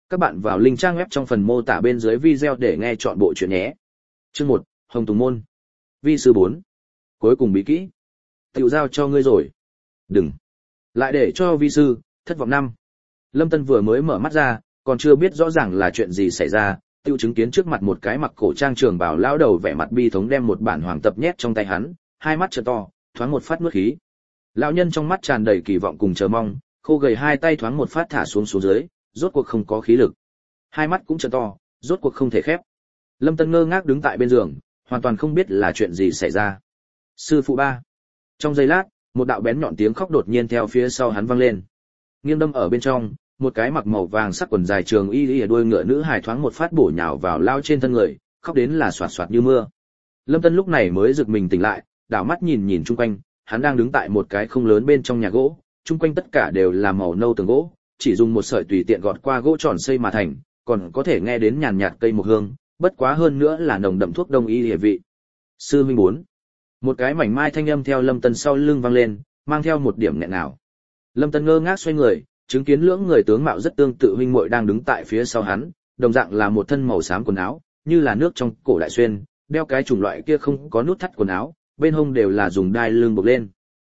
Các bạn vào link trang web trong phần mô tả bên dưới video để nghe chọn bộ truyện nhé. Chương 1, Hồng Tùng Môn. Vi sư 4. Cuối cùng bí kỹ. Tiểu giao cho ngươi rồi. Đừng. Lại để cho vi sư thất vọng năm. Lâm Tân vừa mới mở mắt ra, còn chưa biết rõ ràng là chuyện gì xảy ra, tiêu chứng kiến trước mặt một cái mặc cổ trang trường bào lão đầu vẻ mặt bi thống đem một bản hoàng tập nhét trong tay hắn, hai mắt trợn to, thoáng một phát nuốt khí. Lão nhân trong mắt tràn đầy kỳ vọng cùng chờ mong, khô gầy hai tay thoáng một phát thả xuống dưới, rốt cuộc không có khí lực. Hai mắt cũng trợn to, rốt cuộc không thể khép. Lâm Tân ngơ ngác đứng tại bên giường, hoàn toàn không biết là chuyện gì xảy ra. Sư phụ ba. Trong giây lát, một đạo bén nhọn tiếng khóc đột nhiên theo phía sau hắn vang lên. Nghiêng đâm ở bên trong, một cái mặc màu vàng sắc quần dài trường y ở đuôi ngựa nữ hài thoáng một phát bổ nhào vào lao trên thân người, khóc đến là xoạt xoạt như mưa. Lâm Tân lúc này mới giật mình tỉnh lại, đảo mắt nhìn nhìn chung quanh, hắn đang đứng tại một cái không lớn bên trong nhà gỗ, chung quanh tất cả đều là màu nâu tường gỗ, chỉ dùng một sợi tùy tiện gọt qua gỗ tròn xây mà thành, còn có thể nghe đến nhàn nhạt cây mộc hương, bất quá hơn nữa là nồng đậm thuốc đông y địa vị. Sư huynh 4. Một cái mảnh mai thanh âm theo Lâm Tân sau lưng vang lên, mang theo một điểm nghẹn ngào. Lâm Tân ngơ ngác xoay người, chứng kiến lưỡng người tướng mạo rất tương tự huynh muội đang đứng tại phía sau hắn, đồng dạng là một thân màu xám quần áo, như là nước trong cổ đại xuyên, đeo cái chủng loại kia không có nút thắt quần áo, bên hông đều là dùng đai lưng buộc lên.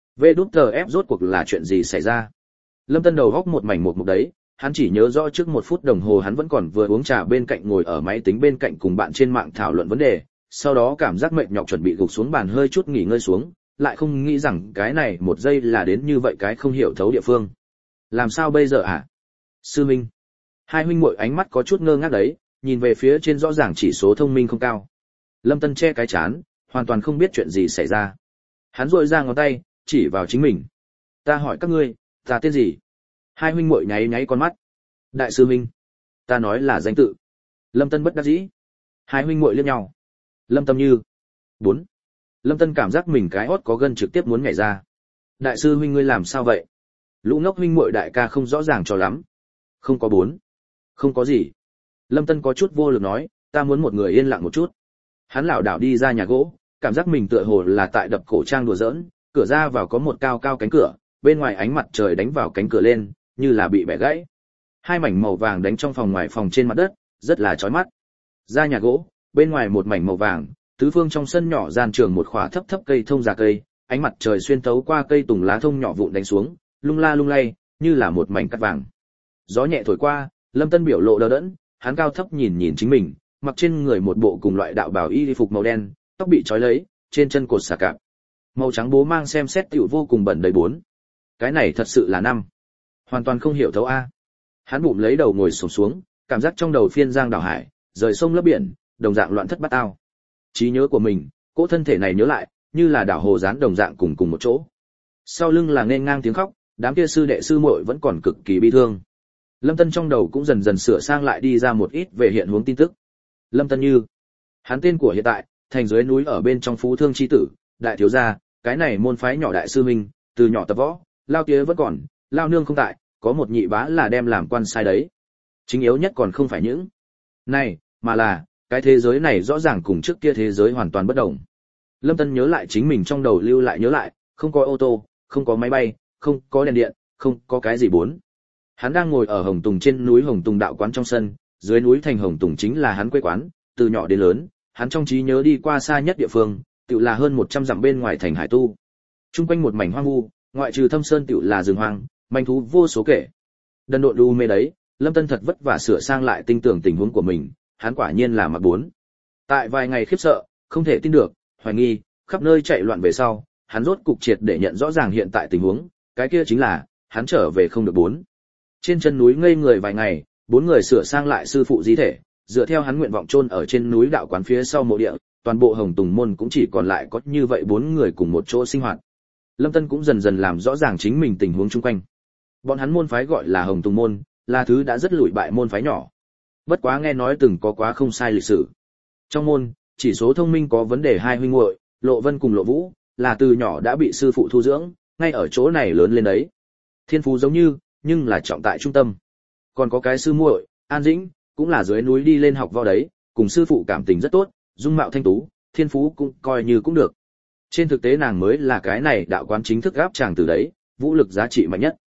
VĐF rốt cuộc là chuyện gì xảy ra? Lâm Tân đầu góc một mảnh một mục đấy, hắn chỉ nhớ rõ trước 1 phút đồng hồ hắn vẫn còn vừa uống trà bên cạnh ngồi ở máy tính bên cạnh cùng bạn trên mạng thảo luận vấn đề, sau đó cảm giác mệt nhọc chuẩn bị gục xuống bàn hơi chút nghỉ ngơi xuống, lại không nghĩ rằng cái này một giây là đến như vậy cái không hiểu thấu địa phương. Làm sao bây giờ hả? Sư huynh. Hai huynh muội ánh mắt có chút ngơ ngác đấy, nhìn về phía trên rõ ràng chỉ số thông minh không cao. Lâm Tân che cái chán, hoàn toàn không biết chuyện gì xảy ra. Hắn duỗi ra ngón tay, chỉ vào chính mình. Ta hỏi các ngươi, ta tên gì? Hai huynh muội nháy nháy con mắt. Đại sư huynh. Ta nói là danh tự. Lâm Tân bất đắc dĩ. Hai huynh muội liếc nhau. Lâm Tâm Như. 4. Lâm Tân cảm giác mình cái hót có gân trực tiếp muốn nhảy ra. Đại sư huynh ngươi làm sao vậy? Lũ ngốc huynh muội đại ca không rõ ràng cho lắm. Không có 4. Không có gì. Lâm Tân có chút vô lực nói, ta muốn một người yên lặng một chút. Hắn lảo đảo đi ra nhà gỗ, cảm giác mình tựa hồ là tại đập cổ trang đùa giỡn, cửa ra vào có một cao cao cánh cửa, bên ngoài ánh mặt trời đánh vào cánh cửa lên, như là bị bẻ gãy. Hai mảnh màu vàng đánh trong phòng ngoài phòng trên mặt đất, rất là chói mắt. Ra nhà gỗ, bên ngoài một mảnh màu vàng, tứ phương trong sân nhỏ gian trường một khỏa thấp thấp cây thông già cây, ánh mặt trời xuyên thấu qua cây tùng lá thông nhỏ vụn đánh xuống, lung la lung lay, như là một mảnh cát vàng. Gió nhẹ thổi qua, Lâm Tân biểu lộ đờ đẫn, hắn cao thấp nhìn nhìn chính mình, mặc trên người một bộ cùng loại đạo bào y phục màu đen, tóc bị trói lấy, trên chân cột xà cạp. Màu trắng bố mang xem xét tiểu vô cùng bẩn đầy 4. Cái này thật sự là 5. Hoàn toàn không hiểu thấu a. Hắn bụng lấy đầu ngồi xổm xuống, cảm giác trong đầu phiên giang đảo hải, rời sông lấp biển, đồng dạng loạn thất bát ao. Trí nhớ của mình, cỗ thân thể này nhớ lại, như là đảo hồ dán đồng dạng cùng một chỗ. Sau lưng là nên ngang tiếng khóc, đám kia sư đệ sư muội vẫn còn cực kỳ bi thương. Lâm Tân trong đầu cũng dần dần sửa sang lại đi ra một ít về hiện huống tin tức. Lâm Tân Như, hắn tên của hiện tại, thành dưới núi ở bên trong phú thương chi tử, đại thiếu gia, cái này môn phái nhỏ đại sư huynh, từ nhỏ tập võ, lao tía vẫn còn, lao nương không tại, có một nhị bá là đem làm quan sai đấy. Chính yếu nhất còn không phải những này, mà là cái thế giới này rõ ràng cùng trước kia thế giới hoàn toàn bất đồng. Lâm Tân nhớ lại chính mình trong đầu lưu lại nhớ lại, không có ô tô, không có máy bay, không có đèn điện, không có cái gì 4. Hắn đang ngồi ở Hồng Tùng trên núi Hồng Tùng đạo quán trong sân, dưới núi thành Hồng Tùng chính là hắn quê quán, từ nhỏ đến lớn, hắn trong trí nhớ đi qua xa nhất địa phương, tựu là hơn 100 dặm bên ngoài thành Hải Tu. Trung quanh một mảnh hoang vu, ngoại trừ thâm sơn tựu là rừng hoang, manh thú vô số kể. Đần độn đu mê đấy, Lâm Tân thật vất vả sửa sang lại tinh tưởng tình huống của mình, hắn quả nhiên là mặc 4. Tại vài ngày khiếp sợ, không thể tin được, hoài nghi, khắp nơi chạy loạn về sau, hắn rốt cục triệt để nhận rõ ràng hiện tại tình huống, cái kia chính là, hắn trở về không được 4. Trên chân núi ngây người vài ngày, 4 người sửa sang lại sư phụ di thể, dựa theo hắn nguyện vọng chôn ở trên núi đạo quán phía sau mộ địa, toàn bộ Hồng Tùng môn cũng chỉ còn lại có như vậy 4 người cùng một chỗ sinh hoạt. Lâm Tân cũng dần dần làm rõ ràng chính mình tình huống chung quanh. Bọn hắn môn phái gọi là Hồng Tùng môn, là thứ đã rất lụi bại môn phái nhỏ. Bất quá nghe nói từng có quá không sai lịch sử. Trong môn, chỉ số thông minh có vấn đề hai huynh muội, Lộ Vân cùng Lộ Vũ, là từ nhỏ đã bị sư phụ thu dưỡng, ngay ở chỗ này lớn lên đấy. Thiên phú giống như, nhưng là trọng tại trung tâm. Còn có cái sư muội, An Dĩnh, cũng là dưới núi đi lên học võ đấy, cùng sư phụ cảm tình rất tốt, dung mạo thanh tú, thiên phú cũng coi như cũng được. Trên thực tế nàng mới là cái này đạo quán chính thức gáp chàng từ đấy, vũ lực giá trị mạnh nhất.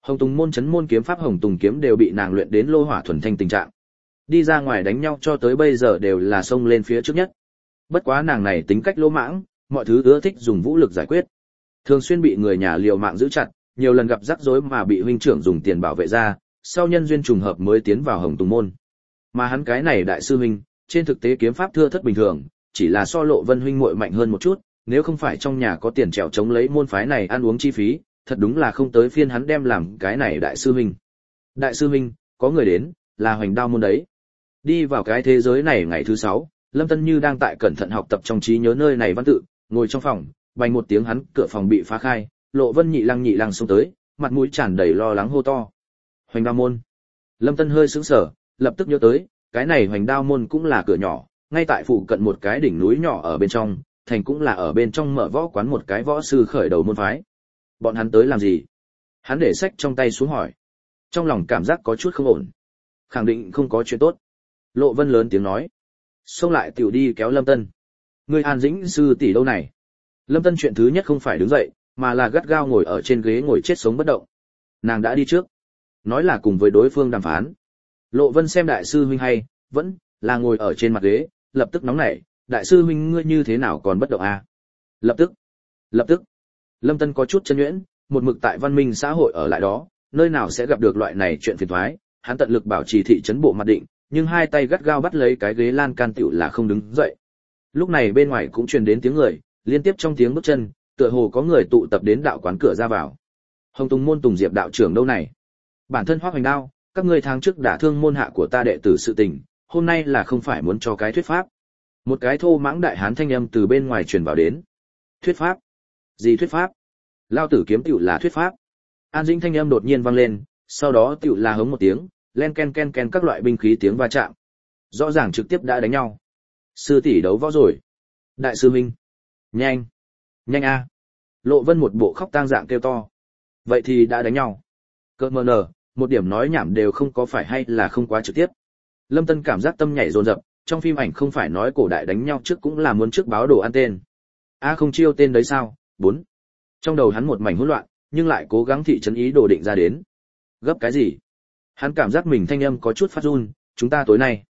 Hồng Tùng môn chấn môn kiếm pháp Hồng Tùng kiếm đều bị nàng luyện đến lô hỏa thuần thanh tình trạng. Đi ra ngoài đánh nhau cho tới bây giờ đều là xông lên phía trước nhất. Bất quá nàng này tính cách lỗ mãng, mọi thứ ưa thích dùng vũ lực giải quyết. Thường xuyên bị người nhà liều mạng giữ chặt, nhiều lần gặp rắc rối mà bị huynh trưởng dùng tiền bảo vệ ra, sau nhân duyên trùng hợp mới tiến vào Hồng Tùng môn. Mà hắn cái này đại sư huynh, trên thực tế kiếm pháp thưa thất bình thường, chỉ là so Lộ Vân huynh muội mạnh hơn một chút, nếu không phải trong nhà có tiền trèo chống lấy môn phái này ăn uống chi phí, thật đúng là không tới phiên hắn đem làm cái này đại sư huynh. Đại sư huynh, có người đến, là Hoành Đao môn đấy. Đi vào cái thế giới này ngày thứ 6, Lâm Tân Như đang tại cẩn thận học tập trong trí nhớ nơi này văn tự, ngồi trong phòng, bành một tiếng hắn cửa phòng bị phá khai, Lộ Vân nhị lăng xông tới, mặt mũi tràn đầy lo lắng hô to. Hoành Đao môn. Lâm Tân hơi sững sờ, lập tức nhớ tới, cái này Hoành Đao môn cũng là cửa nhỏ, ngay tại phụ cận một cái đỉnh núi nhỏ ở bên trong, thành cũng là ở bên trong mở võ quán một cái võ sư khởi đầu môn phái. Bọn hắn tới làm gì? Hắn để sách trong tay xuống hỏi. Trong lòng cảm giác có chút không ổn. Khẳng định không có chuyện tốt. Lộ Vân lớn tiếng nói. Xông lại tiểu đi kéo Lâm Tân. Người An Dĩnh sư tỷ đâu này? Lâm Tân chuyện thứ nhất không phải đứng dậy, mà là gắt gao ngồi ở trên ghế ngồi chết sống bất động. Nàng đã đi trước. Nói là cùng với đối phương đàm phán. Lộ Vân xem đại sư huynh hay, vẫn là ngồi ở trên mặt ghế, lập tức nóng nảy. Đại sư huynh ngươi như thế nào còn bất động à? Lập tức. Lâm Tân có chút chân nhuyễn, một mực tại văn minh xã hội ở lại đó, nơi nào sẽ gặp được loại này chuyện phiền toái, hắn tận lực bảo trì thị trấn bộ mặt định, nhưng hai tay gắt gao bắt lấy cái ghế lan can tiểu là không đứng dậy. Lúc này bên ngoài cũng truyền đến tiếng người, liên tiếp trong tiếng bước chân, tựa hồ có người tụ tập đến đạo quán cửa ra vào. Hồng Tùng môn Tùng Diệp đạo trưởng đâu này? Bản thân Hoắc Hoành Đao, các ngươi tháng trước đả thương môn hạ của ta đệ tử sự tình, hôm nay là không phải muốn cho cái thuyết pháp. Một cái thô mãng đại hán thanh âm từ bên ngoài truyền vào đến. Thuyết pháp? Gì thuyết pháp? Lao tử kiếm tiểu là thuyết pháp. An Dĩnh thanh âm đột nhiên vang lên, sau đó tiểu là hống một tiếng, len ken ken ken các loại binh khí tiếng va chạm. Rõ ràng trực tiếp đã đánh nhau. Sư tỷ đấu võ rồi. Đại sư huynh. Nhanh. Nhanh a. Lộ Vân một bộ khóc tang dạng kêu to. Vậy thì đã đánh nhau. Cơ mờ nở, một điểm nói nhảm đều không có phải hay là không quá trực tiếp. Lâm Tân cảm giác tâm nhảy dồn dập, trong phim ảnh không phải nói cổ đại đánh nhau trước cũng là muốn trước báo đồ ăn tên. A không chiêu tên đấy sao? 4. Trong đầu hắn một mảnh hỗn loạn, nhưng lại cố gắng thị trấn ý đồ định ra đến. Gấp cái gì? Hắn cảm giác mình thanh âm có chút phát run, chúng ta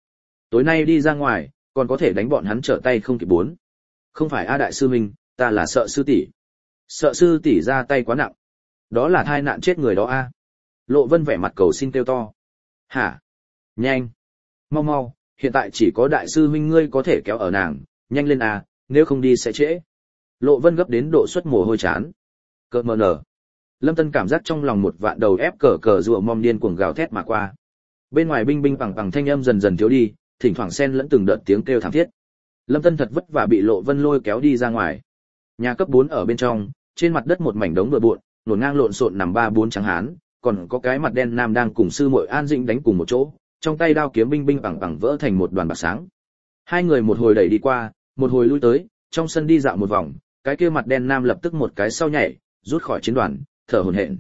tối nay đi ra ngoài, còn có thể đánh bọn hắn trở tay không kịp 4. Không phải A đại sư huynh, ta là sợ sư tỷ. Sợ sư tỷ ra tay quá nặng. Đó là thai nạn chết người đó a. Lộ Vân vẻ mặt cầu xin kêu to. Hả? Nhanh. Mau, hiện tại chỉ có đại sư huynh ngươi có thể kéo ở nàng, nhanh lên a, nếu không đi sẽ trễ. Lộ Vân gấp đến độ xuất mồ hôi chán. Cơ mờ nở. Lâm Tân cảm giác trong lòng một vạn đầu ép cờ rùa mom điên cuồng gào thét mà qua. Bên ngoài binh binh bằng thanh âm dần dần thiếu đi, thỉnh thoảng xen lẫn từng đợt tiếng kêu thảm thiết. Lâm Tân thật vất vả bị Lộ Vân lôi kéo đi ra ngoài. Nhà cấp 4 ở bên trong, trên mặt đất một mảnh đống bừa bộn, nổn ngang lộn xộn nằm 3-4 trắng hán, còn có cái mặt đen nam đang cùng sư muội An Dĩnh đánh cùng một chỗ, trong tay đao kiếm binh binh bằng vỡ thành một đoàn bạc sáng. Hai người một hồi đẩy đi qua, một hồi lui tới, trong sân đi dạo một vòng, cái kia mặt đen nam lập tức một cái sau nhảy, rút khỏi chiến đoàn, thở hổn hển.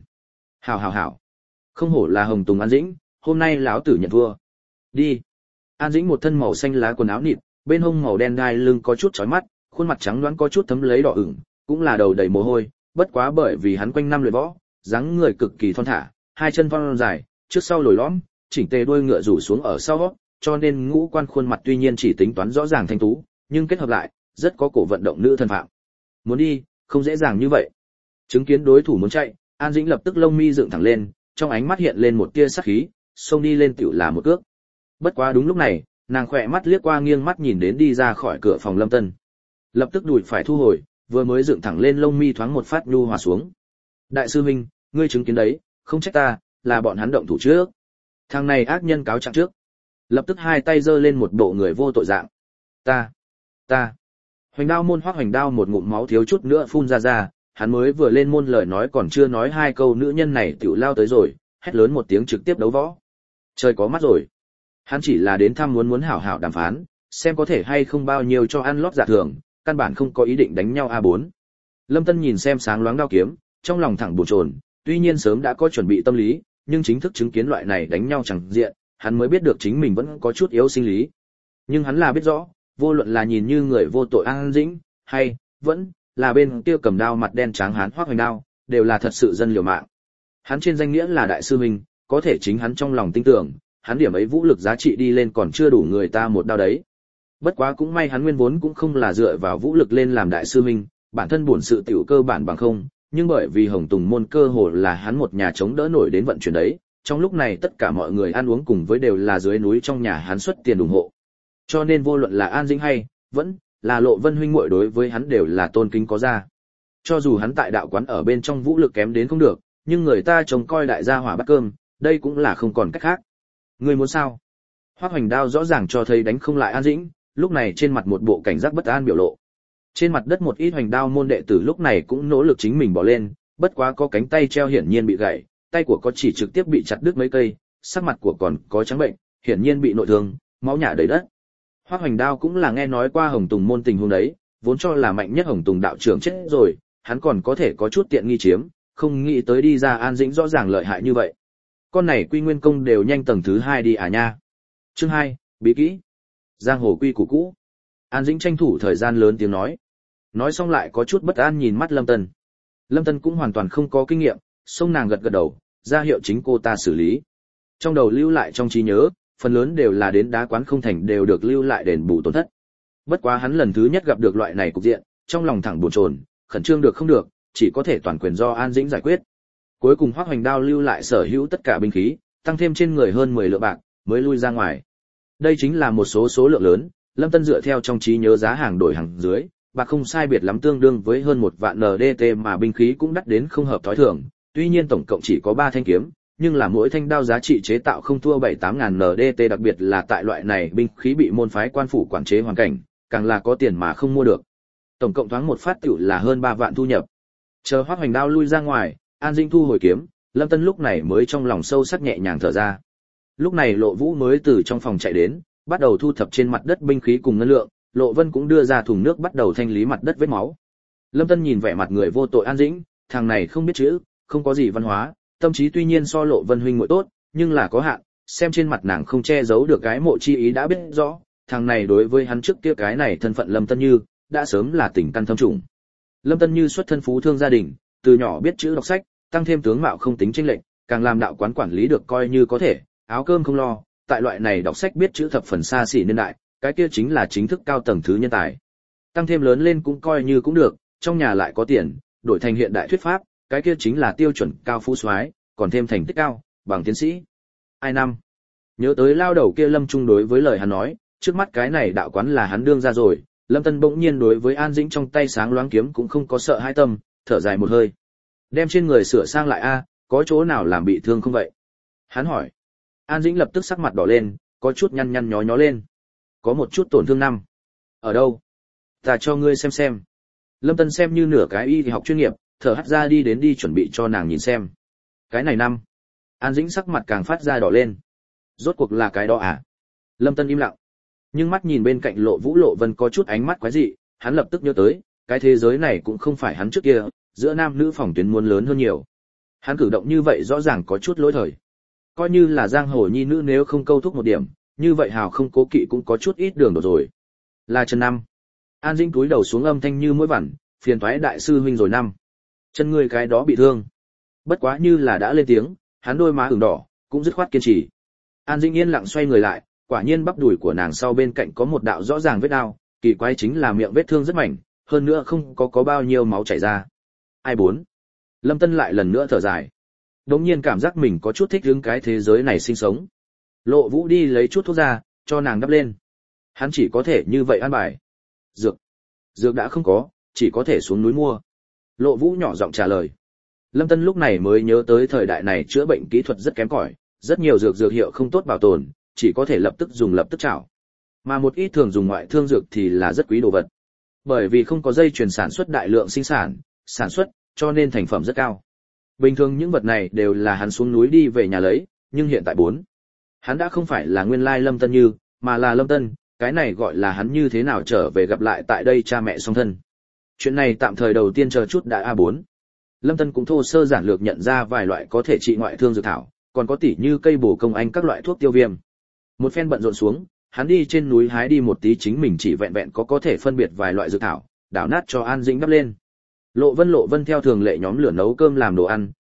Hảo. Không hổ là Hồng Tùng An Dĩnh, hôm nay lão tử nhận thua. Đi. An Dĩnh một thân màu xanh lá quần áo nịt, bên hông màu đen gai lưng có chút chói mắt, khuôn mặt trắng nõn có chút thấm lấy đỏ ửng, cũng là đầu đầy mồ hôi, bất quá bởi vì hắn quanh năm luyện võ, dáng người cực kỳ thon thả, hai chân thon dài, trước sau lồi lõm, chỉnh tề đuôi ngựa rủ xuống ở sau, cho nên ngũ quan khuôn mặt tuy nhiên chỉ tính toán rõ ràng thanh tú, nhưng kết hợp lại, rất có cổ vận động nữ thân phạm. Muốn đi, không dễ dàng như vậy. Chứng kiến đối thủ muốn chạy, An Dĩnh lập tức lông mi dựng thẳng lên, trong ánh mắt hiện lên một tia sắc khí, xông đi lên tiểu là một cước. Bất quá đúng lúc này, nàng khỏe mắt liếc qua nghiêng mắt nhìn đến đi ra khỏi cửa phòng Lâm Tân. Lập tức đùi phải thu hồi, vừa mới dựng thẳng lên lông mi thoáng một phát nhu hòa xuống. Đại sư huynh, ngươi chứng kiến đấy, không trách ta, là bọn hắn động thủ trước. Thằng này ác nhân cáo trạng trước. Lập tức hai tay giơ lên một bộ người vô tội dạng. Ta. Hoành Đao môn Hoắc Hoành Đao một ngụm máu thiếu chút nữa phun ra, hắn mới vừa lên môn lời nói còn chưa nói hai câu nữ nhân này tiểu lao tới rồi, hét lớn một tiếng trực tiếp đấu võ. Trời có mắt rồi. Hắn chỉ là đến thăm muốn hảo hảo đàm phán, xem có thể hay không bao nhiêu cho ăn lót dạ thường, căn bản không có ý định đánh nhau A4. Lâm Tân nhìn xem sáng loáng đao kiếm, trong lòng thẳng bồn chồn, tuy nhiên sớm đã có chuẩn bị tâm lý, nhưng chính thức chứng kiến loại này đánh nhau chẳng diện, hắn mới biết được chính mình vẫn có chút yếu sinh lý. Nhưng hắn là biết rõ, vô luận là nhìn như người vô tội An Dĩnh, hay vẫn là bên kia cầm đao mặt đen trắng hán Hoắc Hoành Đao, đều là thật sự dân liều mạng. Hắn trên danh nghĩa là đại sư huynh, có thể chính hắn trong lòng tin tưởng, hắn điểm ấy vũ lực giá trị đi lên còn chưa đủ người ta một đao đấy. Bất quá cũng may hắn nguyên vốn cũng không là dựa vào vũ lực lên làm đại sư huynh, bản thân bổn sự tiểu cơ bản bằng không, nhưng bởi vì Hồng Tùng môn cơ hồ là hắn một nhà chống đỡ nổi đến vận chuyển đấy, trong lúc này tất cả mọi người ăn uống cùng với đều là dưới núi trong nhà hắn xuất tiền ủng hộ. Cho nên vô luận là An Dĩnh hay vẫn là Lộ Vân huynh muội đối với hắn đều là tôn kính có ra. Cho dù hắn tại đạo quán ở bên trong vũ lực kém đến không được, nhưng người ta trông coi đại gia hỏa bắt cơm, đây cũng là không còn cách khác. Ngươi muốn sao? Hoắc Hoành Đao rõ ràng cho thấy đánh không lại An Dĩnh, lúc này trên mặt một bộ cảnh giác bất an biểu lộ. Trên mặt đất một ít Hoành Đao môn đệ tử lúc này cũng nỗ lực chính mình bỏ lên, bất quá có cánh tay treo hiển nhiên bị gãy, tay của có chỉ trực tiếp bị chặt đứt mấy cây, sắc mặt của còn có trắng bệnh, hiển nhiên bị nội thương, máu nhả đầy đất. Hoắc Hoành Đao cũng là nghe nói qua Hồng Tùng môn tình huống đấy, vốn cho là mạnh nhất Hồng Tùng đạo trưởng chết rồi, hắn còn có thể có chút tiện nghi chiếm, không nghĩ tới đi ra An Dĩnh rõ ràng lợi hại như vậy. Con này Quy Nguyên công đều nhanh tầng thứ 2 đi à nha. Chương 2, bí kỹ. Giang hồ quy củ cũ. An Dĩnh tranh thủ thời gian lớn tiếng nói. Nói xong lại có chút bất an nhìn mắt Lâm Tân. Lâm Tân cũng hoàn toàn không có kinh nghiệm, xông nàng gật gật đầu, ra hiệu chính cô ta xử lý. Trong đầu lưu lại trong trí nhớ, phần lớn đều là đến đá quán không thành đều được lưu lại đền bù tổn thất. Bất quá hắn lần thứ nhất gặp được loại này cục diện, trong lòng thẳng bồn chồn, khẩn trương được không được, chỉ có thể toàn quyền do An Dĩnh giải quyết. Cuối cùng Hoắc Hoành Đao lưu lại sở hữu tất cả binh khí, tăng thêm trên người hơn 10 lượng bạc, mới lui ra ngoài. Đây chính là một số lượng lớn, Lâm Tân dựa theo trong trí nhớ giá hàng đổi hàng dưới, bạc không sai biệt lắm tương đương với hơn 1 vạn NDT mà binh khí cũng đắt đến không hợp thói thường, tuy nhiên tổng cộng chỉ có 3 thanh kiếm, nhưng là mỗi thanh đao giá trị chế tạo không thua 7-8 ngàn NDT, đặc biệt là tại loại này binh khí bị môn phái quan phủ quản chế hoàn cảnh, càng là có tiền mà không mua được. Tổng cộng thoáng một phát tiểu là hơn 3 vạn thu nhập. Chờ Hoắc Hoành Đao lui ra ngoài, An Dĩnh thu hồi kiếm, Lâm Tân lúc này mới trong lòng sâu sắc nhẹ nhàng thở ra. Lúc này Lộ Vũ mới từ trong phòng chạy đến, bắt đầu thu thập trên mặt đất binh khí cùng ngân lượng, Lộ Vân cũng đưa ra thùng nước bắt đầu thanh lý mặt đất vết máu. Lâm Tân nhìn vẻ mặt người vô tội An Dĩnh, thằng này không biết chữ, không có gì văn hóa, tâm trí tuy nhiên so Lộ Vân huynh muội tốt, nhưng là có hạn, xem trên mặt nàng không che giấu được cái mộ chi ý đã biết rõ, thằng này đối với hắn trước kia cái này thân phận Lâm Tân Như, đã sớm là tình căn thâm trùng. Lâm Tân Như xuất thân phú thương gia đình, từ nhỏ biết chữ đọc sách, tăng thêm tướng mạo không tính chênh lệch, càng làm đạo quán quản lý được coi như có thể, áo cơm không lo, tại loại này đọc sách biết chữ thập phần xa xỉ niên đại, cái kia chính là chính thức cao tầng thứ nhân tài. Tăng thêm lớn lên cũng coi như cũng được, trong nhà lại có tiền, đổi thành hiện đại thuyết pháp, cái kia chính là tiêu chuẩn cao phú soái, còn thêm thành tích cao, bằng tiến sĩ. Ai năm. Nhớ tới lao đầu kia Lâm Trung đối với lời hắn nói, trước mắt cái này đạo quán là hắn đương ra rồi, Lâm Tân bỗng nhiên đối với An Dĩnh trong tay sáng loáng kiếm cũng không có sợ hãi tâm, thở dài một hơi. Đem trên người sửa sang lại a, có chỗ nào làm bị thương không vậy? Hắn hỏi. An Dĩnh lập tức sắc mặt đỏ lên, có chút nhăn nhăn nhó nhó lên. Có một chút tổn thương năm. Ở đâu? Ta cho ngươi xem. Lâm Tân xem như nửa cái y thì học chuyên nghiệp, thở hắt ra đi đến đi chuẩn bị cho nàng nhìn xem. Cái này năm. An Dĩnh sắc mặt càng phát ra đỏ lên. Rốt cuộc là cái đó à? Lâm Tân im lặng. Nhưng mắt nhìn bên cạnh Lộ Vũ Lộ Vân có chút ánh mắt quái dị, hắn lập tức nhớ tới, cái thế giới này cũng không phải hắn trước kia, giữa nam nữ phòng tuyến muốn lớn hơn nhiều. Hắn cử động như vậy rõ ràng có chút lỗi thời. Coi như là giang hồ nhi nữ nếu không câu thúc một điểm, như vậy hào không cố kỵ cũng có chút ít đường đột rồi. Là chân năm. An Dĩnh cúi đầu xuống âm thanh như mũi vằn, phiền toái đại sư huynh rồi năm. Chân ngươi cái đó bị thương. Bất quá như là đã lên tiếng, hắn đôi má ửng đỏ, cũng dứt khoát kiên trì. An Dĩnh yên lặng xoay người lại, quả nhiên bắp đùi của nàng sau bên cạnh có một đạo rõ ràng vết đao, kỳ quái chính là miệng vết thương rất mảnh, hơn nữa không có bao nhiêu máu chảy ra. Ai bốn? Lâm Tân lại lần nữa thở dài. Đống nhiên cảm giác mình có chút thích ứng cái thế giới này sinh sống. Lộ Vũ đi lấy chút thuốc ra, cho nàng đắp lên. Hắn chỉ có thể như vậy an bài. Dược đã không có, chỉ có thể xuống núi mua. Lộ Vũ nhỏ giọng trả lời. Lâm Tân lúc này mới nhớ tới thời đại này chữa bệnh kỹ thuật rất kém cỏi, rất nhiều dược hiệu không tốt bảo tồn, chỉ có thể lập tức dùng lập tức chảo. Mà một ít thường dùng ngoại thương dược thì là rất quý đồ vật. Bởi vì không có dây chuyền sản xuất đại lượng sinh sản xuất, cho nên thành phẩm rất cao. Bình thường những vật này đều là hắn xuống núi đi về nhà lấy, nhưng hiện tại hắn đã không phải là nguyên lai Lâm Tân Như, mà là Lâm Tân, cái này gọi là hắn như thế nào trở về gặp lại tại đây cha mẹ song thân. Chuyện này tạm thời đầu tiên chờ chút đã A4. Lâm Tân cũng thô sơ giản lược nhận ra vài loại có thể trị ngoại thương dược thảo, còn có tỉ như cây bổ công anh các loại thuốc tiêu viêm. Một phen bận rộn xuống, hắn đi trên núi hái đi một tí chính mình chỉ vẹn vẹn có thể phân biệt vài loại dược thảo, đảo nát cho An Dĩnh đắp lên. Lộ Vân theo thường lệ nhóm lửa nấu cơm làm đồ ăn,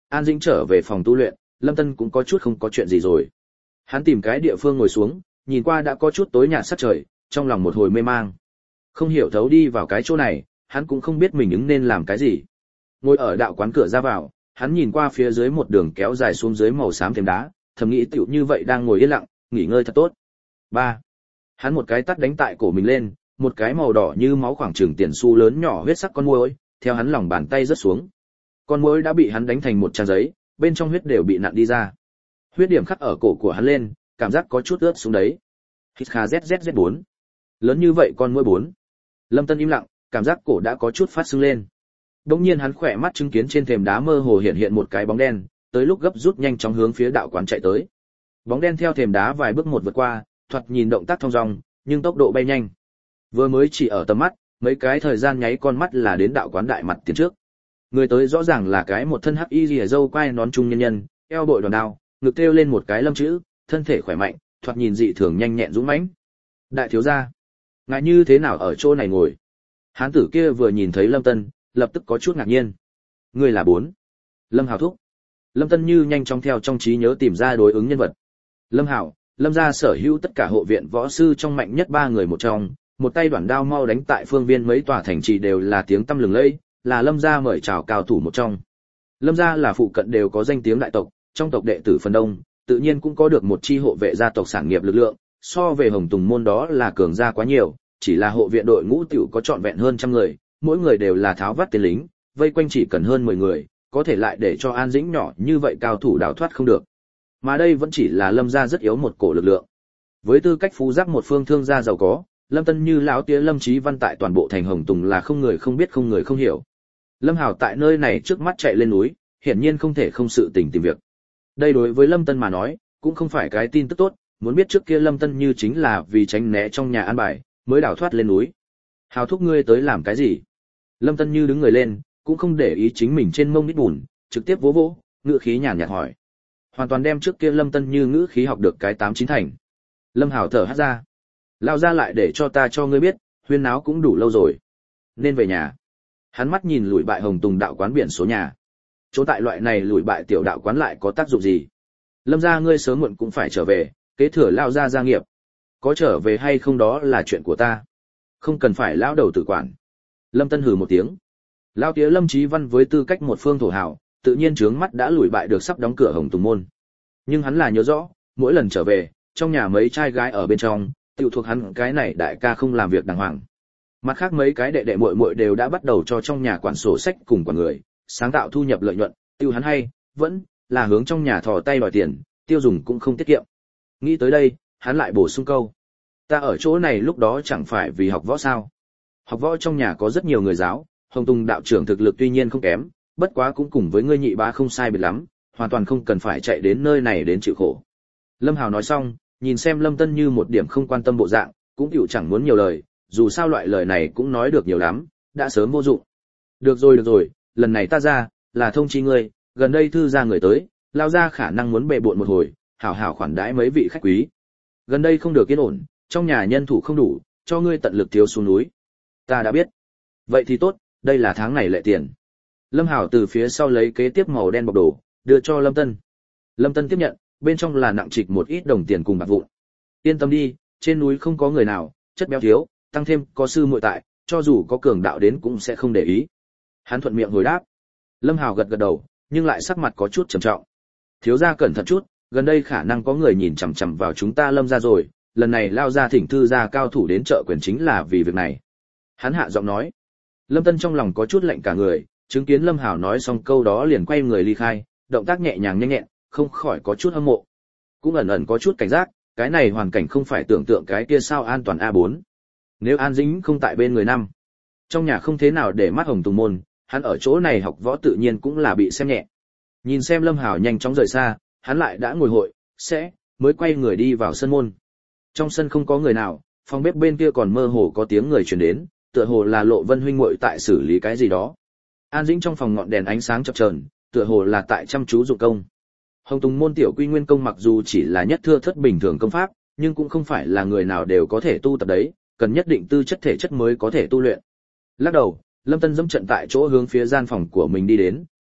An Dĩnh trở về phòng tu luyện, Lâm Tân cũng có chút không có chuyện gì rồi. Hắn tìm cái địa phương ngồi xuống, nhìn qua đã có chút tối nhạt sắc trời, trong lòng một hồi mê mang. Không hiểu thấu đi vào cái chỗ này, hắn cũng không biết mình ứng nên làm cái gì. Ngồi ở đạo quán cửa ra vào, hắn nhìn qua phía dưới một đường kéo dài xuống dưới màu xám thềm đá, thầm nghĩ tựu như vậy đang ngồi yên lặng, nghỉ ngơi thật tốt. 3. Hắn một cái tát đánh tại cổ mình lên, một cái màu đỏ như máu khoảng chừng tiền xu lớn nhỏ huyết sắc con muỗi, theo hắn lòng bàn tay rớt xuống. Con muỗi đã bị hắn đánh thành một trang giấy, bên trong huyết đều bị nặn đi ra. Huyết điểm khắc ở cổ của hắn lên, cảm giác có chút ướt xuống đấy. Hít kha ZZZ4. Lớn như vậy con muỗi 4. Lâm Tân im lặng, cảm giác cổ đã có chút phát sưng lên. Đống nhiên hắn khỏe mắt chứng kiến trên thềm đá mơ hồ hiện hiện một cái bóng đen, tới lúc gấp rút nhanh chóng hướng phía đạo quán chạy tới. Bóng đen theo thềm đá vài bước một vượt qua, thoạt nhìn động tác thong dong, nhưng tốc độ bay nhanh. Vừa mới chỉ ở tầm mắt, mấy cái thời gian nháy con mắt là đến đạo quán đại mặt tiền trước. Người tới rõ ràng là cái một thân hắc y rìa râu quai nón trung nhân nhân, eo bội đòn đao, ngực treo lên một cái lâm chữ, thân thể khỏe mạnh, thoạt nhìn dị thường nhanh nhẹn dũng mãnh. Đại thiếu gia, ngài như thế nào ở chỗ này ngồi? Hán tử kia vừa nhìn thấy Lâm Tân, lập tức có chút ngạc nhiên. Ngươi là 4. Lâm Hào thúc. Lâm Tân như nhanh chóng theo trong trí nhớ tìm ra đối ứng nhân vật. Lâm Hào, Lâm gia sở hữu tất cả hộ viện võ sư trong mạnh nhất 3 người một trong, một tay đoản đao mau đánh tại phương viên mấy tòa thành trì đều là tiếng tăm lừng lẫy, là Lâm gia mời chào cao thủ một trong. Lâm gia là phụ cận đều có danh tiếng đại tộc, trong tộc đệ tử phần đông, tự nhiên cũng có được một chi hộ vệ gia tộc sản nghiệp lực lượng, so về Hồng Tùng môn đó là cường gia quá nhiều, chỉ là hộ viện đội ngũ tiểu có trọn vẹn hơn trăm người, mỗi người đều là tháo vát tên lính, vây quanh chỉ cần hơn 10 người, có thể lại để cho An Dĩnh nhỏ như vậy cao thủ đào thoát không được. Mà đây vẫn chỉ là Lâm gia rất yếu một cổ lực lượng. Với tư cách phú giác một phương thương gia giàu có, Lâm Tân như lão tía Lâm Chí Văn tại toàn bộ thành Hồng Tùng là không người không biết không người không hiểu. Lâm Hào tại nơi này trước mắt chạy lên núi, hiển nhiên không thể không sự tình tìm việc. Đây đối với Lâm Tân mà nói, cũng không phải cái tin tức tốt, muốn biết trước kia Lâm Tân như chính là vì tránh né trong nhà an bài, mới đào thoát lên núi. Hào thúc ngươi tới làm cái gì? Lâm Tân như đứng người lên, cũng không để ý chính mình trên mông đít bùn, trực tiếp vỗ vỗ, ngữ khí nhàn nhạt hỏi. Hoàn toàn đem trước kia Lâm Tân như ngữ khí học được cái 8-9 thành. Lâm Hào thở hắt ra. Lao ra lại để cho ta cho ngươi biết, huyên náo cũng đủ lâu rồi. Nên về nhà. Hắn mắt nhìn lùi bại Hồng Tùng đạo quán biển số nhà. Chỗ tại loại này lùi bại tiểu đạo quán lại có tác dụng gì? Lâm gia ngươi sớm muộn cũng phải trở về, kế thừa Lao gia gia nghiệp. Có trở về hay không đó là chuyện của ta. Không cần phải lão đầu tự quản. Lâm Tân hừ một tiếng. Lao tía Lâm Chí Văn với tư cách một phương thổ hào, tự nhiên trướng mắt đã lùi bại được sắp đóng cửa Hồng Tùng môn. Nhưng hắn là nhớ rõ, mỗi lần trở về, trong nhà mấy trai gái ở bên trong, tiểu thuộc hắn cái này đại ca không làm việc đàng hoàng. Mặt khác mấy cái đệ đệ muội muội đều đã bắt đầu cho trong nhà quản sổ sách cùng quản người, sáng tạo thu nhập lợi nhuận, tiêu hắn hay, vẫn là hướng trong nhà thò tay đòi tiền, tiêu dùng cũng không tiết kiệm. Nghĩ tới đây, hắn lại bổ sung câu. Ta ở chỗ này lúc đó chẳng phải vì học võ sao. Học võ trong nhà có rất nhiều người giáo, Hồng Tùng đạo trưởng thực lực tuy nhiên không kém, bất quá cũng cùng với ngươi nhị bá không sai biệt lắm, hoàn toàn không cần phải chạy đến nơi này đến chịu khổ. Lâm Hào nói xong, nhìn xem Lâm Tân như một điểm không quan tâm bộ dạng, cũng chịu chẳng muốn nhiều lời, dù sao loại lời này cũng nói được nhiều lắm, đã sớm vô dụng. Được rồi, lần này ta ra, là thông chi ngươi, gần đây thư ra người tới, Lao ra khả năng muốn bệ bộn một hồi, hảo hảo khoản đãi mấy vị khách quý. Gần đây không được yên ổn, trong nhà nhân thủ không đủ, cho ngươi tận lực thiếu xuống núi. Ta đã biết. Vậy thì tốt, đây là tháng này lệ tiền. Lâm Hảo từ phía sau lấy kế tiếp màu đen bọc đồ, đưa cho Lâm Tân. Lâm Tân tiếp nhận, bên trong là nặng trịch một ít đồng tiền cùng bạc vụn. Yên tâm đi, trên núi không có người nào, chất béo thiếu, tăng thêm có sư muội tại, cho dù có cường đạo đến cũng sẽ không để ý. Hắn thuận miệng hồi đáp. Lâm Hảo gật gật đầu, nhưng lại sắc mặt có chút trầm trọng. Thiếu gia cẩn thận chút, gần đây khả năng có người nhìn chằm chằm vào chúng ta Lâm gia rồi, lần này Lao ra thỉnh thư gia cao thủ đến trợ quyền chính là vì việc này. Hắn hạ giọng nói. Lâm Tân trong lòng có chút lạnh cả người, chứng kiến Lâm Hảo nói xong câu đó liền quay người ly khai, động tác nhẹ nhàng nhanh nhẹn, không khỏi có chút hâm mộ. Cũng ẩn ẩn có chút cảnh giác, cái này hoàn cảnh không phải tưởng tượng cái kia sao an toàn A4. Nếu An Dĩnh không tại bên người năm, trong nhà không thế nào để mắt Hồng Tùng môn, hắn ở chỗ này học võ tự nhiên cũng là bị xem nhẹ. Nhìn xem Lâm Hảo nhanh chóng rời xa, hắn lại đã ngồi hội, mới quay người đi vào sân môn. Trong sân không có người nào, phòng bếp bên kia còn mơ hồ có tiếng người truyền đến, tựa hồ là Lộ Vân huynh muội tại xử lý cái gì đó. An Dĩnh trong phòng ngọn đèn ánh sáng chập chờn, tựa hồ là tại chăm chú dụng công. Hồng Tùng môn tiểu quy nguyên công mặc dù chỉ là nhất thưa thất bình thường công pháp, nhưng cũng không phải là người nào đều có thể tu tập đấy, cần nhất định tư chất thể chất mới có thể tu luyện. Lắc đầu, Lâm Tân dẫm trận tại chỗ hướng phía gian phòng của mình đi đến,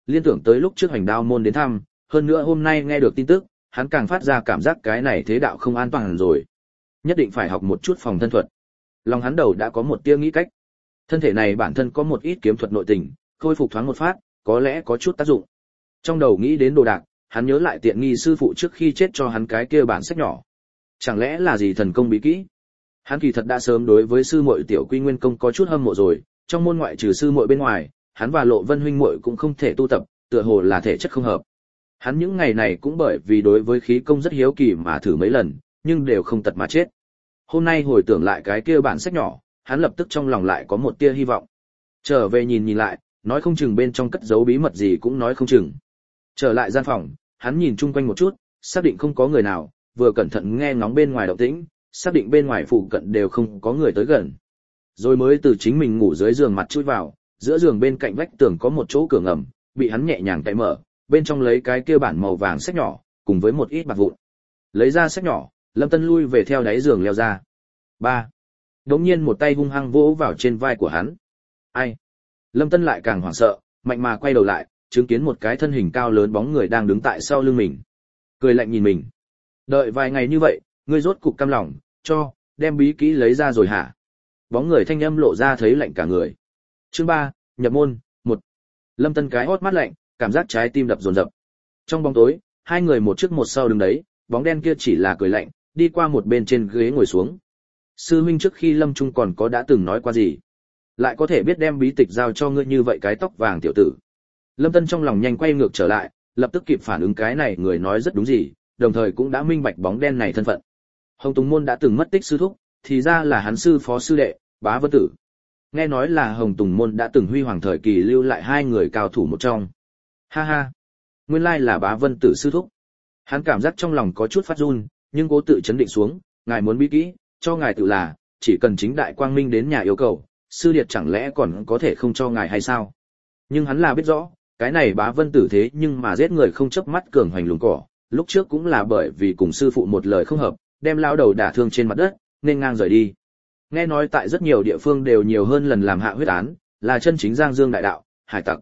liên tưởng tới lúc trước Hoành Đao môn đến thăm, hơn nữa hôm nay nghe được tin tức, hắn càng phát ra cảm giác cái này thế đạo không an toàn rồi. Nhất định phải học một chút phòng thân thuật. Lòng hắn đầu đã có một tia nghĩ cách. Thân thể này bản thân có một ít kiếm thuật nội tình, khôi phục thoáng một phát, có lẽ có chút tác dụng. Trong đầu nghĩ đến đồ đạc, hắn nhớ lại tiện nghi sư phụ trước khi chết cho hắn cái kia bản sách nhỏ. Chẳng lẽ là gì thần công bí kỹ? Hắn kỳ thật đã sớm đối với sư muội Tiểu Quy Nguyên công có chút hâm mộ rồi, trong môn ngoại trừ sư muội bên ngoài, hắn và Lộ Vân huynh muội cũng không thể tu tập, tựa hồ là thể chất không hợp. Hắn những ngày này cũng bởi vì đối với khí công rất hiếu kỳ mà thử mấy lần, nhưng đều không tật mà chết. Hôm nay hồi tưởng lại cái kia bản sách nhỏ, hắn lập tức trong lòng lại có một tia hy vọng. Trở về nhìn lại, nói không chừng bên trong cất giấu bí mật gì cũng nói không chừng. Trở lại gian phòng, hắn nhìn chung quanh một chút, xác định không có người nào, vừa cẩn thận nghe ngóng bên ngoài động tĩnh, xác định bên ngoài phụ cận đều không có người tới gần. Rồi mới từ chính mình ngủ dưới giường mặt chui vào, giữa giường bên cạnh vách tường có một chỗ cửa ngầm, bị hắn nhẹ nhàng cạy mở, bên trong lấy cái kia bản màu vàng sách nhỏ, cùng với một ít bạc vụn. Lấy ra sách nhỏ, Lâm Tân lui về theo đáy giường leo ra. 3. Đống nhiên một tay hung hăng vỗ vào trên vai của hắn. Ai? Lâm Tân lại càng hoảng sợ, mạnh mà quay đầu lại, chứng kiến một cái thân hình cao lớn bóng người đang đứng tại sau lưng mình. Cười lạnh nhìn mình. Đợi vài ngày như vậy, ngươi rốt cục cam lòng, đem bí kỹ lấy ra rồi hả? Bóng người thanh âm lộ ra thấy lạnh cả người. Chương 3, nhập môn, 1. Lâm Tân cái hót mát lạnh, cảm giác trái tim đập dồn dập. Trong bóng tối, hai người một trước một sau đứng đấy, bóng đen kia chỉ là cười lạnh, đi qua một bên trên ghế ngồi xuống. Sư huynh trước khi lâm chung còn có đã từng nói qua gì? Lại có thể biết đem bí tịch giao cho ngươi như vậy cái tóc vàng tiểu tử. Lâm Tân trong lòng nhanh quay ngược trở lại, lập tức kịp phản ứng cái này người nói rất đúng gì, đồng thời cũng đã minh bạch bóng đen này thân phận. Hồng Tùng Môn đã từng mất tích sư thúc, thì ra là hắn sư phó sư đệ, Bá Vân Tử. Nghe nói là Hồng Tùng Môn đã từng huy hoàng thời kỳ lưu lại hai người cao thủ một trong. Ha ha, nguyên lai là Bá Vân Tử sư thúc. Hắn cảm giác trong lòng có chút phát run, nhưng cố tự chấn định xuống, ngài muốn bí kỹ, cho ngài tự là, chỉ cần chính đại quang minh đến nhà yêu cầu, sư điệt chẳng lẽ còn có thể không cho ngài hay sao? Nhưng hắn là biết rõ, cái này Bá Vân Tử thế nhưng mà giết người không chớp mắt cường hoành lùng cỏ, lúc trước cũng là bởi vì cùng sư phụ một lời không hợp, đem lao đầu đả thương trên mặt đất, nên ngang rời đi. Nghe nói tại rất nhiều địa phương đều nhiều hơn lần làm hạ huyết án, là chân chính giang dương đại đạo, hải tặc.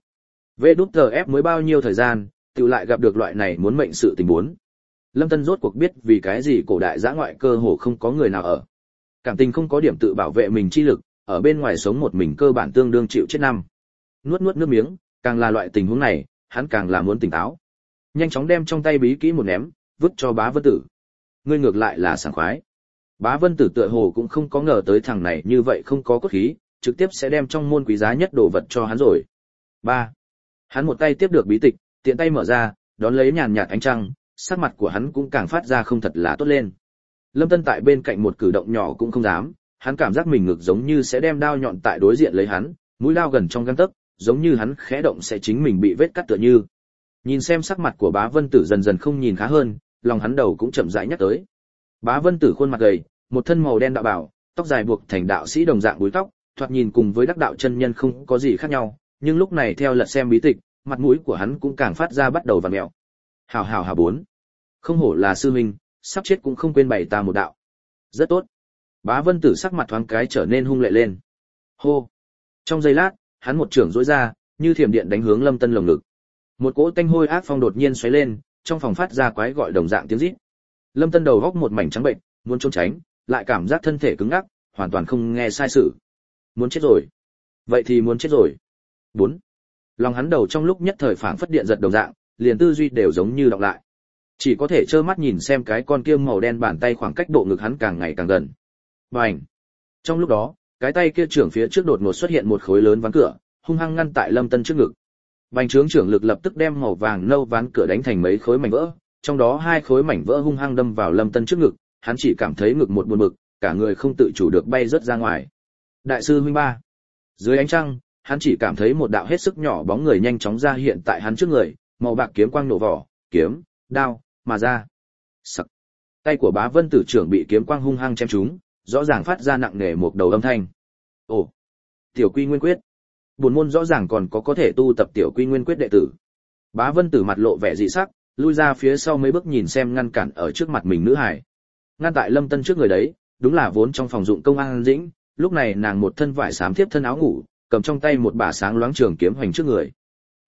VĐTF mới bao nhiêu thời gian, tự lại gặp được loại này muốn mệnh sự tình huống. Lâm Tân rốt cuộc biết vì cái gì cổ đại giã ngoại cơ hồ không có người nào ở. Cảm tình không có điểm tự bảo vệ mình chi lực, ở bên ngoài sống một mình cơ bản tương đương chịu chết năm. Nuốt nước miếng, càng là loại tình huống này, hắn càng là muốn tỉnh táo. Nhanh chóng đem trong tay bí kỹ một ném, vứt cho Bá Vân Tử. Ngươi ngược lại là sảng khoái. Bá Vân Tử tựa hồ cũng không có ngờ tới thằng này như vậy không có cốt khí, trực tiếp sẽ đem trong môn quý giá nhất đồ vật cho hắn rồi. 3. Hắn một tay tiếp được bí tịch, tiện tay mở ra, đón lấy nhàn nhạt ánh trăng, sắc mặt của hắn cũng càng phát ra không thật là tốt lên. Lâm Tân tại bên cạnh một cử động nhỏ cũng không dám, hắn cảm giác mình ngực giống như sẽ đem đao nhọn tại đối diện lấy hắn, mũi đao gần trong gang tấc, giống như hắn khẽ động sẽ chính mình bị vết cắt tựa như. Nhìn xem sắc mặt của Bá Vân Tử dần dần không nhìn khá hơn, lòng hắn đầu cũng chậm rãi nhắc tới. Bá Vân Tử khuôn mặt gầy, một thân màu đen đạo bào, tóc dài buộc thành đạo sĩ đồng dạng búi tóc, thoạt nhìn cùng với đắc đạo chân nhân không có gì khác nhau, nhưng lúc này theo lật xem bí tịch, mặt mũi của hắn cũng càng phát ra bắt đầu vặn mèo. Hảo 4. Không hổ là sư huynh, sắp chết cũng không quên bày ta một đạo. Rất tốt. Bá Vân Tử sắc mặt thoáng cái trở nên hung lệ lên. Hô. Trong giây lát, hắn một chưởng duỗi ra, như thiểm điện đánh hướng Lâm Tân lồng ngực. Một cỗ tanh hôi ác phong đột nhiên xoáy lên, trong phòng phát ra quái gọi đồng dạng tiếng rít. Lâm Tân đầu góc một mảnh trắng bệnh, muốn trốn tránh, lại cảm giác thân thể cứng ngắc, hoàn toàn không nghe sai sự. Muốn chết rồi. Vậy thì muốn chết rồi. 4. Lòng hắn đầu trong lúc nhất thời phảng phất điện giật đồng dạng, liền tư duy đều giống như đọc lại. Chỉ có thể trơ mắt nhìn xem cái con kia màu đen bàn tay khoảng cách bộ ngực hắn càng ngày càng gần. Bành. Trong lúc đó, cái tay kia trưởng phía trước đột ngột xuất hiện một khối lớn ván cửa, hung hăng ngăn tại Lâm Tân trước ngực. Bành trướng trưởng lực lập tức đem màu vàng nâu ván cửa đánh thành mấy khối mảnh vỡ, trong đó 2 khối mảnh vỡ hung hăng đâm vào Lâm Tân trước ngực, hắn chỉ cảm thấy ngực một buồn bực, cả người không tự chủ được bay rớt ra ngoài. Đại sư huynh 3. Dưới ánh trăng, hắn chỉ cảm thấy một đạo hết sức nhỏ bóng người nhanh chóng ra hiện tại hắn trước người, màu bạc kiếm quang nổ vỏ, kiếm, đao, mà ra. Sặc. Tay của Bá Vân Tử trưởng bị kiếm quang hung hăng chém trúng, rõ ràng phát ra nặng nề một đầu âm thanh. Ồ, Tiểu Quy Nguyên Quyết. Buồn môn rõ ràng còn có thể tu tập Tiểu Quy Nguyên Quyết đệ tử. Bá Vân Tử mặt lộ vẻ dị sắc, lui ra phía sau mấy bước nhìn xem ngăn cản ở trước mặt mình nữ hải. Ngăn tại Lâm Tân trước người đấy, đúng là vốn trong phòng dụng công An Dĩnh, lúc này nàng một thân vải xám thiếp thân áo ngủ, cầm trong tay một bả sáng loáng trường kiếm hoành trước người.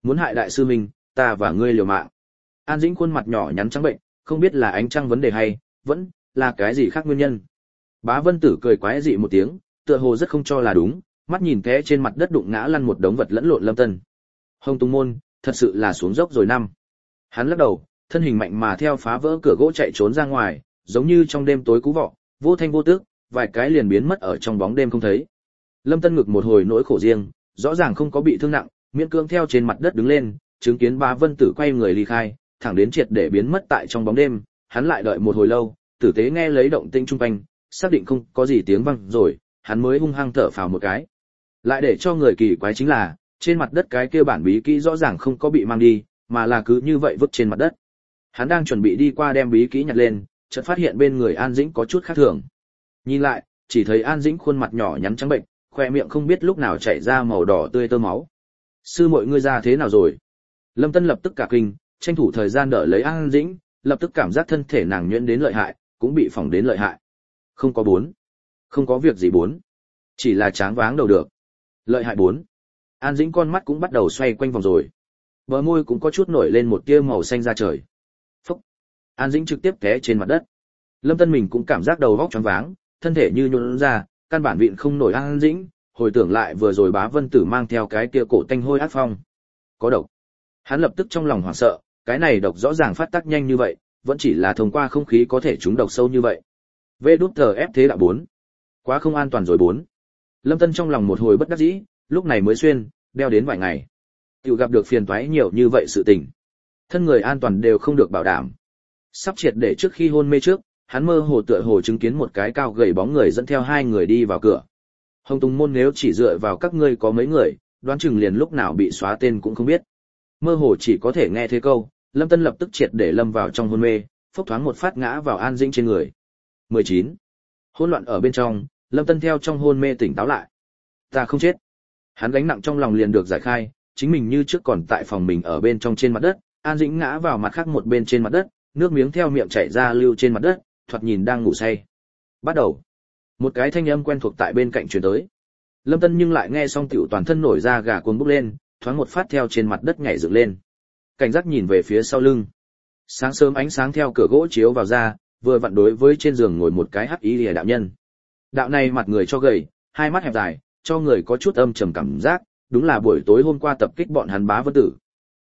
Muốn hại đại sư mình, ta và ngươi liều mạng. An Dĩnh khuôn mặt nhỏ nhắn trắng bệnh, không biết là ánh trăng vấn đề hay vẫn là cái gì khác nguyên nhân. Bá Vân Tử cười quái dị một tiếng, tựa hồ rất không cho là đúng, mắt nhìn té trên mặt đất đụng ngã lăn một đống vật lẫn lộn Lâm Tân. Hồng Tùng Môn, thật sự là xuống dốc rồi năm. Hắn lắc đầu, thân hình mạnh mà theo phá vỡ cửa gỗ chạy trốn ra ngoài, giống như trong đêm tối cú vọ, vô thanh vô tức, vài cái liền biến mất ở trong bóng đêm không thấy. Lâm Tân ngực một hồi nỗi khổ riêng, rõ ràng không có bị thương nặng, miễn cưỡng theo trên mặt đất đứng lên, chứng kiến Bá Vân Tử quay người ly khai, thẳng đến triệt để biến mất tại trong bóng đêm, hắn lại đợi một hồi lâu, tử tế nghe lấy động tĩnh chung quanh, xác định không có gì tiếng vang rồi, hắn mới hung hăng thở phào một cái. Lại để cho người kỳ quái chính là, trên mặt đất cái kia bản bí kỹ rõ ràng không có bị mang đi, mà là cứ như vậy vứt trên mặt đất. Hắn đang chuẩn bị đi qua đem bí kỹ nhặt lên, chợt phát hiện bên người An Dĩnh có chút khác thường. Nhìn lại, chỉ thấy An Dĩnh khuôn mặt nhỏ nhắn trắng bệnh, khoe miệng không biết lúc nào chảy ra màu đỏ tươi tơ máu. Sư muội ngươi ra thế nào rồi? Lâm Tân lập tức cả kinh, tranh thủ thời gian đỡ lấy An Dĩnh, lập tức cảm giác thân thể nàng nhuyễn đến lợi hại, cũng bị phỏng đến lợi hại. Không có bốn. Không có việc gì bốn. Chỉ là tráng váng đầu được. Lợi hại bốn. An Dĩnh con mắt cũng bắt đầu xoay quanh vòng rồi. Bờ môi cũng có chút nổi lên một tia màu xanh ra trời. Phúc. An Dĩnh trực tiếp té trên mặt đất. Lâm Tân mình cũng cảm giác đầu óc choáng váng, thân thể như nhũn ra, căn bản vịn không nổi An Dĩnh, hồi tưởng lại vừa rồi Bá Vân Tử mang theo cái kia cổ tanh hôi ác phong. Có độc. Hắn lập tức trong lòng hoảng sợ, cái này độc rõ ràng phát tác nhanh như vậy, vẫn chỉ là thông qua không khí có thể trúng độc sâu như vậy. VĐTF thế đã 4. Quá không an toàn rồi 4. Lâm Tân trong lòng một hồi bất đắc dĩ, lúc này mới xuyên, đeo đến vài ngày. Tiểu gặp được phiền toái nhiều như vậy sự tình. Thân người an toàn đều không được bảo đảm. Sắp triệt để trước khi hôn mê trước, hắn mơ hồ tựa hồ chứng kiến một cái cao gầy bóng người dẫn theo hai người đi vào cửa. Hồng Tùng Môn nếu chỉ dựa vào các ngươi có mấy người, đoán chừng liền lúc nào bị xóa tên cũng không biết. Mơ hồ chỉ có thể nghe thế câu, Lâm Tân lập tức triệt để lâm vào trong hôn mê, phốc thoáng một phát ngã vào An Dĩnh trên người. 19. Hỗn loạn ở bên trong, Lâm Tân theo trong hôn mê tỉnh táo lại. Ta không chết. Hắn gánh nặng trong lòng liền được giải khai, chính mình như trước còn tại phòng mình ở bên trong trên mặt đất, An Dĩnh ngã vào mặt khác một bên trên mặt đất, nước miếng theo miệng chảy ra lưu trên mặt đất, thoạt nhìn đang ngủ say. Bắt đầu. Một cái thanh âm quen thuộc tại bên cạnh truyền tới. Lâm Tân nhưng lại nghe xong tiểu toàn thân nổi ra gà cuồng bốc lên, thoáng một phát theo trên mặt đất nhảy dựng lên. Cảnh giác nhìn về phía sau lưng. Sáng sớm ánh sáng theo cửa gỗ chiếu vào ra, vừa vặn đối với trên giường ngồi một cái hắc y lìa đạo nhân. Đạo này mặt người cho gầy, hai mắt hẹp dài, cho người có chút âm trầm cảm giác, đúng là buổi tối hôm qua tập kích bọn hắn Bá Vân Tử.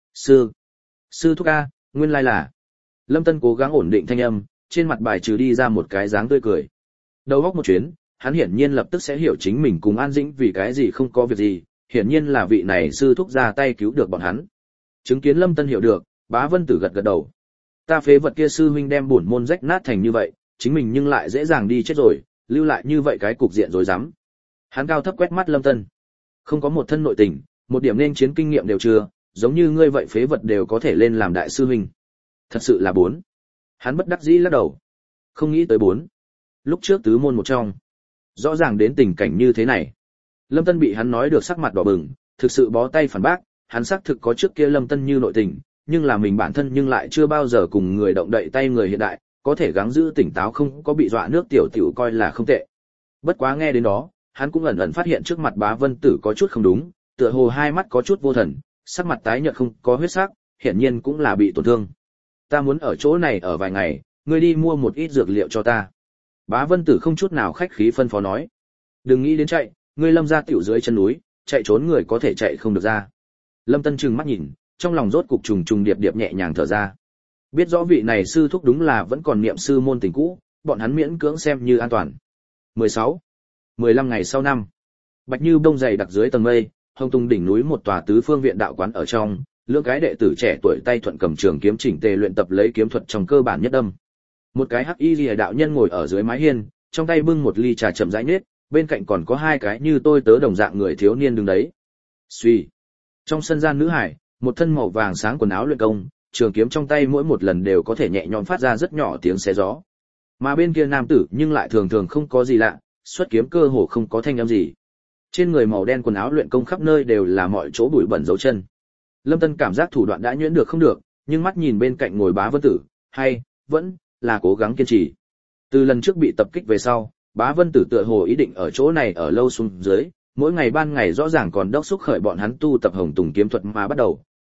Sư thúc a, nguyên lai là. Lâm Tân cố gắng ổn định thanh âm, trên mặt bài trừ đi ra một cái dáng tươi cười. Đầu óc một chuyến, hắn hiển nhiên lập tức sẽ hiểu chính mình cùng An Dĩnh vì cái gì không có việc gì, hiển nhiên là vị này sư thúc ra tay cứu được bọn hắn. Chứng kiến Lâm Tân hiểu được, Bá Vân Tử gật gật đầu. Ta phế vật kia sư huynh đem bổn môn rách nát thành như vậy, chính mình nhưng lại dễ dàng đi chết rồi, lưu lại như vậy cái cục diện rối rắm. Hắn cao thấp quét mắt Lâm Tân. Không có một thân nội tình, một điểm nên chiến kinh nghiệm đều chưa, giống như ngươi vậy phế vật đều có thể lên làm đại sư huynh. Thật sự là 4. Hắn bất đắc dĩ lắc đầu. Không nghĩ tới 4. Lúc trước tứ môn một trong, rõ ràng đến tình cảnh như thế này. Lâm Tân bị hắn nói được sắc mặt đỏ bừng, thực sự bó tay phản bác, hắn xác thực có trước kia Lâm Tân như nội tình, nhưng là mình bản thân nhưng lại chưa bao giờ cùng người động đậy tay người hiện đại, có thể gắng giữ tỉnh táo không có bị dọa nước tiểu tiểu coi là không tệ. Bất quá nghe đến đó, hắn cũng ẩn ẩn phát hiện trước mặt Bá Vân Tử có chút không đúng, tựa hồ hai mắt có chút vô thần, sắc mặt tái nhợt không có huyết sắc, hiển nhiên cũng là bị tổn thương. Ta muốn ở chỗ này ở vài ngày, ngươi đi mua một ít dược liệu cho ta. Bá Vân Tử không chút nào khách khí phân phó nói. Đừng nghĩ đến chạy, ngươi Lâm ra tiểu dưới chân núi, chạy trốn người có thể chạy không được ra. Lâm Tân trừng mắt nhìn, trong lòng rốt cục trùng trùng điệp điệp nhẹ nhàng thở ra. Biết rõ vị này sư thúc đúng là vẫn còn niệm sư môn tình cũ, bọn hắn miễn cưỡng xem như an toàn. 16. 15 ngày sau năm. Bạch Như bông dày đặc dưới tầng mây, Hồng Tùng đỉnh núi một tòa tứ phương viện đạo quán ở trong, lưỡng cái đệ tử trẻ tuổi tay thuận cầm trường kiếm chỉnh tề luyện tập lấy kiếm thuật trong cơ bản nhất đâm. Một cái hắc y liễu đạo nhân ngồi ở dưới mái hiên, trong tay bưng một ly trà chậm rãi nết, bên cạnh còn có hai cái như tôi tớ đồng dạng người thiếu niên đứng đấy. Suy. Trong sân gian nữ hải, một thân màu vàng sáng quần áo luyện công, trường kiếm trong tay mỗi một lần đều có thể nhẹ nhõm phát ra rất nhỏ tiếng xé gió. Mà bên kia nam tử nhưng lại thường thường không có gì lạ, xuất kiếm cơ hồ không có thanh âm gì. Trên người màu đen quần áo luyện công khắp nơi đều là mọi chỗ bụi bẩn dấu chân. Lâm Tân cảm giác thủ đoạn đã nhuyễn được không được, nhưng mắt nhìn bên cạnh ngồi Bá Vân Tử, hay vẫn là cố gắng kiên trì. Từ lần trước bị tập kích về sau, Bá Vân Tử tựa hồ ý định ở chỗ này ở lâu xuống dưới, mỗi ngày ban ngày rõ ràng còn đốc xúc khởi bọn hắn tu tập Hồng Tùng kiếm thuật mà bắt đầu,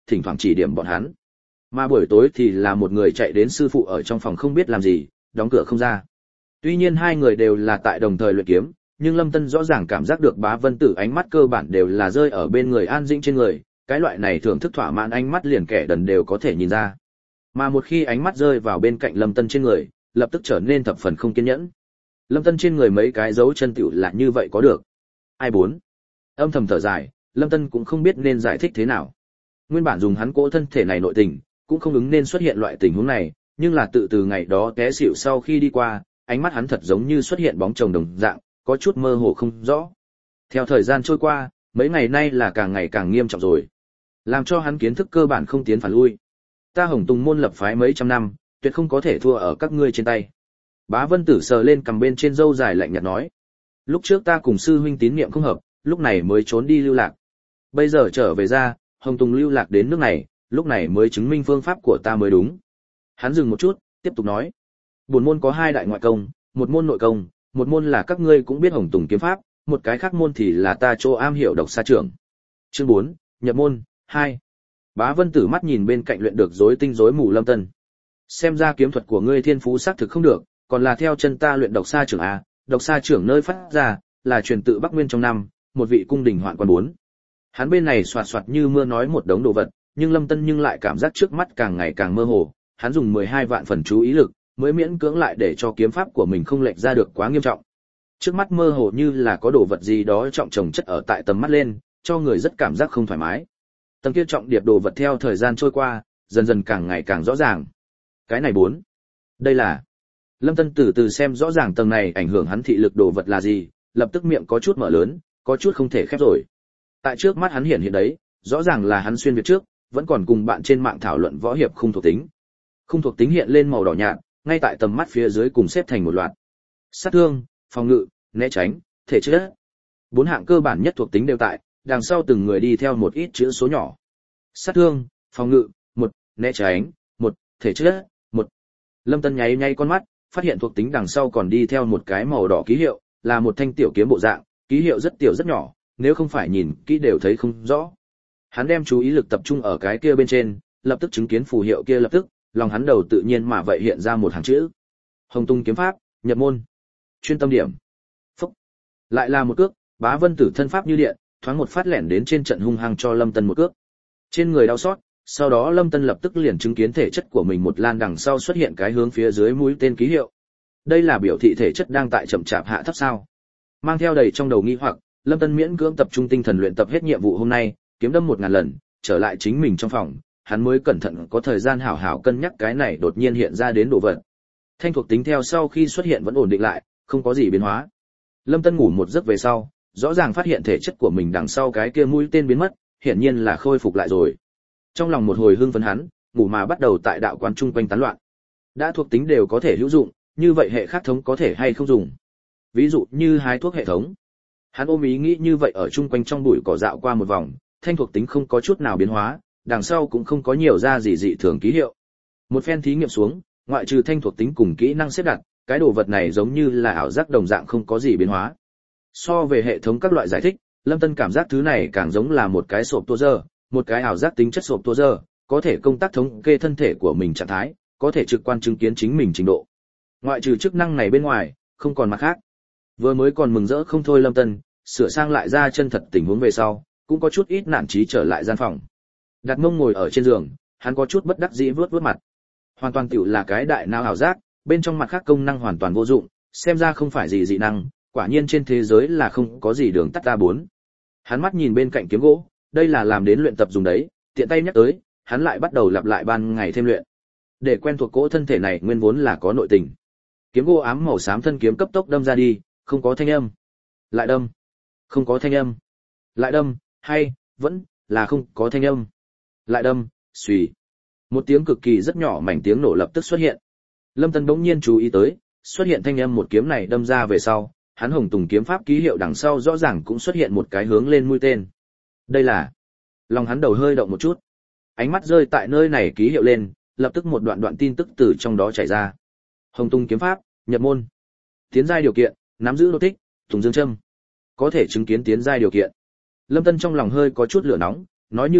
thỉnh thoảng chỉ điểm bọn hắn. Mà buổi tối thì là một người chạy đến sư phụ ở trong phòng không biết làm gì, đóng cửa không ra. Tuy nhiên hai người đều là tại đồng thời luyện kiếm, nhưng Lâm Tân rõ ràng cảm giác được Bá Vân Tử ánh mắt cơ bản đều là rơi ở bên người An Dĩnh trên người, cái loại này thưởng thức thỏa mãn ánh mắt liền kẻ đần đều có thể nhìn ra. Mà một khi ánh mắt rơi vào bên cạnh Lâm Tân trên người, lập tức trở nên thập phần không kiên nhẫn. Lâm Tân trên người mấy cái dấu chân tựu là như vậy có được. Ai bốn? Âm thầm thở dài, Lâm Tân cũng không biết nên giải thích thế nào. Nguyên bản dùng hắn cỗ thân thể này nội tình, cũng không ứng nên xuất hiện loại tình huống này, nhưng là từ ngày đó té xỉu sau khi đi qua, ánh mắt hắn thật giống như xuất hiện bóng chồng đồng dạng, có chút mơ hồ không rõ. Theo thời gian trôi qua, mấy ngày nay là càng ngày càng nghiêm trọng rồi, làm cho hắn kiến thức cơ bản không tiến phản lui. Ta Hồng Tùng môn lập phái mấy trăm năm, tuyệt không có thể thua ở các ngươi trên tay. Bá Vân Tử sờ lên cầm bên trên râu dài lạnh nhạt nói, lúc trước ta cùng sư huynh tín niệm không hợp, lúc này mới trốn đi lưu lạc. Bây giờ trở về ra, Hồng Tùng lưu lạc đến nước này, lúc này mới chứng minh phương pháp của ta mới đúng. Hắn dừng một chút, tiếp tục nói, bổn môn có hai đại ngoại công, một môn nội công, một môn là các ngươi cũng biết Hồng Tùng kiếm pháp, một cái khác môn thì là ta chỗ am hiểu độc sa trưởng. Chương 4, nhập môn 2. Bá Vân Tử mắt nhìn bên cạnh luyện được rối tinh rối mù Lâm Tân. Xem ra kiếm thuật của ngươi thiên phú xác thực không được, còn là theo chân ta luyện độc sa trưởng a, độc sa trưởng nơi phát ra là truyền tự Bắc Nguyên trong năm, một vị cung đình hoạn quan 4. Hắn bên này xoạt xoạt như mưa nói một đống đồ vật, nhưng Lâm Tân nhưng lại cảm giác trước mắt càng ngày càng mơ hồ, hắn dùng 12 vạn phần chú ý lực, mới miễn cưỡng lại để cho kiếm pháp của mình không lệch ra được quá nghiêm trọng. Trước mắt mơ hồ như là có đồ vật gì đó trọng chồng chất ở tại tầm mắt lên, cho người rất cảm giác không thoải mái. Tầng kia trọng điệp đồ vật theo thời gian trôi qua, dần dần càng ngày càng rõ ràng. Cái này 4. Đây là. Lâm Tân từ từ xem rõ ràng tầng này ảnh hưởng hắn thị lực đồ vật là gì, lập tức miệng có chút mở lớn, có chút không thể khép rồi. Tại trước mắt hắn hiện đấy, rõ ràng là hắn xuyên việt trước, vẫn còn cùng bạn trên mạng thảo luận võ hiệp khung thuộc tính. Khung thuộc tính hiện lên màu đỏ nhạt, ngay tại tầm mắt phía dưới cùng xếp thành một loạt. Sát thương, phòng ngự, né tránh, thể chất. 4 hạng cơ bản nhất thuộc tính đều tại, đằng sau từng người đi theo một ít chữ số nhỏ. Sát thương, phòng ngự, 1, né tránh, 1, thể chất, 1. Lâm Tân nháy nháy con mắt, phát hiện thuộc tính đằng sau còn đi theo một cái màu đỏ ký hiệu, là một thanh tiểu kiếm bộ dạng, ký hiệu rất tiểu rất nhỏ, nếu không phải nhìn kỹ đều thấy không rõ. Hắn đem chú ý lực tập trung ở cái kia bên trên, lập tức chứng kiến phù hiệu kia lập tức, lòng hắn đầu tự nhiên mà vậy hiện ra một hàng chữ. Hồng Tung kiếm pháp, nhập môn. Chuyên tâm điểm. Phúc. Lại là một cước, Bá Vân Tử thân pháp như điện, thoáng một phát lẻn đến trên trận hung hăng cho Lâm Tân một cước. Trên người đau xót, sau đó Lâm Tân lập tức liền chứng kiến thể chất của mình một lan đằng sau xuất hiện cái hướng phía dưới mũi tên ký hiệu. Đây là biểu thị thể chất đang tại chậm chạp hạ thấp sao? Mang theo đầy trong đầu nghi hoặc, Lâm Tân miễn cưỡng tập trung tinh thần luyện tập hết nhiệm vụ hôm nay, kiếm đâm 1000 lần, trở lại chính mình trong phòng, hắn mới cẩn thận có thời gian hảo hảo cân nhắc cái này đột nhiên hiện ra đến đồ vật. Thanh thuộc tính theo sau khi xuất hiện vẫn ổn định lại, không có gì biến hóa. Lâm Tân ngủ một giấc về sau, rõ ràng phát hiện thể chất của mình đằng sau cái kia mũi tên biến mất, hiển nhiên là khôi phục lại rồi. Trong lòng một hồi hưng phấn hắn, ngủ mà bắt đầu tại đạo quán chung quanh tán loạn. Đã thuộc tính đều có thể hữu dụng, như vậy hệ khác thống có thể hay không dùng? Ví dụ như hái thuốc hệ thống. Hắn ôm ý nghĩ như vậy ở chung quanh trong bụi cỏ dạo qua một vòng, thanh thuộc tính không có chút nào biến hóa, đằng sau cũng không có nhiều ra gì dị thường ký hiệu. Một phen thí nghiệm xuống, ngoại trừ thanh thuộc tính cùng kỹ năng xếp đặt, cái đồ vật này giống như là ảo giác đồng dạng không có gì biến hóa. So về hệ thống các loại giải thích, Lâm Tân cảm giác thứ này càng giống là một cái sộp tua dơ, một cái ảo giác tính chất sộp tua dơ, có thể công tác thống kê thân thể của mình trạng thái, có thể trực quan chứng kiến chính mình trình độ. Ngoại trừ chức năng này bên ngoài, không còn mặt khác. Vừa mới còn mừng rỡ không thôi Lâm Tân, sửa sang lại ra chân thật tình huống về sau, cũng có chút ít nản chí trở lại gian phòng. Đặt mông ngồi ở trên giường, hắn có chút bất đắc dĩ vướt mặt. Hoàn toàn tiểu là cái đại não ảo giác, bên trong mặt khác công năng hoàn toàn vô dụng, xem ra không phải gì dị năng, quả nhiên trên thế giới là không có gì đường tắt ta 4. Hắn mắt nhìn bên cạnh kiếm gỗ, đây là làm đến luyện tập dùng đấy, tiện tay nhắc tới, hắn lại bắt đầu lặp lại ban ngày thêm luyện. Để quen thuộc cỗ thân thể này nguyên vốn là có nội tình. Kiếm gỗ ám màu xám thân kiếm cấp tốc đâm ra đi, không có thanh âm. Lại đâm, không có thanh âm. Lại đâm, hay vẫn là không có thanh âm. Lại đâm, xùy. Một tiếng cực kỳ rất nhỏ mảnh tiếng nổ lập tức xuất hiện. Lâm Tân bỗng nhiên chú ý tới, xuất hiện thanh âm một kiếm này đâm ra về sau, hắn Hồng Tùng kiếm pháp ký hiệu đằng sau rõ ràng cũng xuất hiện một cái hướng lên mũi tên. Đây là. Lòng hắn đầu hơi động một chút. Ánh mắt rơi tại nơi này ký hiệu lên, lập tức một đoạn tin tức từ trong đó chảy ra. Hồng Tùng kiếm pháp, nhập môn. Tiến giai điều kiện, nắm giữ đô thích, Tùng Dương Châm. Có thể chứng kiến tiến giai điều kiện. Lâm Tân trong lòng hơi có chút lửa nóng, nói như vậy,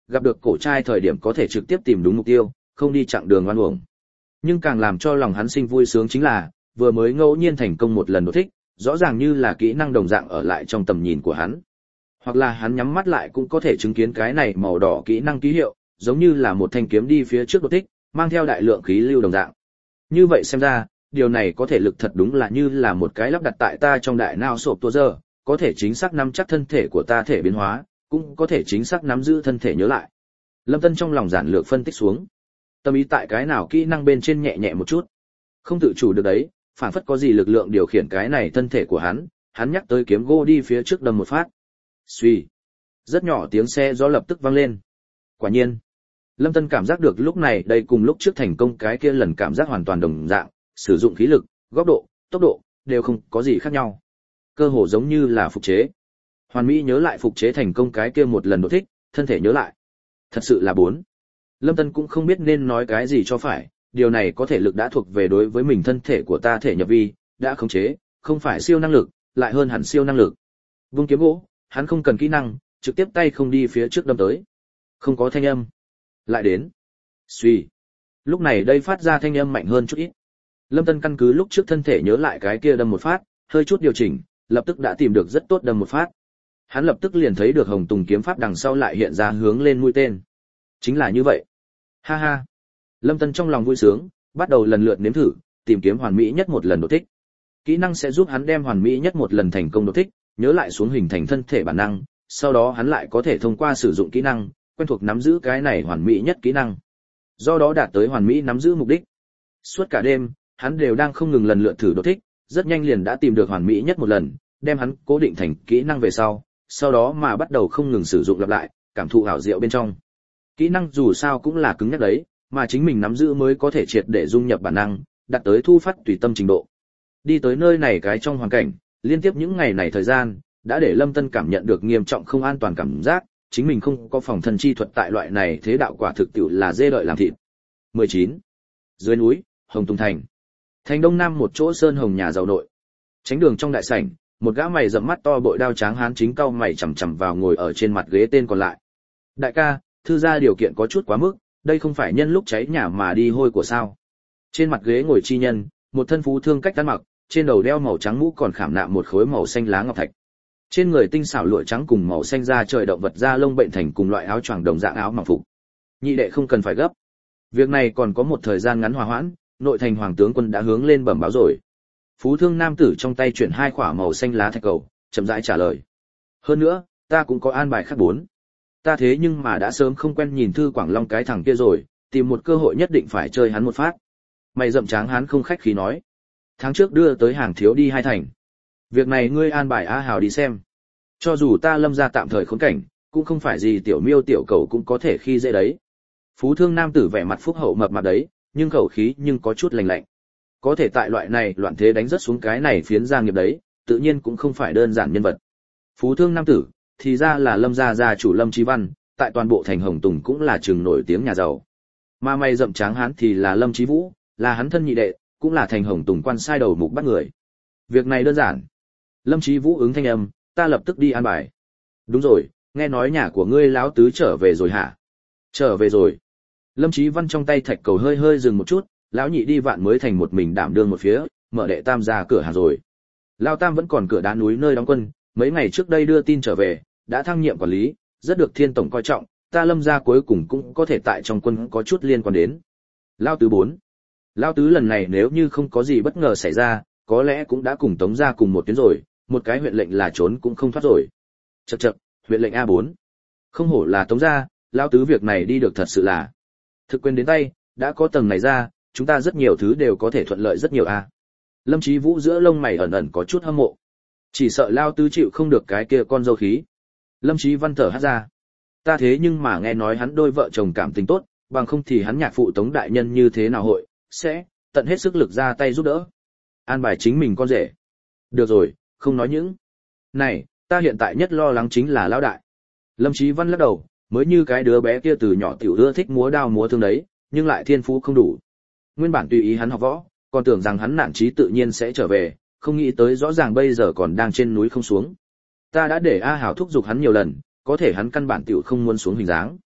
gặp được cổ trai thời điểm có thể trực tiếp tìm đúng mục tiêu, không đi chặng đường oan uổng. Nhưng càng làm cho lòng hắn sinh vui sướng chính là, vừa mới ngẫu nhiên thành công một lần đột thích, rõ ràng như là kỹ năng đồng dạng ở lại trong tầm nhìn của hắn. Hoặc là hắn nhắm mắt lại cũng có thể chứng kiến cái này màu đỏ kỹ năng ký hiệu, giống như là một thanh kiếm đi phía trước đột thích, mang theo đại lượng khí lưu đồng dạng. Như vậy xem ra, điều này có thể lực thật đúng là như là một cái lắp đặt tại ta trong đại não sộp tua giờ, có thể chính xác nắm chắc thân thể của ta thể biến hóa, cũng có thể chính xác nắm giữ thân thể nhớ lại. Lâm Tân trong lòng giản lược phân tích xuống. Tâm ý tại cái nào kỹ năng bên trên nhẹ nhẹ một chút. Không tự chủ được đấy, phản phất có gì lực lượng điều khiển cái này thân thể của hắn nhắc tới kiếm gỗ đi phía trước đâm một phát. Xuy. Rất nhỏ tiếng xe gió lập tức vang lên. Quả nhiên, Lâm Tân cảm giác được lúc này đây cùng lúc trước thành công cái kia lần cảm giác hoàn toàn đồng dạng, sử dụng khí lực, góc độ, tốc độ, đều không có gì khác nhau. Cơ hồ giống như là phục chế. Hoàn mỹ nhớ lại phục chế thành công cái kia một lần đột thích, thân thể nhớ lại. Thật sự là 4. Lâm Tân cũng không biết nên nói cái gì cho phải, điều này có thể lực đã thuộc về đối với mình thân thể của ta thể nhập vi, đã khống chế, không phải siêu năng lực, lại hơn hẳn siêu năng lực. Vung kiếm gỗ, hắn không cần kỹ năng, trực tiếp tay không đi phía trước đâm tới. Không có thanh âm. Lại đến. Xuy. Lúc này đây phát ra thanh âm mạnh hơn chút ít. Lâm Tân căn cứ lúc trước thân thể nhớ lại cái kia đâm một phát, hơi chút điều chỉnh, lập tức đã tìm được rất tốt đâm một phát. Hắn lập tức liền thấy được Hồng Tùng kiếm pháp đằng sau lại hiện ra hướng lên mũi tên. Chính là như vậy. Ha ha. Lâm Tân trong lòng vui sướng, bắt đầu lần lượt nếm thử, tìm kiếm hoàn mỹ nhất một lần đột thích. Kỹ năng sẽ giúp hắn đem hoàn mỹ nhất một lần thành công đột thích, nhớ lại xuống hình thành thân thể bản năng, sau đó hắn lại có thể thông qua sử dụng kỹ năng, quen thuộc nắm giữ cái này hoàn mỹ nhất kỹ năng. Do đó đạt tới hoàn mỹ nắm giữ mục đích. Suốt cả đêm, hắn đều đang không ngừng lần lượt thử đột thích, rất nhanh liền đã tìm được hoàn mỹ nhất một lần, đem hắn cố định thành kỹ năng về sau đó mà bắt đầu không ngừng sử dụng lặp lại, cảm thụ ảo diệu bên trong. Kỹ năng dù sao cũng là cứng nhắc đấy, mà chính mình nắm giữ mới có thể triệt để dung nhập bản năng, đạt tới thu phát tùy tâm trình độ. Đi tới nơi này cái trong hoàn cảnh, liên tiếp những ngày này thời gian, đã để Lâm Tân cảm nhận được nghiêm trọng không an toàn cảm giác, chính mình không có phòng thân chi thuật tại loại này thế đạo quả thực tiệu là dê đợi làm thịt. 19. Dưới núi, Hồng Tùng Thành. Thành Đông Nam một chỗ sơn hồng nhà giàu nội. Tránh đường trong đại sảnh, một gã mày rậm mắt to bội đao tráng hán chính cau mày chằm chằm vào ngồi ở trên mặt ghế tên còn lại. Đại ca, thư gia điều kiện có chút quá mức, đây không phải nhân lúc cháy nhà mà đi hôi của sao? Trên mặt ghế ngồi chi nhân, một thân phú thương cách ăn mặc, trên đầu đeo màu trắng mũ còn khảm nạm một khối màu xanh lá ngọc thạch. Trên người tinh xảo lụa trắng cùng màu xanh da trời động vật da lông bệnh thành cùng loại áo choàng đồng dạng áo mặc phục. Nhị đệ không cần phải gấp. Việc này còn có một thời gian ngắn hòa hoãn, nội thành hoàng tướng quân đã hướng lên bẩm báo rồi. Phú thương nam tử trong tay chuyển 2 khỏa màu xanh lá thạch cầu, chậm rãi trả lời. Hơn nữa, ta cũng có an bài khác 4. Ta thế nhưng mà đã sớm không quen nhìn Thư Quảng Long cái thằng kia rồi, tìm một cơ hội nhất định phải chơi hắn một phát. Mày rậm tráng hắn không khách khí nói. Tháng trước đưa tới hàng thiếu đi 2 thành. Việc này ngươi an bài A Hào đi xem. Cho dù ta Lâm gia tạm thời khốn cảnh, cũng không phải gì tiểu miêu tiểu cầu cũng có thể khi dễ đấy. Phú thương nam tử vẻ mặt phúc hậu mập mạp đấy, nhưng khẩu khí nhưng có chút lạnh lạnh. Có thể tại loại này loạn thế đánh rất xuống cái này phiến gia nghiệp đấy, tự nhiên cũng không phải đơn giản nhân vật. Phú thương nam tử, thì ra là Lâm gia gia chủ Lâm Chí Văn, tại toàn bộ thành Hồng Tùng cũng là trường nổi tiếng nhà giàu. Mà mày rậm tráng hán thì là Lâm Chí Vũ, là hắn thân nhị đệ, cũng là thành Hồng Tùng quan sai đầu mục bắt người. Việc này đơn giản. Lâm Chí Vũ ứng thanh âm, ta lập tức đi an bài. Đúng rồi, nghe nói nhà của ngươi lão tứ trở về rồi hả? Trở về rồi. Lâm Chí Văn trong tay thạch cầu hơi hơi dừng một chút, lão nhị đi vạn mới thành một mình đảm đương một phía, mở đệ tam ra cửa hàng rồi. Lão tam vẫn còn cửa đá núi nơi đóng quân, mấy ngày trước đây đưa tin trở về, đã thăng nhiệm quản lý, rất được Thiên tổng coi trọng, ta Lâm gia cuối cùng cũng có thể tại trong quân có chút liên quan đến. Lão tứ 4. Lão tứ lần này nếu như không có gì bất ngờ xảy ra, có lẽ cũng đã cùng Tống gia cùng một tuyến rồi, một cái huyện lệnh là trốn cũng không thoát rồi. Chậc chậc, huyện lệnh A4. Không hổ là Tống gia, lão tứ việc này đi được thật sự là. Thực quyền đến tay, đã có tầng này ra, chúng ta rất nhiều thứ đều có thể thuận lợi rất nhiều a. Lâm Chí Vũ giữa lông mày ẩn ẩn có chút hâm mộ. Chỉ sợ lão tứ chịu không được cái kia con dâu khí. Lâm Chí Văn thở hắt ra. Ta thế nhưng mà nghe nói hắn đôi vợ chồng cảm tình tốt, bằng không thì hắn nhạc phụ Tống đại nhân như thế nào hội sẽ tận hết sức lực ra tay giúp đỡ. An bài chính mình con rể. Được rồi, không nói những. Này, ta hiện tại nhất lo lắng chính là lão đại. Lâm Chí Văn lắc đầu, mới như cái đứa bé kia từ nhỏ tiểu ưa thích múa đao múa thương đấy, nhưng lại thiên phú không đủ. Nguyên bản tùy ý hắn học võ, còn tưởng rằng hắn nản chí tự nhiên sẽ trở về, không nghĩ tới rõ ràng bây giờ còn đang trên núi không xuống. Ta đã để A Hảo thúc giục hắn nhiều lần, có thể hắn căn bản tiểu không muốn xuống hình dáng.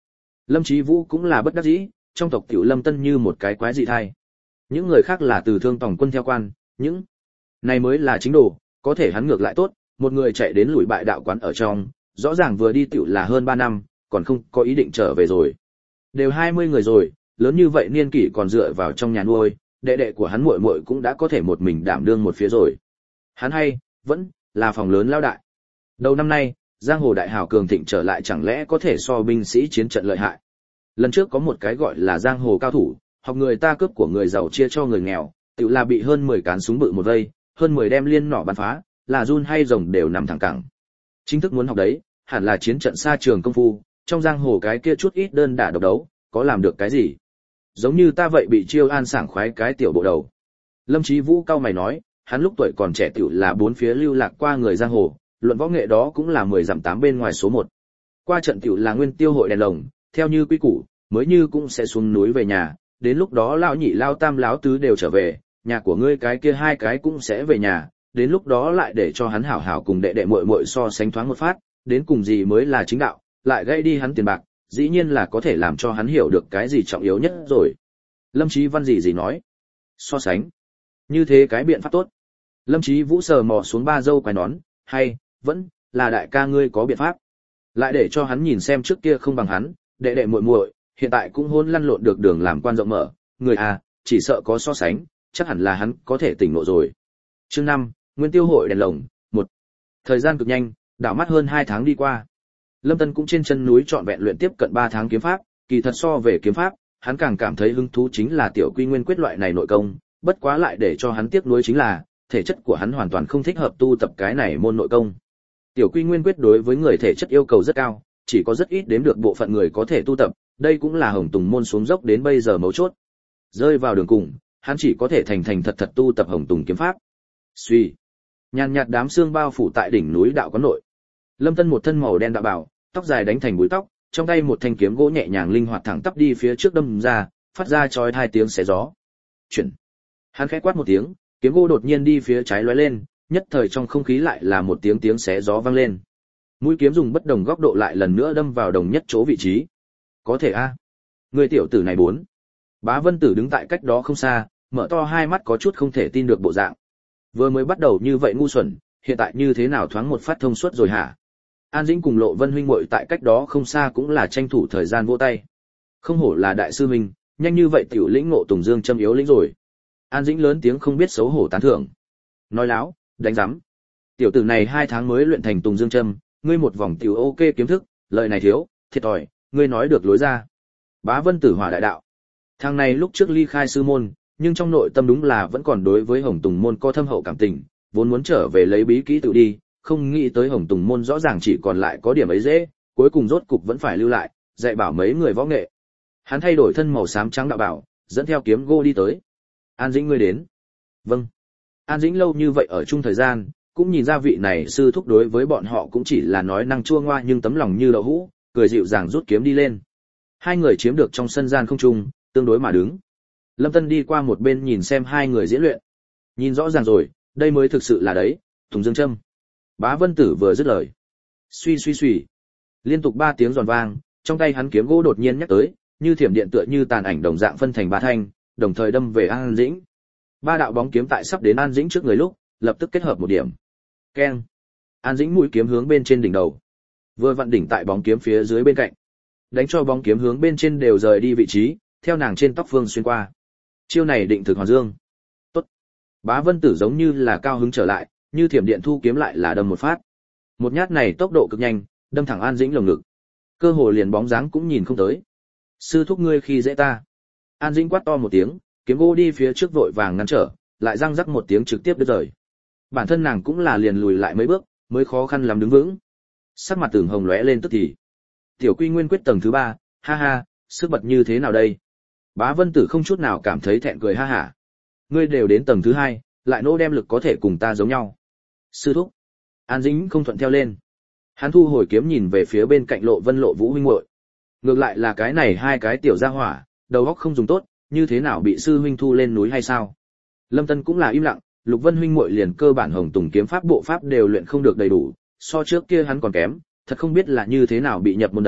Lâm Chí Vũ cũng là bất đắc dĩ, trong tộc tiểu Lâm Tân như một cái quái dị thai. Những người khác là từ thương tổng quân theo quan, những này mới là chính đồ, có thể hắn ngược lại tốt, một người chạy đến lùi bại đạo quán ở trong, rõ ràng vừa đi tiểu là hơn 3 năm, còn không có ý định trở về rồi. Đều 20 người rồi, lớn như vậy niên kỷ còn dựa vào trong nhà nuôi, đệ đệ của hắn muội muội cũng đã có thể một mình đảm đương một phía rồi. Hắn hay, vẫn là phòng lớn lao đại. Đầu năm nay, giang hồ đại hào cường thịnh trở lại chẳng lẽ có thể so binh sĩ chiến trận lợi hại. Lần trước có một cái gọi là giang hồ cao thủ, học người ta cướp của người giàu chia cho người nghèo, tự là bị hơn 10 cán súng bự một vây, hơn 10 đem liên nỏ bắn phá, là run hay rồng đều nằm thẳng cẳng. Chính thức muốn học đấy, hẳn là chiến trận xa trường công phu, trong giang hồ cái kia chút ít đơn đả độc đấu, có làm được cái gì? Giống như ta vậy bị chiêu an sảng khoái cái tiểu bộ đầu. Lâm Chí Vũ cao mày nói, hắn lúc tuổi còn trẻ tiểu là bốn phía lưu lạc qua người giang hồ, luận võ nghệ đó cũng là 10 dặm 8 bên ngoài số 1. Qua trận tiểu là nguyên tiêu hội đèn lồng, theo như quy củ, mới như cũng sẽ xuống núi về nhà, đến lúc đó lão nhị lão tam lão tứ đều trở về, nhà của ngươi cái kia hai cái cũng sẽ về nhà, đến lúc đó lại để cho hắn hảo hảo cùng đệ đệ muội muội so sánh thoáng một phát, đến cùng gì mới là chính đạo, lại gây đi hắn tiền bạc, dĩ nhiên là có thể làm cho hắn hiểu được cái gì trọng yếu nhất rồi. Lâm Chí Văn gì nói? So sánh. Như thế cái biện pháp tốt. Lâm Chí Vũ sờ mò xuống ba dâu quai nón, hay, vẫn, là đại ca ngươi có biện pháp. Lại để cho hắn nhìn xem trước kia không bằng hắn, đệ đệ muội muội, hiện tại cũng hôn lăn lộn được đường làm quan rộng mở, người à, chỉ sợ có so sánh, chắc hẳn là hắn có thể tỉnh ngộ rồi. Chương 5, Nguyên Tiêu hội đèn lồng, 1. Thời gian cực nhanh, đảo mắt hơn 2 tháng đi qua. Lâm Tân cũng trên chân núi trọn vẹn luyện tiếp cận 3 tháng kiếm pháp, kỳ thật so về kiếm pháp, hắn càng cảm thấy hứng thú chính là tiểu quy nguyên quyết loại này nội công, bất quá lại để cho hắn tiếc nuối chính là, thể chất của hắn hoàn toàn không thích hợp tu tập cái này môn nội công. Tiểu quy nguyên quyết đối với người thể chất yêu cầu rất cao, chỉ có rất ít đếm được bộ phận người có thể tu tập, đây cũng là Hồng Tùng môn xuống dốc đến bây giờ mấu chốt. Rơi vào đường cùng, hắn chỉ có thể thành thật tu tập Hồng Tùng kiếm pháp. Suy, nhàn nhạt đám sương bao phủ tại đỉnh núi đạo quán nội. Lâm Tân một thân màu đen đạo bào, tóc dài đánh thành búi tóc, trong tay một thanh kiếm gỗ nhẹ nhàng linh hoạt thẳng tắp đi phía trước đâm ra, phát ra chói tai tiếng xé gió. Chuyển. Hắn khẽ quát một tiếng, kiếm gỗ đột nhiên đi phía trái lóe lên, nhất thời trong không khí lại là một tiếng xé gió vang lên. Mũi kiếm dùng bất đồng góc độ lại lần nữa đâm vào đồng nhất chỗ vị trí. Có thể a, người tiểu tử này bốn. Bá Vân Tử đứng tại cách đó không xa, mở to hai mắt có chút không thể tin được bộ dạng. Vừa mới bắt đầu như vậy ngu xuẩn, hiện tại như thế nào thoáng một phát thông suốt rồi hả? An Dĩnh cùng Lộ Vân huynh muội tại cách đó không xa cũng là tranh thủ thời gian vỗ tay. Không hổ là đại sư huynh, nhanh như vậy tiểu lĩnh ngộ Tùng Dương châm yếu lĩnh rồi. An Dĩnh lớn tiếng không biết xấu hổ tán thưởng. Nói láo, đánh rắm. Tiểu tử này 2 tháng mới luyện thành Tùng Dương châm, ngươi một vòng tiểu ok kiếm thức, lời này thiếu, thiệt thòi, ngươi nói được lối ra. Bá Vân Tử hỏa đại đạo. Thằng này lúc trước ly khai sư môn, nhưng trong nội tâm đúng là vẫn còn đối với Hồng Tùng môn có thâm hậu cảm tình, vốn muốn trở về lấy bí kỹ tự đi, không nghĩ tới Hồng Tùng môn rõ ràng chỉ còn lại có điểm ấy dễ, cuối cùng rốt cục vẫn phải lưu lại, dạy bảo mấy người võ nghệ. Hắn thay đổi thân màu xám trắng đạo bảo, dẫn theo kiếm gô đi tới. An Dĩnh ngươi đến. Vâng. An Dĩnh lâu như vậy ở chung thời gian, cũng nhìn ra vị này sư thúc đối với bọn họ cũng chỉ là nói năng chua ngoa nhưng tấm lòng như đậu hũ, cười dịu dàng rút kiếm đi lên. Hai người chiếm được trong sân gian không trung, tương đối mà đứng. Lâm Tân đi qua một bên nhìn xem hai người diễn luyện. Nhìn rõ ràng rồi, đây mới thực sự là đấy, Tùng Dương châm. Bá Vân Tử vừa dứt lời. Suy suy suy. Liên tục 3 tiếng giòn vang, trong tay hắn kiếm gỗ đột nhiên nhắc tới, như thiểm điện tựa như tàn ảnh đồng dạng phân thành 3 thanh, đồng thời đâm về An Dĩnh. 3 đạo bóng kiếm tại sắp đến An Dĩnh trước người lúc, lập tức kết hợp một điểm. Keng. An Dĩnh mũi kiếm hướng bên trên đỉnh đầu. Vừa vặn đỉnh tại bóng kiếm phía dưới bên cạnh. Đánh cho bóng kiếm hướng bên trên đều rời đi vị trí, theo nàng trên tóc phương xuyên qua. Chiêu này định thực hoàn dương. Tốt. Bá Vân Tử giống như là cao hứng trở lại, như thiểm điện thu kiếm lại là đâm một phát. Một nhát này tốc độ cực nhanh, đâm thẳng An Dĩnh lồng ngực. Cơ hồ liền bóng dáng cũng nhìn không tới. Sư thúc ngươi khi dễ ta. An Dĩnh quát to một tiếng, kiếm gỗ đi phía trước vội vàng ngăn trở, lại răng rắc một tiếng trực tiếp đứt rời. Bản thân nàng cũng là liền lùi lại mấy bước, mới khó khăn lắm đứng vững. Sắc mặt Tưởng Hồng lóe lên tức thì. Tiểu Quy Nguyên quyết tầng thứ 3, ha ha, sức bật như thế nào đây? Bá Vân Tử không chút nào cảm thấy thẹn cười ha hả. Ngươi đều đến tầng thứ 2, lại nỗ đem lực có thể cùng ta giống nhau. Sư thúc. An Dĩnh không thuận theo lên. Hắn thu hồi kiếm nhìn về phía bên cạnh Lộ Vân Lộ Vũ huynh muội. Ngược lại là cái này hai cái tiểu gia hỏa, đầu óc không dùng tốt, như thế nào bị sư huynh thu lên núi hay sao? Lâm Tân cũng là im lặng, Lục Vân huynh muội liền cơ bản Hồng Tùng kiếm pháp bộ pháp đều luyện không được đầy đủ, so trước kia hắn còn kém, thật không biết là như thế nào bị nhập môn đấy,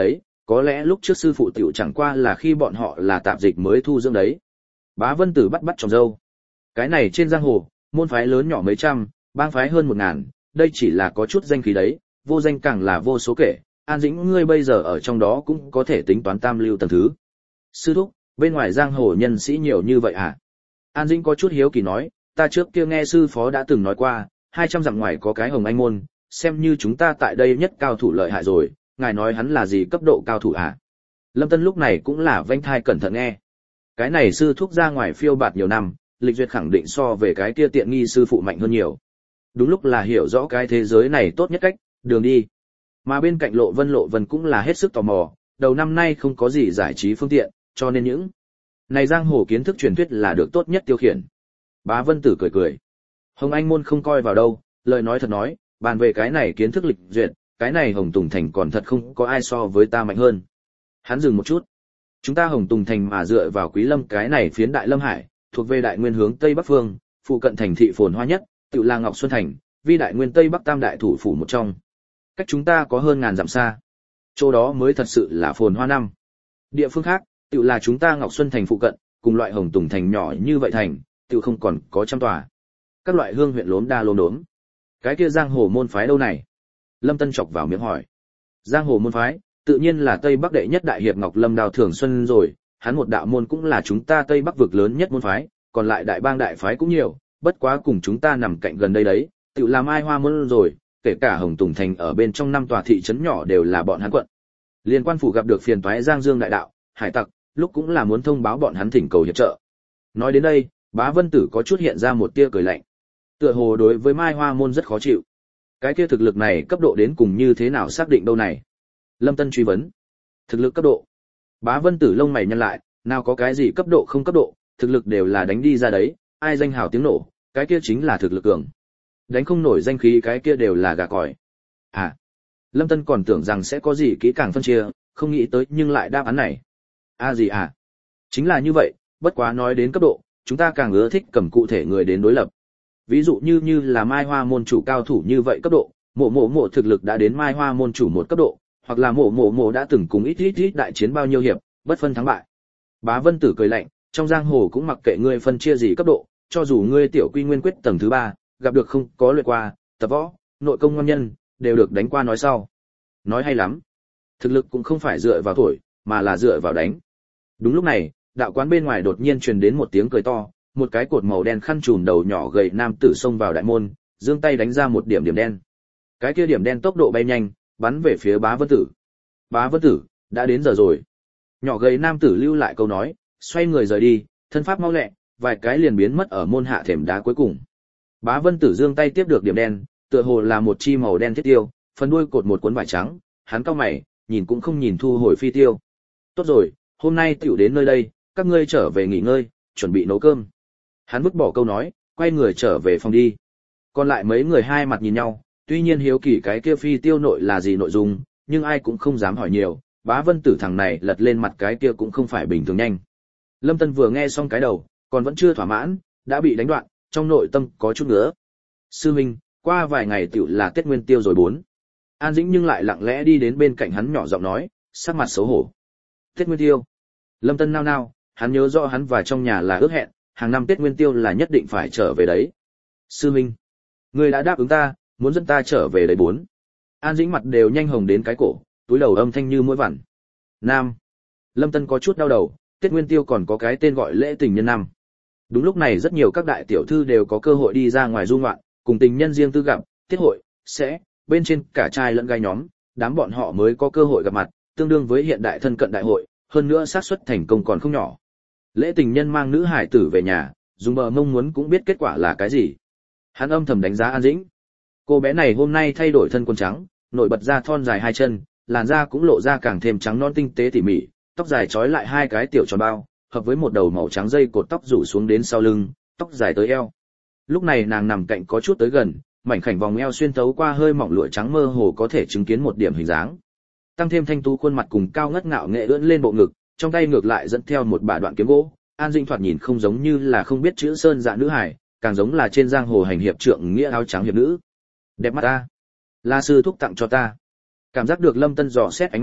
có lẽ lúc trước sư phụ tiểu chẳng qua là khi bọn họ là tạp dịch mới thu dưỡng đấy. Bá Vân Tử bắt tròng dâu. Cái này trên giang hồ, môn phái lớn nhỏ mấy trăm, bang phái hơn 1000, đây chỉ là có chút danh khí đấy, vô danh càng là vô số kể. An Dĩnh ngươi bây giờ ở trong đó cũng có thể tính toán tam lưu tầng thứ. Sư thúc, bên ngoài giang hồ nhân sĩ nhiều như vậy hả? An Dĩnh có chút hiếu kỳ nói, ta trước kia nghe sư phó đã từng nói qua, 200 dặm ngoài có cái Hồng Anh môn, xem như chúng ta tại đây nhất cao thủ lợi hại rồi, ngài nói hắn là gì cấp độ cao thủ hả? Lâm Tân lúc này cũng là vênh thai cẩn thận nghe. Cái này sư thúc ra ngoài phiêu bạt nhiều năm, lịch duyệt khẳng định so về cái kia tiện nghi sư phụ mạnh hơn nhiều. Đúng lúc là hiểu rõ cái thế giới này tốt nhất cách, đường đi. Mà bên cạnh Lộ Vân cũng là hết sức tò mò, đầu năm nay không có gì giải trí phương tiện, cho nên những này giang hồ kiến thức truyền thuyết là được tốt nhất tiêu khiển. Bá Vân Tử cười cười. Hồng Anh môn không coi vào đâu, lời nói thật nói, bàn về cái này kiến thức lịch duyệt, cái này Hồng Tùng Thành còn thật không có ai so với ta mạnh hơn. Hắn dừng một chút. Chúng ta Hồng Tùng Thành mà dựa vào Quý Lâm cái này phiến Đại Lâm Hải, thuộc về Đại Nguyên hướng Tây Bắc phương, phụ cận thành thị phồn hoa nhất, tự là Ngọc Xuân Thành, vi Đại Nguyên Tây Bắc tam đại thủ phủ một trong. Cách chúng ta có hơn 1000 dặm xa. Chỗ đó mới thật sự là phồn hoa năm. Địa phương khác, tự là chúng ta Ngọc Xuân Thành phụ cận, cùng loại Hồng Tùng Thành nhỏ như vậy thành, tự không còn có trăm tòa. Các loại hương huyện lốm đa lốm đốm. Cái kia giang hồ môn phái đâu này? Lâm Tân chọc vào miệng hỏi. Giang hồ môn phái, tự nhiên là Tây Bắc đệ nhất đại hiệp Ngọc Lâm Đào Thường Xuân rồi, hắn một đạo môn cũng là chúng ta Tây Bắc vực lớn nhất môn phái, còn lại đại bang đại phái cũng nhiều, bất quá cùng chúng ta nằm cạnh gần đây đấy, tự làm Ai Hoa môn rồi, kể cả Hồng Tùng Thành ở bên trong 5 tòa thị trấn nhỏ đều là bọn hắn quận. Liên quan phủ gặp được phiền toái Giang Dương đại đạo, hải tặc, lúc cũng là muốn thông báo bọn hắn thỉnh cầu hiệp trợ. Nói đến đây, Bá Vân Tử có chút hiện ra một tia cười lạnh. Tựa hồ đối với Mai Hoa môn rất khó chịu. Cái kia thực lực này cấp độ đến cùng như thế nào xác định đâu này? Lâm Tân truy vấn. Thực lực cấp độ. Bá Vân Tử lông mày nhăn lại, nào có cái gì cấp độ không cấp độ, thực lực đều là đánh đi ra đấy, ai danh hào tiếng nổ, cái kia chính là thực lực cường. Đánh không nổi danh khí cái kia đều là gà còi. À, Lâm Tân còn tưởng rằng sẽ có gì kỹ càng phân chia, không nghĩ tới nhưng lại đáp án này. Gì à? Chính là như vậy, bất quá nói đến cấp độ, chúng ta càng ưa thích cầm cụ thể người đến đối lập. Ví dụ như là Mai Hoa môn chủ cao thủ như vậy cấp độ, mộ thực lực đã đến Mai Hoa môn chủ một cấp độ, hoặc là mộ đã từng cùng ít đại chiến bao nhiêu hiệp, bất phân thắng bại. Bá Vân Tử cười lạnh, trong giang hồ cũng mặc kệ ngươi phân chia gì cấp độ, cho dù ngươi tiểu quy nguyên quyết tầng thứ 3, gặp được không có luyện qua, tập võ, nội công ngon nhân, đều được đánh qua nói sau. Nói hay lắm. Thực lực cũng không phải dựa vào tuổi, mà là dựa vào đánh. Đúng lúc này, đạo quán bên ngoài đột nhiên truyền đến một tiếng cười to, một cái cột màu đen khăn trùm đầu nhỏ gầy nam tử xông vào đại môn, giương tay đánh ra một điểm đen. Cái kia điểm đen tốc độ bay nhanh, bắn về phía Bá Vân Tử. Bá Vân Tử, đã đến giờ rồi. Nhỏ gầy nam tử lưu lại câu nói, xoay người rời đi, thân pháp mau lẹ, vài cái liền biến mất ở môn hạ thềm đá cuối cùng. Bá Vân Tử giương tay tiếp được điểm đen, tựa hồ là một chi màu đen thiết tiêu, phần đuôi cột một cuốn vải trắng, hắn cau mày, nhìn cũng không nhìn thu hồi phi tiêu. Tốt rồi, hôm nay tiểu đến nơi đây, các ngươi trở về nghỉ ngơi, chuẩn bị nấu cơm. Hắn vứt bỏ câu nói, quay người trở về phòng đi. Còn lại mấy người hai mặt nhìn nhau, tuy nhiên hiếu kỳ cái kia phi tiêu nội là gì nội dung, nhưng ai cũng không dám hỏi nhiều. Bá Vân Tử thằng này lật lên mặt cái kia cũng không phải bình thường nhanh. Lâm Tân vừa nghe xong cái đầu, còn vẫn chưa thỏa mãn, đã bị đánh đoạn, trong nội tâm có chút ngứa. Sư huynh, qua vài ngày tiểu là Tết Nguyên Tiêu rồi bốn. An Dĩnh nhưng lại lặng lẽ đi đến bên cạnh hắn nhỏ giọng nói, sắc mặt xấu hổ. Tết Nguyên Tiêu. Lâm Tân nao, hắn nhớ rõ hắn và trong nhà là ước hẹn, hàng năm Tết Nguyên Tiêu là nhất định phải trở về đấy. Sư huynh, ngươi đã đáp ứng ta, muốn dẫn ta trở về đấy bốn. An Dĩnh mặt đều nhanh hồng đến cái cổ, túi đầu âm thanh như mũi vằn. Nam. Lâm Tân có chút đau đầu, Tết Nguyên Tiêu còn có cái tên gọi lễ tình nhân năm. Đúng lúc này rất nhiều các đại tiểu thư đều có cơ hội đi ra ngoài du ngoạn, cùng tình nhân riêng tư gặp, tiết hội, sẽ, bên trên cả trai lẫn gái nhóm, đám bọn họ mới có cơ hội gặp mặt, tương đương với hiện đại thân cận đại hội, hơn nữa xác suất thành công còn không nhỏ. Lễ tình nhân mang nữ hải tử về nhà, dùng bờ mông muốn cũng biết kết quả là cái gì. Hắn âm thầm đánh giá An Dĩnh. Cô bé này hôm nay thay đổi thân quần trắng, nổi bật ra thon dài hai chân, làn da cũng lộ ra càng thêm trắng non tinh tế tỉ mỉ, tóc dài trói lại hai cái tiểu tròn bao, hợp với một đầu màu trắng dây cột tóc rủ xuống đến sau lưng, tóc dài tới eo. Lúc này nàng nằm cạnh có chút tới gần, mảnh khảnh vòng eo xuyên thấu qua hơi mỏng lụa trắng mơ hồ có thể chứng kiến một điểm hình dáng. Tăng thêm thanh tú khuôn mặt cùng cao ngất ngạo nghệ ưỡn lên bộ ngực, trong tay ngược lại dẫn theo một bả đoạn kiếm gỗ. An Dĩnh thoạt nhìn không giống như là không biết chữ sơn dạ nữ hài, càng giống là trên giang hồ hành hiệp trượng nghĩa áo trắng hiệp nữ. Đẹp mắt ta, là sư thúc tặng cho ta. Cảm giác được Lâm Tân dò xét ánh mắt,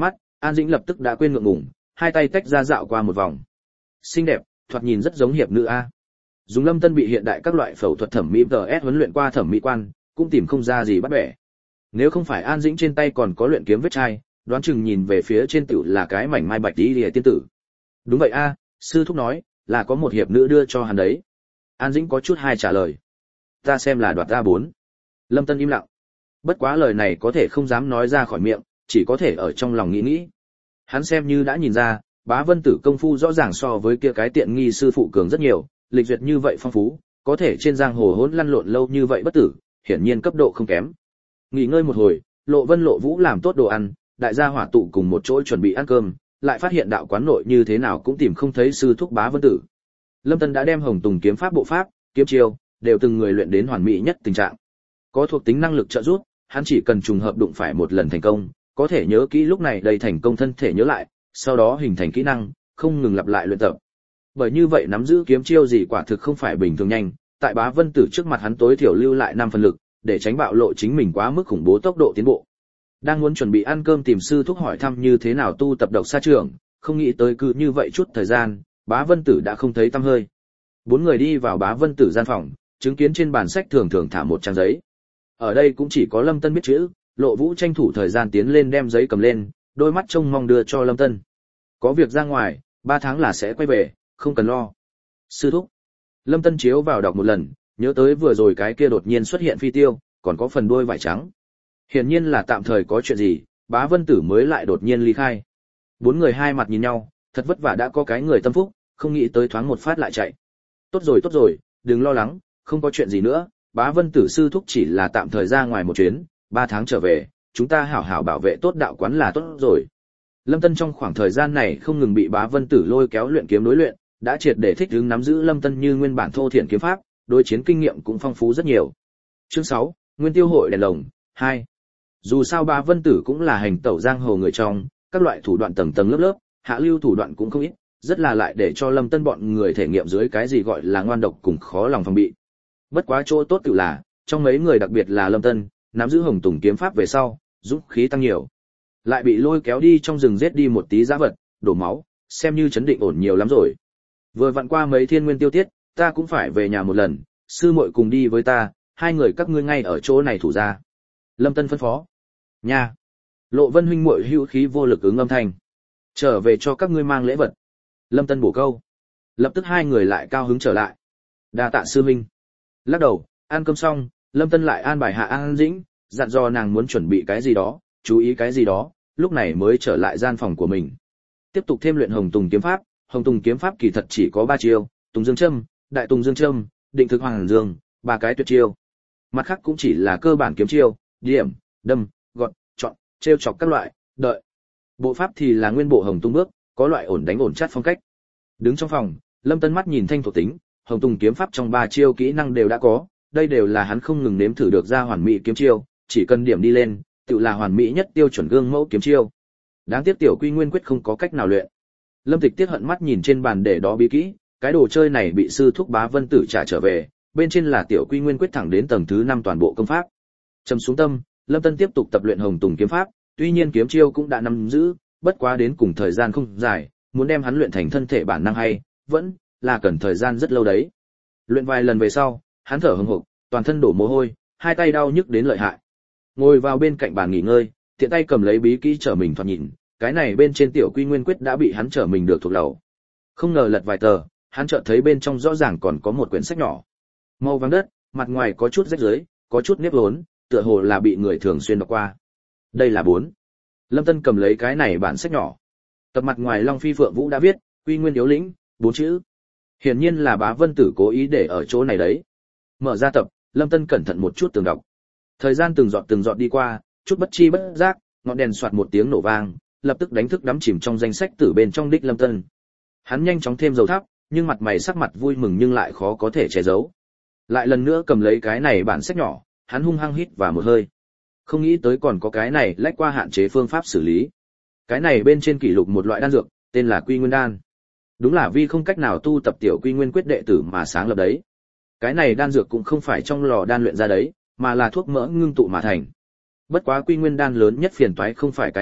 An Dĩnh lập tức đã quên ngượng ngùng, hai tay tách ra dạo qua một vòng. Xinh đẹp, thoạt nhìn rất giống hiệp nữ a. Dùng Lâm Tân bị hiện đại các loại phẫu thuật thẩm mỹ DS huấn luyện qua thẩm mỹ quan, cũng tìm không ra gì bắt bẻ. Nếu không phải An Dĩnh trên tay còn có luyện kiếm vết chai, đoán chừng nhìn về phía trên tiểu là cái mảnh mai bạch tí lìa tiên tử. Đúng vậy a, sư thúc nói, là có một hiệp nữ đưa cho hắn đấy. An Dĩnh có chút hai trả lời. Ta xem là đoạt A4. Lâm Tân im lặng. Bất quá lời này có thể không dám nói ra khỏi miệng, chỉ có thể ở trong lòng nghĩ nghĩ. Hắn xem như đã nhìn ra, Bá Vân Tử công phu rõ ràng so với kia cái tiện nghi sư phụ cường rất nhiều, lịch duyệt như vậy phong phú, có thể trên giang hồ hỗn lăn lộn lâu như vậy bất tử, hiển nhiên cấp độ không kém. Nghỉ ngơi một hồi, Lộ Vân Lộ Vũ làm tốt đồ ăn, đại gia hỏa tụ cùng một chỗ chuẩn bị ăn cơm, lại phát hiện đạo quán nội như thế nào cũng tìm không thấy sư thúc Bá Vân Tử. Lâm Tân đã đem Hồng Tùng kiếm pháp bộ pháp, kiếm chiêu, đều từng người luyện đến hoàn mỹ nhất tình trạng. Có thuộc tính năng lực trợ giúp, hắn chỉ cần trùng hợp đụng phải một lần thành công, có thể nhớ kỹ lúc này đầy thành công thân thể nhớ lại, sau đó hình thành kỹ năng, không ngừng lặp lại luyện tập. Bởi như vậy nắm giữ kiếm chiêu gì quả thực không phải bình thường nhanh, tại Bá Vân Tử trước mặt hắn tối thiểu lưu lại 5 phần lực, để tránh bạo lộ chính mình quá mức khủng bố tốc độ tiến bộ. Đang muốn chuẩn bị ăn cơm tìm sư thúc hỏi thăm như thế nào tu tập độc sa trưởng, không nghĩ tới cứ như vậy chút thời gian, Bá Vân Tử đã không thấy tăm hơi. 4 người đi vào Bá Vân Tử gian phòng, chứng kiến trên bàn sách thường thường thả một trang giấy. Ở đây cũng chỉ có Lâm Tân biết chữ, Lộ Vũ tranh thủ thời gian tiến lên đem giấy cầm lên, đôi mắt trông mong đưa cho Lâm Tân. Có việc ra ngoài, 3 tháng là sẽ quay về, không cần lo. Sư thúc. Lâm Tân chiếu vào đọc một lần, nhớ tới vừa rồi cái kia đột nhiên xuất hiện phi tiêu, còn có phần đuôi vải trắng. Hiển nhiên là tạm thời có chuyện gì, Bá Vân Tử mới lại đột nhiên ly khai. 4 người hai mặt nhìn nhau, thật vất vả đã có cái người tâm phúc, không nghĩ tới thoáng một phát lại chạy. Tốt rồi, đừng lo lắng, không có chuyện gì nữa, Bá Vân Tử sư thúc chỉ là tạm thời ra ngoài một chuyến, 3 tháng trở về, chúng ta hảo hảo bảo vệ tốt đạo quán là tốt rồi. Lâm Tân trong khoảng thời gian này không ngừng bị Bá Vân Tử lôi kéo luyện kiếm đối luyện, đã triệt để thích ứng nắm giữ Lâm Tân như nguyên bản thô thiển kiếm pháp, đối chiến kinh nghiệm cũng phong phú rất nhiều. Chương 6, Nguyên Tiêu hội đèn lồng 2. Dù sao Bá Vân Tử cũng là hành tẩu giang hồ người trong, các loại thủ đoạn tầng tầng lớp lớp, hạ lưu thủ đoạn cũng không ít, rất là lại để cho Lâm Tân bọn người thể nghiệm dưới cái gì gọi là ngoan độc cùng khó lòng phòng bị. Bất quá chỗ tốt tự là, trong mấy người đặc biệt là Lâm Tân, nắm giữ Hồng Tùng kiếm pháp về sau, dũng khí tăng nhiều. Lại bị lôi kéo đi trong rừng giết đi một tí dã vật, đổ máu, xem như chấn định ổn nhiều lắm rồi. Vừa vặn qua mấy thiên nguyên tiêu tiết, ta cũng phải về nhà một lần, sư muội cùng đi với ta, 2 người các ngươi ngay ở chỗ này thủ ra. Lâm Tân phân phó. Nha. Lộ Vân huynh muội hữu khí vô lực ứng âm thanh. Trở về cho các ngươi mang lễ vật. Lâm Tân bổ câu. Lập tức 2 người lại cao hứng trở lại. Đa tạ sư huynh. Lắc đầu, ăn cơm xong, Lâm Tân lại an bài hạ An Dĩnh, dặn dò nàng muốn chuẩn bị cái gì đó, chú ý cái gì đó, lúc này mới trở lại gian phòng của mình. Tiếp tục thêm luyện Hồng Tùng kiếm pháp, Hồng Tùng kiếm pháp kỳ thật chỉ có 3 chiêu, Tùng Dương Châm, Đại Tùng Dương Châm, Định Thực Hoàng Dương, 3 cái tuyệt chiêu. Mặt khác cũng chỉ là cơ bản kiếm chiêu, điểm, đâm, gọt, chọn, trêu chọc các loại, đợi. Bộ pháp thì là nguyên bộ Hồng Tùng bước, có loại ổn đánh ổn chát phong cách. Đứng trong phòng, Lâm Tân mắt nhìn thanh thuộc tính, Hồng Tùng kiếm pháp trong 3 chiêu kỹ năng đều đã có, đây đều là hắn không ngừng nếm thử được ra hoàn mỹ kiếm chiêu, chỉ cần điểm đi lên, tự là hoàn mỹ nhất tiêu chuẩn gương mẫu kiếm chiêu. Đáng tiếc tiểu Quy Nguyên quyết không có cách nào luyện. Lâm Tịch tiếc hận mắt nhìn trên bàn để đó bí kỹ, cái đồ chơi này bị sư thúc Bá Vân Tử trả trở về, bên trên là tiểu Quy Nguyên quyết thẳng đến tầng thứ 5 toàn bộ công pháp. Trầm xuống tâm, Lâm Tân tiếp tục tập luyện Hồng Tùng kiếm pháp, tuy nhiên kiếm chiêu cũng đã nắm giữ, bất quá đến cùng thời gian không dài, muốn đem hắn luyện thành thân thể bản năng hay, vẫn là cần thời gian rất lâu đấy. Luyện vài lần về sau, hắn thở hổn hộc, toàn thân đổ mồ hôi, hai tay đau nhức đến lợi hại. Ngồi vào bên cạnh bàn nghỉ ngơi, tiện tay cầm lấy bí kỹ trở mình thoạt nhìn, cái này bên trên tiểu Quy Nguyên quyết đã bị hắn trở mình được thuộc lầu. Không ngờ lật vài tờ, hắn chợt thấy bên trong rõ ràng còn có một quyển sách nhỏ. Màu vàng đất, mặt ngoài có chút rách rưới, có chút nếp vốn, tựa hồ là bị người thường xuyên đọc qua. Đây là 4. Lâm Tân cầm lấy cái này bản sách nhỏ. Tập mặt ngoài Long Phi Phượng Vũ đã viết, Quy Nguyên yếu lĩnh, 4 chữ. Hiển nhiên là Bá Vân Tử cố ý để ở chỗ này đấy. Mở ra tập, Lâm Tân cẩn thận một chút tường đọc. Thời gian từng giọt đi qua, chút bất chi bất giác, ngọn đèn xoạt một tiếng nổ vang, lập tức đánh thức đắm chìm trong danh sách tử bên trong đích Lâm Tân. Hắn nhanh chóng thêm dầu thắp, nhưng mặt mày sắc mặt vui mừng nhưng lại khó có thể che giấu. Lại lần nữa cầm lấy cái này bản sách nhỏ, hắn hung hăng hít vào một hơi. Không nghĩ tới còn có cái này lách qua hạn chế phương pháp xử lý. Cái này bên trên kỷ lục một loại đan dược, tên là Quy Nguyên đan. Đúng là vì không cách nào tu tập tiểu Quy Nguyên quyết đệ tử mà sáng lập đấy. Cái này đan dược cũng không phải trong lò đan luyện ra đấy, mà là thuốc mỡ ngưng tụ mà thành. Bất quá Quy Nguyên đan lớn nhất phiền toái không phải cái này,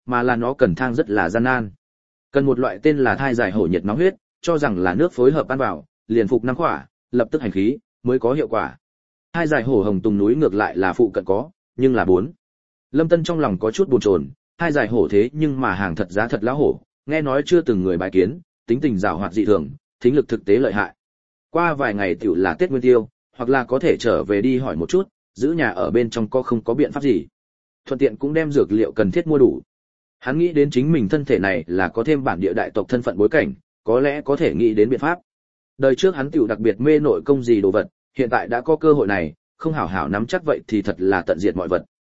mà là nó cần thang rất là gian nan. Cần một loại tên là thai giải hổ nhiệt nóng huyết, cho rằng là nước phối hợp ăn vào, liền phục 5 quả, lập tức hành khí, mới có hiệu quả. Thai giải hổ hồng tùng núi ngược lại là phụ cận có, nhưng là 4. Lâm Tân trong lòng có chút buồn chồn, thai giải hổ thế nhưng mà hàng thật giá thật lão hổ, nghe nói chưa từng người bái kiến, tính tình giàu hoạt dị thường, thính lực thực tế lợi hại. Qua vài ngày tiểu là Tết Nguyên Tiêu, hoặc là có thể trở về đi hỏi một chút, giữ nhà ở bên trong không có biện pháp gì. Thuận tiện cũng đem dược liệu cần thiết mua đủ. Hắn nghĩ đến chính mình thân thể này là có thêm bản địa đại tộc thân phận bối cảnh, có lẽ có thể nghĩ đến biện pháp. Đời trước hắn tiểu đặc biệt mê nội công gì đồ vật, hiện tại đã có cơ hội này, không hảo hảo nắm chắc vậy thì thật là tận diệt mọi vật.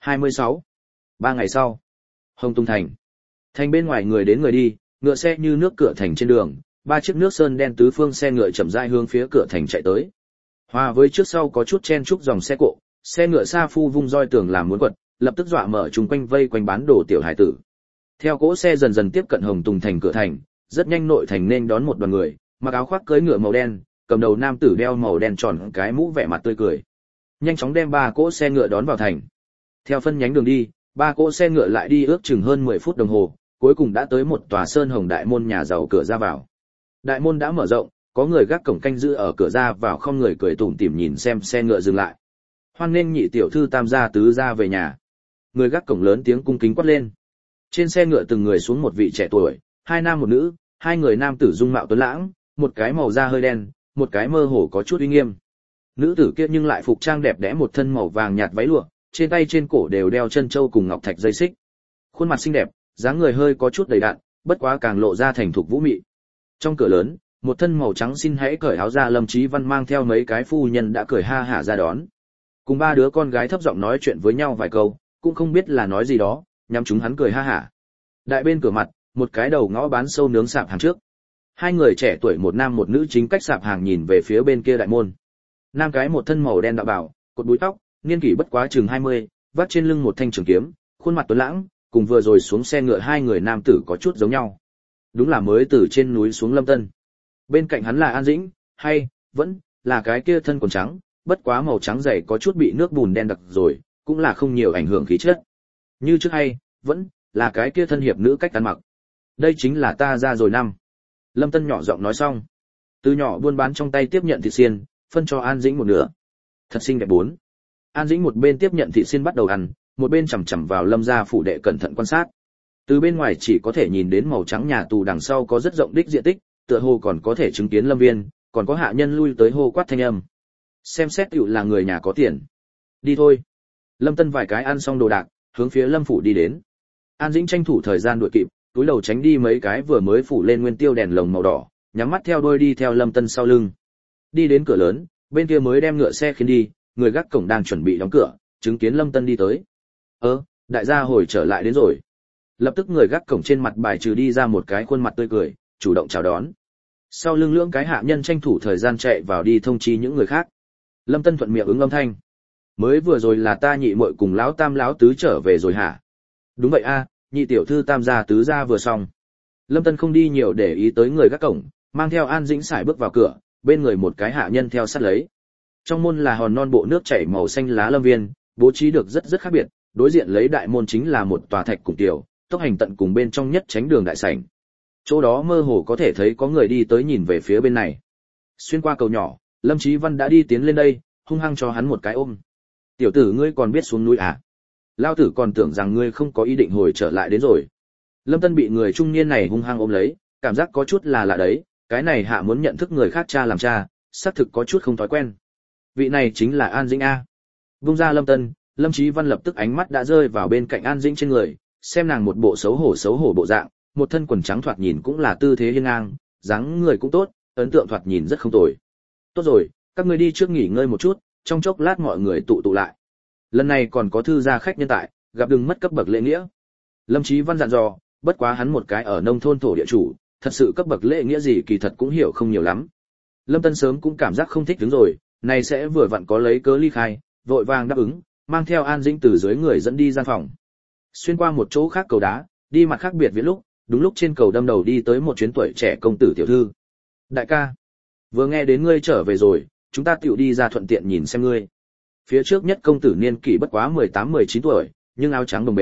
26. 3 ngày sau, Hồng Tung thành. Thành bên ngoài người đến người đi, ngựa xe như nước cửa thành trên đường, 3 chiếc nước sơn đen tứ phương xe ngựa chậm rãi hướng phía cửa thành chạy tới. Hòa với trước sau có chút chen chúc dòng xe cộ, xe ngựa sa phu vung roi tường làm muốn quật, lập tức dọa mở chung quanh vây quanh bán đồ tiểu hải tử. Theo cỗ xe dần dần tiếp cận Hồng Tùng thành cửa thành, rất nhanh nội thành nên đón một đoàn người, mặc áo khoác cưỡi ngựa màu đen, cầm đầu nam tử đeo màu đen tròn cái mũ vẻ mặt tươi cười. Nhanh chóng đem 3 cỗ xe ngựa đón vào thành. Theo phân nhánh đường đi, 3 cỗ xe ngựa lại đi ước chừng hơn 10 phút đồng hồ, cuối cùng đã tới một tòa sơn hồng đại môn nhà giàu cửa ra vào. Đại môn đã mở rộng, có người gác cổng canh giữ ở cửa ra vào không người cười tủm tỉm nhìn xem xe ngựa dừng lại. Hoan nghênh nhị tiểu thư tam gia tứ gia về nhà. Người gác cổng lớn tiếng cung kính quát lên. Trên xe ngựa từng người xuống một vị trẻ tuổi, 2 nam một nữ, 2 người nam tử dung mạo tuấn lãng, một cái màu da hơi đen, một cái mơ hồ có chút uy nghiêm. Nữ tử kia nhưng lại phục trang đẹp đẽ một thân màu vàng nhạt váy lụa, trên tay trên cổ đều đeo chân châu cùng ngọc thạch dây xích. Khuôn mặt xinh đẹp, dáng người hơi có chút đầy đặn, bất quá càng lộ ra thành thục vũ mị. Trong cửa lớn, một thân màu trắng xin hãy cởi áo ra Lâm Chí Văn mang theo mấy cái phu nhân đã cười ha hả ra đón. Cùng 3 đứa con gái thấp giọng nói chuyện với nhau vài câu, cũng không biết là nói gì đó, nhắm chúng hắn cười ha hả. Đại bên cửa mặt, một cái đầu ngõ bán sâu nướng sạp hàng trước. 2 người trẻ tuổi một nam một nữ chính cách sạp hàng nhìn về phía bên kia đại môn. Nam cái một thân màu đen đạo bào, cột búi tóc, niên kỷ bất quá chừng 20, vác trên lưng một thanh trường kiếm, khuôn mặt tuấn lãng, cùng vừa rồi xuống xe ngựa 2 người nam tử có chút giống nhau. Đúng là mới từ trên núi xuống Lâm Tân. Bên cạnh hắn là An Dĩnh, hay vẫn là cái kia thân quần trắng, bất quá màu trắng dày có chút bị nước bùn đen đặc rồi, cũng là không nhiều ảnh hưởng khí chất. Như trước hay vẫn là cái kia thân hiệp nữ cách ăn mặc. Đây chính là ta ra rồi năm. Lâm Tân nhỏ giọng nói xong, từ nhỏ buôn bán trong tay tiếp nhận thịt xiên, phân cho An Dĩnh một nửa. Thật xinh đẹp 4. An Dĩnh một bên tiếp nhận thịt xiên bắt đầu ăn, một bên chằm chằm vào Lâm gia phủ đệ cẩn thận quan sát. Từ bên ngoài chỉ có thể nhìn đến màu trắng nhà tù đằng sau có rất rộng đích diện tích, tựa hồ còn có thể chứng kiến Lâm Viên, còn có hạ nhân lui tới hô quát thanh âm. Xem xét tựu là người nhà có tiền. Đi thôi. Lâm Tân vài cái ăn xong đồ đạc, hướng phía Lâm phủ đi đến. An Dĩnh tranh thủ thời gian đuổi kịp, túi đầu tránh đi mấy cái vừa mới phủ lên nguyên tiêu đèn lồng màu đỏ, nhắm mắt theo đuôi đi theo Lâm Tân sau lưng. Đi đến cửa lớn, bên kia mới đem ngựa xe khiến đi, người gác cổng đang chuẩn bị đóng cửa, chứng kiến Lâm Tân đi tới. Đại gia hồi trở lại đến rồi. Lập tức người gác cổng trên mặt bài trừ đi ra một cái khuôn mặt tươi cười, chủ động chào đón. Sau lưng lưỡng cái hạ nhân tranh thủ thời gian chạy vào đi thông chi những người khác. Lâm Tân thuận miệng ứng âm thanh. Mới vừa rồi là ta nhị muội cùng lão tam lão tứ trở về rồi hả? Đúng vậy a, nhị tiểu thư tam gia tứ gia vừa xong. Lâm Tân không đi nhiều để ý tới người gác cổng, mang theo An Dĩnh sải bước vào cửa, bên người một cái hạ nhân theo sát lấy. Trong môn là hòn non bộ nước chảy màu xanh lá lâm viên, bố trí được rất khác biệt, đối diện lấy đại môn chính là một tòa thạch cùng tiểu, tốc hành tận cùng bên trong nhất tránh đường đại sảnh. Chỗ đó mơ hồ có thể thấy có người đi tới nhìn về phía bên này. Xuyên qua cầu nhỏ, Lâm Chí Văn đã đi tiến lên đây, hung hăng cho hắn một cái ôm. Tiểu tử ngươi còn biết xuống núi à? Lao tử còn tưởng rằng ngươi không có ý định hồi trở lại đến rồi. Lâm Tân bị người trung niên này hung hăng ôm lấy, cảm giác có chút là lạ đấy, cái này hạ muốn nhận thức người khác cha làm cha, xác thực có chút không thói quen. Vị này chính là An Dĩnh a. Vung ra Lâm Tân, Lâm Chí Văn lập tức ánh mắt đã rơi vào bên cạnh An Dĩnh trên người, xem nàng một bộ xấu hổ bộ dạng, một thân quần trắng thoạt nhìn cũng là tư thế hiên ngang, dáng người cũng tốt, ấn tượng thoạt nhìn rất không tồi. Tốt rồi, các ngươi đi trước nghỉ ngơi một chút, trong chốc lát mọi người tụ lại. Lần này còn có thư gia khách nhân tại, gặp đừng mất cấp bậc lễ nghĩa. Lâm Chí Văn dặn dò, bất quá hắn một cái ở nông thôn thổ địa chủ, thật sự cấp bậc lễ nghĩa gì kỳ thật cũng hiểu không nhiều lắm. Lâm Tân sớm cũng cảm giác không thích đứng rồi, này sẽ vừa vặn có lấy cớ ly khai, vội vàng đáp ứng, mang theo An Dĩnh từ dưới người dẫn đi gian phòng. Xuyên qua một chỗ khác cầu đá, đi mặt khác biệt viễn lúc, đúng lúc trên cầu đâm đầu đi tới một chuyến tuổi trẻ công tử tiểu thư. Đại ca, vừa nghe đến ngươi trở về rồi, chúng ta tiểu đi ra thuận tiện nhìn xem ngươi. Phía trước nhất công tử niên kỷ bất quá 18-19 tuổi, nhưng áo trắng đồng bền,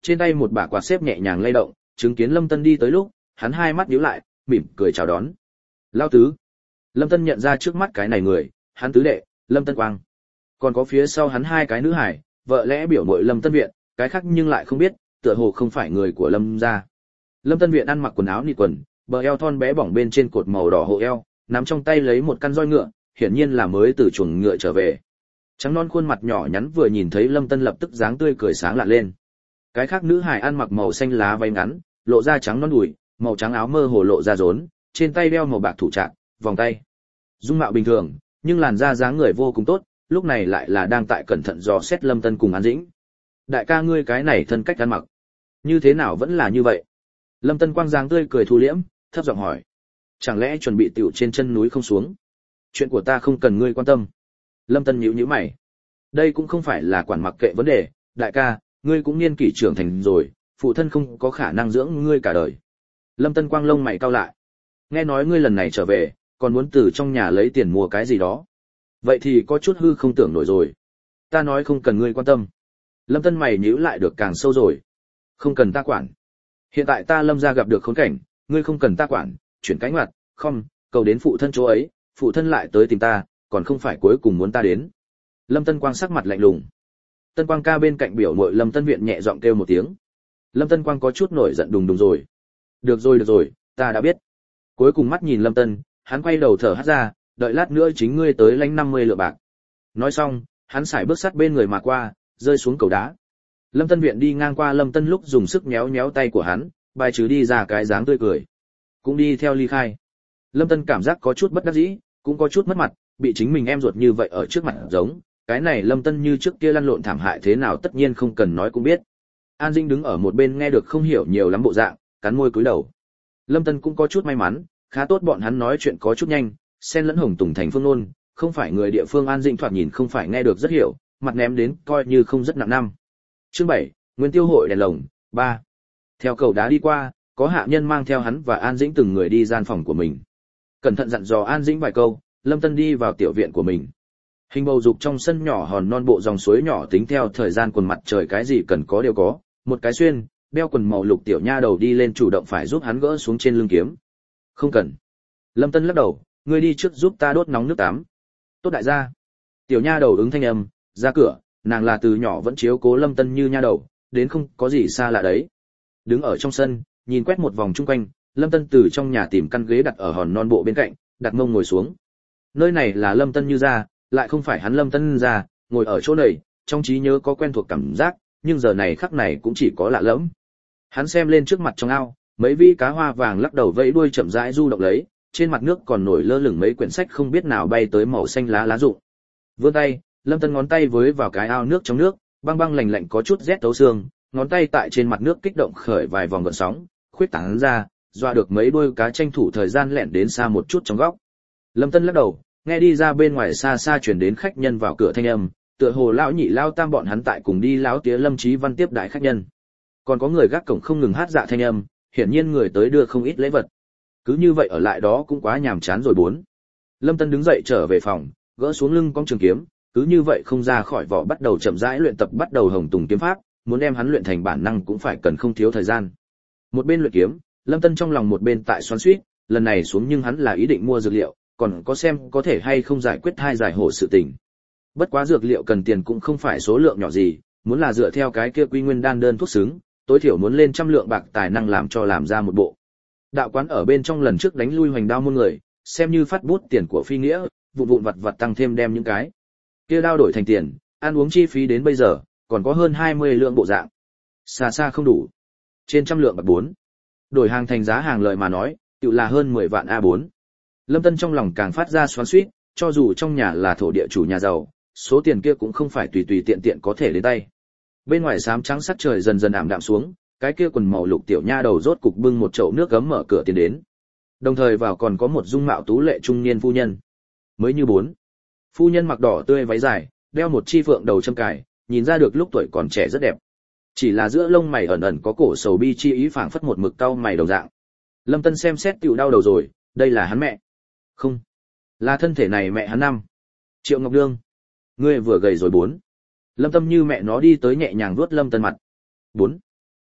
trên tay một bả quạt xếp nhẹ nhàng lay động, chứng kiến Lâm Tân đi tới lúc, hắn hai mắt nhíu lại, mỉm cười chào đón. Lao tứ. Lâm Tân nhận ra trước mắt cái này người, hắn tứ đệ, Lâm Tân Quang. Còn có phía sau hắn hai cái nữ hải, vợ lẽ biểu muội Lâm Tân Viện, cái khác nhưng lại không biết, tựa hồ không phải người của Lâm gia. Lâm Tân Viện ăn mặc quần áo nịt quần, bờ eo thon bé bỏng bên trên cột màu đỏ hộ eo, nắm trong tay lấy một căn roi ngựa, hiển nhiên là mới từ chuồng ngựa trở về. Trắng non khuôn mặt nhỏ nhắn vừa nhìn thấy Lâm Tân lập tức dáng tươi cười sáng lạ lên. Cái khác nữ hài ăn mặc màu xanh lá váy ngắn, lộ ra trắng non đùi, màu trắng áo mơ hồ lộ ra rốn, trên tay đeo màu bạc thủ trạng, vòng tay. Dung mạo bình thường, nhưng làn da dáng người vô cùng tốt, lúc này lại là đang tại cẩn thận dò xét Lâm Tân cùng An Dĩnh. Đại ca ngươi cái này thân cách ăn mặc, như thế nào vẫn là như vậy? Lâm Tân Quang dáng tươi cười thu liễm, thấp giọng hỏi. Chẳng lẽ chuẩn bị tiểu trên chân núi không xuống? Chuyện của ta không cần ngươi quan tâm. Lâm Tân nhíu nhíu mày. Đây cũng không phải là quản mặc kệ vấn đề, đại ca, ngươi cũng niên kỷ trưởng thành rồi, phụ thân không có khả năng dưỡng ngươi cả đời. Lâm Tân Quang lông mày cau lại. Nghe nói ngươi lần này trở về, còn muốn từ trong nhà lấy tiền mua cái gì đó. Vậy thì có chút hư không tưởng nổi rồi. Ta nói không cần ngươi quan tâm. Lâm Tân mày nhíu lại được càng sâu rồi. Không cần ta quản. Hiện tại ta Lâm gia gặp được khốn cảnh, ngươi không cần ta quản, chuyển cánh mặt, không, cầu đến phụ thân chỗ ấy, phụ thân lại tới tìm ta, còn không phải cuối cùng muốn ta đến. Lâm Tân Quang sắc mặt lạnh lùng. Tân Quang ca bên cạnh biểu muội Lâm Tân Viện nhẹ giọng kêu một tiếng. Lâm Tân Quang có chút nổi giận đùng đùng rồi. Được rồi, ta đã biết. Cuối cùng mắt nhìn Lâm Tân, hắn quay đầu thở hắt ra, đợi lát nữa chính ngươi tới lãnh 50 lượng bạc. Nói xong, hắn sải bước sát bên người mà qua, rơi xuống cầu đá. Lâm Tân Viện đi ngang qua Lâm Tân lúc dùng sức nhéo nhéo tay của hắn, bài trừ đi ra cái dáng tươi cười. Cũng đi theo ly khai. Lâm Tân cảm giác có chút bất đắc dĩ, cũng có chút mất mặt, bị chính mình em ruột như vậy ở trước mặt giống, cái này Lâm Tân như trước kia lăn lộn thảm hại thế nào tất nhiên không cần nói cũng biết. An Dĩnh đứng ở một bên nghe được không hiểu nhiều lắm bộ dạng, cắn môi cúi đầu. Lâm Tân cũng có chút may mắn, khá tốt bọn hắn nói chuyện có chút nhanh, xen lẫn Hồng Tùng thành phương nôn, không phải người địa phương. An Dĩnh thoạt nhìn không phải nghe được rất hiểu, mặt ném đến coi như không rất nặng năm. Chương 7, Nguyên Tiêu hội đèn lồng 3. Theo cầu đá đi qua, có hạ nhân mang theo hắn và An Dĩnh từng người đi gian phòng của mình. Cẩn thận dặn dò An Dĩnh vài câu, Lâm Tân đi vào tiểu viện của mình. Hình bầu dục trong sân nhỏ hòn non bộ dòng suối nhỏ tính theo thời gian quần mặt trời cái gì cần có đều có, một cái xuyên, đeo quần màu lục tiểu nha đầu đi lên chủ động phải giúp hắn gỡ xuống trên lưng kiếm. Không cần. Lâm Tân lắc đầu, ngươi đi trước giúp ta đốt nóng nước tắm. Tốt đại gia. Tiểu nha đầu ứng thanh âm, ra cửa, nàng là từ nhỏ vẫn chiếu cố Lâm Tân như nha đầu, đến không có gì xa lạ đấy. Đứng ở trong sân, nhìn quét một vòng chung quanh, Lâm Tân từ trong nhà tìm căn ghế đặt ở hòn non bộ bên cạnh, đặt mông ngồi xuống. Nơi này là Lâm Tân như ra, lại không phải hắn Lâm Tân ra, ngồi ở chỗ này, trong trí nhớ có quen thuộc cảm giác, nhưng giờ này khắc này cũng chỉ có lạ lẫm. Hắn xem lên trước mặt trong ao, mấy vi cá hoa vàng lắc đầu vẫy đuôi chậm rãi du động lấy, trên mặt nước còn nổi lơ lửng mấy quyển sách không biết nào bay tới màu xanh lá rụng. Vươn tay, Lâm Tân ngón tay với vào cái ao nước trong nước, băng băng lạnh lạnh có chút rét thấu xương, ngón tay tại trên mặt nước kích động khởi vài vòng gợn sóng, khuyết tán ra, dọa được mấy đuôi cá tranh thủ thời gian lẻn đến xa một chút trong góc. Lâm Tân lắc đầu, nghe đi ra bên ngoài xa xa truyền đến khách nhân vào cửa thanh âm, tựa hồ lão nhị lão tam bọn hắn tại cùng đi lão tía Lâm Chí Văn tiếp đại khách nhân. Còn có người gác cổng không ngừng hát dạ thanh âm, hiển nhiên người tới đưa không ít lễ vật. Cứ như vậy ở lại đó cũng quá nhàm chán rồi bốn. Lâm Tân đứng dậy trở về phòng, gỡ xuống lưng cong trường kiếm, cứ như vậy không ra khỏi vỏ bắt đầu chậm rãi luyện tập bắt đầu Hồng Tùng kiếm pháp, muốn đem hắn luyện thành bản năng cũng phải cần không thiếu thời gian. Một bên luyện kiếm, Lâm Tân trong lòng một bên tại xoắn xuýt, lần này xuống nhưng hắn là ý định mua dược liệu, còn có xem có thể hay không giải quyết hai giải hổ sự tình. Bất quá dược liệu cần tiền cũng không phải số lượng nhỏ gì, muốn là dựa theo cái kia quy nguyên đan đơn thuốc xứng, tối thiểu muốn lên 100 lượng bạc tài năng làm cho làm ra một bộ. Đạo quán ở bên trong lần trước đánh lui Hoành Đao môn người, xem như phát bút tiền của phi nghĩa, vụn vụn vặt vặt tăng thêm đem những cái kia đao đổi thành tiền, ăn uống chi phí đến bây giờ, còn có hơn 20 lượng bộ dạng. Xa xa không đủ. Trên 100 lượng bạc 4. Đổi hàng thành giá hàng lời mà nói, tự là hơn 10 vạn A4. Lâm Tân trong lòng càng phát ra xoắn xuýt, cho dù trong nhà là thổ địa chủ nhà giàu, số tiền kia cũng không phải tùy tùy tiện tiện có thể đến tay. Bên ngoài xám trắng sắc trời dần dần ảm đạm xuống, cái kia quần màu lục tiểu nha đầu rốt cục bưng một chậu nước gấm mở cửa tiến đến. Đồng thời vào còn có một dung mạo tú lệ trung niên phu nhân. Mới như 4. Phu nhân mặc đỏ tươi váy dài, đeo một chi phượng đầu châm cài, nhìn ra được lúc tuổi còn trẻ rất đẹp. Chỉ là giữa lông mày ẩn ẩn có cổ sầu bi chi ý phảng phất một mực cau mày đồng dạng. Lâm Tân xem xét tiểu đau đầu rồi, đây là hắn mẹ. Không, là thân thể này mẹ hắn năm. Triệu Ngọc Đương, ngươi vừa gầy rồi 4. Lâm Tâm như mẹ nó đi tới nhẹ nhàng vuốt Lâm Tân mặt. 4.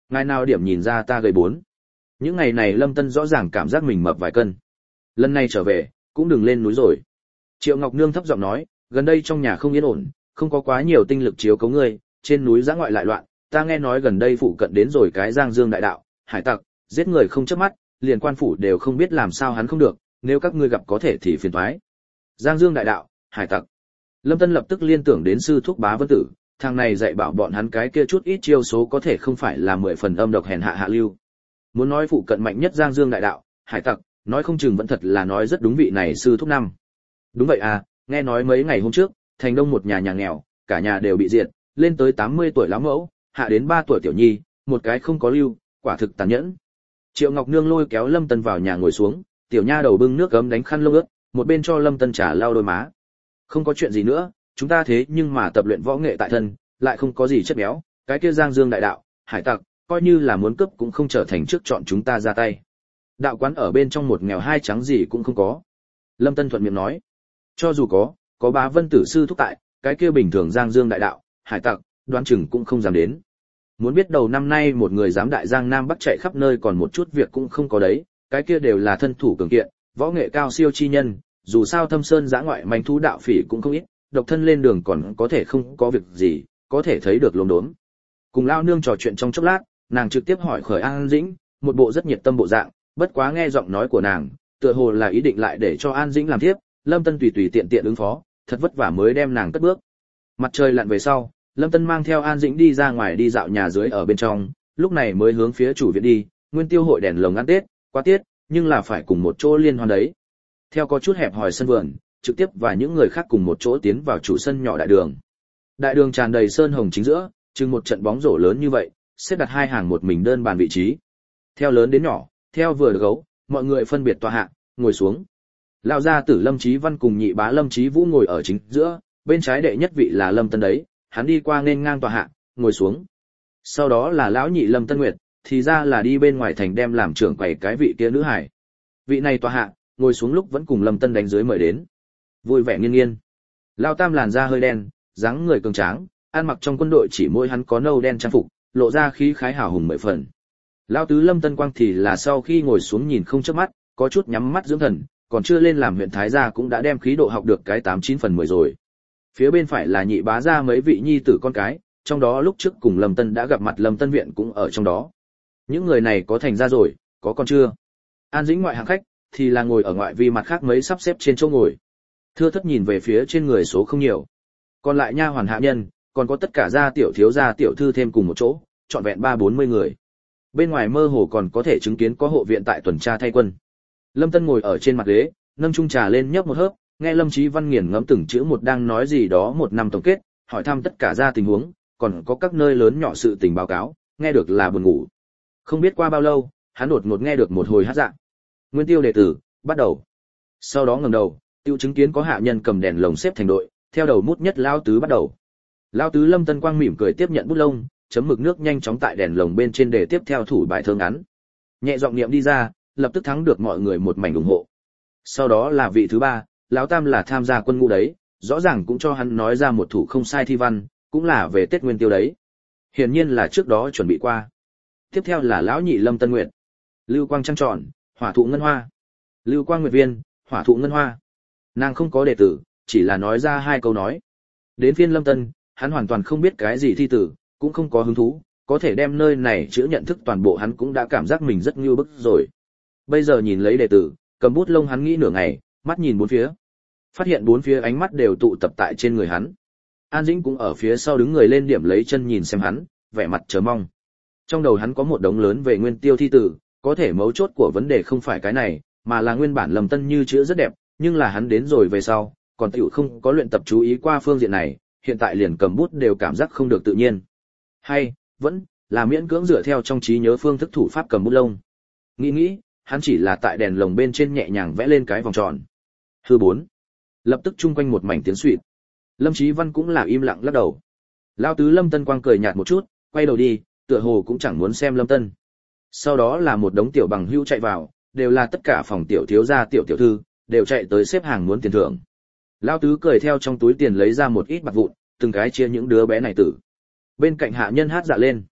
Ngài nào điểm nhìn ra ta gầy 4. Những ngày này Lâm Tân rõ ràng cảm giác mình mập vài cân. Lần này trở về, cũng đừng lên núi rồi. Triệu Ngọc Nương thấp giọng nói, gần đây trong nhà không yên ổn, không có quá nhiều tinh lực chiếu cố ngươi, trên núi dã ngoại lại loạn, ta nghe nói gần đây phụ cận đến rồi cái Giang Dương đại đạo, hải tặc, giết người không chớp mắt, liền quan phủ đều không biết làm sao hắn không được, nếu các ngươi gặp có thể thì phiền toái. Giang Dương đại đạo, hải tặc. Lâm Tân lập tức liên tưởng đến sư thúc Bá Vân Tử, thằng này dạy bảo bọn hắn cái kia chút ít chiêu số có thể không phải là 10 phần âm độc hèn hạ hạ lưu. Muốn nói phụ cận mạnh nhất Giang Dương đại đạo, hải tặc, nói không chừng vẫn thật là nói rất đúng vị này sư thúc năm. Đúng vậy à, nghe nói mấy ngày hôm trước, thành đông một nhà nghèo, cả nhà đều bị diệt, lên tới 80 tuổi lão mẫu, hạ đến 3 tuổi tiểu nhi, một cái không có lưu, quả thực tàn nhẫn. Triệu Ngọc Nương lôi kéo Lâm Tân vào nhà ngồi xuống, tiểu nha đầu bưng nước ấm đánh khăn lông ướt, một bên cho Lâm Tân trà lau đôi má. Không có chuyện gì nữa, chúng ta thế nhưng mà tập luyện võ nghệ tại thân, lại không có gì chất béo, cái kia Giang Dương đại đạo, hải tặc, coi như là muốn cướp cũng không trở thành trước chọn chúng ta ra tay. Đạo quán ở bên trong một nghèo hai trắng gì cũng không có. Lâm Tân thuận miệng nói, cho dù có Bá Vân Tử sư thúc tại, cái kia bình thường Giang Dương đại đạo, hải tặc, đoán chừng cũng không dám đến. Muốn biết đầu năm nay một người dám đại Giang Nam Bắc chạy khắp nơi còn một chút việc cũng không có đấy, cái kia đều là thân thủ cường kiện, võ nghệ cao siêu chi nhân, dù sao thâm sơn giã ngoại manh thú đạo phỉ cũng không ít, độc thân lên đường còn có thể không có việc gì, có thể thấy được lốm đốm. Cùng lao nương trò chuyện trong chốc lát, nàng trực tiếp hỏi khởi An Dĩnh, một bộ rất nhiệt tâm bộ dạng, bất quá nghe giọng nói của nàng, tựa hồ là ý định lại để cho An Dĩnh làm tiếp, Lâm Tân tùy tùy tiện tiện ứng phó, thật vất vả mới đem nàng cất bước. Mặt trời lặn về sau, Lâm Tân mang theo An Dĩnh đi ra ngoài đi dạo nhà dưới ở bên trong, lúc này mới hướng phía chủ viện đi, nguyên tiêu hội đèn lồng ăn Tết, qua Tết, nhưng là phải cùng một chỗ liên hoan đấy. Theo có chút hẹp hòi sân vườn, trực tiếp và những người khác cùng một chỗ tiến vào chủ sân nhỏ đại đường. Đại đường tràn đầy sơn hồng chính giữa, chừng một trận bóng rổ lớn như vậy, xếp đặt hai hàng một mình đơn bàn vị trí. Theo lớn đến nhỏ, theo vừa được gấu, mọi người phân biệt tọa hạ, ngồi xuống. Lão gia tử Lâm Chí Văn cùng nhị bá Lâm Chí Vũ ngồi ở chính giữa, bên trái đệ nhất vị là Lâm Tân đấy, hắn đi qua nên ngang tọa hạ, ngồi xuống. Sau đó là lão nhị Lâm Tân Nguyệt, thì ra là đi bên ngoài thành đem làm trưởng quầy cái vị kia nữ hải. Vị này tọa hạ, ngồi xuống lúc vẫn cùng Lâm Tân đánh dưới mời đến. Vui vẻ nghiêng nghiêng. Lão tam làn da hơi đen, dáng người cường tráng, ăn mặc trong quân đội chỉ mỗi hắn có nâu đen trang phục, lộ ra khí khái hào hùng mười phần. Lão tứ Lâm Tân Quang thì là sau khi ngồi xuống nhìn không chớp mắt, có chút nhắm mắt dưỡng thần, còn chưa lên làm huyện thái gia cũng đã đem khí độ học được cái 89 phần 10 rồi. Phía bên phải là nhị bá gia mấy vị nhi tử con cái, trong đó lúc trước cùng Lâm Tân đã gặp mặt Lâm Tân viện cũng ở trong đó. Những người này có thành ra rồi, có con chưa? An Dĩnh ngoại hạng khách thì là ngồi ở ngoại vi mặt khác mấy sắp xếp trên chỗ ngồi. Thưa thất nhìn về phía trên người số không nhiều. Còn lại nha hoàn hạ nhân, còn có tất cả gia tiểu thiếu gia tiểu thư thêm cùng một chỗ, trọn vẹn 30-40 người. Bên ngoài mơ hồ còn có thể chứng kiến có hộ viện tại tuần tra thay quân. Lâm Tân ngồi ở trên mặt ghế, nâng chung trà lên nhấp một hớp, nghe Lâm Chí Văn nghiền ngẫm từng chữ một đang nói gì đó một năm tổng kết, hỏi thăm tất cả gia tình huống, còn có các nơi lớn nhỏ sự tình báo cáo, nghe được là buồn ngủ. Không biết qua bao lâu, hắn đột ngột nghe được một hồi hát dạng. Nguyên tiêu đệ tử, bắt đầu. Sau đó ngẩng đầu, tiêu chứng kiến có hạ nhân cầm đèn lồng xếp thành đội, theo đầu mút nhất lão tứ bắt đầu. Lão tứ Lâm Tân Quang mỉm cười tiếp nhận bút lông, chấm mực nước nhanh chóng tại đèn lồng bên trên để tiếp theo thủ bài thơ ngắn. Nhẹ giọng niệm đi ra, lập tức thắng được mọi người một mảnh ủng hộ. Sau đó là vị thứ ba, lão tam là tham gia quân ngũ đấy, rõ ràng cũng cho hắn nói ra một thủ không sai thi văn, cũng là về Tết Nguyên Tiêu đấy. Hiển nhiên là trước đó chuẩn bị qua. Tiếp theo là lão nhị Lâm Tân Nguyệt. Lưu quang trăng tròn, hỏa thụ ngân hoa. Lưu quang nguyệt viên, hỏa thụ ngân hoa. Nàng không có đệ tử, chỉ là nói ra hai câu nói. Đến phiên Lâm Tân, hắn hoàn toàn không biết cái gì thi tử, cũng không có hứng thú, có thể đem nơi này chữa nhận thức toàn bộ hắn cũng đã cảm giác mình rất ngưu bức rồi. Bây giờ nhìn lấy đệ tử, cầm bút lông hắn nghĩ nửa ngày, mắt nhìn bốn phía. Phát hiện bốn phía ánh mắt đều tụ tập tại trên người hắn. An Dĩnh cũng ở phía sau đứng người lên điểm lấy chân nhìn xem hắn, vẻ mặt chờ mong. Trong đầu hắn có một đống lớn về nguyên tiêu thi tử, có thể mấu chốt của vấn đề không phải cái này, mà là nguyên bản Lâm Tân như chữa rất đẹp, nhưng là hắn đến rồi về sau, còn tiểu không có luyện tập chú ý qua phương diện này, hiện tại liền cầm bút đều cảm giác không được tự nhiên. Hay, vẫn là miễn cưỡng dựa theo trong trí nhớ phương thức thủ pháp cầm bút lông. Nghĩ, hắn chỉ là tại đèn lồng bên trên nhẹ nhàng vẽ lên cái vòng tròn. Hư 4. Lập tức chung quanh một mảnh tiếng xuýt. Lâm Chí Văn cũng là im lặng lắc đầu. Lão tứ Lâm Tân Quang cười nhạt một chút, quay đầu đi, tựa hồ cũng chẳng muốn xem Lâm Tân. Sau đó là một đống tiểu bằng hữu chạy vào, đều là tất cả phòng tiểu thiếu gia tiểu tiểu thư, đều chạy tới xếp hàng muốn tiền thưởng. Lão tứ cười theo trong túi tiền lấy ra một ít bạc vụn, từng cái chia những đứa bé này tử. Bên cạnh hạ nhân hát dạ lên.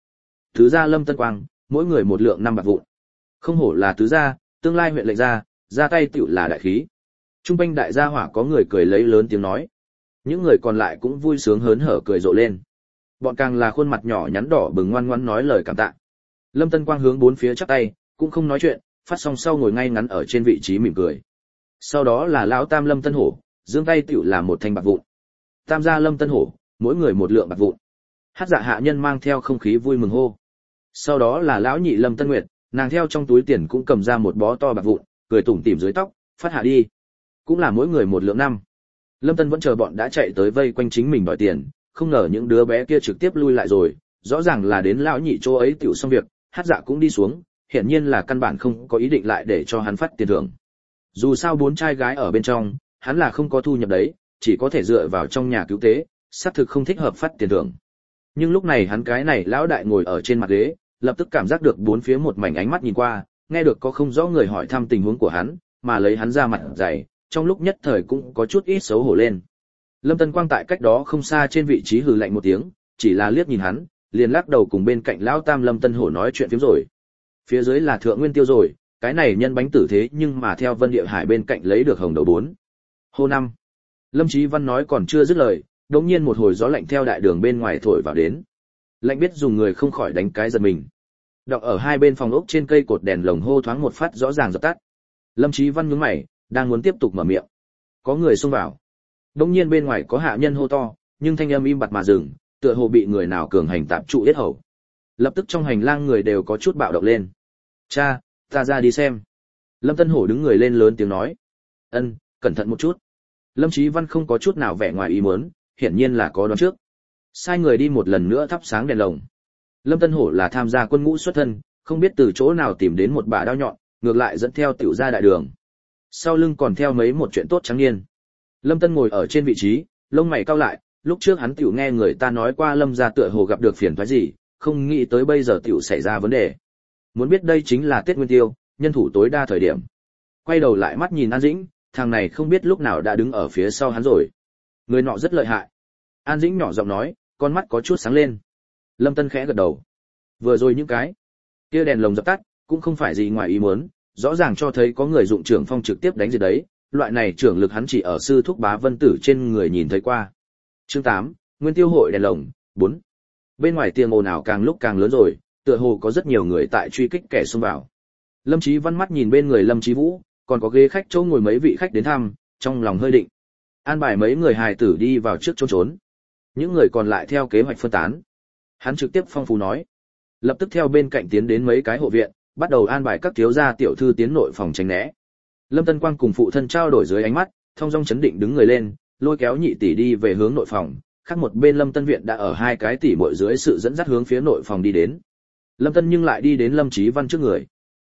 Tứ gia Lâm Tân Quang, mỗi người 1 lượng 5 bạc vụn. Không hổ là tứ gia, tương lai huyện lệnh gia, ra tay tựu là đại khí. Trung quanh đại gia hỏa có người cười lấy lớn tiếng nói. Những người còn lại cũng vui sướng hớn hở cười rộ lên. Bọn càng là khuôn mặt nhỏ nhắn đỏ bừng ngoan ngoãn nói lời cảm tạ. Lâm Tân Quang hướng bốn phía chắp tay, cũng không nói chuyện, phát xong sau ngồi ngay ngắn ở trên vị trí mỉm cười. Sau đó là lão tam Lâm Tân Hổ, giương tay tựu là 1 thanh bạc vụn. Tam gia Lâm Tân Hổ, mỗi người 1 lượng bạc vụn. Hát dạ hạ nhân mang theo không khí vui mừng hô. Sau đó là lão nhị Lâm Tân Nguyệt, nàng theo trong túi tiền cũng cầm ra một bó to bạc vụn, cười tủm tỉm dưới tóc, phát hạ đi. Cũng là mỗi người 1 lượng 5. Lâm Tân vẫn chờ bọn đã chạy tới vây quanh chính mình đòi tiền, không ngờ những đứa bé kia trực tiếp lui lại rồi, rõ ràng là đến lão nhị chỗ ấy tiểu xong việc, Hát dạ cũng đi xuống, hiển nhiên là căn bản không có ý định lại để cho hắn phát tiền thưởng. Dù sao 4 trai gái ở bên trong, hắn là không có thu nhập đấy, chỉ có thể dựa vào trong nhà cứu tế, xác thực không thích hợp phát tiền thưởng. Nhưng lúc này hắn cái này lão đại ngồi ở trên mặt ghế, lập tức cảm giác được bốn phía một mảnh ánh mắt nhìn qua, nghe được có không rõ người hỏi thăm tình huống của hắn, mà lấy hắn ra mặt dày, trong lúc nhất thời cũng có chút ít xấu hổ lên. Lâm Tân Quang tại cách đó không xa trên vị trí hừ lạnh một tiếng, chỉ là liếc nhìn hắn, liền lắc đầu cùng bên cạnh lão tam Lâm Tân Hổ nói chuyện phiếm rồi. Phía dưới là Thượng Nguyên Tiêu rồi, cái này nhân bánh tử thế nhưng mà theo Vân Địa Hải bên cạnh lấy được hồng đầu 4. Hô 5. Lâm Chí Văn nói còn chưa dứt lời, đột nhiên một hồi gió lạnh theo đại đường bên ngoài thổi vào đến. Lạnh biết dùng người không khỏi đánh cái giật mình. Đọc ở hai bên phòng ốc trên cây cột đèn lồng hô thoáng một phát rõ ràng dập tắt. Lâm Chí Văn nhướng mày, đang muốn tiếp tục mở miệng. Có người xông vào. Đột nhiên bên ngoài có hạ nhân hô to, nhưng thanh âm im bặt mà dừng, tựa hồ bị người nào cường hành tạm trụ yết hầu. Lập tức trong hành lang người đều có chút bạo động lên. Cha, ta ra đi xem. Lâm Tân Hổ đứng người lên lớn tiếng nói. Ân, cẩn thận một chút. Lâm Chí Văn không có chút nào vẻ ngoài ý muốn, hiển nhiên là có đoán trước. Sai người đi một lần nữa thắp sáng đèn lồng. Lâm Tân Hổ là tham gia quân ngũ xuất thân, không biết từ chỗ nào tìm đến một bả đao nhọn, ngược lại dẫn theo tiểu gia đại đường. Sau lưng còn theo mấy một chuyện tốt trắng niên. Lâm Tân ngồi ở trên vị trí, lông mày cau lại, lúc trước hắn tiểu nghe người ta nói qua Lâm gia tựa hồ gặp được phiền toái gì, không nghĩ tới bây giờ tiểu xảy ra vấn đề. Muốn biết đây chính là Tết Nguyên Tiêu, nhân thủ tối đa thời điểm. Quay đầu lại mắt nhìn An Dĩnh, thằng này không biết lúc nào đã đứng ở phía sau hắn rồi. Người nọ rất lợi hại. An Dĩnh nhỏ giọng nói, con mắt có chút sáng lên. Lâm Tân khẽ gật đầu. Vừa rồi những cái kia đèn lồng dập tắt, cũng không phải gì ngoài ý muốn, rõ ràng cho thấy có người dụng trưởng phong trực tiếp đánh diệt đấy, loại này trưởng lực hắn chỉ ở sư thúc Bá Vân Tử trên người nhìn thấy qua. Chương 8, Nguyên Tiêu hội đèn lồng 4. Bên ngoài tiếng ồn ào càng lúc càng lớn rồi, tựa hồ có rất nhiều người tại truy kích kẻ xông vào. Lâm Chí Văn mắt nhìn bên người Lâm Chí Vũ, còn có ghế khách chỗ ngồi mấy vị khách đến thăm, trong lòng hơi định. An bài mấy người hài tử đi vào trước trốn. Những người còn lại theo kế hoạch phân tán. Hắn trực tiếp phong phú nói. Lập tức theo bên cạnh tiến đến mấy cái hộ viện, bắt đầu an bài các thiếu gia tiểu thư tiến nội phòng tránh né. Lâm Tân Quang cùng phụ thân trao đổi dưới ánh mắt, thong dong chấn định đứng người lên, lôi kéo nhị tỷ đi về hướng nội phòng, khác một bên Lâm Tân Viện đã ở hai cái tỷ muội dưới sự dẫn dắt hướng phía nội phòng đi đến. Lâm Tân nhưng lại đi đến Lâm Chí Văn trước người.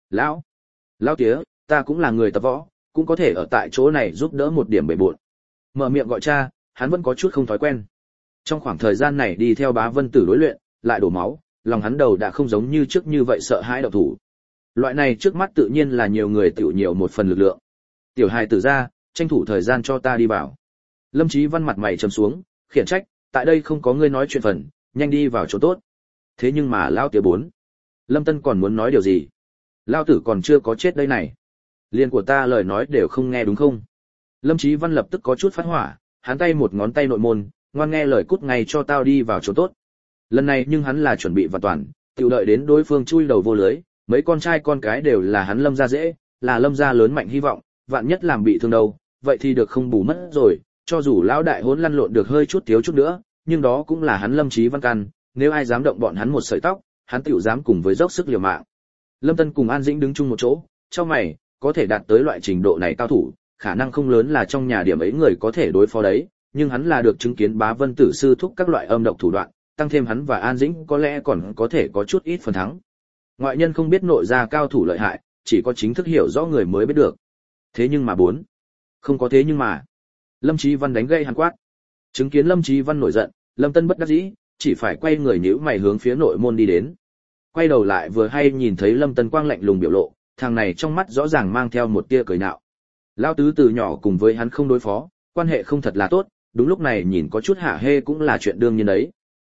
Lão tía, ta cũng là người tập võ, cũng có thể ở tại chỗ này giúp đỡ một điểm bề bộn. Mở miệng gọi cha, hắn vẫn có chút không thói quen. Trong khoảng thời gian này đi theo Bá Vân Tử đối luyện, lại đổ máu, lòng hắn đầu đã không giống như trước như vậy sợ hãi động thủ. Loại này trước mắt tự nhiên là nhiều người tiểu nhiều một phần lực lượng. Tiểu hài tử ra, tranh thủ thời gian cho ta đi vào. Lâm Chí Văn mặt mày trầm xuống, khiển trách, tại đây không có ngươi nói chuyện phần, nhanh đi vào chỗ tốt. Thế nhưng mà lão tía 4. Lâm Tân còn muốn nói điều gì? Lão tử còn chưa có chết đây này. Liên của ta lời nói đều không nghe đúng không? Lâm Chí Văn lập tức có chút phát hỏa, hắn tay một ngón tay nội môn, ngoan nghe lời cút ngay cho tao đi vào chỗ tốt. Lần này nhưng hắn là chuẩn bị vạn toàn, tiểu đợi đến đối phương chui đầu vô lưới, mấy con trai con cái đều là hắn Lâm gia dễ, là Lâm gia lớn mạnh hy vọng, vạn nhất làm bị thương đâu, vậy thì được không bù mất rồi, cho dù lão đại hỗn lăn lộn được hơi chút thiếu chút nữa, nhưng đó cũng là hắn Lâm Chí Văn căn, nếu ai dám động bọn hắn một sợi tóc, hắn tiểu dám cùng với dốc sức liều mạng. Lâm Tân cùng An Dĩnh đứng chung một chỗ, cho mày, có thể đạt tới loại trình độ này cao thủ, khả năng không lớn là trong nhà điểm ấy người có thể đối phó đấy, nhưng hắn là được chứng kiến Bá Vân Tử sư thúc các loại âm độc thủ đoạn, tăng thêm hắn và An Dĩnh có lẽ còn có thể có chút ít phần thắng. Ngoại nhân không biết nội gia cao thủ lợi hại, chỉ có chính thức hiểu rõ người mới biết được. Thế nhưng mà 4. Không có thế nhưng mà. Lâm Chí Văn đánh gây hắn quát. Chứng kiến Lâm Chí Văn nổi giận, Lâm Tân bất đắc dĩ, chỉ phải quay người nhíu mày hướng phía nội môn đi đến. Quay đầu lại vừa hay nhìn thấy Lâm Tân Quang lạnh lùng biểu lộ, thằng này trong mắt rõ ràng mang theo một tia cười nhạo. Lão tứ từ nhỏ cùng với hắn không đối phó, quan hệ không thật là tốt, đúng lúc này nhìn có chút hả hê cũng là chuyện đương nhiên đấy.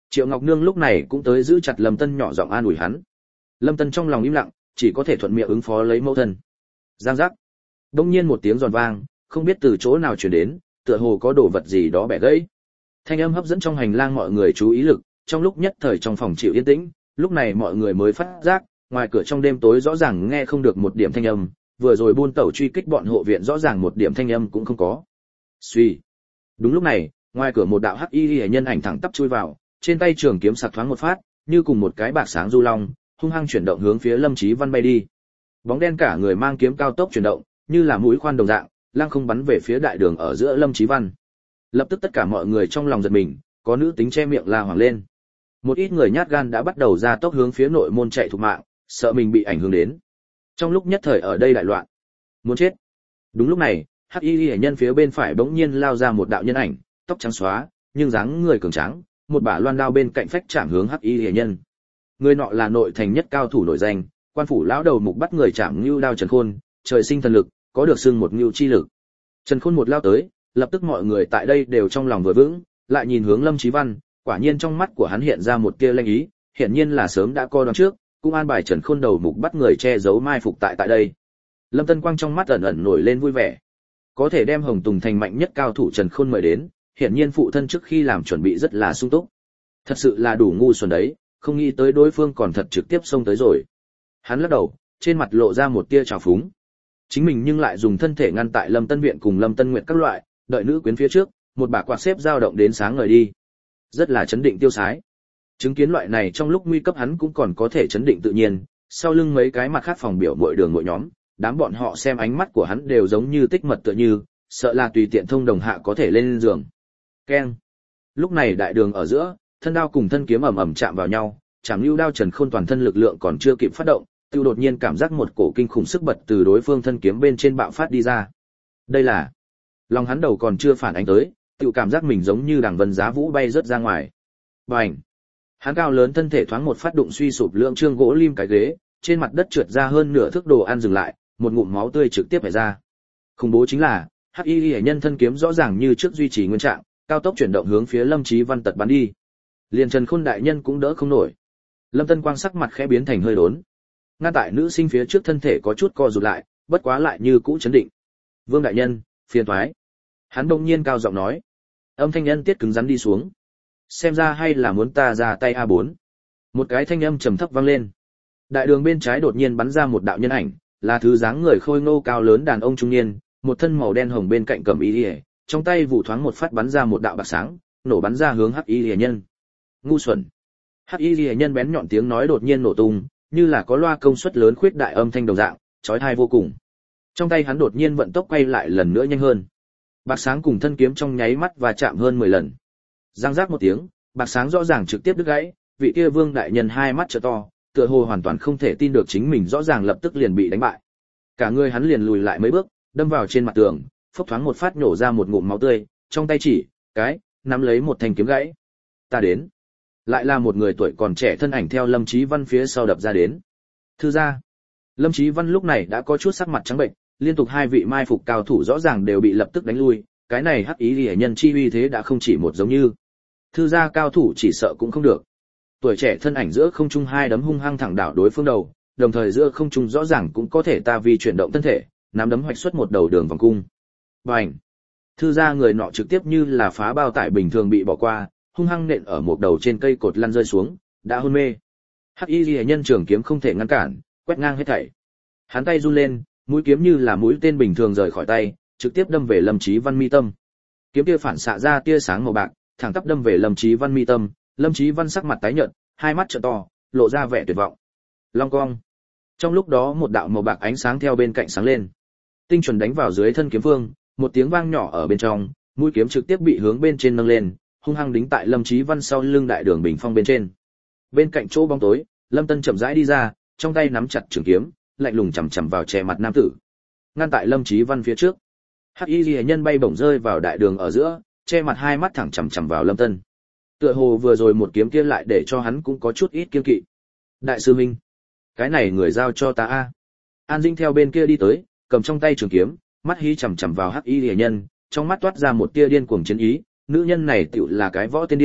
Triệu Ngọc Nương lúc này cũng tới giữ chặt Lâm Tân nhỏ giọng an ủi hắn. Lâm Tân trong lòng im lặng, chỉ có thể thuận miệng ứng phó lấy mẫu thân. Giang giác. Đông nhiên một tiếng giòn vang, không biết từ chỗ nào truyền đến, tựa hồ có đồ vật gì đó bẻ gãy. Thanh âm hấp dẫn trong hành lang mọi người chú ý lực, trong lúc nhất thời trong phòng chịu yên tĩnh, lúc này mọi người mới phát giác, ngoài cửa trong đêm tối rõ ràng nghe không được một điểm thanh âm, vừa rồi buôn tẩu truy kích bọn hộ viện rõ ràng một điểm thanh âm cũng không có. Suy. Đúng lúc này, ngoài cửa một đạo hắc y hệ nhân ảnh thẳng tắp chui vào, trên tay trường kiếm sặc thoáng một phát, như cùng một cái bạc sáng du long, hung hăng chuyển động hướng phía Lâm Chí Văn bay đi. Bóng đen cả người mang kiếm cao tốc chuyển động, như là mũi khoan đồng dạng, lăng không bắn về phía đại đường ở giữa Lâm Chí Văn. Lập tức tất cả mọi người trong lòng giật mình, có nữ tính che miệng la hoảng lên. Một ít người nhát gan đã bắt đầu ra tốc hướng phía nội môn chạy thục mạng, sợ mình bị ảnh hưởng đến. Trong lúc nhất thời ở đây đại loạn, muốn chết. Đúng lúc này, hắc y hệ nhân phía bên phải bỗng nhiên lao ra một đạo nhân ảnh, tóc trắng xóa, nhưng dáng người cường tráng, một bả loan đao bên cạnh phách chạm hướng hắc y hệ nhân. Người nọ là nội thành nhất cao thủ nổi danh, quan phủ lão đầu mục bắt người chạm ngưu đao Trần Khôn, trời sinh thần lực, có được xưng một ngưu chi lực. Trần Khôn một lao tới, lập tức mọi người tại đây đều trong lòng vừa vững, lại nhìn hướng Lâm Chí Văn, quả nhiên trong mắt của hắn hiện ra một tia lanh ý, hiển nhiên là sớm đã coi đoán trước, cũng an bài Trần Khôn đầu mục bắt người che giấu mai phục tại đây. Lâm Tân Quang trong mắt ẩn ẩn nổi lên vui vẻ, có thể đem Hồng Tùng thành mạnh nhất cao thủ Trần Khôn mời đến, hiển nhiên phụ thân trước khi làm chuẩn bị rất là sung túc. Thật sự là đủ ngu xuẩn đấy, không nghĩ tới đối phương còn thật trực tiếp xông tới rồi. Hắn lắc đầu, trên mặt lộ ra một tia trào phúng. Chính mình nhưng lại dùng thân thể ngăn tại Lâm Tân Viện cùng Lâm Tân Nguyệt các loại, đợi nữ quyến phía trước, một bà quạt xếp dao động đến sáng ngời đi. Rất là chấn định tiêu sái. Chứng kiến loại này trong lúc nguy cấp hắn cũng còn có thể chấn định tự nhiên, sau lưng mấy cái mặt khác phòng biểu mỗi đường mỗi nhóm, đám bọn họ xem ánh mắt của hắn đều giống như tích mật tựa như, sợ là tùy tiện thông đồng hạ có thể lên giường. Keng. Lúc này đại đường ở giữa, thân đao cùng thân kiếm ầm ầm chạm vào nhau, Trảm Lưu đao Trần Khôn toàn thân lực lượng còn chưa kịp phát động, tiêu đột nhiên cảm giác một cổ kinh khủng sức bật từ đối phương thân kiếm bên trên bạo phát đi ra. Đây là, lòng hắn đầu còn chưa phản ánh tới, tiêu cảm giác mình giống như đằng vân giá vũ bay rớt ra ngoài. Bành! Hắn cao lớn thân thể thoáng một phát đụng suy sụp lượng trương gỗ lim cái ghế, trên mặt đất trượt ra hơn nửa thước đồ ăn dừng lại, một ngụm máu tươi trực tiếp phải ra. Khủng bố chính là, hắc y hệ nhân thân kiếm rõ ràng như trước duy trì nguyên trạng, cao tốc chuyển động hướng phía Lâm Chí Văn tật bắn đi. Liền Trần Khôn đại nhân cũng đỡ không nổi. Lâm Tân Quang sắc mặt khẽ biến thành hơi đốn. Ngăn tại nữ sinh phía trước thân thể có chút co rụt lại, bất quá lại như cũ chấn định. Vương đại nhân, phiền toái. Hắn bỗng nhiên cao giọng nói. Âm thanh nhân tiết cứng rắn đi xuống. Xem ra hay là muốn ta ra tay A4. Một cái thanh âm trầm thấp vang lên. Đại đường bên trái đột nhiên bắn ra một đạo nhân ảnh, là thứ dáng người khôi ngô cao lớn đàn ông trung niên, một thân màu đen hồng bên cạnh cầm y liễu, trong tay vụ thoáng một phát bắn ra một đạo bạc sáng, nổ bắn ra hướng hắc y liễu nhân. Ngu xuẩn. Hắc y liễu nhân bén nhọn tiếng nói đột nhiên nổ tung, như là có loa công suất lớn khuyết đại âm thanh đồng dạng, chói tai vô cùng. Trong tay hắn đột nhiên vận tốc quay lại lần nữa nhanh hơn. Bạc sáng cùng thân kiếm trong nháy mắt và chạm hơn 10 lần. Giang giác một tiếng, bạc sáng rõ ràng trực tiếp đứt gãy, vị kia Vương đại nhân hai mắt trợ to, tựa hồ hoàn toàn không thể tin được chính mình rõ ràng lập tức liền bị đánh bại. Cả người hắn liền lùi lại mấy bước, đâm vào trên mặt tường, phốc thoáng một phát nổ ra một ngụm máu tươi, trong tay chỉ, nắm lấy một thanh kiếm gãy. Ta đến. Lại là một người tuổi còn trẻ thân ảnh theo Lâm Chí Văn phía sau đập ra đến. Thư gia. Lâm Chí Văn lúc này đã có chút sắc mặt trắng bệnh, liên tục hai vị mai phục cao thủ rõ ràng đều bị lập tức đánh lui, cái này hắc ý liễu nhân chi uy thế đã không chỉ một giống như. Thư gia cao thủ chỉ sợ cũng không được. Tuổi trẻ thân ảnh giữa không trung hai đấm hung hăng thẳng đảo đối phương đầu, đồng thời giữa không trung rõ ràng cũng có thể ta vì chuyển động thân thể, nắm đấm hoạch xuất một đầu đường vòng cung. Bành! Thư gia người nọ trực tiếp như là phá bao tải bình thường bị bỏ qua, hung hăng nện ở một đầu trên cây cột lăn rơi xuống, đã hôn mê. Hắc y liễu nhân trường kiếm không thể ngăn cản, quét ngang hết thảy. Hắn tay run lên, mũi kiếm như là mũi tên bình thường rời khỏi tay, trực tiếp đâm về Lâm Chí Văn mi tâm. Kiếm kia phản xạ ra tia sáng màu bạc, thẳng tắp đâm về Lâm Chí Văn mi tâm. Lâm Chí Văn sắc mặt tái nhợt, hai mắt trợn to, lộ ra vẻ tuyệt vọng. Long cong. Trong lúc đó một đạo màu bạc ánh sáng theo bên cạnh sáng lên, tinh chuẩn đánh vào dưới thân kiếm phương, một tiếng vang nhỏ ở bên trong, mũi kiếm trực tiếp bị hướng bên trên nâng lên, hung hăng đính tại Lâm Chí Văn sau lưng đại đường bình phong bên trên. Bên cạnh chỗ bóng tối, Lâm Tân chậm rãi đi ra, trong tay nắm chặt trường kiếm, lạnh lùng chằm chằm vào che mặt nam tử. Ngăn tại Lâm Chí Văn phía trước. Hắc y liễu nhân bay bổng rơi vào đại đường ở giữa, che mặt hai mắt thẳng chằm chằm vào Lâm Tân. Tựa hồ vừa rồi một kiếm kia lại để cho hắn cũng có chút ít kiêng kỵ. Đại sư huynh, cái này người giao cho ta a. An Dĩnh theo bên kia đi tới, cầm trong tay trường kiếm, mắt hí chằm chằm vào hắc y liễu nhân, trong mắt toát ra một tia điên cuồng chiến ý, nữ nhân này tựu là cái võ tiên điên,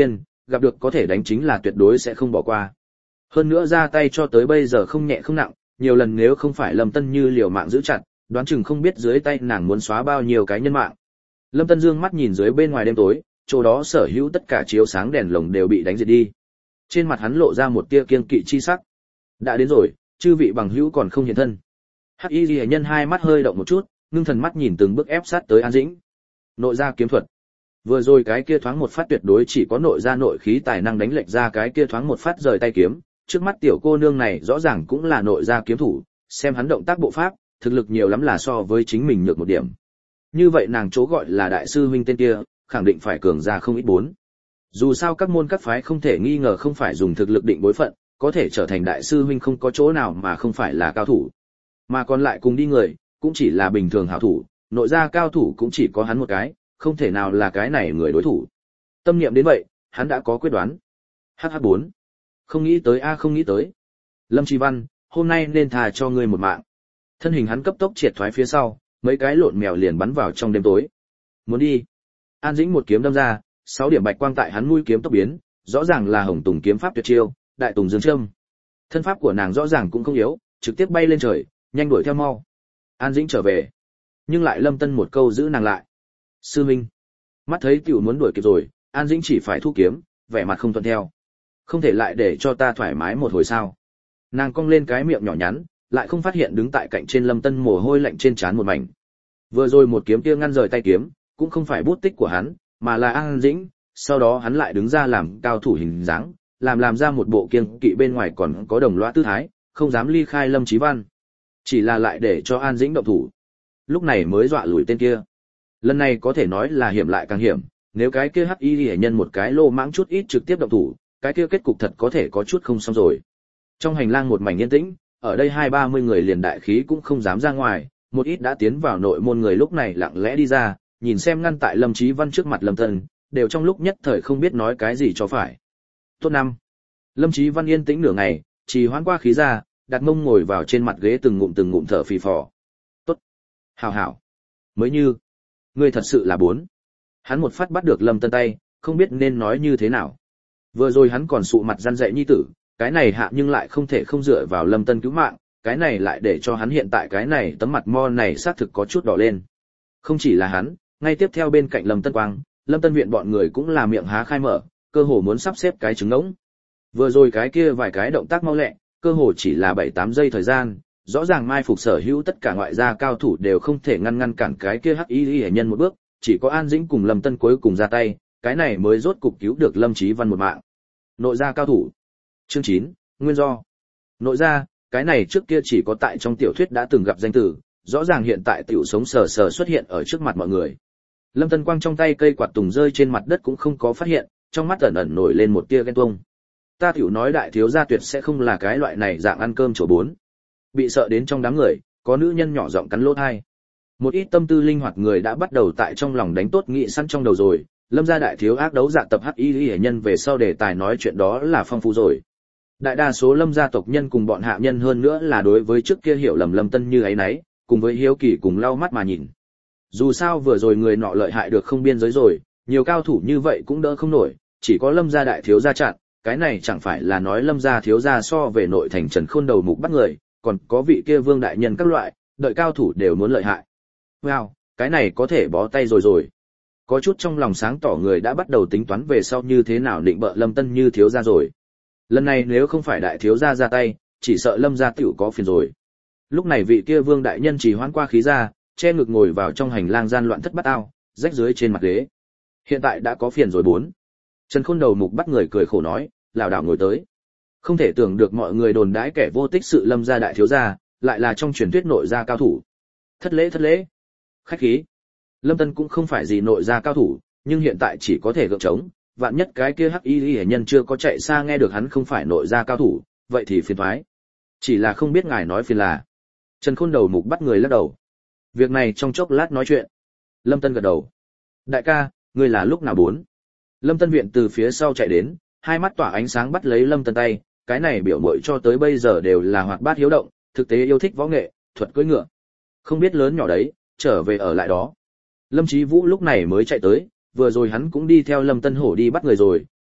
gặp được có thể đánh chính là tuyệt đối sẽ không bỏ qua. Hơn nữa ra tay cho tới bây giờ không nhẹ không nặng, nhiều lần nếu không phải Lâm Tân Như liều mạng giữ chặt, đoán chừng không biết dưới tay nàng muốn xóa bao nhiêu cái nhân mạng. Lâm Tân dương mắt nhìn dưới bên ngoài đêm tối, chỗ đó sở hữu tất cả chiếu sáng đèn lồng đều bị đánh diệt đi. Trên mặt hắn lộ ra một tia kiêng kỵ chi sắc. Đã đến rồi, chư vị bằng hữu còn không hiện thân. Hắc Y Liễu nhân hai mắt hơi động một chút, ngưng thần mắt nhìn từng bước ép sát tới An Dĩnh. Nội gia kiếm thuật. Vừa rồi cái kia thoáng một phát tuyệt đối chỉ có nội gia nội khí tài năng đánh lệch ra cái kia thoáng một phát rời tay kiếm, trước mắt tiểu cô nương này rõ ràng cũng là nội gia kiếm thủ, xem hắn động tác bộ pháp, thực lực nhiều lắm là so với chính mình nhược một điểm. Như vậy nàng chỗ gọi là đại sư huynh tên kia, khẳng định phải cường ra không ít bốn. Dù sao các môn các phái không thể nghi ngờ không phải dùng thực lực định bối phận, có thể trở thành đại sư huynh không có chỗ nào mà không phải là cao thủ. Mà còn lại cùng đi người, cũng chỉ là bình thường hảo thủ, nội gia cao thủ cũng chỉ có hắn một cái, không thể nào là cái này người đối thủ. Tâm niệm đến vậy, hắn đã có quyết đoán. HH4. Không nghĩ tới không nghĩ tới. Lâm Chí Văn, hôm nay nên thà cho ngươi một mạng. Thân hình hắn cấp tốc triệt thoái phía sau, mấy cái lộn mèo liền bắn vào trong đêm tối. Muốn đi. An Dĩnh một kiếm đâm ra, 6 điểm bạch quang tại hắn mũi kiếm tốc biến, rõ ràng là Hồng Tùng kiếm pháp tuyệt chiêu, Đại Tùng Dương Châm. Thân pháp của nàng rõ ràng cũng không yếu, trực tiếp bay lên trời, nhanh đuổi theo mau. An Dĩnh trở về, nhưng lại Lâm Tân một câu giữ nàng lại. Sư minh. Mắt thấy tiểu muốn đuổi kịp rồi, An Dĩnh chỉ phải thu kiếm, vẻ mặt không thuận theo. Không thể lại để cho ta thoải mái một hồi sao? Nàng cong lên cái miệng nhỏ nhắn, lại không phát hiện đứng tại cạnh trên Lâm Tân mồ hôi lạnh trên trán một mảnh. Vừa rồi một kiếm kia ngăn rời tay kiếm, cũng không phải bút tích của hắn, mà là An Dĩnh, sau đó hắn lại đứng ra làm cao thủ hình dáng, làm ra một bộ kiêng kỵ bên ngoài còn có đồng lõa tư thái, không dám ly khai Lâm Chí Văn. Chỉ là lại để cho An Dĩnh động thủ. Lúc này mới dọa lùi tên kia. Lần này có thể nói là hiểm lại càng hiểm, nếu cái kia Hắc Y Liễu nhân một cái lô mãng chút ít trực tiếp động thủ, cái kia kết cục thật có thể có chút không xong rồi. Trong hành lang một mảnh yên tĩnh, ở đây 20-30 người liền đại khí cũng không dám ra ngoài, một ít đã tiến vào nội môn người lúc này lặng lẽ đi ra, nhìn xem ngăn tại Lâm Chí Văn trước mặt Lâm Tân, đều trong lúc nhất thời không biết nói cái gì cho phải. Tốt năm. Lâm Chí Văn yên tĩnh nửa ngày, trì hoãn qua khí ra, đặt mông ngồi vào trên mặt ghế từng ngụm thở phì phò. Tốt. Hảo hảo. Mới như. Ngươi thật sự là bốn. Hắn một phát bắt được Lâm Tân tay, không biết nên nói như thế nào. Vừa rồi hắn còn sụ mặt răn dạy nhi tử, cái này hạ nhưng lại không thể không dựa vào Lâm Tân cứu mạng, cái này lại để cho hắn hiện tại cái này tấm mặt mo này xác thực có chút đỏ lên. Không chỉ là hắn, ngay tiếp theo bên cạnh Lâm Tân Quang, Lâm Tân viện bọn người cũng là miệng há khai mở, cơ hồ muốn sắp xếp cái trứng ngỗng. Vừa rồi cái kia vài cái động tác mau lẹ, cơ hồ chỉ là 7-8 giây thời gian, rõ ràng mai phục sở hữu tất cả ngoại gia cao thủ đều không thể ngăn cản cái kia Hắc Y Liễu nhân một bước, chỉ có An Dĩnh cùng Lâm Tân cuối cùng ra tay, cái này mới rốt cục cứu được Lâm Chí Văn một mạng. Nội gia cao thủ. Chương 9, nguyên do. Nội gia, cái này trước kia chỉ có tại trong tiểu thuyết đã từng gặp danh từ, rõ ràng hiện tại tiểu sống sờ sờ xuất hiện ở trước mặt mọi người. Lâm Tân Quang trong tay cây quạt tùng rơi trên mặt đất cũng không có phát hiện, trong mắt ẩn ẩn nổi lên một tia ghen tuông. Ta tiểu nói đại thiếu gia tuyệt sẽ không là cái loại này dạng ăn cơm chỗ bốn. Bị sợ đến trong đám người, có nữ nhân nhỏ giọng cắn lỗ tai. Một ít tâm tư linh hoạt người đã bắt đầu tại trong lòng đánh tốt nghị sẵn trong đầu rồi, Lâm gia đại thiếu ác đấu dạ tập Hắc Y Liễu nhân về sau đề tài nói chuyện đó là phong phú rồi. Đại đa số Lâm gia tộc nhân cùng bọn hạ nhân hơn nữa là đối với trước kia hiểu lầm Lâm Tân như ấy nấy, cùng với hiếu kỳ cùng lau mắt mà nhìn. Dù sao vừa rồi người nọ lợi hại được không biên giới rồi, nhiều cao thủ như vậy cũng đỡ không nổi, chỉ có Lâm gia đại thiếu gia chặn, cái này chẳng phải là nói Lâm gia thiếu gia so về nội thành Trần Khôn đầu mục bắt người, còn có vị kia Vương đại nhân các loại, đợi cao thủ đều muốn lợi hại. Wow, cái này có thể bó tay rồi. Có chút trong lòng sáng tỏ người đã bắt đầu tính toán về sau như thế nào định bợ Lâm Tân như thiếu gia rồi. Lần này nếu không phải đại thiếu gia ra tay, chỉ sợ Lâm gia tiểu có phiền rồi. Lúc này vị kia Vương đại nhân chỉ hoãn qua khí ra, che ngực ngồi vào trong hành lang gian loạn thất bát ao, rách dưới trên mặt ghế. Hiện tại đã có phiền rồi bốn. Trần Khôn đầu mục bắt người cười khổ nói, lảo đảo ngồi tới. Không thể tưởng được mọi người đồn đãi kẻ vô tích sự Lâm gia đại thiếu gia, lại là trong truyền thuyết nội gia cao thủ. Thất lễ. Khách khí. Lâm Tân cũng không phải gì nội gia cao thủ, nhưng hiện tại chỉ có thể gượng chống, vạn nhất cái kia Hắc Y Liễu nhân chưa có chạy xa nghe được hắn không phải nội gia cao thủ, vậy thì phiền toái. Chỉ là không biết ngài nói phiền là. Trần Khôn đầu mục bắt người lắc đầu. Việc này trong chốc lát nói chuyện. Lâm Tân gật đầu. Đại ca, ngươi là lúc nào bốn? Lâm Tân viện từ phía sau chạy đến, hai mắt tỏa ánh sáng bắt lấy Lâm Tân tay, cái này biểu muội cho tới bây giờ đều là hoạt bát hiếu động, thực tế yêu thích võ nghệ, thuật cưỡi ngựa. Không biết lớn nhỏ đấy, trở về ở lại đó. Lâm Chí Vũ lúc này mới chạy tới, vừa rồi hắn cũng đi theo Lâm Tân Hổ đi bắt người rồi,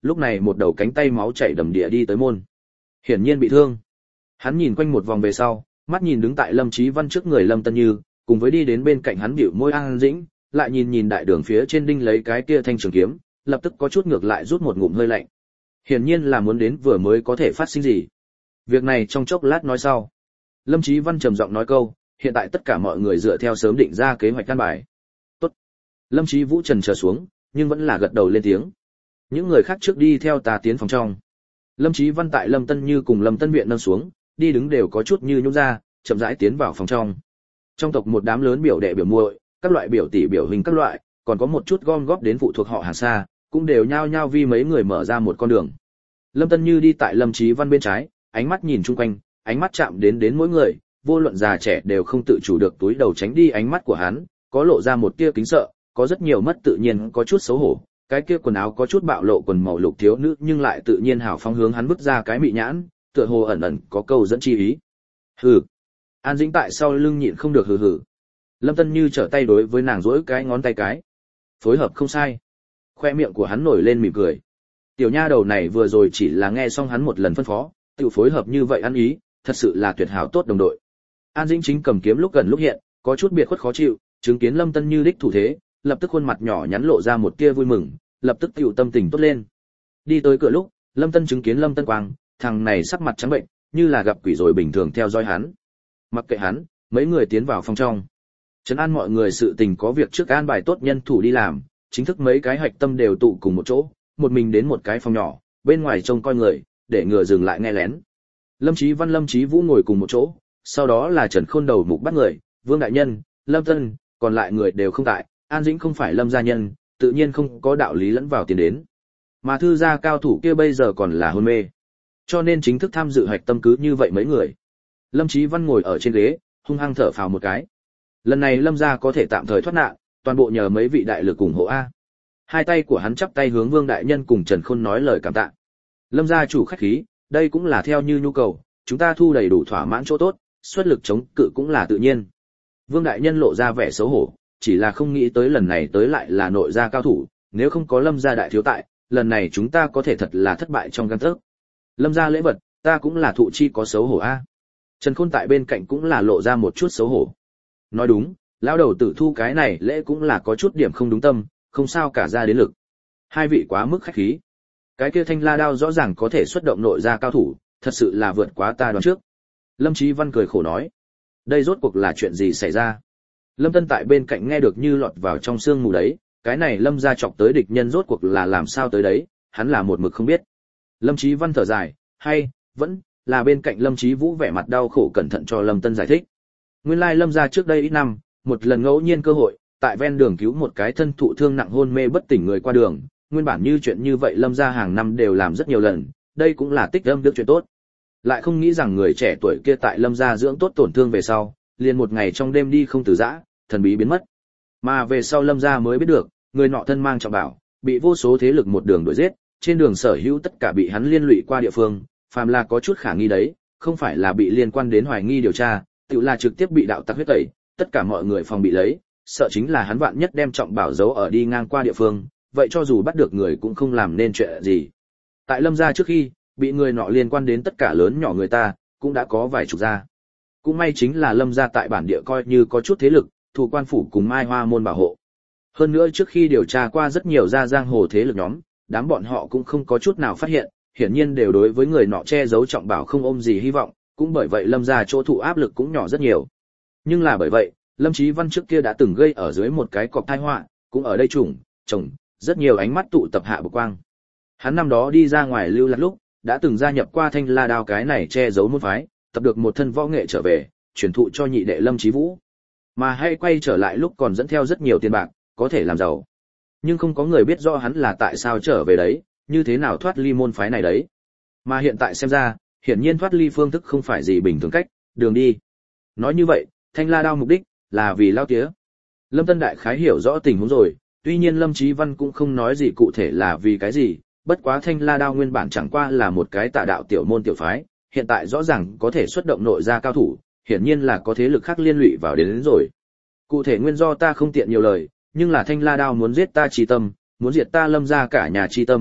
lúc này một đầu cánh tay máu chảy đầm địa đi tới môn. Hiển nhiên bị thương. Hắn nhìn quanh một vòng về sau, mắt nhìn đứng tại Lâm Chí Văn trước người Lâm Tân Như, cùng với đi đến bên cạnh hắn bĩu môi An Dĩnh, lại nhìn nhìn đại đường phía trên đinh lấy cái kia thanh trường kiếm, lập tức có chút ngược lại rút một ngụm hơi lạnh. Hiển nhiên là muốn đến vừa mới có thể phát sinh gì. Việc này trong chốc lát nói sau. Lâm Chí Văn trầm giọng nói câu, hiện tại tất cả mọi người dựa theo sớm định ra kế hoạch căn bài. Tốt. Lâm Chí Vũ trần chờ xuống, nhưng vẫn là gật đầu lên tiếng. Những người khác trước đi theo ta tiến phòng trong. Lâm Chí Văn tại Lâm Tân Như cùng Lâm Tân Viện nâng xuống, đi đứng đều có chút như nhũn ra, chậm rãi tiến vào phòng trong. Trong tộc một đám lớn biểu đệ biểu muội, các loại biểu tỷ biểu hình các loại, còn có một chút gom góp đến phụ thuộc họ hàng xa, cũng đều nhao nhao vì mấy người mở ra một con đường. Lâm Tân Như đi tại Lâm Chí Văn bên trái, ánh mắt nhìn chung quanh, ánh mắt chạm đến mỗi người, vô luận già trẻ đều không tự chủ được túi đầu tránh đi ánh mắt của hắn, có lộ ra một tia kính sợ, có rất nhiều mất tự nhiên, có chút xấu hổ. Cái kia quần áo có chút bạo lộ quần màu lục thiếu nữ nhưng lại tự nhiên hào phóng hướng hắn bước ra cái mị nhãn, tựa hồ ẩn ẩn có câu dẫn chi ý. Hừ. An Dĩnh tại sau lưng nhịn không được hừ hừ. Lâm Tân Như trở tay đối với nàng duỗi cái ngón tay cái. Phối hợp không sai. Khoe miệng của hắn nổi lên mỉm cười. Tiểu nha đầu này vừa rồi chỉ là nghe xong hắn một lần phân phó, tự phối hợp như vậy ăn ý, thật sự là tuyệt hảo tốt đồng đội. An Dĩnh chính cầm kiếm lúc gần lúc hiện, có chút biệt khuất khó chịu, chứng kiến Lâm Tân Như đích thủ thế, lập tức khuôn mặt nhỏ nhắn lộ ra một tia vui mừng, lập tức tiểu tâm tình tốt lên. Đi tới cửa lúc, Lâm Tân chứng kiến Lâm Tân Quang, thằng này sắc mặt trắng bệnh, như là gặp quỷ rồi bình thường theo dõi hắn. Mặc kệ hắn, mấy người tiến vào phòng trong. Trấn an mọi người sự tình có việc trước an bài tốt nhân thủ đi làm, chính thức mấy cái hạch tâm đều tụ cùng một chỗ, một mình đến một cái phòng nhỏ, bên ngoài trông coi người, để ngừa dừng lại nghe lén. Lâm Chí Văn Lâm Chí Vũ ngồi cùng một chỗ, sau đó là Trần Khôn đầu mục bắt người, Vương đại nhân, Lâm Tân, còn lại người đều không tại, An Dĩnh không phải Lâm gia nhân, tự nhiên không có đạo lý lẫn vào tiền đến. Mà thư gia cao thủ kia bây giờ còn là hôn mê, cho nên chính thức tham dự hạch tâm cứ như vậy mấy người. Lâm Chí Văn ngồi ở trên ghế, hung hăng thở phào một cái. Lần này Lâm gia có thể tạm thời thoát nạn, toàn bộ nhờ mấy vị đại lực ủng hộ a. Hai tay của hắn chắp tay hướng Vương đại nhân cùng Trần Khôn nói lời cảm tạ. Lâm gia chủ khách khí, đây cũng là theo như nhu cầu, chúng ta thu đầy đủ thỏa mãn chỗ tốt, xuất lực chống cự cũng là tự nhiên. Vương đại nhân lộ ra vẻ xấu hổ, chỉ là không nghĩ tới lần này tới lại là nội gia cao thủ, nếu không có Lâm gia đại thiếu tại, lần này chúng ta có thể thật là thất bại trong gang tấc. Lâm gia lễ vật, ta cũng là thụ chi có xấu hổ a. Trần Khôn tại bên cạnh cũng là lộ ra một chút xấu hổ. Nói đúng, lão đầu tử thu cái này lễ cũng là có chút điểm không đúng tâm, không sao cả ra đến lực. Hai vị quá mức khách khí. Cái kia thanh la đao rõ ràng có thể xuất động nội gia cao thủ, thật sự là vượt quá ta đoán trước. Lâm Chí Văn cười khổ nói, đây rốt cuộc là chuyện gì xảy ra? Lâm Tân tại bên cạnh nghe được như lọt vào trong xương mù đấy, cái này Lâm gia chọc tới địch nhân rốt cuộc là làm sao tới đấy, hắn là một mực không biết. Lâm Chí Văn thở dài, hay vẫn là bên cạnh Lâm Chí Vũ vẻ mặt đau khổ cẩn thận cho Lâm Tân giải thích. Nguyên lai Lâm gia trước đây ít năm, một lần ngẫu nhiên cơ hội, tại ven đường cứu một cái thân thụ thương nặng hôn mê bất tỉnh người qua đường, nguyên bản như chuyện như vậy Lâm gia hàng năm đều làm rất nhiều lần, đây cũng là tích âm đức chuyện tốt. Lại không nghĩ rằng người trẻ tuổi kia tại Lâm gia dưỡng tốt tổn thương về sau, liền một ngày trong đêm đi không từ giã, thần bí biến mất. Mà về sau Lâm gia mới biết được, người nọ thân mang trọng bảo, bị vô số thế lực một đường đuổi giết, trên đường sở hữu tất cả bị hắn liên lụy qua địa phương, phàm là có chút khả nghi đấy, không phải là bị liên quan đến hoài nghi điều tra, tự là trực tiếp bị đạo tặc huyết tẩy, tất cả mọi người phòng bị lấy, sợ chính là hắn vạn nhất đem trọng bảo giấu ở đi ngang qua địa phương, vậy cho dù bắt được người cũng không làm nên chuyện gì. Tại Lâm gia trước khi, bị người nọ liên quan đến tất cả lớn nhỏ người ta, cũng đã có vài chục gia. Cũng may chính là Lâm gia tại bản địa coi như có chút thế lực, thủ quan phủ cùng Mai Hoa môn bảo hộ. Hơn nữa trước khi điều tra qua rất nhiều gia giang hồ thế lực nhóm, đám bọn họ cũng không có chút nào phát hiện, hiển nhiên đều đối với người nọ che giấu trọng bảo không ôm gì hy vọng, cũng bởi vậy Lâm gia chỗ thụ áp lực cũng nhỏ rất nhiều. Nhưng là bởi vậy, Lâm Chí Văn trước kia đã từng gây ở dưới một cái cọc tai họa, cũng ở đây trồng rất nhiều ánh mắt tụ tập hạ bực quang. Hắn năm đó đi ra ngoài lưu lạc lúc, đã từng gia nhập qua Thanh La Đao cái này che giấu môn phái, tập được một thân võ nghệ trở về, truyền thụ cho nhị đệ Lâm Chí Vũ. Mà hay quay trở lại lúc còn dẫn theo rất nhiều tiền bạc, có thể làm giàu. Nhưng không có người biết rõ hắn là tại sao trở về đấy, như thế nào thoát ly môn phái này đấy. Mà hiện tại xem ra, hiển nhiên thoát ly phương thức không phải gì bình thường cách, đường đi. Nói như vậy, Thanh La Đao mục đích là vì lao tía. Lâm Tân đại khái hiểu rõ tình huống rồi, tuy nhiên Lâm Chí Văn cũng không nói gì cụ thể là vì cái gì, bất quá Thanh La Đao nguyên bản chẳng qua là một cái tà đạo tiểu môn tiểu phái, hiện tại rõ ràng có thể xuất động nội gia cao thủ, hiển nhiên là có thế lực khác liên lụy vào đến rồi. Cụ thể nguyên do ta không tiện nhiều lời, nhưng là Thanh La Đao muốn giết ta chi tâm, muốn diệt ta Lâm gia cả nhà chi tâm,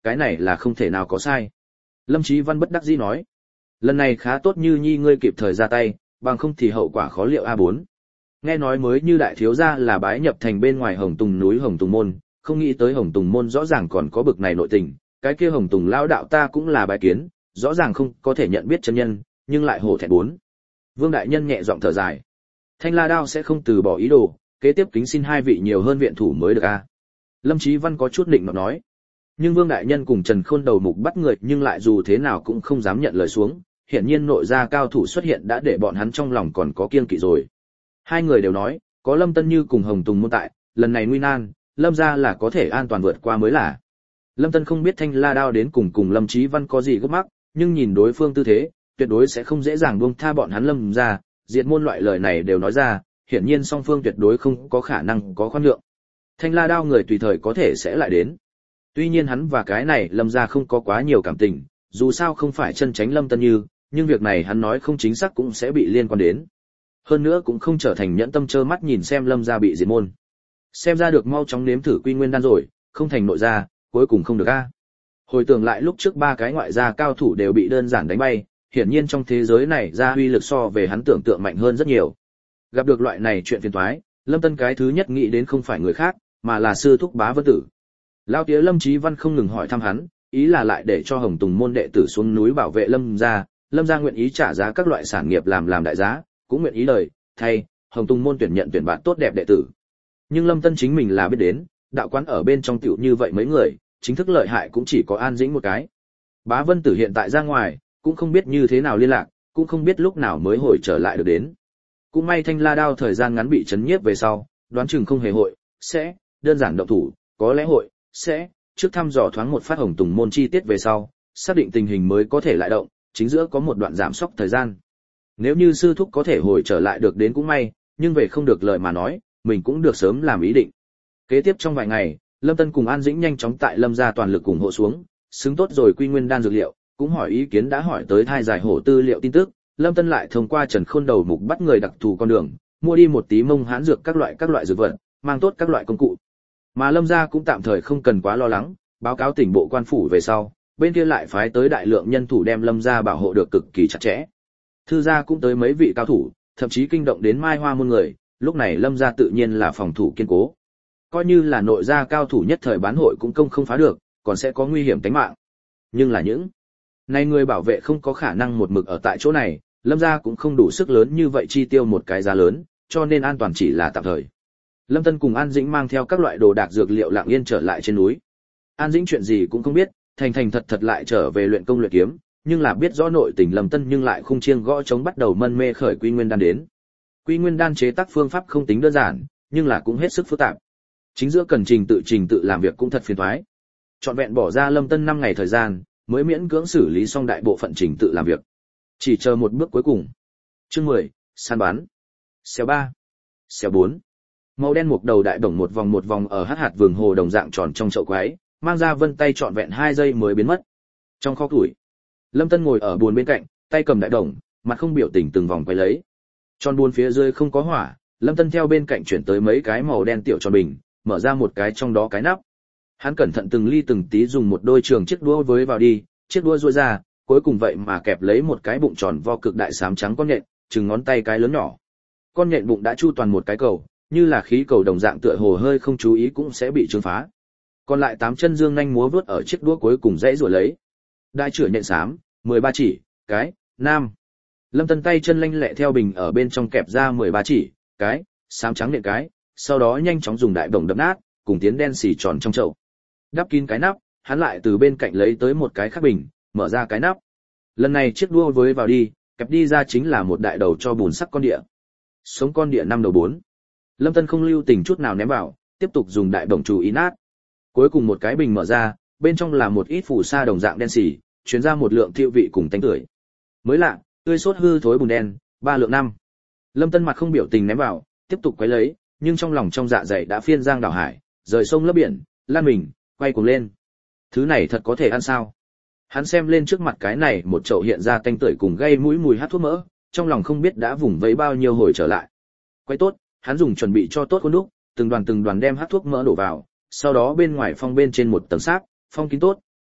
cái này là không thể nào có sai. Lâm Chí Văn bất đắc dĩ nói, lần này khá tốt như nhi ngươi kịp thời ra tay, bằng không thì hậu quả khó liệu A4. Nghe nói mới như đại thiếu gia là bái nhập thành bên ngoài Hồng Tùng núi Hồng Tùng môn, không nghĩ tới Hồng Tùng môn rõ ràng còn có bực này nội tình, cái kia Hồng Tùng lão đạo ta cũng là bái kiến, rõ ràng không có thể nhận biết chân nhân, nhưng lại hổ thẹn bốn. Vương đại nhân nhẹ giọng thở dài. Thanh La Đao sẽ không từ bỏ ý đồ, kế tiếp kính xin hai vị nhiều hơn viện thủ mới được a. Lâm Chí Văn có chút định nọt nói. Nhưng Vương đại nhân cùng Trần Khôn đầu mục bắt người nhưng lại dù thế nào cũng không dám nhận lời xuống, hiển nhiên nội gia cao thủ xuất hiện đã để bọn hắn trong lòng còn có kiêng kỵ rồi. Hai người đều nói, có Lâm Tân Như cùng Hồng Tùng môn tại, lần này nguy nan, Lâm gia là có thể an toàn vượt qua mới là. Lâm Tân không biết Thanh La Đao đến cùng Lâm Chí Văn có gì gấp mắc, nhưng nhìn đối phương tư thế, tuyệt đối sẽ không dễ dàng buông tha bọn hắn Lâm gia, diệt môn loại lời này đều nói ra, hiển nhiên song phương tuyệt đối không có khả năng có khoan nhượng. Thanh La Đao người tùy thời có thể sẽ lại đến. Tuy nhiên hắn và cái này Lâm gia không có quá nhiều cảm tình, dù sao không phải chân tránh Lâm Tân Như, nhưng việc này hắn nói không chính xác cũng sẽ bị liên quan đến. Hơn nữa cũng không trở thành nhẫn tâm trơ mắt nhìn xem Lâm gia bị diệt môn. Xem ra được mau chóng nếm thử quy nguyên đan rồi, không thành nội gia, cuối cùng không được a. Hồi tưởng lại lúc trước ba cái ngoại gia cao thủ đều bị đơn giản đánh bay, hiển nhiên trong thế giới này gia uy lực so về hắn tưởng tượng mạnh hơn rất nhiều. Gặp được loại này chuyện phiền toái, Lâm Tân cái thứ nhất nghĩ đến không phải người khác, mà là sư thúc Bá Vân Tử. Lão tía Lâm Chí Văn không ngừng hỏi thăm hắn, ý là lại để cho Hồng Tùng môn đệ tử xuống núi bảo vệ Lâm gia nguyện ý trả giá các loại sản nghiệp làm đại giá, cũng nguyện ý lời thay Hồng Tùng môn tuyển nhận tuyển bạn tốt đẹp đệ tử. Nhưng Lâm Tân chính mình là biết đến, đạo quán ở bên trong tiểu như vậy mấy người, chính thức lợi hại cũng chỉ có An Dĩnh một cái. Bá Vân Tử hiện tại ra ngoài, cũng không biết như thế nào liên lạc, cũng không biết lúc nào mới hồi trở lại được đến. Cũng may Thanh La Đao thời gian ngắn bị chấn nhiếp về sau, đoán chừng không hề hội, sẽ đơn giản động thủ, có lẽ hội, sẽ trước thăm dò thoáng một phát Hồng Tùng môn chi tiết về sau, xác định tình hình mới có thể lại động, chính giữa có một đoạn giảm sốc thời gian. Nếu như sư thúc có thể hồi trở lại được đến cũng may, nhưng về không được lời mà nói, mình cũng được sớm làm ý định. Kế tiếp trong vài ngày, Lâm Tân cùng An Dĩnh nhanh chóng tại Lâm gia toàn lực ủng hộ xuống, xứng tốt rồi quy nguyên đan dược liệu, cũng hỏi ý kiến đã hỏi tới thai giải hổ tư liệu tin tức, Lâm Tân lại thông qua Trần Khôn đầu mục bắt người đặc thù con đường, mua đi một tí mông hãn dược các loại dược vật, mang tốt các loại công cụ. Mà Lâm gia cũng tạm thời không cần quá lo lắng, báo cáo tỉnh bộ quan phủ về sau, bên kia lại phái tới đại lượng nhân thủ đem Lâm gia bảo hộ được cực kỳ chặt chẽ. Thư gia cũng tới mấy vị cao thủ, thậm chí kinh động đến Mai Hoa môn người, lúc này Lâm gia tự nhiên là phòng thủ kiên cố. Coi như là nội gia cao thủ nhất thời bán hội cũng không phá được, còn sẽ có nguy hiểm tính mạng. Nhưng là những này người bảo vệ không có khả năng một mực ở tại chỗ này, Lâm gia cũng không đủ sức lớn như vậy chi tiêu một cái giá lớn, cho nên an toàn chỉ là tạm thời. Lâm Tân cùng An Dĩnh mang theo các loại đồ đạc dược liệu lặng yên trở lại trên núi. An Dĩnh chuyện gì cũng không biết, thành thật lại trở về luyện công luyện kiếm, nhưng là biết rõ nội tình Lâm Tân nhưng lại khung chiêng gõ chống bắt đầu mân mê khởi quy nguyên đan đến. Quy nguyên đan chế tác phương pháp không tính đơn giản, nhưng là cũng hết sức phức tạp. Chính giữa cần trình tự làm việc cũng thật phiền toái. Trọn vẹn bỏ ra Lâm Tân 5 ngày thời gian, mới miễn cưỡng xử lý xong đại bộ phận trình tự làm việc. Chỉ chờ một bước cuối cùng. Chương 10, săn bắn. Xéo 3. Xéo 4. Màu đen mục đầu đại bổng một vòng ở hắc hạt vườn hồ đồng dạng tròn trong chậu quái, mang ra vân tay trọn vẹn 2 giây mới biến mất. Trong kho củi, Lâm Tân ngồi ở buồn bên cạnh, tay cầm đại đồng, mặt không biểu tình từng vòng quay lấy. Tròn buồn phía dưới không có hỏa, Lâm Tân theo bên cạnh chuyển tới mấy cái màu đen tiểu tròn bình, mở ra một cái trong đó cái nắp. Hắn cẩn thận từng ly từng tí dùng một đôi trường chiếc đũa với vào đi, chiếc đũa duỗi ra, cuối cùng vậy mà kẹp lấy một cái bụng tròn vo cực đại xám trắng con nhện, chừng ngón tay cái lớn nhỏ. Con nhện bụng đã chu toàn một cái cầu, như là khí cầu đồng dạng tựa hồ hơi không chú ý cũng sẽ bị trương phá. Còn lại 8 chân dương nhanh múa vớt ở chiếc đũa cuối cùng dãy rồi lấy. Đại chửa nhện xám, 13 chỉ, cái, nam. Lâm Tân tay chân lanh lẹ theo bình ở bên trong kẹp ra 13 chỉ, cái, xám trắng nhện cái, sau đó nhanh chóng dùng đại bổng đập nát, cùng tiến đen xì tròn trong chậu. Đắp kín cái nắp, hắn lại từ bên cạnh lấy tới một cái khác bình, mở ra cái nắp. Lần này chiếc đũa với vào đi, kẹp đi ra chính là một đại đầu cho bùn sắc con địa. Sống con địa 5 đầu 4. Lâm Tân không lưu tình chút nào ném vào, tiếp tục dùng đại bổng chú ý nát. Cuối cùng một cái bình mở ra, bên trong là một ít phù sa đồng dạng đen xì, truyền ra một lượng thiệu vị cùng tanh tưởi. Mới lạ, tươi sốt hư thối bùn đen, 3 lượng 5. Lâm Tân mặt không biểu tình ném vào, tiếp tục quấy lấy, nhưng trong lòng trong dạ dày đã phiên giang đảo hải, rời sông lấp biển, lan mình, quay cuồng lên. Thứ này thật có thể ăn sao? Hắn xem lên trước mặt cái này một chậu hiện ra tanh tưởi cùng gây mũi mùi hắc thuốc mỡ, trong lòng không biết đã vùng vẫy bao nhiêu hồi trở lại. Quay tốt, hắn dùng chuẩn bị cho tốt khuôn đúc, từng đoàn đem hắc thuốc mỡ đổ vào, sau đó bên ngoài phong bên trên một tầng sáp, phong kín tốt,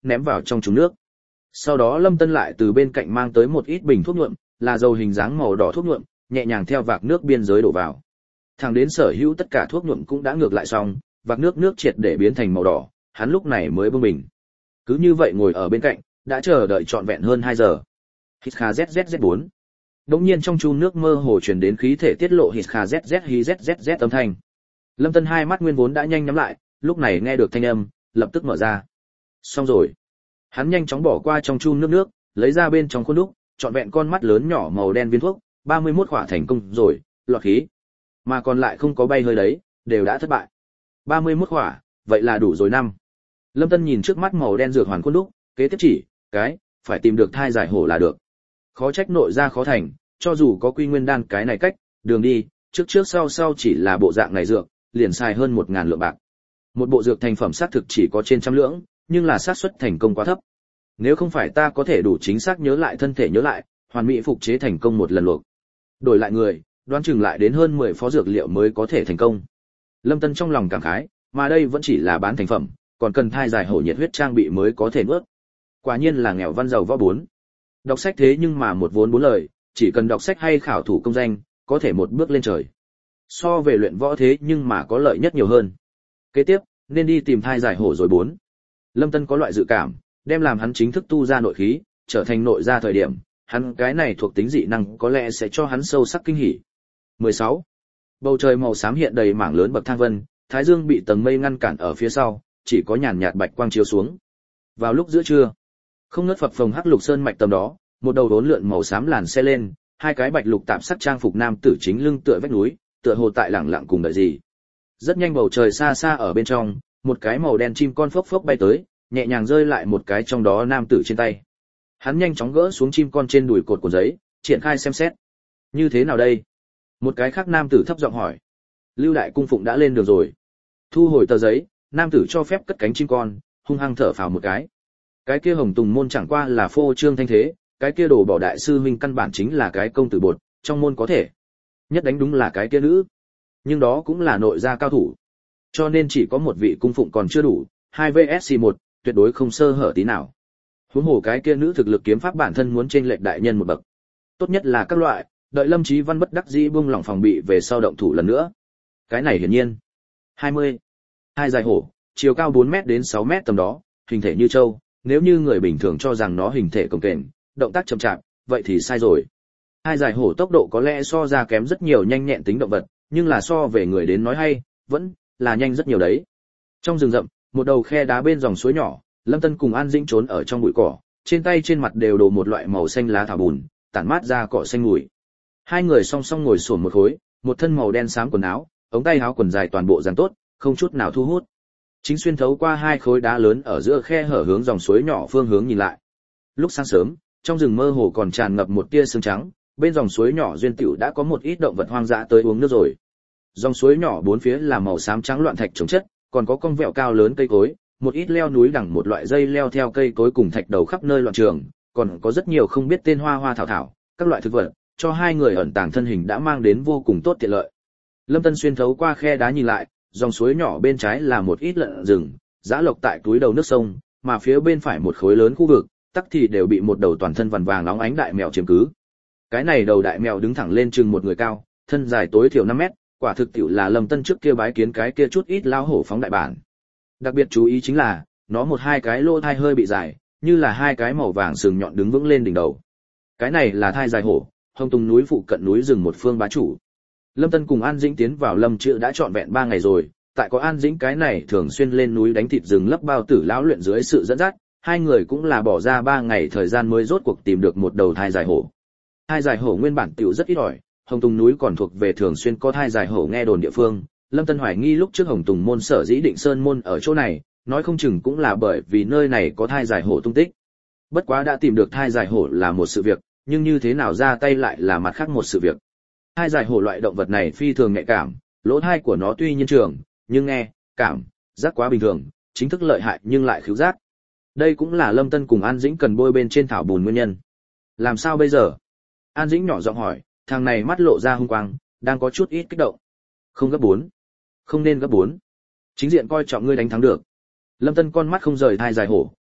ném vào trong trúng nước. Sau đó Lâm Tân lại từ bên cạnh mang tới một ít bình thuốc nhuộm, là dầu hình dáng màu đỏ thuốc nhuộm, nhẹ nhàng theo vạc nước biên giới đổ vào. Thẳng đến sở hữu tất cả thuốc nhuộm cũng đã ngược lại xong, vạc nước triệt để biến thành màu đỏ, hắn lúc này mới bưng bình. Cứ như vậy ngồi ở bên cạnh, đã chờ đợi trọn vẹn hơn 2 giờ. Hít kha zzz4. Đột nhiên trong chu nước mơ hồ truyền đến khí thể tiết lộ hít kha zzz âm thanh. Lâm Tân hai mắt nguyên vốn đã nhanh nhắm lại, lúc này nghe được thanh âm, lập tức mở ra. Xong rồi. Hắn nhanh chóng bỏ qua trong chu nước, lấy ra bên trong khuôn đúc, trọn vẹn con mắt lớn nhỏ màu đen viên thuốc, 31 khỏa thành công rồi, lọt khí. Mà còn lại không có bay hơi đấy, đều đã thất bại. 31 khỏa, vậy là đủ rồi năm. Lâm Tân nhìn trước mắt màu đen dược hoàn khuôn đúc, kế tiếp chỉ, phải tìm được thai giải hổ là được. Khó trách nội ra khó thành, cho dù có quy nguyên đan cái này cách, đường đi, trước sau chỉ là bộ dạng này dược, liền xài hơn 1000 lượng bạc. Một bộ dược thành phẩm xác thực chỉ có trên trăm lượng, nhưng là xác suất thành công quá thấp. Nếu không phải ta có thể đủ chính xác nhớ lại thân thể nhớ lại, hoàn mỹ phục chế thành công một lần luộc. Đổi lại người, đoán chừng lại đến hơn 10 phó dược liệu mới có thể thành công. Lâm Tân trong lòng cảm khái, mà đây vẫn chỉ là bán thành phẩm, còn cần thai giải hổ nhiệt huyết trang bị mới có thể nuốt. Quả nhiên là nghèo văn giàu võ bốn. Đọc sách thế nhưng mà một vốn 4 lời, chỉ cần đọc sách hay khảo thủ công danh, có thể một bước lên trời. So về luyện võ thế nhưng mà có lợi nhất nhiều hơn. Kế tiếp, nên đi tìm thai giải hổ rồi bốn. Lâm Tân có loại dự cảm, đem làm hắn chính thức tu ra nội khí, trở thành nội gia thời điểm, hắn cái này thuộc tính dị năng có lẽ sẽ cho hắn sâu sắc kinh hỉ. 16. Bầu trời màu xám hiện đầy mảng lớn bậc thang vân, thái dương bị tầng mây ngăn cản ở phía sau, chỉ có nhàn nhạt bạch quang chiếu xuống. Vào lúc giữa trưa, không ngớt phập phồng hắc lục sơn mạch tầm đó, một đầu đốn lượn màu xám làn xe lên, hai cái bạch lục tạm sắc trang phục nam tử chính lưng tựa vách núi, tựa hồ tại lẳng lặng cùng đợi gì. Rất nhanh bầu trời xa xa ở bên trong, một cái màu đen chim con phốc phốc bay tới, nhẹ nhàng rơi lại một cái trong đó nam tử trên tay. Hắn nhanh chóng gỡ xuống chim con trên đùi cột của giấy, triển khai xem xét. Như thế nào đây? Một cái khác nam tử thấp giọng hỏi. Lưu đại cung phụng đã lên đường rồi. Thu hồi tờ giấy, nam tử cho phép cất cánh chim con, hung hăng thở phào một cái. Cái kia Hồng Tùng môn chẳng qua là phô trương thanh thế, cái kia đồ bỏ đại sư huynh căn bản chính là cái công tử bột, trong môn có thể nhất đánh đúng là cái kia nữ, nhưng đó cũng là nội gia cao thủ, cho nên chỉ có một vị cung phụng còn chưa đủ, 2 vs 1, tuyệt đối không sơ hở tí nào. Huống hồ cái kia nữ thực lực kiếm pháp bản thân muốn chênh lệch đại nhân một bậc, tốt nhất là các loại, đợi Lâm Chí Văn bất đắc dĩ buông lỏng phòng bị về sau động thủ lần nữa. Cái này hiển nhiên. 20. Hai dài hổ, chiều cao 4 mét đến 6 mét tầm đó, hình thể như trâu, nếu như người bình thường cho rằng nó hình thể cồng kềnh, động tác chậm chạp, vậy thì sai rồi. Hai dài hổ tốc độ có lẽ so ra kém rất nhiều nhanh nhẹn tính động vật, nhưng là so về người đến nói hay, vẫn là nhanh rất nhiều đấy. Trong rừng rậm, một đầu khe đá bên dòng suối nhỏ, Lâm Tân cùng An Dĩnh trốn ở trong bụi cỏ, trên tay trên mặt đều đổ một loại màu xanh lá thảo bùn, tản mát ra cỏ xanh mùi. Hai người song song ngồi xổm một khối, một thân màu đen xám quần áo, ống tay áo quần dài toàn bộ dáng tốt, không chút nào thu hút. Chính xuyên thấu qua hai khối đá lớn ở giữa khe hở hướng dòng suối nhỏ phương hướng nhìn lại. Lúc sáng sớm, trong rừng mơ hồ còn tràn ngập một tia sương trắng, bên dòng suối nhỏ duyên tiểu đã có một ít động vật hoang dã tới uống nước rồi. Dòng suối nhỏ bốn phía là màu xám trắng loạn thạch chồng chất, còn có cong vẹo cao lớn cây cối, một ít leo núi đằng một loại dây leo theo cây cối cùng thạch đầu khắp nơi loạn trường, còn có rất nhiều không biết tên hoa thảo thảo, các loại thực vật, cho hai người ẩn tàng thân hình đã mang đến vô cùng tốt tiện lợi. Lâm Tân xuyên thấu qua khe đá nhìn lại, dòng suối nhỏ bên trái là một ít lợn rừng, dã lộc tại túi đầu nước sông, mà phía bên phải một khối lớn khu vực, tắc thì đều bị một đầu toàn thân vằn vàng óng ánh đại mèo chiếm cứ. Cái này đầu đại mèo đứng thẳng lên chừng một người cao, thân dài tối thiểu 5 mét, quả thực tiểu là Lâm Tân trước kia bái kiến cái kia chút ít lao hổ phóng đại bản. Đặc biệt chú ý chính là, nó một hai cái lỗ thai hơi bị dài, như là hai cái màu vàng sừng nhọn đứng vững lên đỉnh đầu. Cái này là thai dài hổ, Hồng Tùng núi phụ cận núi rừng một phương bá chủ. Lâm Tân cùng An Dĩnh tiến vào Lâm Chữ đã trọn vẹn 3 ngày rồi, tại có An Dĩnh cái này thường xuyên lên núi đánh thịt rừng lấp bao tử lão luyện dưới sự dẫn dắt, hai người cũng là bỏ ra 3 ngày thời gian mới rốt cuộc tìm được một đầu thai dài hổ. Thai dài hổ nguyên bản tiểu rất ít ỏi, Hồng Tùng núi còn thuộc về thường xuyên có thai dài hổ nghe đồn địa phương. Lâm Tân hoài nghi lúc trước Hồng Tùng môn sở dĩ định sơn môn ở chỗ này, nói không chừng cũng là bởi vì nơi này có thai dài hổ tung tích. Bất quá đã tìm được thai dài hổ là một sự việc, nhưng như thế nào ra tay lại là mặt khác một sự việc. Thai dài hổ loại động vật này phi thường nhạy cảm, lỗ thai của nó tuy nhiên trường, nhưng nghe, cảm, giác quá bình thường, chính thức lợi hại nhưng lại khứu giác. Đây cũng là Lâm Tân cùng An Dĩnh cần bôi bên trên thảo bùn nguyên nhân. Làm sao bây giờ? An Dĩnh nhỏ giọng hỏi, thằng này mắt lộ ra hung quang, đang có chút ít kích động. Không gấp 4. Không nên gấp 4. Chính diện coi trọng ngươi đánh thắng được. Lâm Tân con mắt không rời thai dài hổ,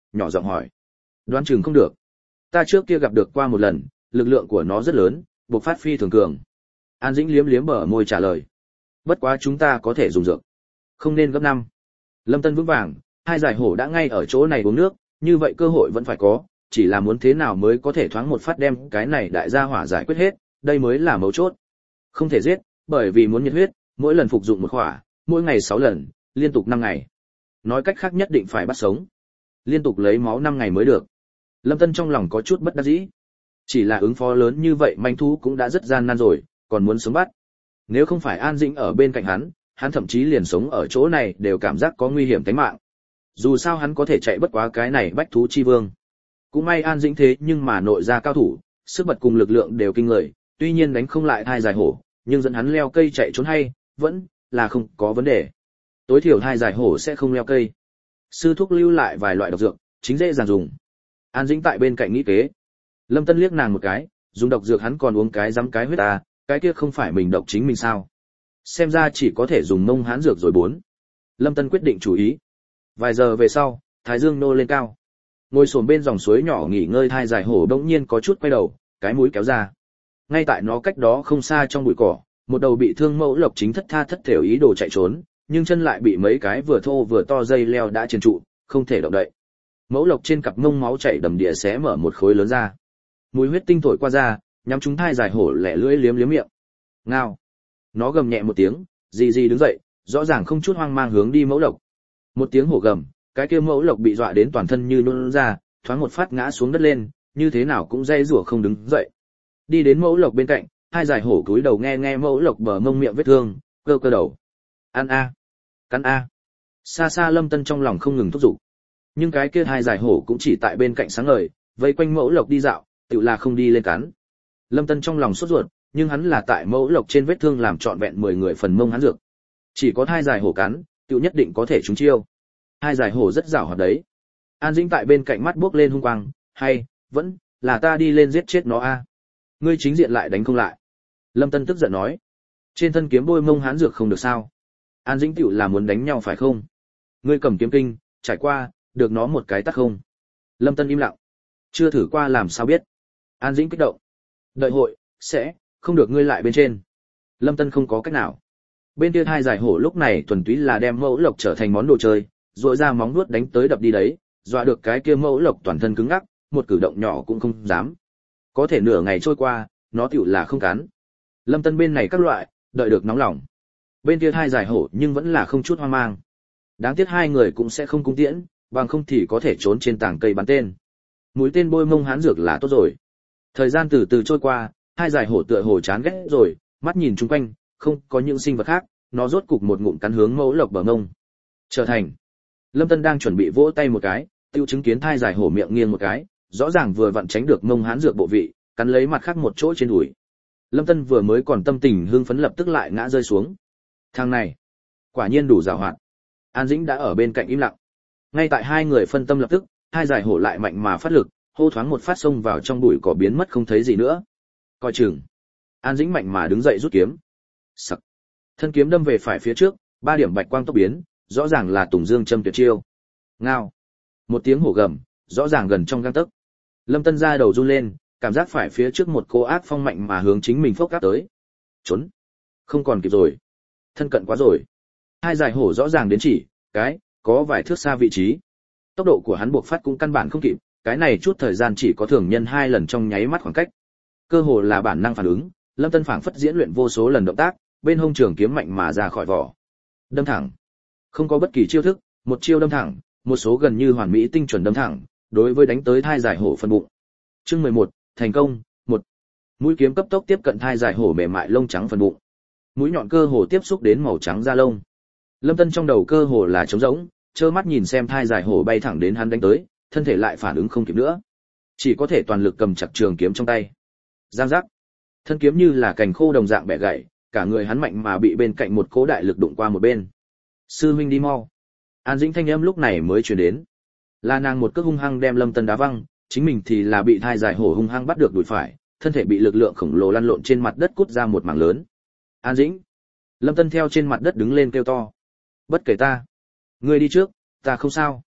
nhỏ giọng hỏi. Đoán chừng không được. Ta trước kia gặp được qua một lần, lực lượng của nó rất lớn, bộc phát phi thường cường. An Dĩnh liếm liếm bờ môi trả lời. Bất quá chúng ta có thể dùng dược. Không nên gấp 5. Lâm Tân vững vàng, hai giải hổ đã ngay ở chỗ này uống nước, như vậy cơ hội vẫn phải có, chỉ là muốn thế nào mới có thể thoáng một phát đem cái này đại gia hỏa giải quyết hết, đây mới là mấu chốt. Không thể giết, bởi vì muốn nhiệt huyết, mỗi lần phục dụng một khỏa, mỗi ngày 6 lần, liên tục 5 ngày. Nói cách khác nhất định phải bắt sống. Liên tục lấy máu 5 ngày mới được. Lâm Tân trong lòng có chút bất đắc dĩ. Chỉ là ứng phó lớn như vậy manh thú cũng đã rất gian nan rồi, còn muốn sống bắt. Nếu không phải An Dĩnh ở bên cạnh hắn thậm chí liền sống ở chỗ này đều cảm giác có nguy hiểm tính mạng. Dù sao hắn có thể chạy bất quá cái này bách thú chi vương. Cũng may An Dĩnh thế nhưng mà nội gia cao thủ, sức bật cùng lực lượng đều kinh người, tuy nhiên đánh không lại thai giải hổ, nhưng dẫn hắn leo cây chạy trốn hay, vẫn là không có vấn đề. Tối thiểu thai giải hổ sẽ không leo cây. Sư thúc lưu lại vài loại độc dược, chính dễ dàng dùng. An Dĩnh tại bên cạnh nghĩ kế. Lâm Tân liếc nàng một cái, dùng độc dược hắn còn uống cái dám cái huyết à, cái kia không phải mình độc chính mình sao? Xem ra chỉ có thể dùng mông hán dược rồi 4. Lâm Tân quyết định chú ý. Vài giờ về sau, thái dương nô lên cao. Ngồi xổm bên dòng suối nhỏ nghỉ ngơi thai giải hổ bỗng nhiên có chút quay đầu, cái mũi kéo ra. Ngay tại nó cách đó không xa trong bụi cỏ, một đầu bị thương mẫu lộc chính thất tha thất thểu ý đồ chạy trốn, nhưng chân lại bị mấy cái vừa thô vừa to dây leo đã triền trụ, không thể động đậy. Mẫu lộc trên cặp mông máu chảy đầm đìa xé mở một khối lớn ra. Mùi huyết tinh thổi qua ra, nhắm chúng thai giải hổ lẻ lưỡi liếm liếm miệng. Ngao. Nó gầm nhẹ một tiếng, gì đứng dậy, rõ ràng không chút hoang mang hướng đi mẫu lộc. Một tiếng hổ gầm, cái kia mẫu lộc bị dọa đến toàn thân như nôn ra, thoáng một phát ngã xuống đất lên, như thế nào cũng dây rủa không đứng dậy. Đi đến mẫu lộc bên cạnh, hai giải hổ cúi đầu nghe mẫu lộc bờ mông miệng vết thương, cơ đầu. Ăn a, cắn a. Xa xa Lâm Tân trong lòng không ngừng thúc giục. Nhưng cái kia hai giải hổ cũng chỉ tại bên cạnh sáng ngời, vây quanh mẫu lộc đi dạo, tự là không đi lên cắn. Lâm Tân trong lòng sốt ruột, nhưng hắn là tại mẫu lộc trên vết thương làm trọn vẹn 10 người phần mông hắn dược. Chỉ có hai giải hổ cắn, tự nhất định có thể trúng chiêu. Hai giải hổ rất giỏi hoạt đấy. An Dĩnh tại bên cạnh mắt bước lên hung quang, hay, vẫn, là ta đi lên giết chết nó a. Ngươi chính diện lại đánh không lại. Lâm Tân tức giận nói. Trên thân kiếm bôi mông hán dược không được sao. An Dĩnh tiểu là muốn đánh nhau phải không? Ngươi cầm kiếm kinh, trải qua, được nó một cái tát không? Lâm Tân im lặng. Chưa thử qua làm sao biết. An Dĩnh kích động. Đợi hội, sẽ, không được ngươi lại bên trên. Lâm Tân không có cách nào. Bên kia hai giải hổ lúc này thuần túy là đem mẫu lộc trở thành món đồ chơi, rồi ra móng vuốt đánh tới đập đi đấy, dọa được cái kia mẫu lộc toàn thân cứng ngắc, một cử động nhỏ cũng không dám. Có thể nửa ngày trôi qua, nó tiểu là không cắn. Lâm Tân bên này các loại, đợi được nóng lòng. Bên kia hai giải hổ nhưng vẫn là không chút hoang mang. Đáng tiếc hai người cũng sẽ không cung tiễn, bằng không thì có thể trốn trên tảng cây bắn tên. Mũi tên bôi mông hán dược là tốt rồi. Thời gian từ từ trôi qua, hai giải hổ tựa hồ chán ghét rồi, mắt nhìn chung quanh, không có những sinh vật khác, nó rốt cục một ngụm cắn hướng mẫu lộc bờ mông. Trở thành. Lâm Tân đang chuẩn bị vỗ tay một cái, tiêu chứng kiến thai giải hổ miệng nghiêng một cái, rõ ràng vừa vặn tránh được mông hán dược bộ vị, cắn lấy mặt khác một chỗ trên đùi. Lâm Tân vừa mới còn tâm tình hưng phấn lập tức lại ngã rơi xuống. Thằng này, quả nhiên đủ giàu hoạt. An Dĩnh đã ở bên cạnh im lặng. Ngay tại hai người phân tâm lập tức, hai giải hổ lại mạnh mà phát lực, hô thoáng một phát xông vào trong bụi cỏ biến mất không thấy gì nữa. Coi chừng. An Dĩnh mạnh mà đứng dậy rút kiếm. Sặc. Thân kiếm đâm về phải phía trước, 3 điểm bạch quang tốc biến, rõ ràng là Tùng Dương châm tuyệt chiêu. Ngao. Một tiếng hổ gầm, rõ ràng gần trong gang tấc. Lâm Tân ra đầu run lên, cảm giác phải phía trước một cô ác phong mạnh mà hướng chính mình phốc áp tới. Trốn. Không còn kịp rồi. Thân cận quá rồi. Hai giải hổ rõ ràng đến chỉ, có vài thước xa vị trí. Tốc độ của hắn buộc phát cũng căn bản không kịp, cái này chút thời gian chỉ có thường nhân 2 lần trong nháy mắt khoảng cách. Cơ hồ là bản năng phản ứng, Lâm Tân phảng phất diễn luyện vô số lần động tác, bên hông trường kiếm mạnh mà ra khỏi vỏ. Đâm thẳng. Không có bất kỳ chiêu thức, một chiêu đâm thẳng, một số gần như hoàn mỹ tinh chuẩn đâm thẳng, đối với đánh tới thai giải hổ phân bụng. Chương 11, thành công, 1. Mũi kiếm cấp tốc tiếp cận thai giải hổ mềm mại lông trắng phần bụng. Mũi nhọn cơ hồ tiếp xúc đến màu trắng da lông. Lâm Tân trong đầu cơ hồ là trống rỗng, trơ mắt nhìn xem thai giải hổ bay thẳng đến hắn đánh tới, thân thể lại phản ứng không kịp nữa, chỉ có thể toàn lực cầm chặt trường kiếm trong tay. Giang giác. Thân kiếm như là cành khô đồng dạng bẻ gãy, cả người hắn mạnh mà bị bên cạnh một cỗ đại lực đụng qua một bên. Sư huynh đi mau. An Dĩnh thanh âm lúc này mới truyền đến. Là nàng một cước hung hăng đem Lâm Tân đá văng, chính mình thì là bị thai giải hổ hung hăng bắt được đùi phải, thân thể bị lực lượng khổng lồ lăn lộn trên mặt đất cút ra một mảng lớn. An Dĩnh. Lâm Tân theo trên mặt đất đứng lên kêu to. Bất kể ta. Ngươi đi trước, ta không sao.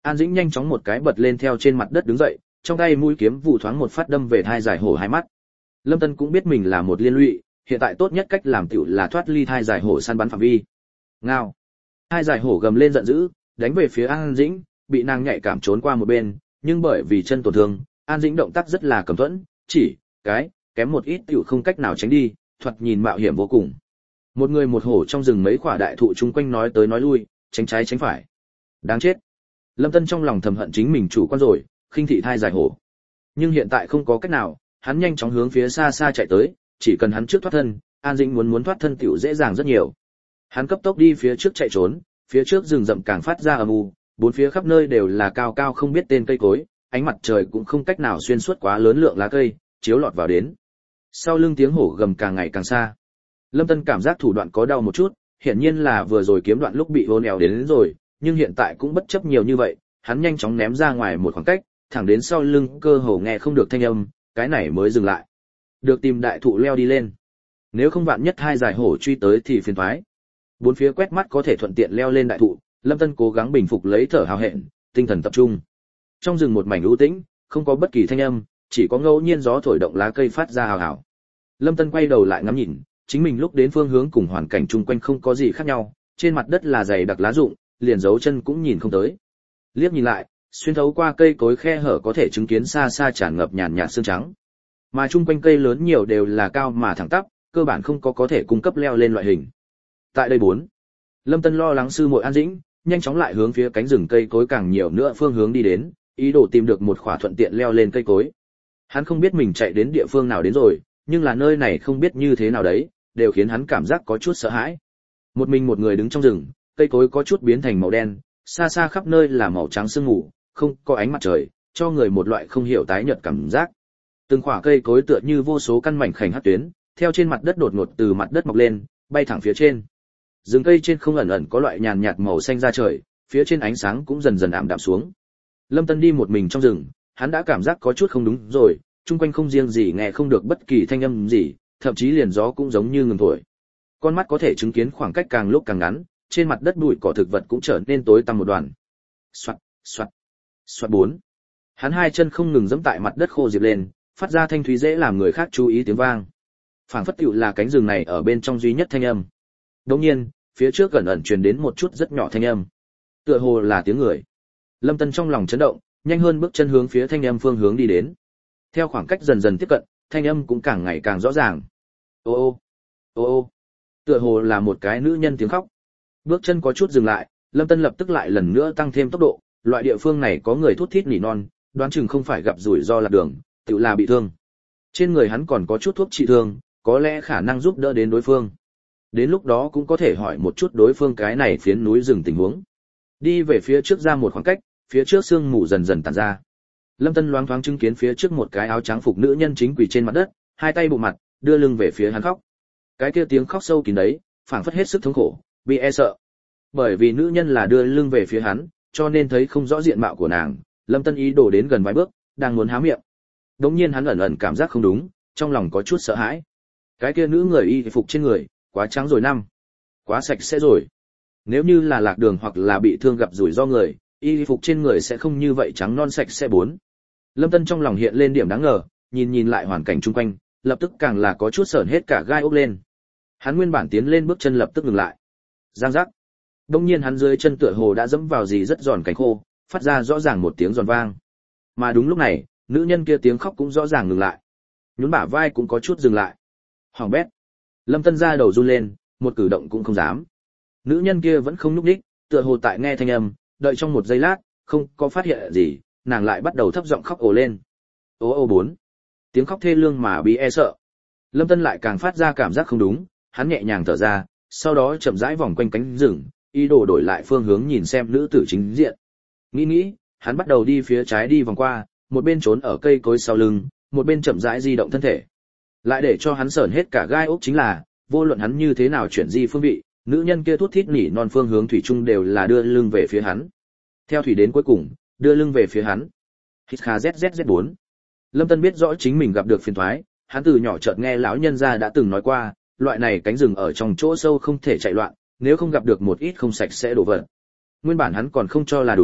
An Dĩnh nhanh chóng một cái bật lên theo trên mặt đất đứng dậy, trong tay mũi kiếm vụ thoáng một phát đâm về thai giải hổ hai mắt. Lâm Tân cũng biết mình là một liên lụy, hiện tại tốt nhất cách làm tiểu là thoát ly thai giải hổ săn bắn phạm vi. Ngao. Thai giải hổ gầm lên giận dữ, đánh về phía An Dĩnh, bị nàng nhạy cảm trốn qua một bên, nhưng bởi vì chân tổn thương, An Dĩnh động tác rất là cẩn thận, chỉ cái kém một ít tiểu không cách nào tránh đi, thoạt nhìn mạo hiểm vô cùng. Một người một hổ trong rừng mấy quả đại thụ chung quanh nói tới nói lui, tránh trái tránh phải. Đáng chết. Lâm Tân trong lòng thầm hận chính mình chủ quan rồi, khinh thị thai giải hổ. Nhưng hiện tại không có cách nào, hắn nhanh chóng hướng phía xa xa chạy tới, chỉ cần hắn trước thoát thân, An Dĩnh muốn thoát thân tiểu dễ dàng rất nhiều. Hắn cấp tốc đi phía trước chạy trốn, phía trước rừng rậm càng phát ra âm u, bốn phía khắp nơi đều là cao cao không biết tên cây cối, ánh mặt trời cũng không cách nào xuyên suốt quá lớn lượng lá cây, chiếu lọt vào đến. Sau lưng tiếng hổ gầm càng ngày càng xa. Lâm Tân cảm giác thủ đoạn có đau một chút, hiển nhiên là vừa rồi kiếm đoạn lúc bị hôn éo đến rồi, nhưng hiện tại cũng bất chấp nhiều như vậy, hắn nhanh chóng ném ra ngoài một khoảng cách, thẳng đến sau lưng cơ hồ nghe không được thanh âm, cái này mới dừng lại. Được tìm đại thụ leo đi lên. Nếu không vạn nhất hai giải hổ truy tới thì phiền toái. Bốn phía quét mắt có thể thuận tiện leo lên đại thụ, Lâm Tân cố gắng bình phục lấy thở hào hẹn, tinh thần tập trung. Trong rừng một mảnh u tĩnh, không có bất kỳ thanh âm, chỉ có ngẫu nhiên gió thổi động lá cây phát ra hào hào. Lâm Tân quay đầu lại ngắm nhìn, chính mình lúc đến phương hướng cùng hoàn cảnh chung quanh không có gì khác nhau, trên mặt đất là dày đặc lá rụng, liền dấu chân cũng nhìn không tới. Liếc nhìn lại, xuyên thấu qua cây cối khe hở có thể chứng kiến xa xa tràn ngập nhàn nhạt sương trắng. Mà chung quanh cây lớn nhiều đều là cao mà thẳng tắp, cơ bản không có thể cung cấp leo lên loại hình. Tại đây 4. Lâm Tân lo lắng sư muội An Dĩnh, nhanh chóng lại hướng phía cánh rừng cây cối càng nhiều nữa phương hướng đi đến, ý đồ tìm được một khỏa thuận tiện leo lên cây cối. Hắn không biết mình chạy đến địa phương nào đến rồi, nhưng là nơi này không biết như thế nào đấy, đều khiến hắn cảm giác có chút sợ hãi. Một mình một người đứng trong rừng, cây cối có chút biến thành màu đen, xa xa khắp nơi là màu trắng sương mù, không có ánh mặt trời, cho người một loại không hiểu tái nhợt cảm giác. Từng khỏa cây cối tựa như vô số căn mảnh khảnh hắc tuyến, theo trên mặt đất đột ngột từ mặt đất mọc lên, bay thẳng phía trên. Rừng cây trên không ẩn ẩn có loại nhàn nhạt màu xanh ra trời, phía trên ánh sáng cũng dần dần ảm đạm xuống. Lâm Tân đi một mình trong rừng, hắn đã cảm giác có chút không đúng rồi, chung quanh không riêng gì nghe không được bất kỳ thanh âm gì, thậm chí liền gió cũng giống như ngừng thổi. Con mắt có thể chứng kiến khoảng cách càng lúc càng ngắn, trên mặt đất bụi cỏ thực vật cũng trở nên tối tăm một đoàn. Soạt, soạt, soạt 4. Hắn hai chân không ngừng giẫm tại mặt đất khô diệp lên, phát ra thanh thúy dễ làm người khác chú ý tiếng vang. Phảng phất tựu là cánh rừng này ở bên trong duy nhất thanh âm. Đột nhiên, phía trước gần ẩn truyền đến một chút rất nhỏ thanh âm. Tựa hồ là tiếng người. Lâm Tân trong lòng chấn động, nhanh hơn bước chân hướng phía thanh âm phương hướng đi đến. Theo khoảng cách dần dần tiếp cận, thanh âm cũng càng ngày càng rõ ràng. Ô ô, ô ô. Tựa hồ là một cái nữ nhân tiếng khóc. Bước chân có chút dừng lại, Lâm Tân lập tức lại lần nữa tăng thêm tốc độ, loại địa phương này có người thút thít nỉ non, đoán chừng không phải gặp rủi ro lạc đường, tự là bị thương. Trên người hắn còn có chút thuốc trị thương, có lẽ khả năng giúp đỡ đến đối phương. Đến lúc đó cũng có thể hỏi một chút đối phương cái này phiến núi rừng tình huống. Đi về phía trước ra một khoảng cách, phía trước sương mù dần dần tản ra. Lâm Tân loáng thoáng chứng kiến phía trước một cái áo trắng phục nữ nhân chính quỳ trên mặt đất, hai tay bụng mặt, đưa lưng về phía hắn khóc. Cái kia tiếng khóc sâu kín đấy, phảng phất hết sức thống khổ, bị e sợ. Bởi vì nữ nhân là đưa lưng về phía hắn, cho nên thấy không rõ diện mạo của nàng, Lâm Tân ý đồ đến gần vài bước, đang muốn há miệng. Đống nhiên hắn ẩn ẩn cảm giác không đúng, trong lòng có chút sợ hãi. Cái kia nữ người y phục trên người, quá trắng rồi năm, quá sạch sẽ rồi. Nếu như là lạc đường hoặc là bị thương gặp rủi ro người, y phục trên người sẽ không như vậy trắng non sạch sẽ 4. Lâm Tân trong lòng hiện lên điểm đáng ngờ, nhìn lại hoàn cảnh chung quanh, lập tức càng là có chút sởn hết cả gai ốc lên. Hắn nguyên bản tiến lên bước chân lập tức ngừng lại. Giang giác. Đông nhiên hắn dưới chân tựa hồ đã dẫm vào gì rất giòn cánh khô, phát ra rõ ràng một tiếng giòn vang. Mà đúng lúc này, nữ nhân kia tiếng khóc cũng rõ ràng ngừng lại. Nhún bả vai cũng có chút dừng lại. Hoàng bét. Lâm Tân ra đầu run lên, một cử động cũng không dám. Nữ nhân kia vẫn không nhúc nhích, tựa hồ tại nghe thanh âm, đợi trong một giây lát, không có phát hiện gì, nàng lại bắt đầu thấp giọng khóc ồ lên. Ô ô 4. Tiếng khóc thê lương mà bị e sợ. Lâm Tân lại càng phát ra cảm giác không đúng, hắn nhẹ nhàng thở ra, sau đó chậm rãi vòng quanh cánh rừng, ý đồ đổi lại phương hướng nhìn xem nữ tử chính diện. Nghĩ, hắn bắt đầu đi phía trái đi vòng qua, một bên trốn ở cây cối sau lưng, một bên chậm rãi di động thân thể. Lại để cho hắn sởn hết cả gai ốc chính là, vô luận hắn như thế nào chuyển di phương vị, nữ nhân kia thút thít nỉ non phương hướng thủy chung đều là đưa lưng về phía hắn. Theo thủy đến cuối cùng, đưa lưng về phía hắn. Hít kha ZZZ4. Lâm Tân biết rõ chính mình gặp được phiền toái, hắn từ nhỏ chợt nghe lão nhân gia đã từng nói qua, loại này cánh rừng ở trong chỗ sâu không thể chạy loạn, nếu không gặp được một ít không sạch sẽ đổ vật. Nguyên bản hắn còn không cho là đúng,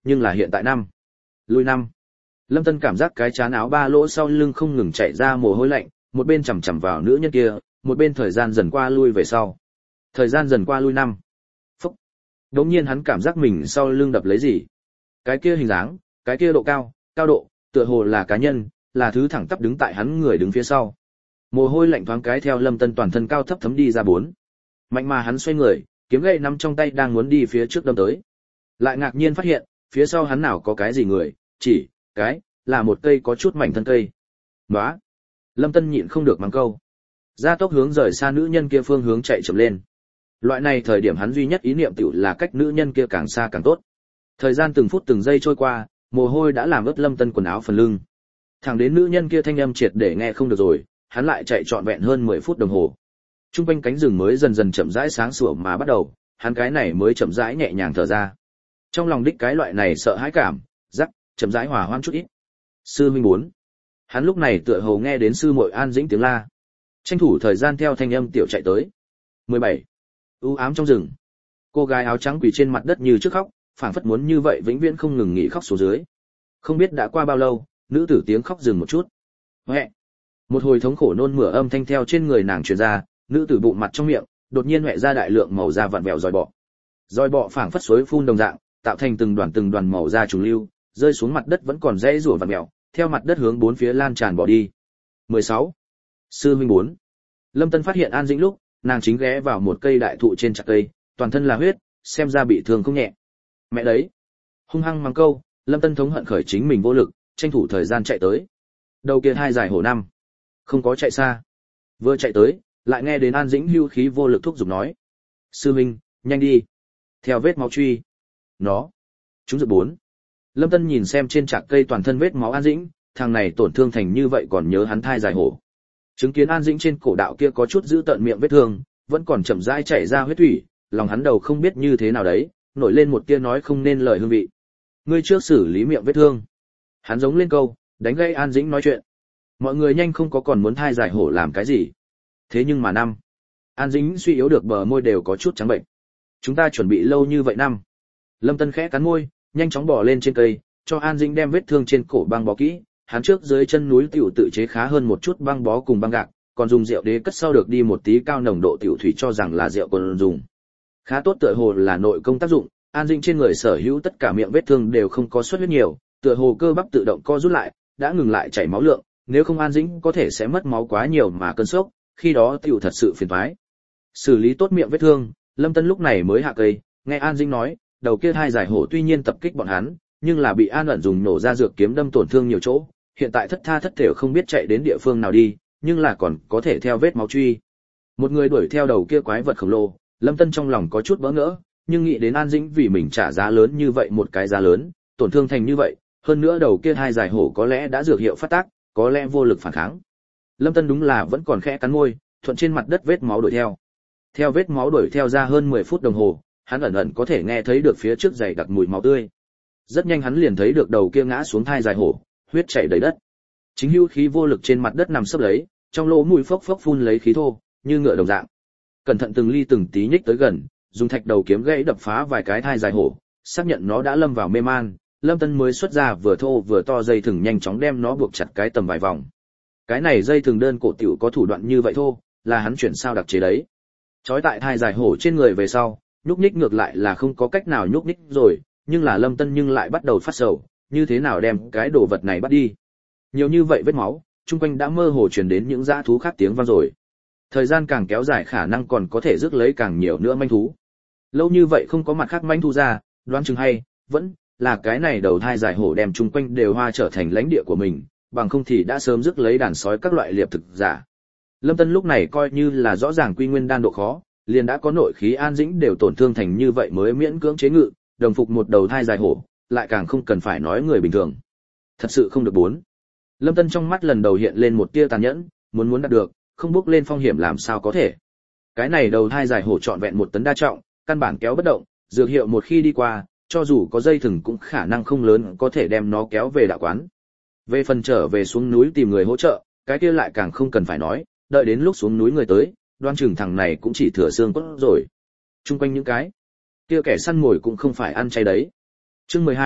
nhưng là hiện tại năm. Lui năm. Lâm Tân cảm giác cái trán áo ba lỗ sau lưng không ngừng chảy ra mồ hôi lạnh, một bên chằm chằm vào nữ nhân kia, một bên thời gian dần qua lui về sau. Thời gian dần qua lui năm. Phúc. Đống nhiên hắn cảm giác mình sau lưng đập lấy gì. Cái kia hình dáng, cái kia độ cao, cao độ, tựa hồ là cá nhân, là thứ thẳng tắp đứng tại hắn người đứng phía sau. Mồ hôi lạnh thoáng cái theo Lâm Tân toàn thân cao thấp thấm đi ra bốn. Mạnh mà hắn xoay người, kiếm gậy nắm trong tay đang muốn đi phía trước đâm tới. Lại ngạc nhiên phát hiện, phía sau hắn nào có cái gì người, chỉ, cái, là một cây có chút mảnh thân cây. Nóa! Lâm Tân nhịn không được mắng câu. Gia tốc hướng rời xa nữ nhân kia phương hướng chạy chậm lên. Loại này thời điểm hắn duy nhất ý niệm tiểu là cách nữ nhân kia càng xa càng tốt. Thời gian từng phút từng giây trôi qua, mồ hôi đã làm ướt Lâm Tân quần áo phần lưng. Thẳng đến nữ nhân kia thanh âm triệt để nghe không được rồi, hắn lại chạy trọn vẹn hơn 10 phút đồng hồ. Trung quanh cánh rừng mới dần dần chậm rãi sáng sủa mà bắt đầu, hắn cái này mới chậm rãi nhẹ nhàng thở ra. Trong lòng đích cái loại này sợ hãi cảm, rắc, chậm rãi hòa hoãn chút ít. Sư Minh 4. Hắn lúc này tựa hồ nghe đến sư muội An Dĩnh tiếng la. Tranh thủ thời gian theo thanh âm tiểu chạy tới. 17. U ám trong rừng. Cô gái áo trắng quỳ trên mặt đất như trước khóc, phảng phất muốn như vậy vĩnh viễn không ngừng nghỉ khóc xuống dưới. Không biết đã qua bao lâu, nữ tử tiếng khóc dừng một chút. Hoẹ. Một hồi thống khổ nôn mửa âm thanh theo trên người nàng truyền ra, nữ tử bụng mặt trong miệng, đột nhiên hoẹ ra đại lượng màu da vặn vẹo dòi bọ. Dòi bọ phảng phất suối phun đồng dạng, tạo thành từng đoàn màu da trùng lưu, rơi xuống mặt đất vẫn còn rẽ rủa vặn vẹo, theo mặt đất hướng bốn phía lan tràn bỏ đi. 16. Sư Minh 4. Lâm Tân phát hiện An Dĩnh lúc, nàng chính ghé vào một cây đại thụ trên chặt cây, toàn thân là huyết, xem ra bị thương không nhẹ. Mẹ đấy. Hung hăng mắng câu, Lâm Tân thống hận khởi chính mình vô lực, tranh thủ thời gian chạy tới. Đầu kia hai dài hổ năm. Không có chạy xa. Vừa chạy tới, lại nghe đến An Dĩnh hưu khí vô lực thúc giục nói. Sư Minh, nhanh đi. Theo vết máu truy. Nó. Chúng dược 4. Lâm Tân nhìn xem trên chạc cây toàn thân vết máu An Dĩnh, thằng này tổn thương thành như vậy còn nhớ hắn thai dài hổ. Chứng kiến An Dĩnh trên cổ đạo kia có chút giữ tận miệng vết thương, vẫn còn chậm rãi chảy ra huyết thủy, lòng hắn đầu không biết như thế nào đấy, nổi lên một tia nói không nên lời hương vị. Ngươi trước xử lý miệng vết thương. Hắn giống lên câu, đánh gây An Dĩnh nói chuyện. Mọi người nhanh không có còn muốn thai dài hổ làm cái gì. Thế nhưng mà năm. An Dĩnh suy yếu được bờ môi đều có chút trắng bệnh. Chúng ta chuẩn bị lâu như vậy năm. Lâm Tân khẽ cắn môi, nhanh chóng bò lên trên cây, cho An Dĩnh đem vết thương trên cổ băng bó kỹ. Hắn trước dưới chân núi tiểu tự chế khá hơn một chút băng bó cùng băng gạc, còn dùng rượu đế cất sau được đi một tí cao nồng độ tiểu thủy cho rằng là rượu còn dùng. Khá tốt tựa hồ là nội công tác dụng, An Dĩnh trên người sở hữu tất cả miệng vết thương đều không có xuất huyết nhiều, tựa hồ cơ bắp tự động co rút lại, đã ngừng lại chảy máu lượng, nếu không An Dĩnh có thể sẽ mất máu quá nhiều mà cơn sốc, khi đó tiểu thật sự phiền toái. Xử lý tốt miệng vết thương, Lâm Tân lúc này mới hạ cây, nghe An Dĩnh nói, đầu kia hai giải hổ tuy nhiên tập kích bọn hắn, nhưng là bị An ẩn dùng nổ ra dược kiếm đâm tổn thương nhiều chỗ, hiện tại thất tha thất thểu không biết chạy đến địa phương nào đi, nhưng là còn có thể theo vết máu truy. Một người đuổi theo đầu kia quái vật khổng lồ, Lâm Tân trong lòng có chút bỡ ngỡ, nhưng nghĩ đến An Dĩnh vì mình trả giá lớn như vậy một cái giá lớn, tổn thương thành như vậy, hơn nữa đầu kia hai giải hổ có lẽ đã dược hiệu phát tác, có lẽ vô lực phản kháng. Lâm Tân đúng là vẫn còn khẽ cắn môi, thuận trên mặt đất vết máu đuổi theo. Theo vết máu đuổi theo ra hơn 10 phút đồng hồ, hắn ẩn có thể nghe thấy được phía trước dày đặc mùi máu tươi. Rất nhanh hắn liền thấy được đầu kia ngã xuống thai dài hổ, huyết chảy đầy đất. Chính hữu khí vô lực trên mặt đất nằm sấp lấy, trong lỗ mũi phốc phốc phun lấy khí thô, như ngựa đồng dạng. Cẩn thận từng ly từng tí nhích tới gần, dùng thạch đầu kiếm gãy đập phá vài cái thai dài hổ, xác nhận nó đã lâm vào mê man, Lâm Tân mới xuất ra vừa thô vừa to dây thừng nhanh chóng đem nó buộc chặt cái tầm vài vòng. Cái này dây thừng đơn cổ tiểu có thủ đoạn như vậy thô, là hắn chuyển sao đặc chế đấy. Chói tại thai dài hổ trên người về sau, nhúc nhích ngược lại là không có cách nào nhúc nhích rồi, nhưng là Lâm Tân nhưng lại bắt đầu phát sầu, như thế nào đem cái đồ vật này bắt đi. Nhiều như vậy vết máu, chung quanh đã mơ hồ truyền đến những dã thú khác tiếng vang rồi. Thời gian càng kéo dài khả năng còn có thể rước lấy càng nhiều nữa manh thú. Lâu như vậy không có mặt khác manh thú ra, đoán chừng hay, vẫn là cái này đầu thai dài hổ đem chung quanh đều hoa trở thành lãnh địa của mình, bằng không thì đã sớm rước lấy đàn sói các loại liệp thực giả. Lâm Tân lúc này coi như là rõ ràng quy nguyên đan độ khó, liền đã có nội khí An Dĩnh đều tổn thương thành như vậy mới miễn cưỡng chế ngự, đồng phục một đầu thai dài hổ, lại càng không cần phải nói người bình thường. Thật sự không được bốn. Lâm Tân trong mắt lần đầu hiện lên một tia tàn nhẫn, muốn đạt được, không bước lên phong hiểm làm sao có thể. Cái này đầu thai dài hổ trọn vẹn 1 tấn đa trọng, căn bản kéo bất động, dược hiệu một khi đi qua, cho dù có dây thừng cũng khả năng không lớn có thể đem nó kéo về đạo quán. Về phần trở về xuống núi tìm người hỗ trợ, cái kia lại càng không cần phải nói, đợi đến lúc xuống núi người tới, đoan chừng thằng này cũng chỉ thừa xương cốt rồi. Trung quanh những cái kia kẻ săn mồi cũng không phải ăn chay đấy. Chương 12,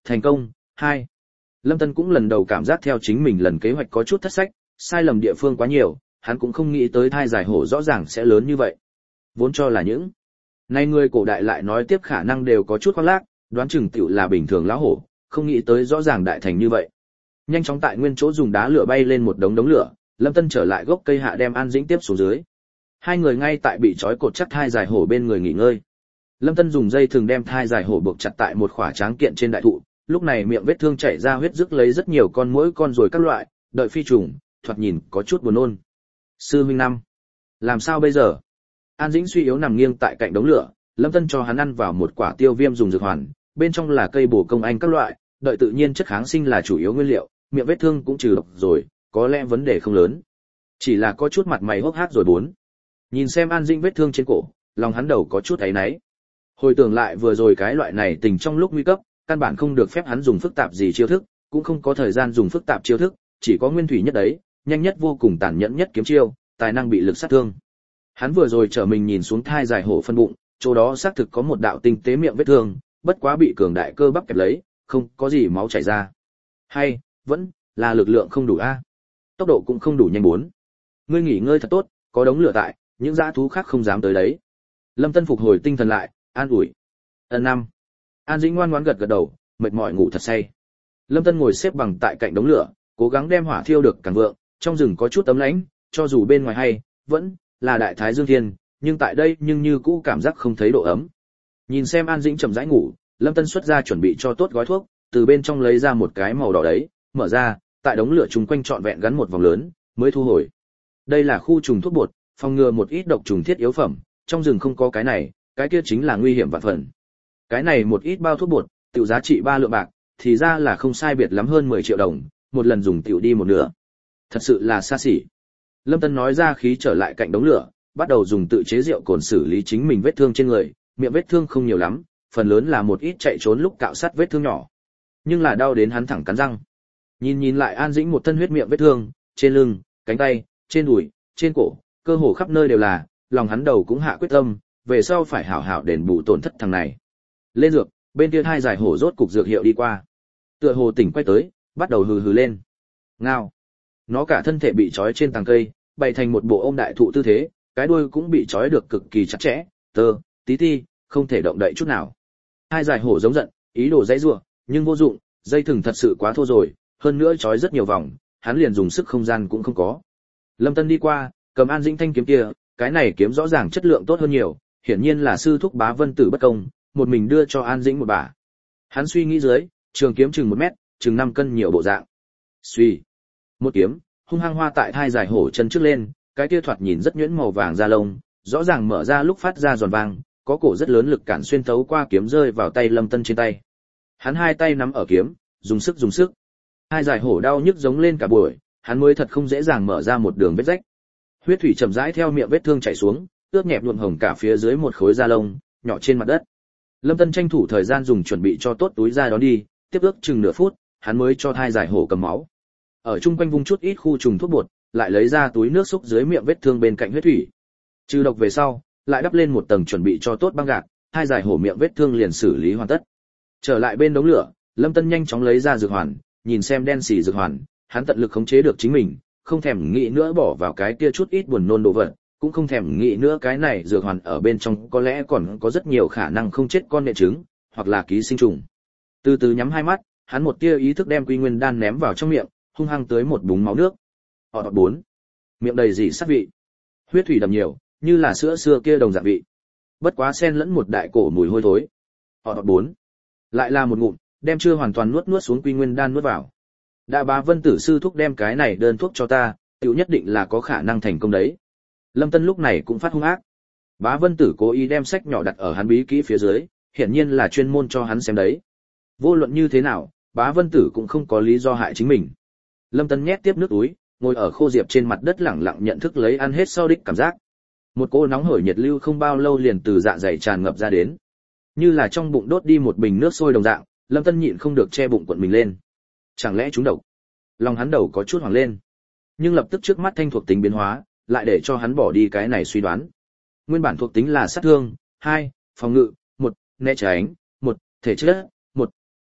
Thành công, 2. Lâm Tân cũng lần đầu cảm giác theo chính mình lần kế hoạch có chút thất sách, sai lầm địa phương quá nhiều, hắn cũng không nghĩ tới thai giải hổ rõ ràng sẽ lớn như vậy. Vốn cho là những nay người cổ đại lại nói tiếp khả năng đều có chút khoác lác, đoán chừng tiểu là bình thường lão hổ, không nghĩ tới rõ ràng đại thành như vậy. Nhanh chóng tại nguyên chỗ dùng đá lửa bay lên một đống lửa, Lâm Tân trở lại gốc cây hạ đem An Dĩnh tiếp xuống dưới. Hai người ngay tại bị trói cột chắc thai giải hổ bên người nghỉ ngơi. Lâm Tân dùng dây thường đem thai giải hổ buộc chặt tại một khỏa tráng kiện trên đại thụ, lúc này miệng vết thương chảy ra huyết rức lấy rất nhiều con muỗi con ruồi các loại, đợi phi trùng, thoạt nhìn có chút buồn nôn. Sư huynh năm, làm sao bây giờ? An Dĩnh suy yếu nằm nghiêng tại cạnh đống lửa, Lâm Tân cho hắn ăn vào một quả tiêu viêm dùng dược hoàn, bên trong là cây bổ công anh các loại, đợi tự nhiên chất kháng sinh là chủ yếu nguyên liệu, miệng vết thương cũng trừ độc rồi, có lẽ vấn đề không lớn. Chỉ là có chút mặt mày hốc hác rồi bốn. Nhìn xem An Dĩnh vết thương trên cổ, lòng hắn đầu có chút áy náy. Hồi tưởng lại vừa rồi cái loại này tình trong lúc nguy cấp, căn bản không được phép hắn dùng phức tạp gì chiêu thức, cũng không có thời gian dùng phức tạp chiêu thức, chỉ có nguyên thủy nhất đấy, nhanh nhất vô cùng tàn nhẫn nhất kiếm chiêu, tài năng bị lực sát thương. Hắn vừa rồi trở mình nhìn xuống thai giải hổ phân bụng, chỗ đó xác thực có một đạo tinh tế miệng vết thương, bất quá bị cường đại cơ bắp kẹp lấy, không có gì máu chảy ra. Hay, vẫn là lực lượng không đủ a. Tốc độ cũng không đủ nhanh bốn. Ngươi nghỉ ngơi thật tốt, có đống lửa tại, những dã thú khác không dám tới đấy. Lâm Tân phục hồi tinh thần lại, an ủi. Năm. An Dĩnh ngoan ngoãn gật gật đầu, mệt mỏi ngủ thật say. Lâm Tân ngồi xếp bằng tại cạnh đống lửa, cố gắng đem hỏa thiêu được càng vượng, trong rừng có chút ấm lãnh, cho dù bên ngoài hay, vẫn là đại thái dương thiên, nhưng tại đây nhưng như cũ cảm giác không thấy độ ấm. Nhìn xem An Dĩnh chậm rãi ngủ, Lâm Tân xuất ra chuẩn bị cho tốt gói thuốc, từ bên trong lấy ra một cái màu đỏ đấy, mở ra, tại đống lửa chung quanh trọn vẹn gắn một vòng lớn, mới thu hồi. Đây là khu trùng thuốc bột, phòng ngừa một ít độc trùng thiết yếu phẩm, trong rừng không có cái này, cái kia chính là nguy hiểm vạn phần. Cái này một ít bao thuốc bột, tiểu giá trị 3 lượng bạc, thì ra là không sai biệt lắm hơn 10 triệu đồng, một lần dùng tiểu đi một nửa. Thật sự là xa xỉ. Lâm Tân nói ra khí trở lại cạnh đống lửa, bắt đầu dùng tự chế rượu cồn xử lý chính mình vết thương trên người, miệng vết thương không nhiều lắm, phần lớn là một ít chạy trốn lúc cạo sắt vết thương nhỏ. Nhưng là đau đến hắn thẳng cắn răng. Nhìn lại An Dĩnh một thân huyết miệng vết thương, trên lưng, cánh tay, trên đùi, trên cổ, cơ hồ khắp nơi đều là, lòng hắn đầu cũng hạ quyết tâm, về sau phải hảo hảo đền bù tổn thất thằng này. Lên dược, bên kia hai giải hổ rốt cục dược hiệu đi qua. Tựa hồ tỉnh quay tới, bắt đầu hừ hừ lên. Ngao. Nó cả thân thể bị trói trên tàng cây, bày thành một bộ ôm đại thụ tư thế, cái đuôi cũng bị trói được cực kỳ chặt chẽ, tí ti, không thể động đậy chút nào. Hai giải hổ giống giận, ý đồ dãy rủa, nhưng vô dụng, dây thừng thật sự quá thô rồi, hơn nữa trói rất nhiều vòng, hắn liền dùng sức không gian cũng không có. Lâm Tân đi qua, cầm An Dĩnh thanh kiếm kia, cái này kiếm rõ ràng chất lượng tốt hơn nhiều, hiển nhiên là sư thúc Bá Vân Tử bất công, một mình đưa cho An Dĩnh một bả. Hắn suy nghĩ dưới, trường kiếm chừng 1 mét, chừng 5 cân nhiều bộ dạng. Suy, một kiếm, hung hăng hoa tại hai giải hổ chân trước lên, cái kia thoạt nhìn rất nhuyễn màu vàng da lông, rõ ràng mở ra lúc phát ra giòn vang, có cổ rất lớn lực cản xuyên thấu qua kiếm rơi vào tay Lâm Tân trên tay. Hắn hai tay nắm ở kiếm, dùng sức. Hai giải hổ đau nhức giống lên cả buổi, hắn mới thật không dễ dàng mở ra một đường vết rách. Huyết thủy chậm rãi theo miệng vết thương chảy xuống, ướt nhẹp nhuộm hồng cả phía dưới một khối da lông nhỏ trên mặt đất. Lâm Tân tranh thủ thời gian dùng chuẩn bị cho tốt túi da đón đi, tiếp ước chừng nửa phút, hắn mới cho thai giải hổ cầm máu. Ở chung quanh vùng chút ít khu trùng thuốc bột, lại lấy ra túi nước xúc dưới miệng vết thương bên cạnh huyết thủy. Trừ độc về sau, lại đắp lên một tầng chuẩn bị cho tốt băng gạc, thai giải hổ miệng vết thương liền xử lý hoàn tất. Trở lại bên đống lửa, Lâm Tân nhanh chóng lấy ra dược hoàn, nhìn xem đen xì dược hoàn, hắn tận lực khống chế được chính mình, không thèm nghĩ nữa bỏ vào cái kia chút ít buồn nôn đồ vật, cũng không thèm nghĩ nữa cái này dược hoàn ở bên trong có lẽ còn có rất nhiều khả năng không chết con nện trứng, hoặc là ký sinh trùng. Từ từ nhắm hai mắt, hắn một tia ý thức đem quy nguyên đan ném vào trong miệng, hung hăng tới một búng máu nước. Họ 4. Miệng đầy dị sát vị. Huyết thủy đậm nhiều, như là sữa xưa kia đồng dạng vị. Bất quá xen lẫn một đại cổ mùi hôi thối. Họ 4. Lại là một ngụm, đem chưa hoàn toàn nuốt xuống quy nguyên đan nuốt vào. Đã Bá Vân Tử sư thúc đem cái này đơn thuốc cho ta, tiểu nhất định là có khả năng thành công đấy. Lâm Tân lúc này cũng phát hung ác. Bá Vân Tử cố ý đem sách nhỏ đặt ở hắn bí kỹ phía dưới, hiển nhiên là chuyên môn cho hắn xem đấy. Vô luận như thế nào, Bá Vân Tử cũng không có lý do hại chính mình. Lâm Tân nhét tiếp nước túi, ngồi ở khô diệp trên mặt đất lẳng lặng nhận thức lấy ăn hết sau đích cảm giác. Một cỗ nóng hổi nhiệt lưu không bao lâu liền từ dạ dày tràn ngập ra đến, như là trong bụng đốt đi một bình nước sôi đồng dạng. Lâm Tân nhịn không được che bụng cuộn mình lên. Chẳng lẽ chúng độc? Lòng hắn đầu có chút hoảng lên, nhưng lập tức trước mắt thanh thuộc tính biến hóa, lại để cho hắn bỏ đi cái này suy đoán. Nguyên bản thuộc tính là sát thương 2, phòng ngự 1, né tránh 1, thể chất 1.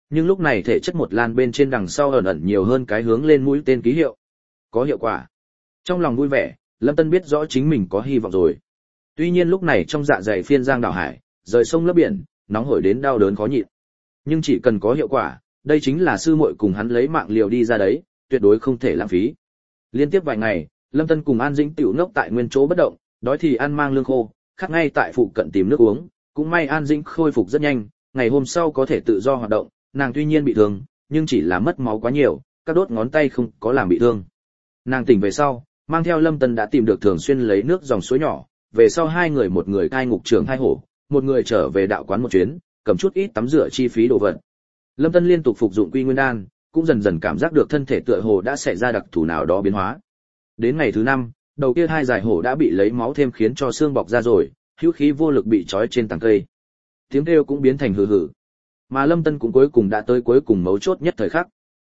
Nhưng lúc này thể chất một lan bên trên đằng sau ẩn ẩn nhiều hơn cái hướng lên mũi tên ký hiệu. Có hiệu quả. Trong lòng vui vẻ, Lâm Tân biết rõ chính mình có hy vọng rồi. Tuy nhiên lúc này trong dạ dày phiên giang đảo hải, rời sông lấp biển, nóng hổi đến đau đớn khó nhịn. Nhưng chỉ cần có hiệu quả, đây chính là sư muội cùng hắn lấy mạng liều đi ra đấy, tuyệt đối không thể lãng phí. Liên tiếp vài ngày, Lâm Tân cùng An Dĩnh tiểu ngốc tại nguyên chỗ bất động, đói thì ăn mang lương khô, khát ngay tại phụ cận tìm nước uống, cũng may An Dĩnh khôi phục rất nhanh, ngày hôm sau có thể tự do hoạt động, nàng tuy nhiên bị thương, nhưng chỉ là mất máu quá nhiều, các đốt ngón tay không có làm bị thương. Nàng tỉnh về sau, mang theo Lâm Tân đã tìm được thường xuyên lấy nước dòng suối nhỏ, về sau hai người, một người cai ngục trưởng hai hổ, một người trở về đạo quán một chuyến, cầm chút ít tắm rửa chi phí đồ vật. Lâm Tân liên tục phục dụng Quy Nguyên đan, cũng dần dần cảm giác được thân thể tựa hồ đã xảy ra đặc thù nào đó biến hóa. Đến ngày thứ 5, đầu kia hai giải hổ đã bị lấy máu thêm khiến cho xương bọc ra rồi, hữu khí vô lực bị trói trên tảng cây. Tiếng kêu cũng biến thành hừ hừ. Mà Lâm Tân cũng cuối cùng đã tới cuối cùng mấu chốt nhất thời khắc.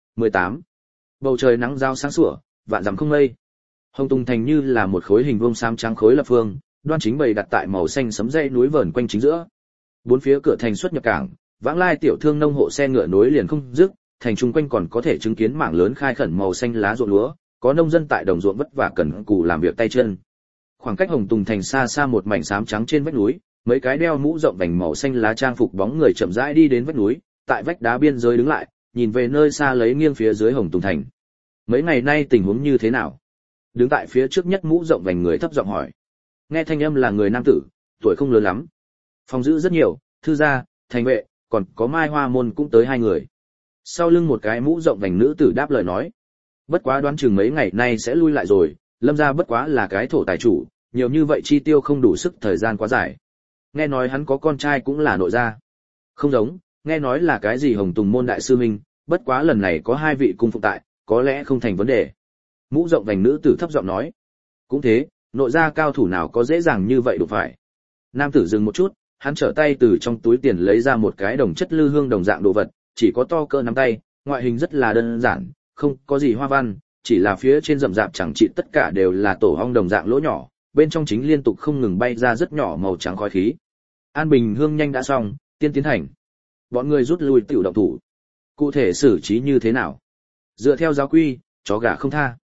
18. Bầu trời nắng giao sáng sủa, vạn dặm không mây. Hồng Tùng Thành như là một khối hình vuông xám trắng khối lập phương, đoan chính bày đặt tại màu xanh sẫm dãy núi vờn quanh chính giữa. Bốn phía cửa thành xuất nhập cảng, vãng lai tiểu thương nông hộ xe ngựa nối liền không dứt, thành chung quanh còn có thể chứng kiến mảng lớn khai khẩn màu xanh lá ruộng lúa, có nông dân tại đồng ruộng vất vả cần cù làm việc tay chân. Khoảng cách Hồng Tùng Thành xa xa một mảnh xám trắng trên vách núi, mấy cái đeo mũ rộng vành màu xanh lá trang phục bóng người chậm rãi đi đến vách núi, tại vách đá biên giới đứng lại, nhìn về nơi xa lấy nghiêng phía dưới Hồng Tùng Thành. Mấy ngày nay tình huống như thế nào? Đứng tại phía trước nhất mũ rộng vành người thấp giọng hỏi. Nghe thanh âm là người nam tử, tuổi không lớn lắm. Phòng giữ rất nhiều, thư gia, thành vệ, còn có Mai Hoa môn cũng tới hai người. Sau lưng một cái mũ rộng vành nữ tử đáp lời nói. Bất quá đoán chừng mấy ngày nay sẽ lui lại rồi, Lâm gia bất quá là cái thổ tài chủ, nhiều như vậy chi tiêu không đủ sức thời gian quá dài. Nghe nói hắn có con trai cũng là nội gia. Không giống, nghe nói là cái gì Hồng Tùng môn đại sư huynh, bất quá lần này có hai vị cung phụng tại, có lẽ không thành vấn đề. Mũ rộng vành nữ tử thấp giọng nói. Cũng thế, nội gia cao thủ nào có dễ dàng như vậy đủ phải. Nam tử dừng một chút, hắn trở tay từ trong túi tiền lấy ra một cái đồng chất lư hương đồng dạng đồ vật, chỉ có to cỡ nắm tay, ngoại hình rất là đơn giản, không có gì hoa văn, chỉ là phía trên rậm rạp chẳng trị tất cả đều là tổ ong đồng dạng lỗ nhỏ, bên trong chính liên tục không ngừng bay ra rất nhỏ màu trắng khói khí. An bình hương nhanh đã xong, tiên tiến hành. Bọn người rút lui tiểu động thủ. Cụ thể xử trí như thế nào? Dựa theo giáo quy, chó gà không tha.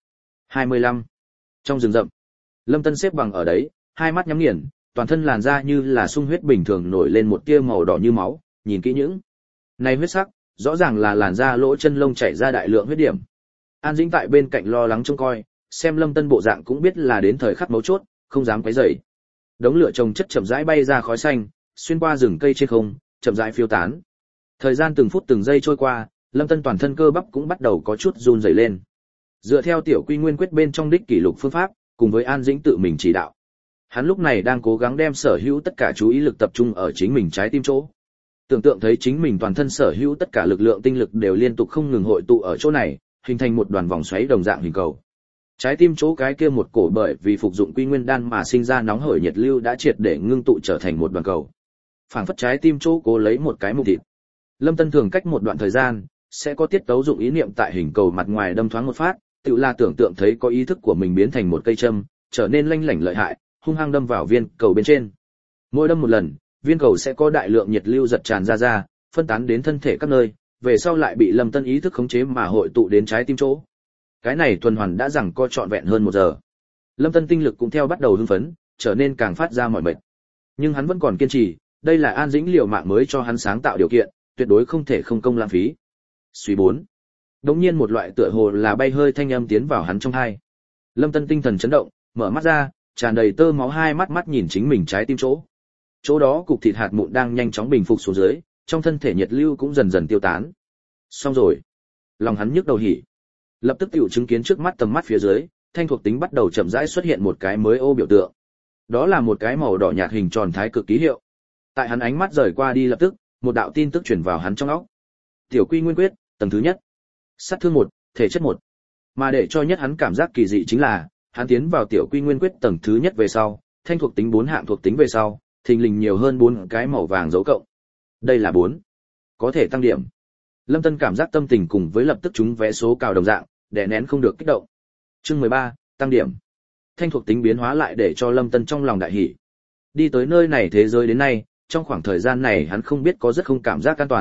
25. Trong rừng rậm, Lâm Tân xếp bằng ở đấy, hai mắt nhắm nghiền, toàn thân làn da như là sung huyết bình thường nổi lên một tia màu đỏ như máu, nhìn kỹ những này huyết sắc, rõ ràng là làn da lỗ chân lông chảy ra đại lượng huyết điểm. An Dĩnh tại bên cạnh lo lắng trông coi, xem Lâm Tân bộ dạng cũng biết là đến thời khắc mấu chốt, không dám quấy rầy. Đống lửa chồng chất chậm rãi bay ra khói xanh, xuyên qua rừng cây trên không, chậm rãi phiêu tán. Thời gian từng phút từng giây trôi qua, Lâm Tân toàn thân cơ bắp cũng bắt đầu có chút run rẩy lên. Dựa theo tiểu quy nguyên quyết bên trong đích kỷ lục phương pháp, cùng với An Dĩnh tự mình chỉ đạo, hắn lúc này đang cố gắng đem sở hữu tất cả chú ý lực tập trung ở chính mình trái tim chỗ. Tưởng tượng thấy chính mình toàn thân sở hữu tất cả lực lượng tinh lực đều liên tục không ngừng hội tụ ở chỗ này, hình thành một đoàn vòng xoáy đồng dạng hình cầu. Trái tim chỗ cái kia một cổ bởi vì phục dụng quy nguyên đan mà sinh ra nóng hởi nhiệt lưu đã triệt để ngưng tụ trở thành một đoàn cầu. Phảng phất trái tim chỗ cố lấy một cái mục thịt. Lâm Tân thường cách một đoạn thời gian sẽ có tiết tấu dụng ý niệm tại hình cầu mặt ngoài đâm thoáng một phát, tự là tưởng tượng thấy có ý thức của mình biến thành một cây châm, trở nên lanh lảnh lợi hại, hung hăng đâm vào viên cầu bên trên. Mỗi đâm một lần, viên cầu sẽ có đại lượng nhiệt lưu giật tràn ra, phân tán đến thân thể các nơi, về sau lại bị Lâm Tân ý thức khống chế mà hội tụ đến trái tim chỗ. Cái này tuần hoàn đã rằng co trọn vẹn hơn 1 giờ. Lâm Tân tinh lực cũng theo bắt đầu hưng phấn, trở nên càng phát ra mỏi mệt. Nhưng hắn vẫn còn kiên trì, đây là An Dĩnh liều mạng mới cho hắn sáng tạo điều kiện, tuyệt đối không thể không công lãng phí. Suy 4. Đống nhiên một loại tựa hồ là bay hơi thanh âm tiến vào hắn trong tai. Lâm Tân tinh thần chấn động, mở mắt ra, tràn đầy tơ máu hai mắt nhìn chính mình trái tim chỗ. Chỗ đó cục thịt hạt mụn đang nhanh chóng bình phục xuống dưới, trong thân thể nhiệt lưu cũng dần dần tiêu tán. Xong rồi. Lòng hắn nhức đầu hỉ. Lập tức tiểu chứng kiến trước mắt tầm mắt phía dưới, thanh thuộc tính bắt đầu chậm rãi xuất hiện một cái mới ô biểu tượng. Đó là một cái màu đỏ nhạt hình tròn thái cực ký hiệu. Tại hắn ánh mắt rời qua đi lập tức, một đạo tin tức truyền vào hắn trong óc. Tiểu quy nguyên quyết, tầng thứ nhất. Sát thương 1, thể chất 1. Mà để cho nhất hắn cảm giác kỳ dị chính là, hắn tiến vào tiểu quy nguyên quyết tầng thứ nhất về sau, thanh thuộc tính 4 hạng thuộc tính về sau, thình lình nhiều hơn 4 cái màu vàng dấu cộng. Đây là 4. Có thể tăng điểm. Lâm Tân cảm giác tâm tình cùng với lập tức trúng vé số cào đồng dạng, đè nén không được kích động. Chương 13, tăng điểm. Thanh thuộc tính biến hóa lại để cho Lâm Tân trong lòng đại hỉ. Đi tới nơi này thế giới đến nay, trong khoảng thời gian này hắn không biết có rất không cảm giác an toàn,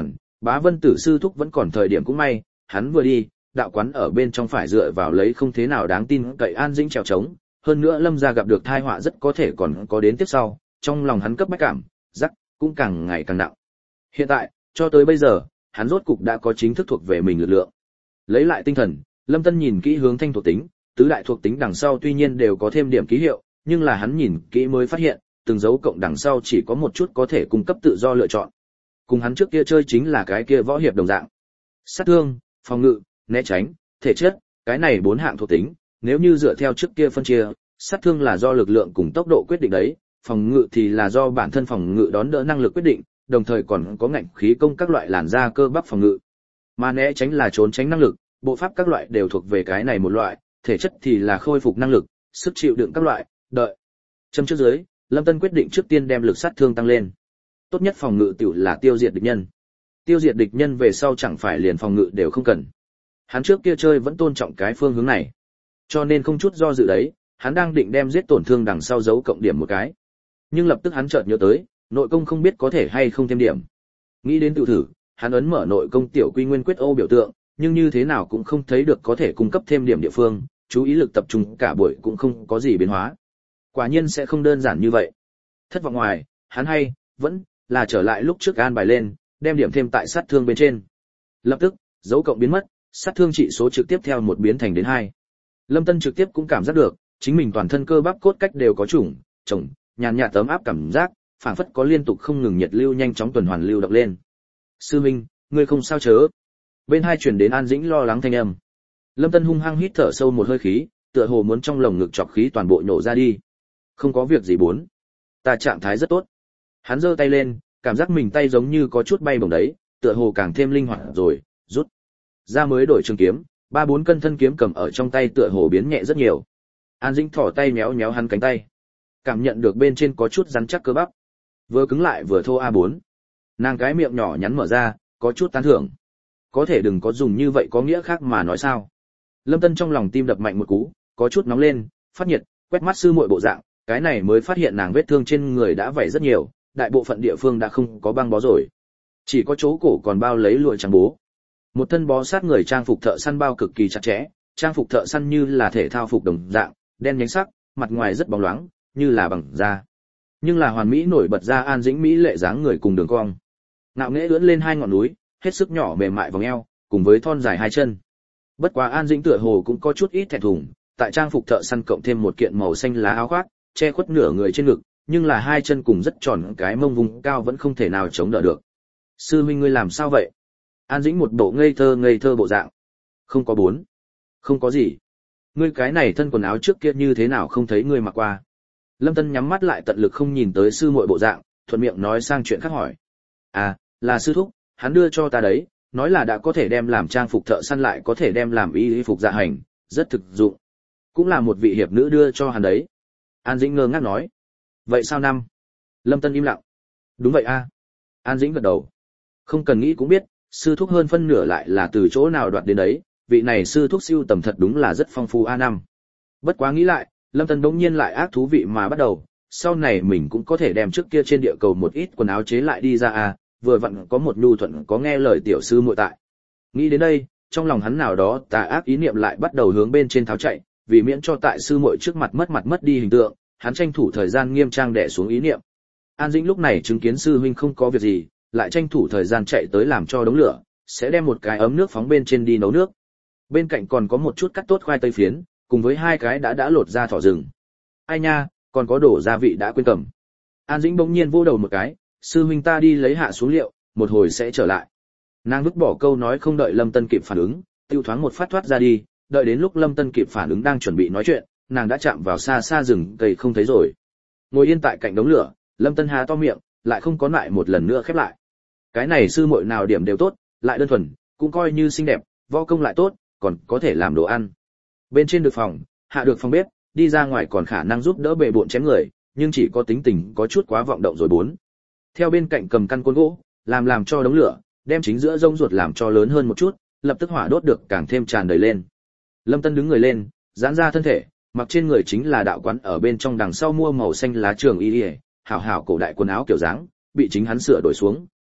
Bá Vân Tử sư thúc vẫn còn thời điểm cũng may, hắn vừa đi, đạo quán ở bên trong phải dựa vào lấy không thế nào đáng tin cậy An Dĩnh trèo trống, hơn nữa Lâm gia gặp được tai họa rất có thể còn có đến tiếp sau, trong lòng hắn cấp bách cảm giác cũng càng ngày càng nặng. Hiện tại, cho tới bây giờ, hắn rốt cục đã có chính thức thuộc về mình lực lượng. Lấy lại tinh thần, Lâm Tân nhìn kỹ hướng thanh thuộc tính, tứ đại thuộc tính đằng sau tuy nhiên đều có thêm điểm ký hiệu, nhưng là hắn nhìn kỹ mới phát hiện, từng dấu cộng đằng sau chỉ có một chút có thể cung cấp tự do lựa chọn. Cùng hắn trước kia chơi chính là cái kia võ hiệp đồng dạng. Sát thương, phòng ngự, né tránh, thể chất, cái này 4 hạng thuộc tính, nếu như dựa theo trước kia phân chia, sát thương là do lực lượng cùng tốc độ quyết định đấy, phòng ngự thì là do bản thân phòng ngự đón đỡ năng lực quyết định, đồng thời còn có ngạnh khí công các loại làn da cơ bắp phòng ngự. Mà né tránh là trốn tránh năng lực, bộ pháp các loại đều thuộc về cái này một loại, thể chất thì là khôi phục năng lực, sức chịu đựng các loại, đợi. Châm trước dưới, Lâm Tân quyết định trước tiên đem lực sát thương tăng lên. Tốt nhất phòng ngự tiểu là tiêu diệt địch nhân. Tiêu diệt địch nhân về sau chẳng phải liền phòng ngự đều không cần. Hắn trước kia chơi vẫn tôn trọng cái phương hướng này, cho nên không chút do dự đấy, hắn đang định đem giết tổn thương đằng sau dấu cộng điểm một cái. Nhưng lập tức hắn chợt nhớ tới, nội công không biết có thể hay không thêm điểm. Nghĩ đến tự thử, hắn ấn mở nội công tiểu quy nguyên quyết ô biểu tượng, nhưng như thế nào cũng không thấy được có thể cung cấp thêm điểm địa phương, chú ý lực tập trung cả buổi cũng không có gì biến hóa. Quả nhiên sẽ không đơn giản như vậy. Thất vọng ngoài, hắn hay vẫn là trở lại lúc trước an bài lên, đem điểm thêm tại sát thương bên trên. Lập tức, dấu cộng biến mất, sát thương trị số trực tiếp theo 1 biến thành đến 2. Lâm Tân trực tiếp cũng cảm giác được, chính mình toàn thân cơ bắp cốt cách đều có chồng, nhàn nhạt tấm áp cảm giác, phảng phất có liên tục không ngừng nhiệt lưu nhanh chóng tuần hoàn lưu động lên. Sư Minh, ngươi không sao chớ? Bên hai truyền đến An Dĩnh lo lắng thanh âm. Lâm Tân hung hăng hít thở sâu một hơi khí, tựa hồ muốn trong lồng ngực chọc khí toàn bộ nhổ ra đi. Không có việc gì bốn. Ta trạng thái rất tốt. Hắn giơ tay lên, cảm giác mình tay giống như có chút bay bổng đấy, tựa hồ càng thêm linh hoạt rồi, rút ra mới đổi trường kiếm, 3-4 cân thân kiếm cầm ở trong tay tựa hồ biến nhẹ rất nhiều. An Dĩnh thỏ tay méo méo hắn cánh tay, cảm nhận được bên trên có chút rắn chắc cơ bắp, vừa cứng lại vừa thô A4. Nàng cái miệng nhỏ nhắn mở ra, có chút tán thưởng. Có thể đừng có dùng như vậy có nghĩa khác mà nói sao? Lâm Tân trong lòng tim đập mạnh một cú, có chút nóng lên, phát nhiệt, quét mắt sư muội bộ dạng, cái này mới phát hiện nàng vết thương trên người đã vảy rất nhiều, đại bộ phận địa phương đã không có băng bó rồi, chỉ có chỗ cổ còn bao lấy lụa trắng bố. Một thân bó sát người trang phục thợ săn bao cực kỳ chặt chẽ, trang phục thợ săn như là thể thao phục đồng dạng, đen nhánh sắc, mặt ngoài rất bóng loáng, như là bằng da. Nhưng là hoàn mỹ nổi bật ra An Dĩnh mỹ lệ dáng người cùng đường cong. Ngạo nghễ ưỡn lên 2 ngọn núi, hết sức nhỏ mềm mại vòng eo, cùng với thon dài 2 chân. Bất quá An Dĩnh tựa hồ cũng có chút ít thẹn thùng, tại trang phục thợ săn cộng thêm một kiện màu xanh lá áo khoác, che khuất nửa người trên ngực, nhưng là 2 chân cùng rất tròn cái mông vùng cao vẫn không thể nào chống đỡ được. Sư huynh ngươi làm sao vậy? An Dĩnh một bộ ngây thơ bộ dạng. Không có bốn. Không có gì. Ngươi cái này thân quần áo trước kia như thế nào không thấy ngươi mặc qua? Lâm Tân nhắm mắt lại tận lực không nhìn tới sư muội bộ dạng, thuận miệng nói sang chuyện khác hỏi. À, là sư thúc, hắn đưa cho ta đấy, nói là đã có thể đem làm trang phục thợ săn lại có thể đem làm y phục dạ hành, rất thực dụng. Cũng là một vị hiệp nữ đưa cho hắn đấy. An Dĩnh ngơ ngác nói. Vậy sao năm? Lâm Tân im lặng. Đúng vậy a. An Dĩnh gật đầu. Không cần nghĩ cũng biết, sư thúc hơn phân nửa lại là từ chỗ nào đoạt đến đấy, vị này sư thúc siêu tầm thật đúng là rất phong phú a năm. Bất quá nghĩ lại, Lâm Tân bỗng nhiên lại ác thú vị mà bắt đầu, sau này mình cũng có thể đem trước kia trên địa cầu một ít quần áo chế lại đi ra a, vừa vặn có một nhu thuận có nghe lời tiểu sư muội tại. Nghĩ đến đây, trong lòng hắn nào đó tà ác ý niệm lại bắt đầu hướng bên trên tháo chạy, vì miễn cho tại sư muội trước mặt mất đi hình tượng, hắn tranh thủ thời gian nghiêm trang đè xuống ý niệm. An Dĩnh lúc này chứng kiến sư huynh không có việc gì, lại tranh thủ thời gian chạy tới làm cho đống lửa, sẽ đem một cái ấm nước phóng bên trên đi nấu nước. Bên cạnh còn có một chút cắt tốt khoai tây phiến, cùng với 2 cái đã lột ra thỏ rừng. Ai nha, còn có đổ gia vị đã quên cầm. An Dĩnh bỗng nhiên vô đầu một cái, sư huynh ta đi lấy hạ xuống liệu, một hồi sẽ trở lại. Nàng vứt bỏ câu nói không đợi Lâm Tân kịp phản ứng, tiêu thoáng một phát thoát ra đi, đợi đến lúc Lâm Tân kịp phản ứng đang chuẩn bị nói chuyện, nàng đã chạm vào xa xa rừng cây không thấy rồi. Ngồi yên tại cạnh đống lửa, Lâm Tân há to miệng, lại không có lại một lần nữa khép lại. Cái này sư muội nào điểm đều tốt, lại đơn thuần, cũng coi như xinh đẹp, võ công lại tốt, còn có thể làm đồ ăn. Bên trên được phòng, hạ được phòng bếp, đi ra ngoài còn khả năng giúp đỡ bề bộn chém người, nhưng chỉ có tính tình có chút quá vọng động rồi bốn. Theo bên cạnh cầm căn côn gỗ, làm cho đống lửa, đem chính giữa rông ruột làm cho lớn hơn một chút, lập tức hỏa đốt được càng thêm tràn đầy lên. Lâm Tân đứng người lên, giãn ra thân thể, mặc trên người chính là đạo quán ở bên trong đằng sau mua màu xanh lá trường y, hảo hảo cổ đại quần áo kiểu dáng, bị chính hắn sửa đổi xuống,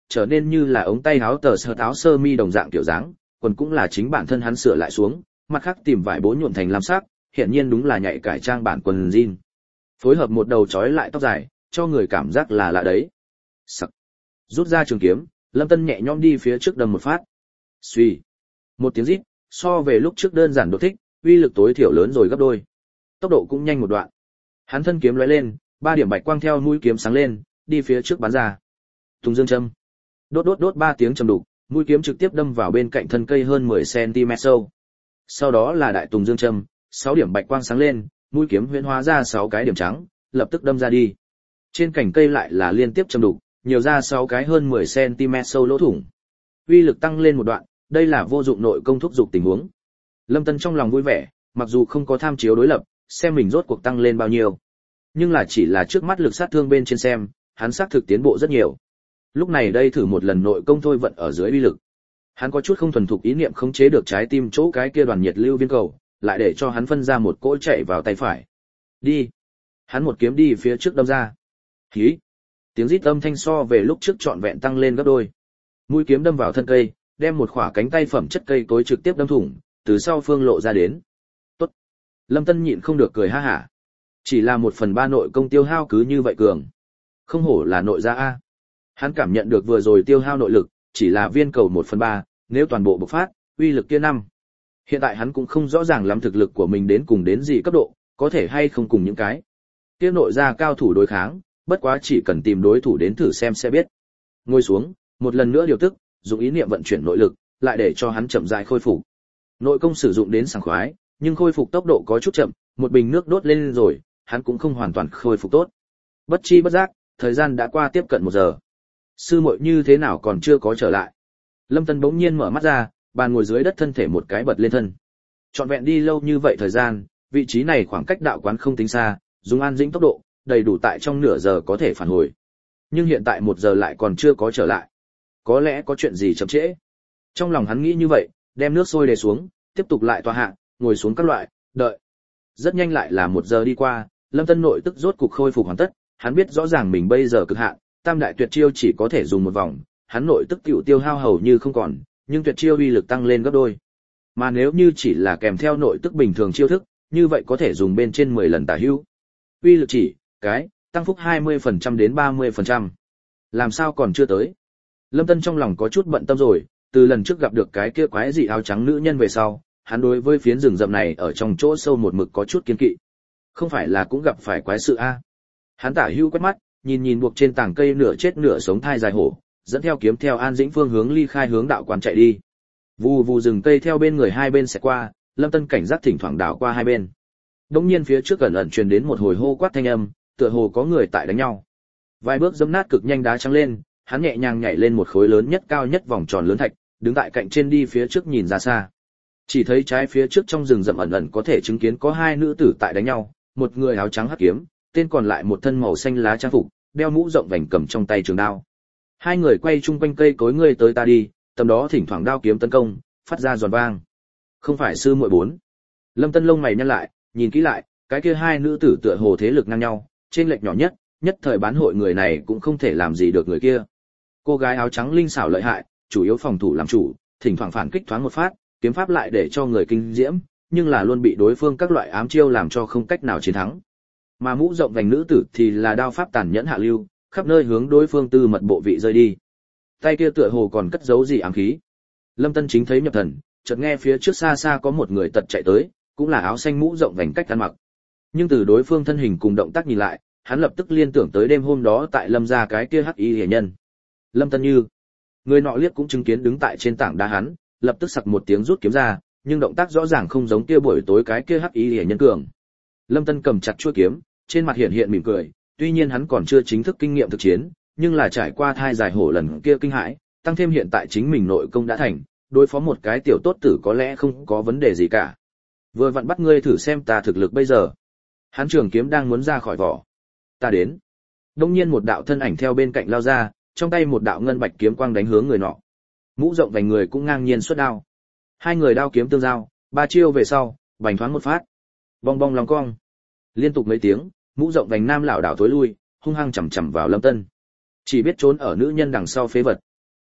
trở nên như là ống tay áo tờ sơ áo sơ mi đồng dạng kiểu dáng, quần cũng là chính bản thân hắn sửa lại xuống, mặt khác tìm vải bố nhuộm thành lam sắc, hiện nhiên đúng là nhạy cải trang bản quần jean. Phối hợp một đầu trói lại tóc dài, cho người cảm giác là lạ đấy. Sắc. Rút ra trường kiếm, Lâm Tân nhẹ nhõm đi phía trước đâm một phát. Suy. Một tiếng rít, so về lúc trước đơn giản đột thích, uy lực tối thiểu lớn rồi gấp đôi. Tốc độ cũng nhanh một đoạn. Hắn thân kiếm lóe lên, 3 điểm bạch quang theo mũi kiếm sáng lên, đi phía trước bắn ra. Tùng dương châm. Đốt đốt đốt 3 tiếng trầm đục, mũi kiếm trực tiếp đâm vào bên cạnh thân cây hơn 10 cm sâu. Sau đó là đại tùng dương châm, 6 điểm bạch quang sáng lên, mũi kiếm huyễn hóa ra 6 cái điểm trắng, lập tức đâm ra đi. Trên cành cây lại là liên tiếp trầm đục, nhiều ra 6 cái hơn 10 cm sâu lỗ thủng. Uy lực tăng lên một đoạn, đây là vô dụng nội công thúc dục tình huống. Lâm Tân trong lòng vui vẻ, mặc dù không có tham chiếu đối lập, xem mình rốt cuộc tăng lên bao nhiêu. Nhưng là chỉ là trước mắt lực sát thương bên trên xem, hắn xác thực tiến bộ rất nhiều. Lúc này đây thử một lần nội công thôi vận ở dưới uy lực. Hắn có chút không thuần thục ý niệm khống chế được trái tim chỗ cái kia đoàn nhiệt lưu viên cầu, lại để cho hắn phân ra một cỗ chạy vào tay phải. Đi. Hắn một kiếm đi phía trước đâm ra. Hí. Tiếng rít âm thanh so về lúc trước trọn vẹn tăng lên gấp đôi. Mũi kiếm đâm vào thân cây, đem một khỏa cánh tay phẩm chất cây cối trực tiếp đâm thủng, từ sau phương lộ ra đến. Tốt. Lâm Tân nhịn không được cười ha hả. Chỉ là 1/3 nội công tiêu hao cứ như vậy cường. Không hổ là nội gia A. Hắn cảm nhận được vừa rồi tiêu hao nội lực, chỉ là viên cầu 1/3, nếu toàn bộ bộc phát, uy lực kia 5. Hiện tại hắn cũng không rõ ràng lắm thực lực của mình đến cùng đến gì cấp độ, có thể hay không cùng những cái kia nội gia cao thủ đối kháng, bất quá chỉ cần tìm đối thủ đến thử xem sẽ biết. Ngồi xuống, một lần nữa điều tức, dùng ý niệm vận chuyển nội lực, lại để cho hắn chậm rãi khôi phục. Nội công sử dụng đến sảng khoái, nhưng khôi phục tốc độ có chút chậm, một bình nước đốt lên rồi, hắn cũng không hoàn toàn khôi phục tốt. Bất chi bất giác, thời gian đã qua tiếp cận 1 giờ. Sư muội như thế nào còn chưa có trở lại? Lâm Tân bỗng nhiên mở mắt ra, bàn ngồi dưới đất thân thể một cái bật lên thân. Trọn vẹn đi lâu như vậy thời gian, vị trí này khoảng cách đạo quán không tính xa, dùng an dĩnh tốc độ, đầy đủ tại trong nửa giờ có thể phản hồi. Nhưng hiện tại 1 giờ lại còn chưa có trở lại. Có lẽ có chuyện gì chậm trễ. Trong lòng hắn nghĩ như vậy, đem nước sôi để xuống, tiếp tục lại tọa hạ, ngồi xuống các loại, đợi. Rất nhanh lại là 1 giờ đi qua, Lâm Tân nội tức rốt cục khôi phục hoàn tất, hắn biết rõ ràng mình bây giờ cực hạn, tam đại tuyệt chiêu chỉ có thể dùng một vòng, hắn nội tức tiểu tiêu hao hầu như không còn, nhưng tuyệt chiêu uy lực tăng lên gấp đôi. Mà nếu như chỉ là kèm theo nội tức bình thường chiêu thức, như vậy có thể dùng bên trên 10 lần tả hữu. Uy lực chỉ, cái, tăng phúc 20% đến 30%. Làm sao còn chưa tới? Lâm Tân trong lòng có chút bận tâm rồi, từ lần trước gặp được cái kia quái dị áo trắng nữ nhân về sau, hắn đối với phiến rừng rậm này ở trong chỗ sâu một mực có chút kiêng kỵ. Không phải là cũng gặp phải quái sự a? Hắn tả hữu quét mắt, nhìn nhìn buộc trên tảng cây nửa chết nửa sống thai dài hổ, dẫn theo kiếm theo An Dĩnh phương hướng ly khai hướng đạo quán chạy đi. Vù vù rừng cây theo bên người hai bên sẽ qua, Lâm Tân cảnh giác thỉnh thoảng đảo qua hai bên. Đống nhiên phía trước ẩn ẩn truyền đến một hồi hô quát thanh âm, tựa hồ có người tại đánh nhau. Vài bước dẫm nát cực nhanh đá trắng lên, hắn nhẹ nhàng nhảy lên một khối lớn nhất cao nhất vòng tròn lớn thạch, đứng tại cạnh trên đi phía trước nhìn ra xa. Chỉ thấy trái phía trước trong rừng rậm ẩn ẩn có thể chứng kiến có hai nữ tử tại đánh nhau, một người áo trắng hắc kiếm, tên còn lại một thân màu xanh lá trang phục, đeo mũ rộng vành cầm trong tay trường đao. Hai người quay chung quanh cây cối ngươi tới ta đi, tầm đó thỉnh thoảng đao kiếm tấn công, phát ra giòn vang. Không phải sư muội 4. Lâm Tân lông mày nhăn lại, nhìn kỹ lại, cái kia hai nữ tử tựa hồ thế lực ngang nhau, trên lệch nhỏ nhất, nhất thời bán hội người này cũng không thể làm gì được người kia. Cô gái áo trắng linh xảo lợi hại, chủ yếu phòng thủ làm chủ, thỉnh thoảng phản kích thoáng một phát, kiếm pháp lại để cho người kinh diễm, nhưng là luôn bị đối phương các loại ám chiêu làm cho không cách nào chiến thắng. Mà mũ rộng vành nữ tử thì là đao pháp tàn nhẫn hạ lưu, khắp nơi hướng đối phương tư mật bộ vị rơi đi. Tay kia tựa hồ còn cất giấu gì ám khí. Lâm Tân chính thấy nhập thần, chợt nghe phía trước xa xa có một người tật chạy tới, cũng là áo xanh mũ rộng vành cách ăn mặc. Nhưng từ đối phương thân hình cùng động tác nhìn lại, hắn lập tức liên tưởng tới đêm hôm đó tại Lâm gia cái kia hắc y liễu nhân. Lâm Tân Như, người nọ liếc cũng chứng kiến đứng tại trên tảng đá hắn, lập tức sặc một tiếng rút kiếm ra, nhưng động tác rõ ràng không giống kia buổi tối cái kia hắc y liễu nhân cường. Lâm Tân cầm chặt chuôi kiếm, trên mặt hiện hiện mỉm cười, tuy nhiên hắn còn chưa chính thức kinh nghiệm thực chiến, nhưng là trải qua thai dài hổ lần kia kinh hãi, tăng thêm hiện tại chính mình nội công đã thành, đối phó một cái tiểu tốt tử có lẽ không có vấn đề gì cả. Vừa vặn bắt ngươi thử xem ta thực lực bây giờ. Hắn trường kiếm đang muốn ra khỏi vỏ. Ta đến. Đông nhiên một đạo thân ảnh theo bên cạnh lao ra, trong tay một đạo ngân bạch kiếm quang đánh hướng người nọ. Mũ rộng vành người cũng ngang nhiên xuất đao. Hai người đao kiếm tương giao, ba chiêu về sau, bành thoáng một phát. Bong bong lòng cong. Liên tục mấy tiếng, mũ rộng vành nam lảo đảo thối lui, hung hăng chầm chầm vào Lâm Tân. Chỉ biết trốn ở nữ nhân đằng sau phế vật.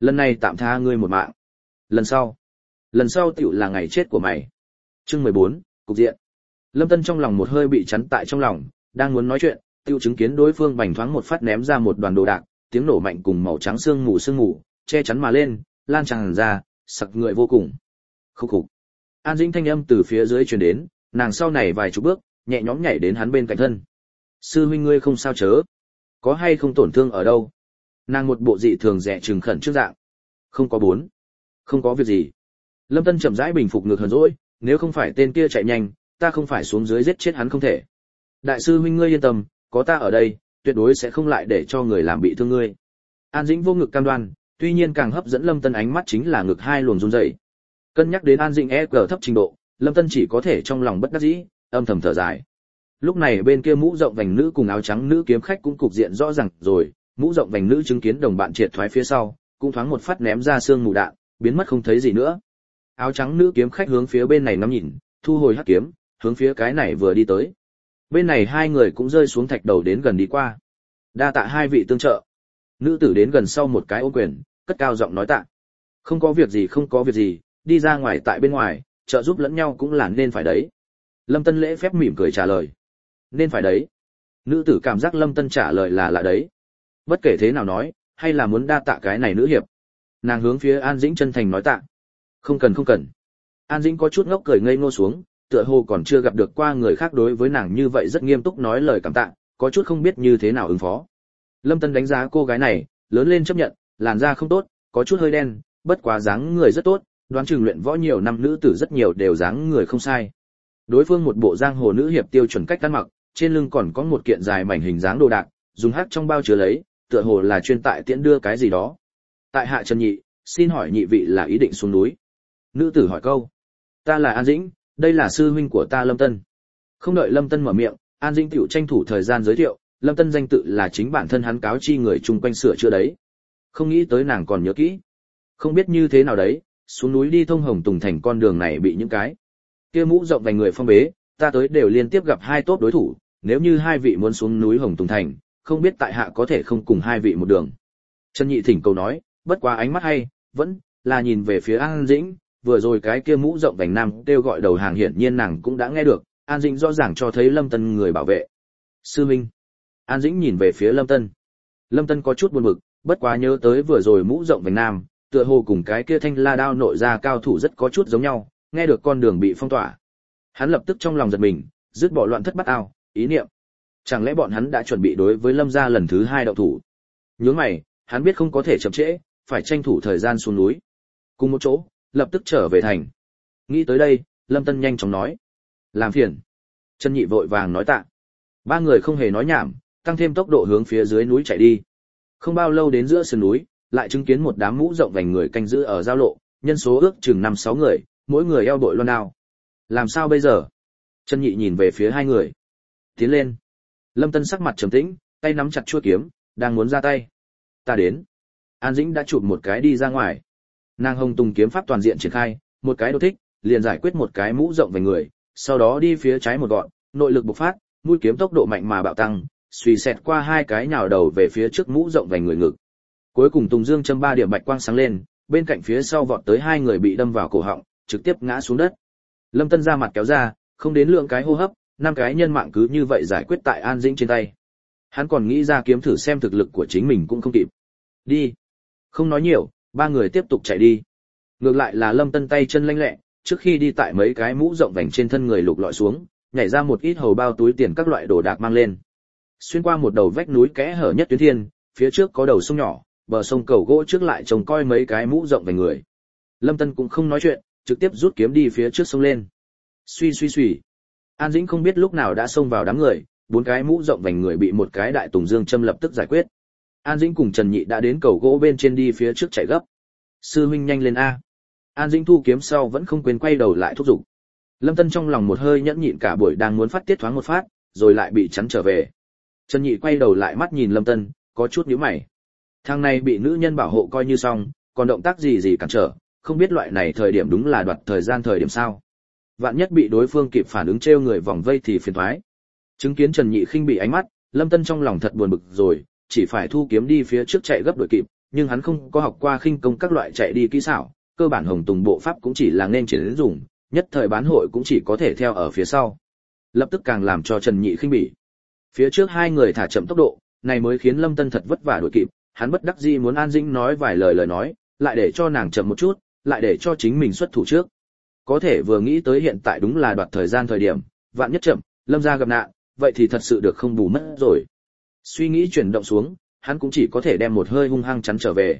Lần này tạm tha ngươi một mạng. Lần sau tựu là ngày chết của mày. Chương 14, cục diện. Lâm Tân trong lòng một hơi bị chắn tại trong lòng, đang muốn nói chuyện, tựu chứng kiến đối phương bành thoáng một phát ném ra một đoàn đồ đạc, tiếng nổ mạnh cùng màu trắng sương mù che chắn mà lên, lan tràn ra, sặc người vô cùng. Khúc khục. An Dĩnh thanh âm từ phía dưới truyền đến, nàng sau này vài chục bước, nhẹ nhõm nhảy đến hắn bên cạnh thân. Sư huynh ngươi không sao chớ? Có hay không tổn thương ở đâu? Nàng một bộ dị thường rẻ trừng khẩn trước dạng. Không có việc gì. Lâm Tân chậm rãi bình phục ngược hờn dỗi, nếu không phải tên kia chạy nhanh, ta không phải xuống dưới giết chết hắn không thể. Đại sư huynh ngươi yên tâm, có ta ở đây, tuyệt đối sẽ không lại để cho người làm bị thương ngươi. An Dĩnh vô ngực cam đoan, tuy nhiên càng hấp dẫn Lâm Tân ánh mắt chính là ngực hai luồng run rẩy. Cân nhắc đến An Dĩnh EQ thấp trình độ, Lâm Tân chỉ có thể trong lòng bất đắc dĩ, âm thầm thở dài. Lúc này bên kia mũ rộng vành nữ cùng áo trắng nữ kiếm khách cũng cục diện rõ ràng rồi, mũ rộng vành nữ chứng kiến đồng bạn triệt thoái phía sau, cũng thoáng một phát ném ra xương mù đạn, biến mất không thấy gì nữa. Áo trắng nữ kiếm khách hướng phía bên này ngắm nhìn, thu hồi hắc kiếm, hướng phía cái này vừa đi tới. Bên này hai người cũng rơi xuống thạch đầu đến gần đi qua. Đa tạ hai vị tương trợ. Nữ tử đến gần sau một cái ôm quyền, cất cao giọng nói tạ. Không có việc gì, đi ra ngoài tại bên ngoài, trợ giúp lẫn nhau cũng là nên phải đấy. Lâm Tân lễ phép mỉm cười trả lời. Nên phải đấy. Nữ tử cảm giác Lâm Tân trả lời là đấy. Bất kể thế nào nói, hay là muốn đa tạ cái này nữ hiệp. Nàng hướng phía An Dĩnh chân thành nói tạ. Không cần. An Dĩnh có chút ngốc cười ngây ngô xuống, tựa hồ còn chưa gặp được qua người khác đối với nàng như vậy rất nghiêm túc nói lời cảm tạ, có chút không biết như thế nào ứng phó. Lâm Tân đánh giá cô gái này, lớn lên chấp nhận, làn da không tốt, có chút hơi đen, bất quá dáng người rất tốt, đoán chừng luyện võ nhiều năm nữ tử rất nhiều đều dáng người không sai. Đối phương một bộ giang hồ nữ hiệp tiêu chuẩn cách ăn mặc, trên lưng còn có một kiện dài mảnh hình dáng đồ đạc, dùng hắc trong bao chứa lấy, tựa hồ là chuyên tại tiễn đưa cái gì đó. Tại hạ Trần Nhị, xin hỏi nhị vị là ý định xuống núi? Nữ tử hỏi câu. Ta là An Dĩnh, đây là sư huynh của ta Lâm Tân. Không đợi Lâm Tân mở miệng, An Dĩnh tiểu tranh thủ thời gian giới thiệu, Lâm Tân danh tự là chính bản thân hắn cáo chi người chung quanh sửa chữa đấy. Không nghĩ tới nàng còn nhớ kỹ. Không biết như thế nào đấy, xuống núi đi thông Hồng Tùng thành con đường này bị những cái kia mũ rộng vành người phong bế, ta tới đều liên tiếp gặp hai tốt đối thủ, nếu như hai vị muốn xuống núi Hồng Tùng thành, không biết tại hạ có thể không cùng hai vị một đường. Trần Nhị thỉnh cầu nói, bất quá ánh mắt hay, vẫn là nhìn về phía An Dĩnh, vừa rồi cái kia mũ rộng vành nam kêu gọi đầu hàng hiển nhiên nàng cũng đã nghe được, An Dĩnh rõ ràng cho thấy Lâm Tân người bảo vệ. Sư minh. An Dĩnh nhìn về phía Lâm Tân. Lâm Tân có chút buồn bực, bất quá nhớ tới vừa rồi mũ rộng vành nam, tựa hồ cùng cái kia thanh la đao nội ra cao thủ rất có chút giống nhau, nghe được con đường bị phong tỏa. Hắn lập tức trong lòng giật mình, dứt bỏ loạn thất bát ao, ý niệm. Chẳng lẽ bọn hắn đã chuẩn bị đối với Lâm gia lần thứ hai động thủ? Nhướng mày, hắn biết không có thể chậm trễ, phải tranh thủ thời gian xuống núi. Cùng một chỗ, lập tức trở về thành. Nghĩ tới đây, Lâm Tân nhanh chóng nói. Làm phiền. Trần Nhị vội vàng nói tạ. Ba người không hề nói nhảm, tăng thêm tốc độ hướng phía dưới núi chạy đi. Không bao lâu đến giữa sườn núi, lại chứng kiến một đám mũ rộng vành người canh giữ ở giao lộ, nhân số ước chừng 5-6 người, mỗi người eo bội loan đao. Làm sao bây giờ? Trần Nhị nhìn về phía hai người. Tiến lên. Lâm Tân sắc mặt trầm tĩnh, tay nắm chặt chuôi kiếm, đang muốn ra tay. Ta đến. An Dĩnh đã chụp một cái đi ra ngoài. Nàng Hồng Tùng kiếm pháp toàn diện triển khai, một cái đột thích, liền giải quyết một cái mũ rộng vành người, sau đó đi phía trái một gọn, nội lực bộc phát, mũi kiếm tốc độ mạnh mà bạo tăng, suy xẹt qua hai cái nhào đầu về phía trước mũ rộng vành người ngực. Cuối cùng Tùng Dương châm 3 điểm bạch quang sáng lên, bên cạnh phía sau vọt tới hai người bị đâm vào cổ họng, trực tiếp ngã xuống đất. Lâm Tân ra mặt kéo ra, không đến lượng cái hô hấp, 5 cái nhân mạng cứ như vậy giải quyết tại An Dĩnh trên tay. Hắn còn nghĩ ra kiếm thử xem thực lực của chính mình cũng không kịp. Đi. Không nói nhiều, ba người tiếp tục chạy đi. Ngược lại là Lâm Tân tay chân lanh lẹ, trước khi đi tại mấy cái mũ rộng vành trên thân người lục lọi xuống, nhảy ra một ít hầu bao túi tiền các loại đồ đạc mang lên. Xuyên qua một đầu vách núi kẽ hở nhất tuyến thiên, phía trước có đầu sông nhỏ, bờ sông cầu gỗ trước lại trông coi mấy cái mũ rộng vành người. Lâm Tân cũng không nói chuyện, trực tiếp rút kiếm đi phía trước sông lên. Suy. An Dĩnh không biết lúc nào đã xông vào đám người, 4 cái mũ rộng vành người bị một cái đại Tùng Dương châm lập tức giải quyết. An Dĩnh cùng Trần Nhị đã đến cầu gỗ bên trên đi phía trước chạy gấp. Sư huynh nhanh lên a. An Dĩnh thu kiếm sau vẫn không quên quay đầu lại thúc giục. Lâm Tân trong lòng một hơi nhẫn nhịn cả buổi đang muốn phát tiết thoáng một phát, rồi lại bị chắn trở về. Trần Nhị quay đầu lại mắt nhìn Lâm Tân, có chút nhíu mày. Thằng này bị nữ nhân bảo hộ coi như xong, còn động tác gì cản trở, không biết loại này thời điểm đúng là đoạt thời gian thời điểm sao. Vạn nhất bị đối phương kịp phản ứng trêu người vòng vây thì phiền toái. Chứng kiến Trần Nhị khinh bị ánh mắt, Lâm Tân trong lòng thật buồn bực rồi, chỉ phải thu kiếm đi phía trước chạy gấp đuổi kịp, nhưng hắn không có học qua khinh công các loại chạy đi kỹ xảo, cơ bản Hồng Tùng bộ pháp cũng chỉ là nên chiến dùng, nhất thời bán hội cũng chỉ có thể theo ở phía sau. Lập tức càng làm cho Trần Nhị khinh bỉ. Phía trước hai người thả chậm tốc độ, này mới khiến Lâm Tân thật vất vả đuổi kịp, hắn bất đắc dĩ muốn An Dĩnh nói vài lời nói, lại để cho nàng chậm một chút, lại để cho chính mình xuất thủ trước. Có thể vừa nghĩ tới hiện tại đúng là đoạt thời gian thời điểm, vạn nhất chậm, Lâm gia gặp nạn, vậy thì thật sự được không bù mất rồi. Suy nghĩ chuyển động xuống, hắn cũng chỉ có thể đem một hơi hung hăng chắn trở về.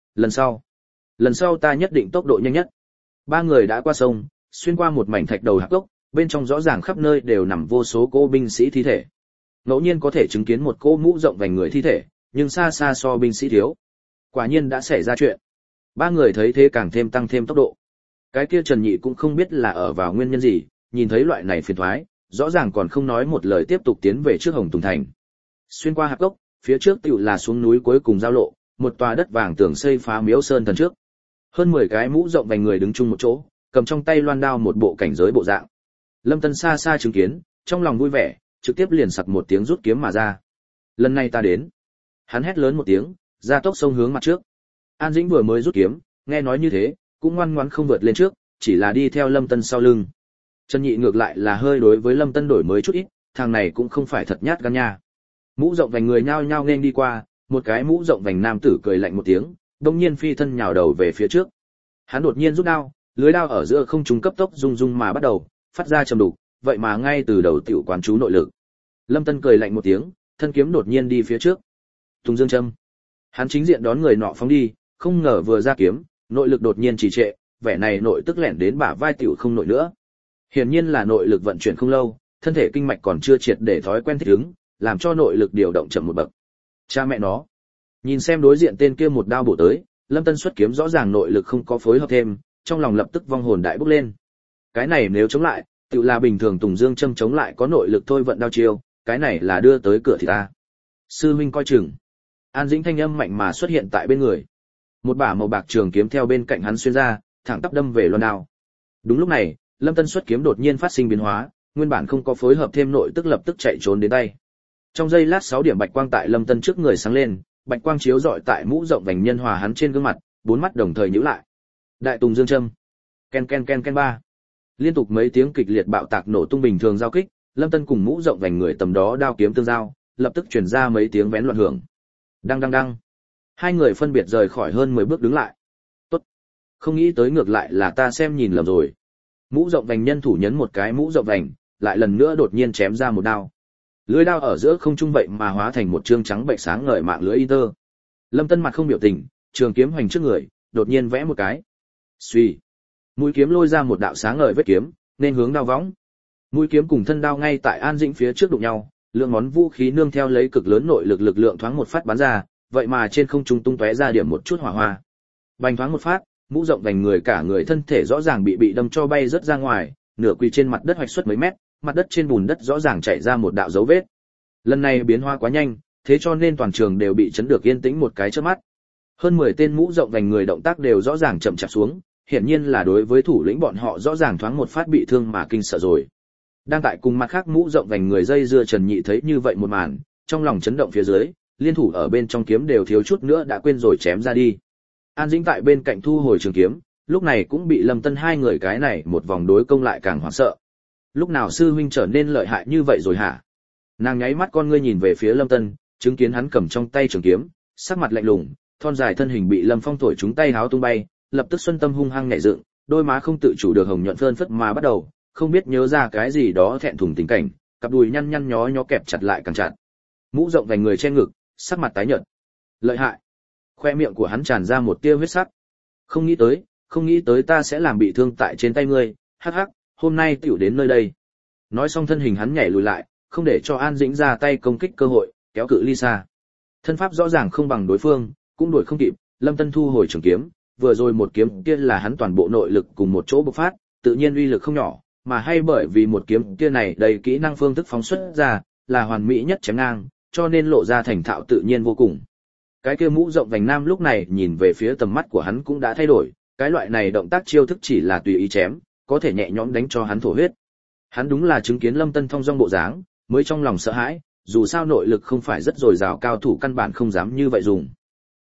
Lần sau ta nhất định tốc độ nhanh nhất. Ba người đã qua sông, xuyên qua một mảnh thạch đầu hạp gốc, bên trong rõ ràng khắp nơi đều nằm vô số cô binh sĩ thi thể. Ngẫu nhiên có thể chứng kiến một cô mũ rộng vành người thi thể, nhưng xa xa so binh sĩ thiếu. Quả nhiên đã xảy ra chuyện. Ba người thấy thế càng thêm tăng thêm tốc độ. Cái kia Trần Nhị cũng không biết là ở vào nguyên nhân gì, nhìn thấy loại này phiền toái, rõ ràng còn không nói một lời tiếp tục tiến về trước Hồng Tùng thành. Xuyên qua hạp gốc, phía trước tựu là xuống núi cuối cùng giao lộ, một tòa đất vàng tường xây phá miếu sơn thần trước. Hơn 10 cái mũ rộng vành người đứng chung một chỗ, cầm trong tay loan đao một bộ cảnh giới bộ dạng. Lâm Tân xa xa chứng kiến, trong lòng vui vẻ, trực tiếp liền sặc một tiếng rút kiếm mà ra. Lần này ta đến. Hắn hét lớn một tiếng, ra tốc xông hướng mặt trước. An Dĩnh vừa mới rút kiếm, nghe nói như thế, cũng ngoan ngoãn không vượt lên trước, chỉ là đi theo Lâm Tân sau lưng. Trần Nhị ngược lại là hơi đối với Lâm Tân đổi mới chút ít, thằng này cũng không phải thật nhát gan nha. Mũ rộng vành người nhao nhao nên đi qua, một cái mũ rộng vành nam tử cười lạnh một tiếng, đột nhiên phi thân nhào đầu về phía trước. Hắn đột nhiên rút đao, lưới đao ở giữa không trung cấp tốc rung rung mà bắt đầu phát ra trầm đục, vậy mà ngay từ đầu tiểu quán chú nội lực. Lâm Tân cười lạnh một tiếng, thân kiếm đột nhiên đi phía trước. Tùng Dương châm. Hắn chính diện đón người nọ phóng đi, không ngờ vừa ra kiếm, nội lực đột nhiên trì trệ, vẻ này nội tức lẻn đến bả vai tiểu không nội nữa. Hiển nhiên là nội lực vận chuyển không lâu, thân thể kinh mạch còn chưa triệt để thói quen thích ứng, làm cho nội lực điều động chậm một bậc. Cha mẹ nó. Nhìn xem đối diện tên kia một đao bổ tới, Lâm Tân xuất kiếm rõ ràng nội lực không có phối hợp thêm, trong lòng lập tức vong hồn đại bốc lên. Cái này nếu chống lại, tự là bình thường Tùng Dương châm chống lại có nội lực thôi vận đao chiêu, cái này là đưa tới cửa thì ta. Sư huynh coi chừng. An Dĩnh thanh âm mạnh mà xuất hiện tại bên người. Một bả màu bạc trường kiếm theo bên cạnh hắn xuyên ra, thẳng tắp đâm về loan đao. Đúng lúc này, Lâm Tân xuất kiếm đột nhiên phát sinh biến hóa, nguyên bản không có phối hợp thêm nội tức lập tức chạy trốn đến tay. Trong giây lát 6 điểm bạch quang tại Lâm Tân trước người sáng lên, bạch quang chiếu rọi tại mũ rộng vành nhân hòa hắn trên gương mặt, bốn mắt đồng thời nhíu lại. Đại Tùng Dương châm. Ken ken ken ken ba. Liên tục mấy tiếng kịch liệt bạo tạc nổ tung bình thường giao kích, Lâm Tân cùng mũ rộng vành người tầm đó đao kiếm tương giao, lập tức truyền ra mấy tiếng vén loạn hưởng. Đăng đăng đăng. Hai người phân biệt rời khỏi hơn 10 bước đứng lại. Tốt. Không nghĩ tới ngược lại là ta xem nhìn lầm rồi. Mũ rộng vành nhân thủ nhấn một cái mũ rộng vành, lại lần nữa đột nhiên chém ra một đao. Lưỡi đao ở giữa không trung vậy mà hóa thành một trương trắng bệnh sáng ngời mạng lưới y tơ. Lâm Tân mặt không biểu tình, trường kiếm hoành trước người, đột nhiên vẽ một cái. Xuy. Mũi kiếm lôi ra một đạo sáng ngời vết kiếm, nên hướng đao võng. Mũi kiếm cùng thân đao ngay tại An Dĩnh phía trước đụng nhau, lượng món vũ khí nương theo lấy cực lớn nội lực lượng thoáng một phát bắn ra, vậy mà trên không trung tung tóe ra điểm một chút hỏa hoa. Bành thoáng một phát, mũ rộng vành người cả người thân thể rõ ràng bị đâm cho bay rất ra ngoài, nửa quỳ trên mặt đất hoạch xuất mấy mét, mặt đất trên bùn đất rõ ràng chảy ra một đạo dấu vết. Lần này biến hóa quá nhanh, thế cho nên toàn trường đều bị chấn được yên tĩnh một cái chớp mắt. Hơn 10 tên mũ rộng vành người động tác đều rõ ràng chậm chạp xuống, hiển nhiên là đối với thủ lĩnh bọn họ rõ ràng thoáng một phát bị thương mà kinh sợ rồi. Đang tại cùng mặt khác mũ rộng vành người dây dưa Trần Nhị thấy như vậy một màn, trong lòng chấn động phía dưới, liên thủ ở bên trong kiếm đều thiếu chút nữa đã quên rồi chém ra đi. An Dĩnh tại bên cạnh thu hồi trường kiếm, lúc này cũng bị Lâm Tân hai người cái này một vòng đối công lại càng hoảng sợ. Lúc nào sư huynh trở nên lợi hại như vậy rồi hả? Nàng nháy mắt con ngươi nhìn về phía Lâm Tân, chứng kiến hắn cầm trong tay trường kiếm, sắc mặt lạnh lùng, thon dài thân hình bị Lâm Phong thổi trúng tay háo tung bay, lập tức xuân tâm hung hăng nhảy dựng, đôi má không tự chủ được hồng nhuận phơn phất mà bắt đầu, không biết nhớ ra cái gì đó thẹn thùng tình cảnh, cặp đùi nhăn nhăn nhó nhó kẹp chặt lại càng chặt. Mũ rộng vành người che ngực, sắc mặt tái nhợt. Lợi hại. Khoe miệng của hắn tràn ra một tia huyết sắc. Không nghĩ tới ta sẽ làm bị thương tại trên tay ngươi, hắc hắc, hôm nay tiểu đến nơi đây. Nói xong thân hình hắn nhảy lùi lại, không để cho An Dĩnh ra tay công kích cơ hội, kéo cự ly xa. Thân pháp rõ ràng không bằng đối phương, cũng đuổi không kịp, Lâm Tân thu hồi trường kiếm, vừa rồi một kiếm kia là hắn toàn bộ nội lực cùng một chỗ bộc phát, tự nhiên uy lực không nhỏ, mà hay bởi vì một kiếm kia này đầy kỹ năng phương thức phóng xuất ra, là hoàn mỹ nhất chém ngang, cho nên lộ ra thành thạo tự nhiên vô cùng. Cái kia mũ rộng vành nam lúc này nhìn về phía tầm mắt của hắn cũng đã thay đổi, cái loại này động tác chiêu thức chỉ là tùy ý chém, có thể nhẹ nhõm đánh cho hắn thổ huyết. Hắn đúng là chứng kiến Lâm Tân thong dong bộ dáng, mới trong lòng sợ hãi, dù sao nội lực không phải rất dồi dào cao thủ căn bản không dám như vậy dùng.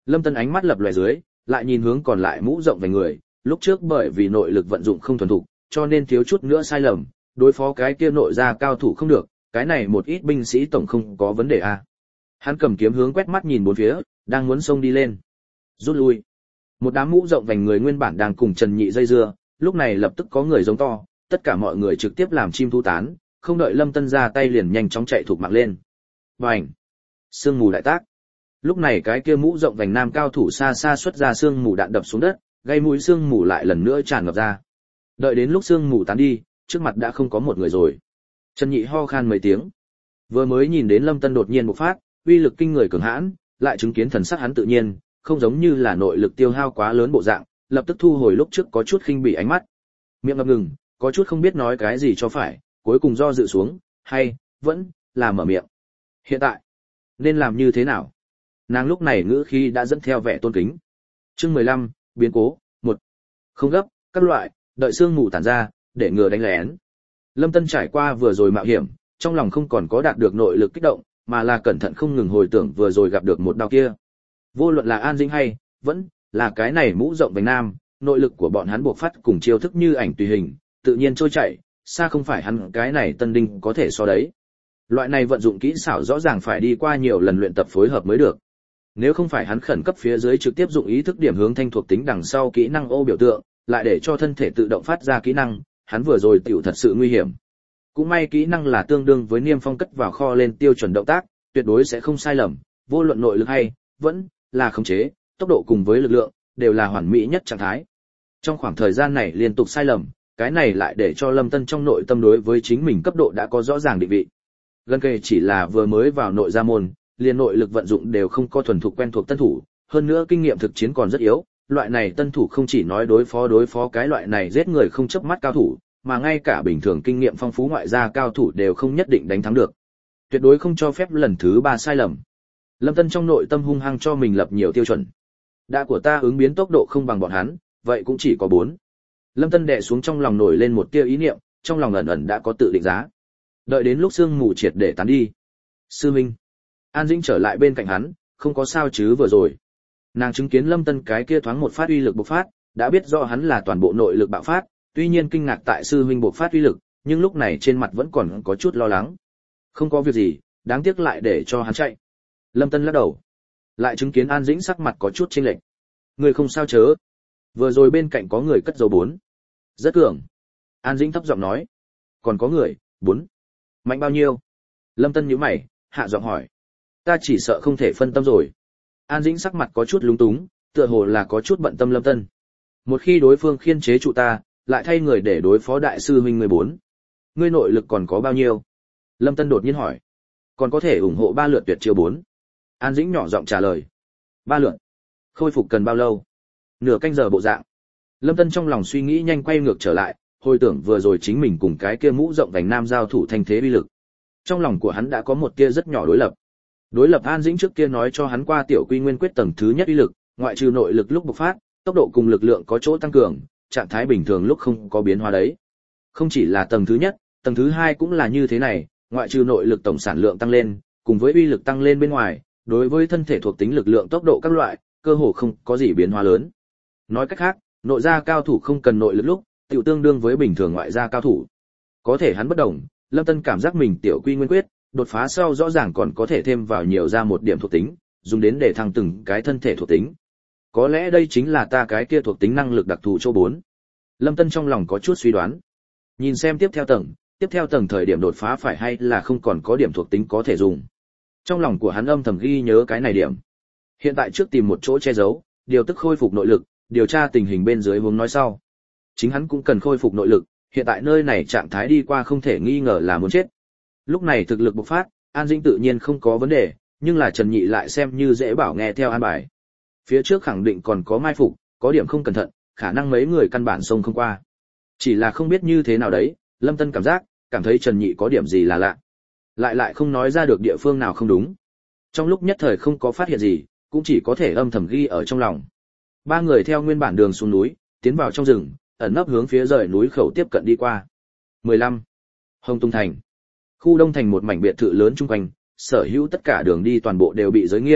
Lâm Tân ánh mắt lập lòe dưới, lại nhìn hướng còn lại mũ rộng vành người, lúc trước bởi vì nội lực vận dụng không thuần thục, cho nên thiếu chút nữa sai lầm, đối phó cái kia nội gia cao thủ không được, cái này một ít binh sĩ tổng không có vấn đề à. Hắn cầm kiếm hướng quét mắt nhìn bốn phía, đang muốn xông đi lên. Rút lui. Một đám mũ rộng vành người nguyên bản đang cùng Trần Nhị dây dưa, lúc này lập tức có người giống to, tất cả mọi người trực tiếp làm chim thu tán, không đợi Lâm Tân ra tay liền nhanh chóng chạy thục mạng lên. Bành! Sương mù đại tác. Lúc này cái kia mũ rộng vành nam cao thủ xa xa xuất ra sương mù đạn đập xuống đất, gây mũi sương mù lại lần nữa tràn ngập ra. Đợi đến lúc sương mù tán đi, trước mặt đã không có một người rồi. Trần Nhị ho khan mấy tiếng. Vừa mới nhìn đến Lâm Tân đột nhiên bộc phát, uy lực kinh người cường hãn, lại chứng kiến thần sắc hắn tự nhiên, không giống như là nội lực tiêu hao quá lớn bộ dạng, lập tức thu hồi lúc trước có chút khinh bỉ ánh mắt. Miệng ngập ngừng, có chút không biết nói cái gì cho phải, cuối cùng do dự xuống, hay vẫn là mở miệng. Hiện tại, nên làm như thế nào? Nàng lúc này ngữ khí đã dẫn theo vẻ tôn kính. Chương 15, biến cố, 1. Không gấp, các loại, đợi sương mù tản ra, để ngừa đánh lén. Lâm Tân trải qua vừa rồi mạo hiểm, trong lòng không còn có đạt được nội lực kích động, mà là cẩn thận không ngừng hồi tưởng vừa rồi gặp được một đao kia. Vô luận là An Dĩnh hay vẫn là cái này mũ rộng vành nam, nội lực của bọn hắn buộc phát cùng chiêu thức như ảnh tùy hình, tự nhiên trôi chảy, xa không phải hắn cái này tân đinh có thể so đấy. Loại này vận dụng kỹ xảo rõ ràng phải đi qua nhiều lần luyện tập phối hợp mới được. Nếu không phải hắn khẩn cấp phía dưới trực tiếp dụng ý thức điểm hướng thanh thuộc tính đằng sau kỹ năng ô biểu tượng, lại để cho thân thể tự động phát ra kỹ năng, hắn vừa rồi tiểu thật sự nguy hiểm. Cũng may kỹ năng là tương đương với Niêm Phong cất vào kho lên tiêu chuẩn động tác, tuyệt đối sẽ không sai lầm, vô luận nội lực hay vẫn là khống chế, tốc độ cùng với lực lượng đều là hoàn mỹ nhất trạng thái. Trong khoảng thời gian này liên tục sai lầm, cái này lại để cho Lâm Tân trong nội tâm đối với chính mình cấp độ đã có rõ ràng định vị. Gần kề chỉ là vừa mới vào nội gia môn, liền nội lực vận dụng đều không có thuần thục quen thuộc tân thủ, hơn nữa kinh nghiệm thực chiến còn rất yếu, loại này tân thủ không chỉ nói đối phó cái loại này giết người không chớp mắt cao thủ, mà ngay cả bình thường kinh nghiệm phong phú ngoại gia cao thủ đều không nhất định đánh thắng được. Tuyệt đối không cho phép lần thứ 3 sai lầm. Lâm Tân trong nội tâm hung hăng cho mình lập nhiều tiêu chuẩn. Đã của ta ứng biến tốc độ không bằng bọn hắn, vậy cũng chỉ có 4. Lâm Tân đè xuống trong lòng nổi lên một tia ý niệm, trong lòng ẩn ẩn đã có tự định giá. Đợi đến lúc sương mù triệt để tán đi. Sư Minh. An Dĩnh trở lại bên cạnh hắn, không có sao chứ vừa rồi. Nàng chứng kiến Lâm Tân cái kia thoáng một phát uy lực bộc phát, đã biết rõ hắn là toàn bộ nội lực bạo phát, tuy nhiên kinh ngạc tại sư huynh bộc phát uy lực, nhưng lúc này trên mặt vẫn còn có chút lo lắng. Không có việc gì, đáng tiếc lại để cho hắn chạy. Lâm Tân lắc đầu. Lại chứng kiến An Dĩnh sắc mặt có chút chênh lệch. Người không sao chớ. Vừa rồi bên cạnh có người cất dấu 4. Rất cường. An Dĩnh thấp giọng nói. Còn có người, 4. Mạnh bao nhiêu? Lâm Tân nhíu mày, hạ giọng hỏi. Ta chỉ sợ không thể phân tâm rồi. An Dĩnh sắc mặt có chút lúng túng, tựa hồ là có chút bận tâm Lâm Tân. Một khi đối phương khiên chế trụ ta, lại thay người để đối phó đại sư huynh 14. Ngươi nội lực còn có bao nhiêu? Lâm Tân đột nhiên hỏi. Còn có thể ủng hộ 3 lượt tuyệt chiêu 4. An Dĩnh nhỏ giọng trả lời. 3 lượt. Khôi phục cần bao lâu? Nửa canh giờ bộ dạng. Lâm Tân trong lòng suy nghĩ nhanh quay ngược trở lại, hồi tưởng vừa rồi chính mình cùng cái kia mũ rộng vành nam giao thủ thanh thế uy lực. Trong lòng của hắn đã có một tia rất nhỏ đối lập. Đối lập An Dĩnh trước kia nói cho hắn qua tiểu quy nguyên quyết tầng thứ nhất uy lực, ngoại trừ nội lực lúc bộc phát, tốc độ cùng lực lượng có chỗ tăng cường, trạng thái bình thường lúc không có biến hóa đấy. Không chỉ là tầng thứ nhất, tầng thứ 2 cũng là như thế này, ngoại trừ nội lực tổng sản lượng tăng lên, cùng với uy lực tăng lên bên ngoài, đối với thân thể thuộc tính lực lượng tốc độ các loại, cơ hồ không có gì biến hóa lớn. Nói cách khác, nội gia cao thủ không cần nội lực lúc, tiểu tương đương với bình thường ngoại gia cao thủ. Có thể hắn bất đồng, Lâm Tân cảm giác mình tiểu quy nguyên quyết, đột phá sau rõ ràng còn có thể thêm vào nhiều ra một điểm thuộc tính, dùng đến để thăng từng cái thân thể thuộc tính. Có lẽ đây chính là ta cái kia thuộc tính năng lực đặc thù chỗ 4. Lâm Tân trong lòng có chút suy đoán. Nhìn xem tiếp theo tầng thời điểm đột phá phải hay là không còn có điểm thuộc tính có thể dùng. Trong lòng của hắn âm thầm ghi nhớ cái này điểm. Hiện tại trước tìm một chỗ che giấu, điều tức khôi phục nội lực, điều tra tình hình bên dưới hướng nói sau. Chính hắn cũng cần khôi phục nội lực, hiện tại nơi này trạng thái đi qua không thể nghi ngờ là muốn chết. Lúc này thực lực bộc phát, An Dĩnh tự nhiên không có vấn đề, nhưng là Trần Nhị lại xem như dễ bảo nghe theo an bài. Phía trước khẳng định còn có mai phục, có điểm không cẩn thận, khả năng mấy người căn bản xông không qua. Chỉ là không biết như thế nào đấy, Lâm Tân cảm thấy Trần Nhị có điểm gì là lạ. Lại không nói ra được địa phương nào không đúng. Trong lúc nhất thời không có phát hiện gì, cũng chỉ có thể âm thầm ghi ở trong lòng. 3 người theo nguyên bản đường xuống núi, tiến vào trong rừng, ẩn nấp hướng phía rời núi khẩu tiếp cận đi qua. 15. Hồng Tung Thành. Khu Đông Thành một mảnh biệt thự lớn chung quanh, sở hữu tất cả đường đi toàn bộ đều bị giới nghiêm,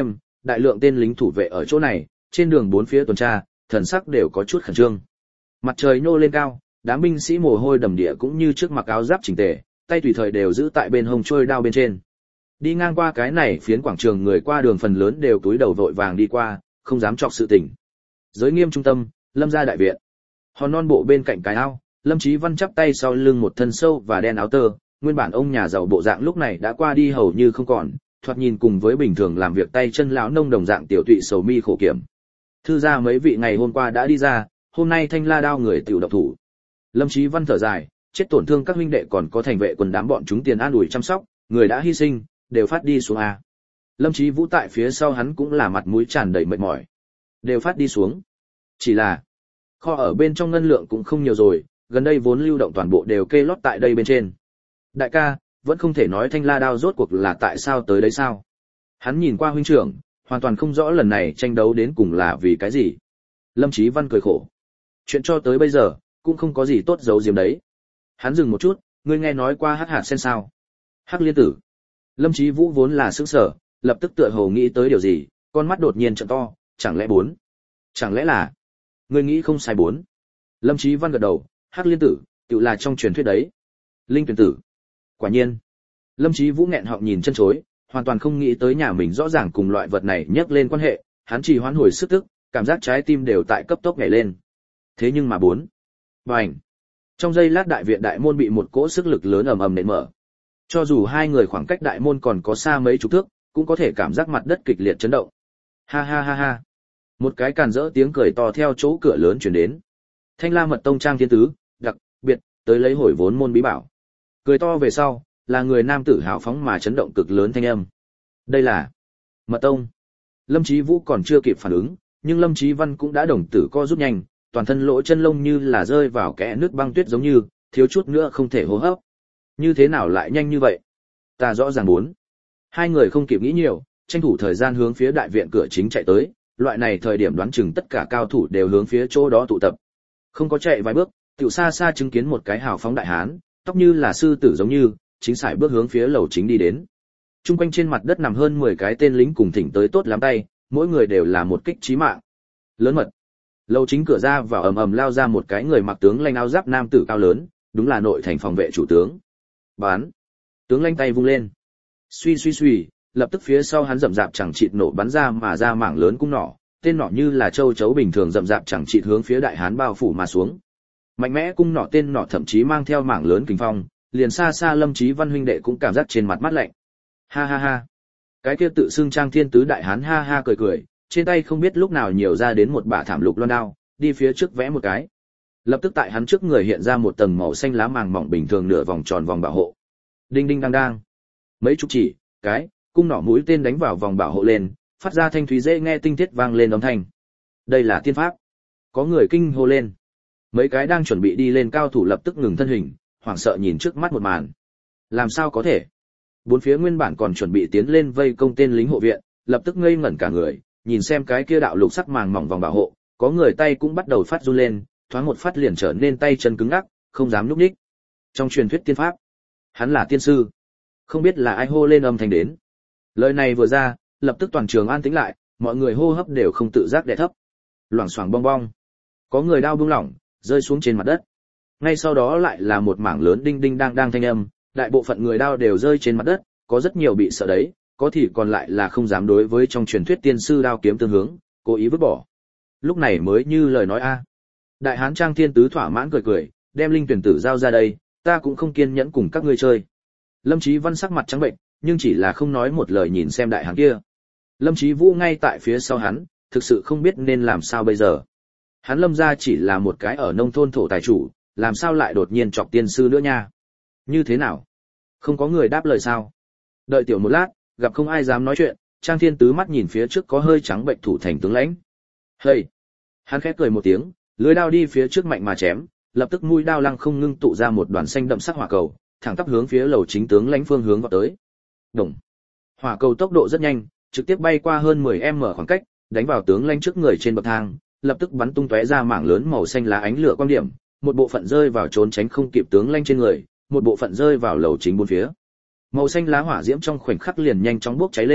đại lượng tên lính thủ vệ ở chỗ này, trên đường bốn phía tuần tra, thần sắc đều có chút khẩn trương. Mặt trời nhô lên cao, đám binh sĩ mồ hôi đầm địa cũng như trước mặc áo giáp chỉnh tề, tay tùy thời đều giữ tại bên hông trôi đao bên trên. Đi ngang qua cái này phiến quảng trường, người qua đường phần lớn đều túi đầu vội vàng đi qua, không dám chọc sự tình. Giới nghiêm trung tâm, Lâm gia đại viện. Hòn non bộ bên cạnh cái ao, Lâm Chí Văn chắp tay sau lưng một thân sâu và đen áo tơ, nguyên bản ông nhà giàu bộ dạng lúc này đã qua đi hầu như không còn, thoạt nhìn cùng với bình thường làm việc tay chân lão nông đồng dạng tiểu tụy sầu mi khổ kiểm. Thư gia mấy vị ngày hôm qua đã đi ra, hôm nay Thanh La đao người tiểu độc thủ. Lâm Chí Văn thở dài, chết tổn thương các huynh đệ còn có thành vệ quân đám bọn chúng tiền an ủi chăm sóc, người đã hy sinh, đều phát đi xuống a. Lâm Chí Vũ tại phía sau hắn cũng là mặt mũi tràn đầy mệt mỏi. Đều phát đi xuống. Chỉ là kho ở bên trong ngân lượng cũng không nhiều rồi, gần đây vốn lưu động toàn bộ đều kê lót tại đây bên trên. Đại ca, vẫn không thể nói Thanh La đao rốt cuộc là tại sao tới đấy sao? Hắn nhìn qua huynh trưởng, hoàn toàn không rõ lần này tranh đấu đến cùng là vì cái gì. Lâm Chí Văn cười khổ. Chuyện cho tới bây giờ, cũng không có gì tốt giấu giếm đấy. Hắn dừng một chút, ngươi nghe nói qua Hắc Hạt Sen sao? Hắc Liên Tử. Lâm Chí Vũ vốn là sững sờ, lập tức tựa hồ nghĩ tới điều gì, con mắt đột nhiên trợn to, chẳng lẽ bốn? Chẳng lẽ là? Ngươi nghĩ không sai bốn. Lâm Chí Văn gật đầu, Hắc Liên Tử, tự là trong truyền thuyết đấy. Linh Tuyển Tử. Quả nhiên. Lâm Chí Vũ nghẹn họng nhìn chân chối, hoàn toàn không nghĩ tới nhà mình rõ ràng cùng loại vật này nhắc lên quan hệ, hắn chỉ hoán hồi sức tức, cảm giác trái tim đều tại cấp tốc nhảy lên. Thế nhưng mà bốn. Bành. Trong giây lát đại viện đại môn bị một cỗ sức lực lớn ầm ầm nện mở. Cho dù hai người khoảng cách đại môn còn có xa mấy chục thước, cũng có thể cảm giác mặt đất kịch liệt chấn động. Ha ha ha ha. Một cái càn rỡ tiếng cười to theo chỗ cửa lớn truyền đến. Thanh La Mật Tông Trang Thiên Tứ, đặc biệt tới lấy hồi vốn môn bí bảo. Cười to về sau, là người nam tử hào phóng mà chấn động cực lớn thanh âm. Đây là Mật Tông. Lâm Chí Vũ còn chưa kịp phản ứng, nhưng Lâm Chí Văn cũng đã đồng tử co rút nhanh, toàn thân lỗ chân lông như là rơi vào kẽ nước băng tuyết giống như, thiếu chút nữa không thể hô hấp. Như thế nào lại nhanh như vậy? Ta rõ ràng muốn. Hai người không kịp nghĩ nhiều, tranh thủ thời gian hướng phía đại viện cửa chính chạy tới, loại này thời điểm đoán chừng tất cả cao thủ đều hướng phía chỗ đó tụ tập. Không có chạy vài bước, tiểu xa xa chứng kiến một cái hào phóng đại hán, tóc như là sư tử giống như, chính sải bước hướng phía lầu chính đi đến. Trung quanh trên mặt đất nằm hơn 10 cái tên lính cùng thỉnh tới tốt lắm tay, mỗi người đều là một kích chí mạng. Lớn mật. Lầu chính cửa ra vào ầm ầm lao ra một cái người mặc tướng lanh áo giáp nam tử cao lớn, đúng là nội thành phòng vệ chủ tướng. Bán. Tướng lanh tay vung lên. Suy suy suy, lập tức phía sau hắn rậm rạp chẳng chịt nổ bắn ra mà ra mảng lớn cung nỏ, tên nỏ như là châu chấu bình thường rậm rạp chẳng chịt hướng phía đại hán bao phủ mà xuống. Mạnh mẽ cung nỏ tên nỏ thậm chí mang theo mảng lớn kình phong, liền xa xa Lâm Chí Văn huynh đệ cũng cảm giác trên mặt mát lạnh. Ha ha ha. Cái kia tự xưng Trang Thiên Tứ đại hán ha ha cười cười, trên tay không biết lúc nào nhiều ra đến một bả thảm lục loan đao, đi phía trước vẽ một cái. Lập tức tại hắn trước người hiện ra một tầng màu xanh lá màng mỏng bình thường nửa vòng tròn vòng bảo hộ. Đinh đinh đang đang. Mấy chục chỉ, cái, cung nỏ mũi tên đánh vào vòng bảo hộ lên, phát ra thanh thúy dễ nghe tinh thiết vang lên âm thanh. Đây là tiên pháp. Có người kinh hô lên. Mấy cái đang chuẩn bị đi lên cao thủ lập tức ngừng thân hình, hoảng sợ nhìn trước mắt một màn. Làm sao có thể? Bốn phía nguyên bản còn chuẩn bị tiến lên vây công tên lính hộ viện, lập tức ngây ngẩn cả người, nhìn xem cái kia đạo lục sắc màng mỏng vòng bảo hộ, có người tay cũng bắt đầu phát run lên, thoáng một phát liền trở nên tay chân cứng ngắc, không dám nhúc nhích. Trong truyền thuyết tiên pháp, hắn là tiên sư. Không biết là ai hô lên âm thanh đến. Lời này vừa ra, lập tức toàn trường an tĩnh lại, mọi người hô hấp đều không tự giác đè thấp. Loảng xoảng bong bong. Có người đao buông lỏng, rơi xuống trên mặt đất. Ngay sau đó lại là một mảng lớn đinh đinh đang đang thanh âm, đại bộ phận người đao đều rơi trên mặt đất, có rất nhiều bị sợ đấy, có thì còn lại là không dám đối với trong truyền thuyết tiên sư đao kiếm tương hướng, cố ý vứt bỏ. Lúc này mới như lời nói a. Đại hán Trang Thiên Tứ thỏa mãn cười cười, đem linh tuyển tử giao ra đây, ta cũng không kiên nhẫn cùng các ngươi chơi. Lâm Chí Văn sắc mặt trắng bệnh, nhưng chỉ là không nói một lời nhìn xem đại hán kia. Lâm Chí Vũ ngay tại phía sau hắn, thực sự không biết nên làm sao bây giờ. Hắn Lâm gia chỉ là một cái ở nông thôn thổ tài chủ, làm sao lại đột nhiên chọc tiên sư nữa nha? Như thế nào? Không có người đáp lời sao? Đợi tiểu một lát, gặp không ai dám nói chuyện, Trang Thiên Tứ mắt nhìn phía trước có hơi trắng bệnh thủ thành tướng lãnh. Hây! Hắn khẽ cười một tiếng, lưỡi đao đi phía trước mạnh mà chém, lập tức mũi đao lăng không ngưng tụ ra một đoàn xanh đậm sắc hỏa cầu, thẳng tắp hướng phía lầu chính tướng lãnh phương hướng vào tới. Đùng! Hỏa cầu tốc độ rất nhanh, trực tiếp bay qua hơn 10m khoảng cách, đánh vào tướng lãnh trước người trên bậc thang, lập tức bắn tung tóe ra mảng lớn màu xanh lá ánh lửa quang điểm, một bộ phận rơi vào trốn tránh không kịp tướng lãnh trên người, một bộ phận rơi vào lầu chính bốn phía. Màu xanh lá hỏa diễm trong khoảnh khắc liền nhanh chóng bốc cháy lên,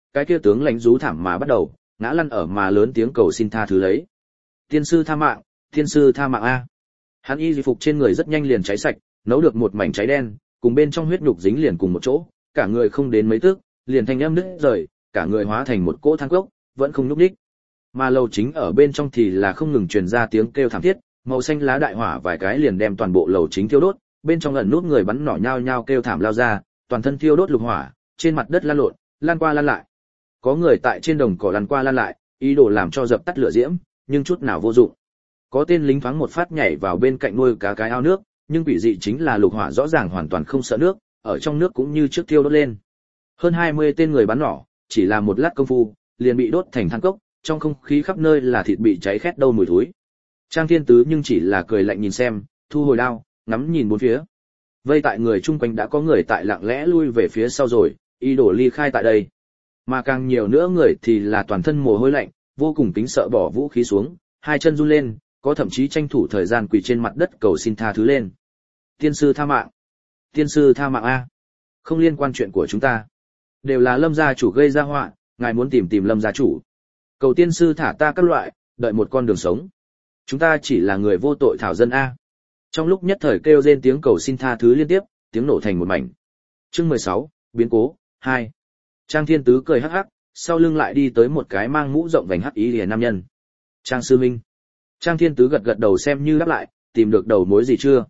cái kia tướng lãnh rú thảm mà bắt đầu, ngã lăn ở mà lớn tiếng cầu xin tha thứ lấy. Tiên sư tha mạng, tiên sư tha mạng a. Hắn y phục trên người rất nhanh liền cháy sạch, nấu được một mảnh cháy đen, cùng bên trong huyết nhục dính liền cùng một chỗ, cả người không đến mấy tức, liền thanh âm nứt rời, cả người hóa thành một cỗ than cốc, vẫn không nhúc nhích. Mà lầu chính ở bên trong thì là không ngừng truyền ra tiếng kêu thảm thiết, màu xanh lá đại hỏa vài cái liền đem toàn bộ lầu chính thiêu đốt, bên trong ẩn nút người bắn nỏ nhao nhao kêu thảm lao ra, toàn thân thiêu đốt lục hỏa, trên mặt đất lăn lộn, lan qua lăn lại. Có người tại trên đồng cỏ lăn qua lăn lại, ý đồ làm cho dập tắt lửa diễm, nhưng chút nào vô dụng. Có tên lính thoáng một phát nhảy vào bên cạnh nuôi cá cái ao nước, nhưng quỷ dị chính là lục hỏa rõ ràng hoàn toàn không sợ nước, ở trong nước cũng như trước thiêu đốt lên. Hơn 20 tên người bắn nỏ, chỉ là một lát công phu, liền bị đốt thành than cốc, trong không khí khắp nơi là thịt bị cháy khét đâu mùi thối. Trang Thiên Tứ nhưng chỉ là cười lạnh nhìn xem, thu hồi đao, ngắm nhìn bốn phía. Vây tại người chung quanh đã có người tại lặng lẽ lui về phía sau rồi, ý đồ ly khai tại đây. Mà càng nhiều nữa người thì là toàn thân mồ hôi lạnh, vô cùng kính sợ bỏ vũ khí xuống, hai chân run lên, có thậm chí tranh thủ thời gian quỳ trên mặt đất cầu xin tha thứ lên. Tiên sư tha mạng. Tiên sư tha mạng a. Không liên quan chuyện của chúng ta. Đều là Lâm gia chủ gây ra họa, ngài muốn tìm Lâm gia chủ. Cầu tiên sư thả ta các loại, đợi một con đường sống. Chúng ta chỉ là người vô tội thảo dân a. Trong lúc nhất thời kêu rên tiếng cầu xin tha thứ liên tiếp, tiếng nổ thành một mảnh. Chương 16, biến cố 2. Trang Thiên Tứ cười hắc hắc, sau lưng lại đi tới một cái mang mũ rộng vành hắc ý liễu nam nhân. Trang sư minh. Trang Thiên Tứ gật gật đầu xem như đáp lại, tìm được đầu mối gì chưa?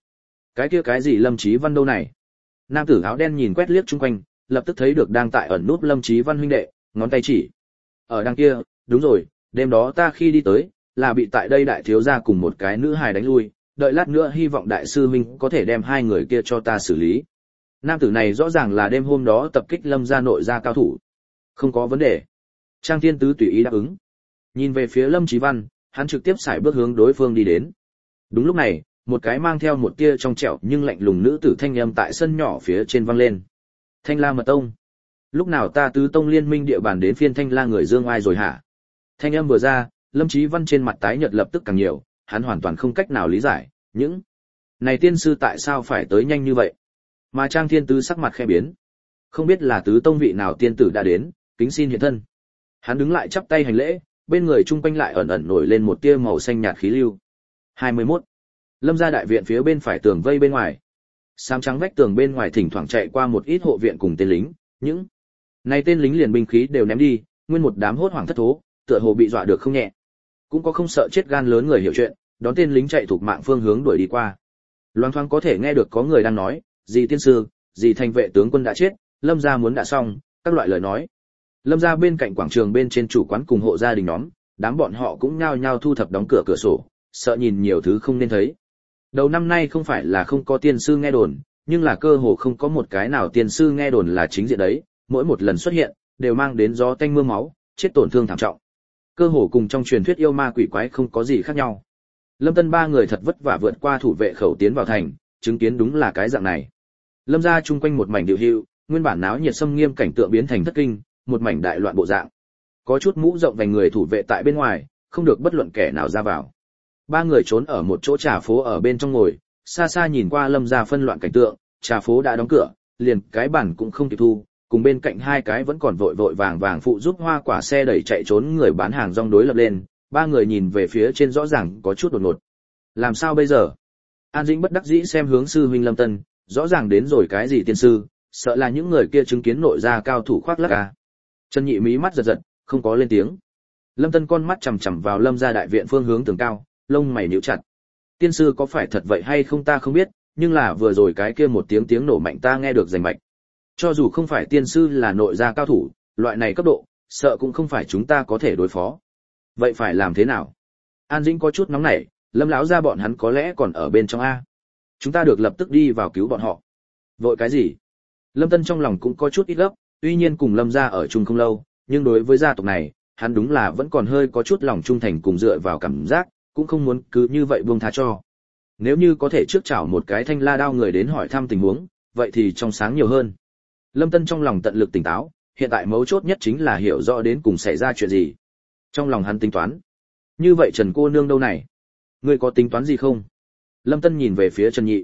Cái gì Lâm Chí Văn đâu này? Nam tử áo đen nhìn quét liếc chung quanh, lập tức thấy được đang tại ẩn núp Lâm Chí Văn huynh đệ, ngón tay chỉ. Ở đằng kia, đúng rồi, đêm đó ta khi đi tới, là bị tại đây đại thiếu gia cùng một cái nữ hài đánh lui, đợi lát nữa hy vọng đại sư huynh có thể đem hai người kia cho ta xử lý. Nam tử này rõ ràng là đêm hôm đó tập kích Lâm gia nội gia cao thủ. Không có vấn đề. Trang Thiên Tứ tùy ý đáp ứng. Nhìn về phía Lâm Chí Văn, hắn trực tiếp sải bước hướng đối phương đi đến. Đúng lúc này, một cái mang theo một tia trong trẻo nhưng lạnh lùng nữ tử thanh âm tại sân nhỏ phía trên vang lên. Thanh La Mật Tông. Lúc nào ta tứ tông liên minh địa bàn đến phiên Thanh La người Dương Ai rồi hả? Thanh âm vừa ra, Lâm Chí Văn trên mặt tái nhợt lập tức càng nhiều, hắn hoàn toàn không cách nào lý giải, những này tiên sư tại sao phải tới nhanh như vậy? Mà Trang Thiên Tứ sắc mặt khẽ biến. Không biết là tứ tông vị nào tiên tử đã đến, kính xin hiện thân. Hắn đứng lại chắp tay hành lễ, bên người chung quanh lại ẩn ẩn nổi lên một tia màu xanh nhạt khí lưu. 21. Lâm gia đại viện phía bên phải tường vây bên ngoài. Xám trắng vách tường bên ngoài thỉnh thoảng chạy qua một ít hộ viện cùng tên lính, những này tên lính liền binh khí đều ném đi, nguyên một đám hốt hoảng thất thố, tựa hồ bị dọa được không nhẹ. Cũng có không sợ chết gan lớn người hiểu chuyện, đón tên lính chạy thuộc mạng phương hướng đuổi đi qua. Loáng thoáng có thể nghe được có người đang nói, "Dì tiên sư, dì thành vệ tướng quân đã chết, Lâm gia muốn đã xong", các loại lời nói. Lâm gia bên cạnh quảng trường bên trên chủ quán cùng hộ gia đình nhóm, đám bọn họ cũng nhao nhao thu thập đóng cửa cửa sổ, sợ nhìn nhiều thứ không nên thấy. Đầu năm nay không phải là không có tiên sư nghe đồn, nhưng là cơ hồ không có một cái nào tiên sư nghe đồn là chính diện đấy, mỗi một lần xuất hiện đều mang đến gió tanh mưa máu, chết tổn thương thảm trọng. Cơ hồ cùng trong truyền thuyết yêu ma quỷ quái không có gì khác nhau. Lâm Tân ba người thật vất vả vượt qua thủ vệ khẩu tiến vào thành, chứng kiến đúng là cái dạng này. Lâm gia chung quanh một mảnh điều hữu, nguyên bản náo nhiệt xâm nghiêm cảnh tượng biến thành thất kinh, một mảnh đại loạn bộ dạng. Có chút mũ rộng vành người thủ vệ tại bên ngoài, không được bất luận kẻ nào ra vào. Ba người trốn ở một chỗ trà phố ở bên trong ngồi, xa xa nhìn qua Lâm gia phân loạn cảnh tượng, trà phố đã đóng cửa, liền cái bản cũng không kịp thu, cùng bên cạnh hai cái vẫn còn vội vội vàng vàng phụ giúp hoa quả xe đẩy chạy trốn người bán hàng rong đối lập lên, ba người nhìn về phía trên rõ ràng có chút đột ngột. Làm sao bây giờ? An Dĩnh bất đắc dĩ xem hướng sư huynh Lâm Tân, rõ ràng đến rồi cái gì tiên sư, sợ là những người kia chứng kiến nội gia cao thủ khoác lác à. Trần Nhị mí mắt giật giật, không có lên tiếng. Lâm Tân con mắt chằm chằm vào Lâm gia đại viện phương hướng tường cao, lông mày nhíu chặt. Tiên sư có phải thật vậy hay không ta không biết, nhưng là vừa rồi cái kia một tiếng nổ mạnh ta nghe được rành mạch. Cho dù không phải tiên sư là nội gia cao thủ, loại này cấp độ, sợ cũng không phải chúng ta có thể đối phó. Vậy phải làm thế nào? An Dĩnh có chút nóng nảy, Lâm lão gia bọn hắn có lẽ còn ở bên trong a. Chúng ta được lập tức đi vào cứu bọn họ. Vội cái gì? Lâm Tân trong lòng cũng có chút ít gấp, tuy nhiên cùng Lâm gia ở chung không lâu, nhưng đối với gia tộc này, hắn đúng là vẫn còn hơi có chút lòng trung thành cùng dựa vào cảm giác, cũng không muốn cứ như vậy buông tha cho. Nếu như có thể trước chảo một cái thanh la đao người đến hỏi thăm tình huống, vậy thì trong sáng nhiều hơn. Lâm Tân trong lòng tận lực tỉnh táo, hiện tại mấu chốt nhất chính là hiểu rõ đến cùng xảy ra chuyện gì. Trong lòng hắn tính toán. Như vậy Trần cô nương đâu này? Ngươi có tính toán gì không? Lâm Tân nhìn về phía Trần Nhị.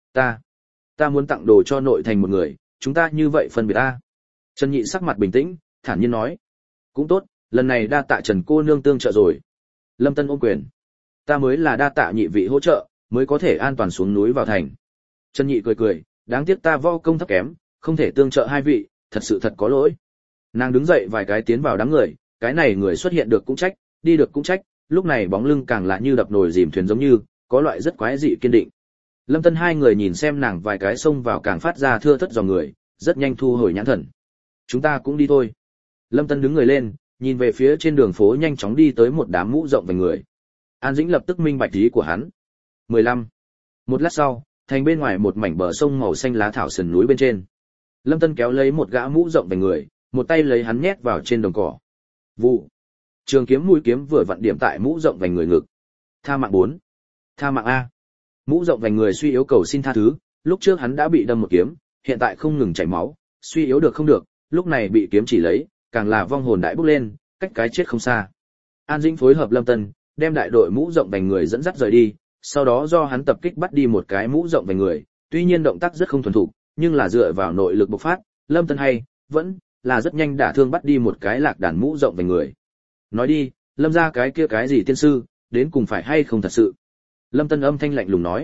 Ta muốn tặng đồ cho nội thành một người, chúng ta như vậy phân biệt ta. Trần Nhị sắc mặt bình tĩnh, thản nhiên nói: "Cũng tốt, lần này đa tạ Trần cô nương tương trợ rồi." Lâm Tân ôm quyền: "Ta mới là đa tạ nhị vị hỗ trợ, mới có thể an toàn xuống núi vào thành." Trần Nhị cười cười: "Đáng tiếc ta võ công thấp kém, không thể tương trợ hai vị, thật sự thật có lỗi." Nàng đứng dậy vài cái tiến vào đám người, cái này người xuất hiện được cũng trách, đi được cũng trách, lúc này bóng lưng càng lạ như đập nồi dìm thuyền giống như, có loại rất quái dị kiên định. Lâm Tân hai người nhìn xem nàng vài cái xông vào càng phát ra thưa thớt dòng người, rất nhanh thu hồi nhãn thần. "Chúng ta cũng đi thôi." Lâm Tân đứng người lên, nhìn về phía trên đường phố nhanh chóng đi tới một đám mũ rộng vành người. An Dĩnh lập tức minh bạch ý của hắn. 15. Một lát sau, thành bên ngoài một mảnh bờ sông màu xanh lá thảo sườn núi bên trên. Lâm Tân kéo lấy một gã mũ rộng vành người, một tay lấy hắn nhét vào trên đồng cỏ. Vụ. Trường kiếm mũi kiếm vừa vặn điểm tại mũ rộng vành người ngực. Tha mạng 4. Tha mạng a. Mũ rộng vành người suy yếu cầu xin tha thứ, lúc trước hắn đã bị đâm một kiếm, hiện tại không ngừng chảy máu, suy yếu được không được, lúc này bị kiếm chỉ lấy, càng là vong hồn đại bốc lên, cách cái chết không xa. An Dĩnh phối hợp Lâm Tân, đem đại đội mũ rộng vành người dẫn dắt rời đi, sau đó do hắn tập kích bắt đi một cái mũ rộng vành người, tuy nhiên động tác rất không thuần thục, nhưng là dựa vào nội lực bộc phát, Lâm Tân hay vẫn là rất nhanh đả thương bắt đi một cái lạc đàn mũ rộng vành người. Nói đi, Lâm gia cái kia cái gì tiên sư, đến cùng phải hay không thật sự? Lâm Tân âm thanh lạnh lùng nói.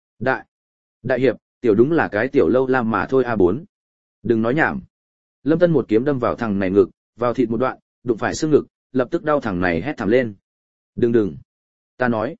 Đại hiệp, tiểu đúng là cái tiểu lâu lam mà thôi A4. Đừng nói nhảm. Lâm Tân một kiếm đâm vào thằng này ngực, vào thịt một đoạn, đụng phải xương ngực, lập tức đau thằng này hét thảm lên. Đừng. Ta nói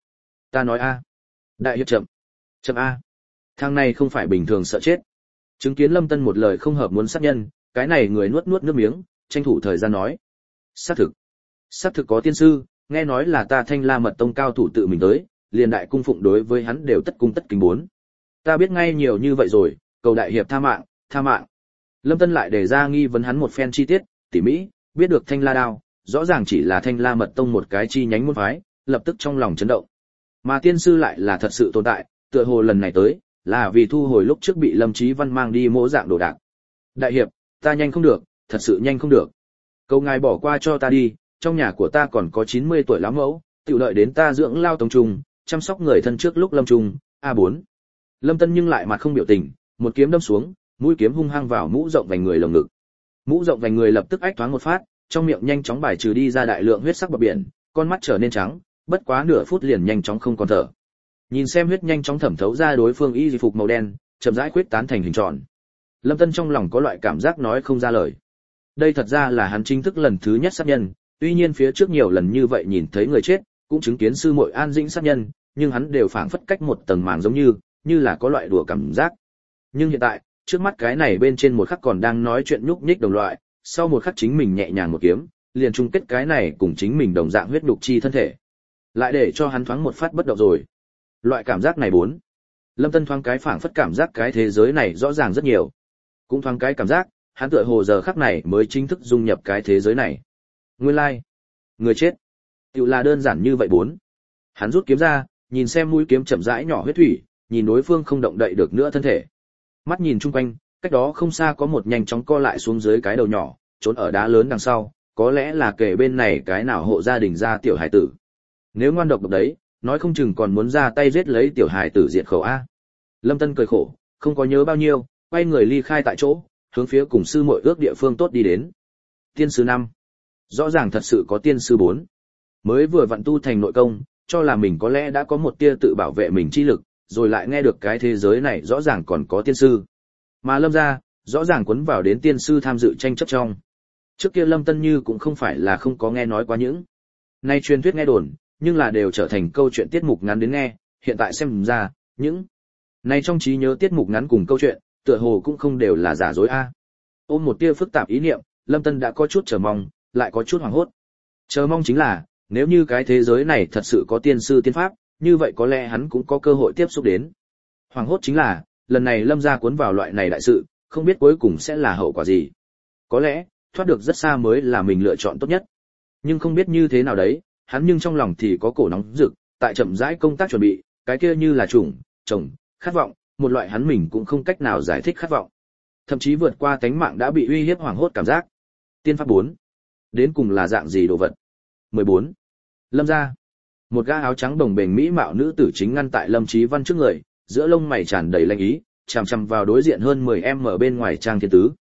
a. Đại hiệp chậm a. Thằng này không phải bình thường sợ chết. Chứng kiến Lâm Tân một lời không hợp muốn sát nhân, cái này người nuốt nước miếng, tranh thủ thời gian nói. Xác thực có tiên sư, nghe nói là ta Thanh La Mật Tông cao thủ tự mình tới, liền đại cung phụng đối với hắn đều tất cung tất kính 4. Ta biết ngay nhiều như vậy rồi, cầu đại hiệp tha mạng. Lâm Tân lại đề ra nghi vấn hắn một phen chi tiết, tỉ mỹ, biết được Thanh La Đao, rõ ràng chỉ là Thanh La Mật Tông một cái chi nhánh môn phái, lập tức trong lòng chấn động. Mà tiên sư lại là thật sự tồn tại, tựa hồ lần này tới, là vì thu hồi lúc trước bị Lâm Chí Văn mang đi mỗ dạng đồ đạc. Đại hiệp, ta nhanh không được, thật sự nhanh không được. Cầu ngài bỏ qua cho ta đi, trong nhà của ta còn có 90 tuổi lão mẫu, tiểu đợi đến ta dưỡng lao tông trùng, chăm sóc người thân trước lúc lâm trùng. A4. Lâm Tân nhưng lại mặt không biểu tình, một kiếm đâm xuống, mũi kiếm hung hăng vào mũ rộng vành người lồng ngực. Mũ rộng vành người lập tức ách thoáng một phát, trong miệng nhanh chóng bài trừ đi ra đại lượng huyết sắc bọt biển, con mắt trở nên trắng, bất quá nửa phút liền nhanh chóng không còn thở. Nhìn xem huyết nhanh chóng thẩm thấu ra đối phương y phục màu đen, chậm rãi khuyết tán thành hình tròn. Lâm Tân trong lòng có loại cảm giác nói không ra lời. Đây thật ra là hắn chính thức lần thứ nhất sát nhân, tuy nhiên phía trước nhiều lần như vậy nhìn thấy người chết, cũng chứng kiến sư muội An Dĩnh sát nhân, nhưng hắn đều phảng phất cách một tầng màng giống như là có loại đùa cảm giác. Nhưng hiện tại, trước mắt cái này bên trên một khắc còn đang nói chuyện nhúc nhích đồng loại, sau một khắc chính mình nhẹ nhàng một kiếm, liền chung kết cái này cùng chính mình đồng dạng huyết nhục chi thân thể. Lại để cho hắn thoáng một phát bất động rồi. Loại cảm giác này 4. Lâm Tân thoáng cái phảng phất cảm giác cái thế giới này rõ ràng rất nhiều. Cũng thoáng cái cảm giác, hắn tựa hồ giờ khắc này mới chính thức dung nhập cái thế giới này. Nguyên lai, người chết, tựu là đơn giản như vậy 4. Hắn rút kiếm ra, nhìn xem mũi kiếm chậm rãi nhỏ huyết thủy, nhìn đối phương không động đậy được nữa thân thể. Mắt nhìn chung quanh, cách đó không xa có một nhanh chóng co lại xuống dưới cái đầu nhỏ, trốn ở đá lớn đằng sau, có lẽ là kể bên này cái nào hộ gia đình ra tiểu hải tử. Nếu ngoan độc đấy, nói không chừng còn muốn ra tay giết lấy tiểu hải tử diệt khẩu a. Lâm Tân cười khổ, không có nhớ bao nhiêu, quay người ly khai tại chỗ, hướng phía cùng sư muội ước địa phương tốt đi đến. Tiên sư 5. Rõ ràng thật sự có tiên sư 4. Mới vừa vặn tu thành nội công, cho là mình có lẽ đã có một tia tự bảo vệ mình chi lực, rồi lại nghe được cái thế giới này rõ ràng còn có tiên sư. Mà Lâm gia, rõ ràng quấn vào đến tiên sư tham dự tranh chấp trong. Trước kia Lâm Tân Như cũng không phải là không có nghe nói qua những. Nay truyền thuyết nghe đồn, nhưng là đều trở thành câu chuyện tiết mục ngắn đến nghe, hiện tại xem ra, những. Nay trong trí nhớ tiết mục ngắn cùng câu chuyện, tựa hồ cũng không đều là giả dối a. Ôm một tia phức tạp ý niệm, Lâm Tân đã có chút chờ mong, lại có chút hoảng hốt. Chờ mong chính là, nếu như cái thế giới này thật sự có tiên sư tiên pháp, như vậy có lẽ hắn cũng có cơ hội tiếp xúc đến. Hoảng hốt chính là, lần này Lâm gia cuốn vào loại này đại sự, không biết cuối cùng sẽ là hậu quả gì. Có lẽ, thoát được rất xa mới là mình lựa chọn tốt nhất. Nhưng không biết như thế nào đấy, hắn nhưng trong lòng thì có cổ nóng rực, tại chậm rãi công tác chuẩn bị, cái kia như là trồng, khát vọng, một loại hắn mình cũng không cách nào giải thích khát vọng. Thậm chí vượt qua tánh mạng đã bị uy hiếp hoảng hốt cảm giác. Tiên pháp 4. Đến cùng là dạng gì đồ vật? 14. Lâm gia. Một gã áo trắng đồng bền mỹ mạo nữ tử chính ngăn tại Lâm Chí Văn trước người, giữa lông mày tràn đầy lanh ý, chằm chằm vào đối diện hơn 10m bên ngoài Trang Thiên Tứ.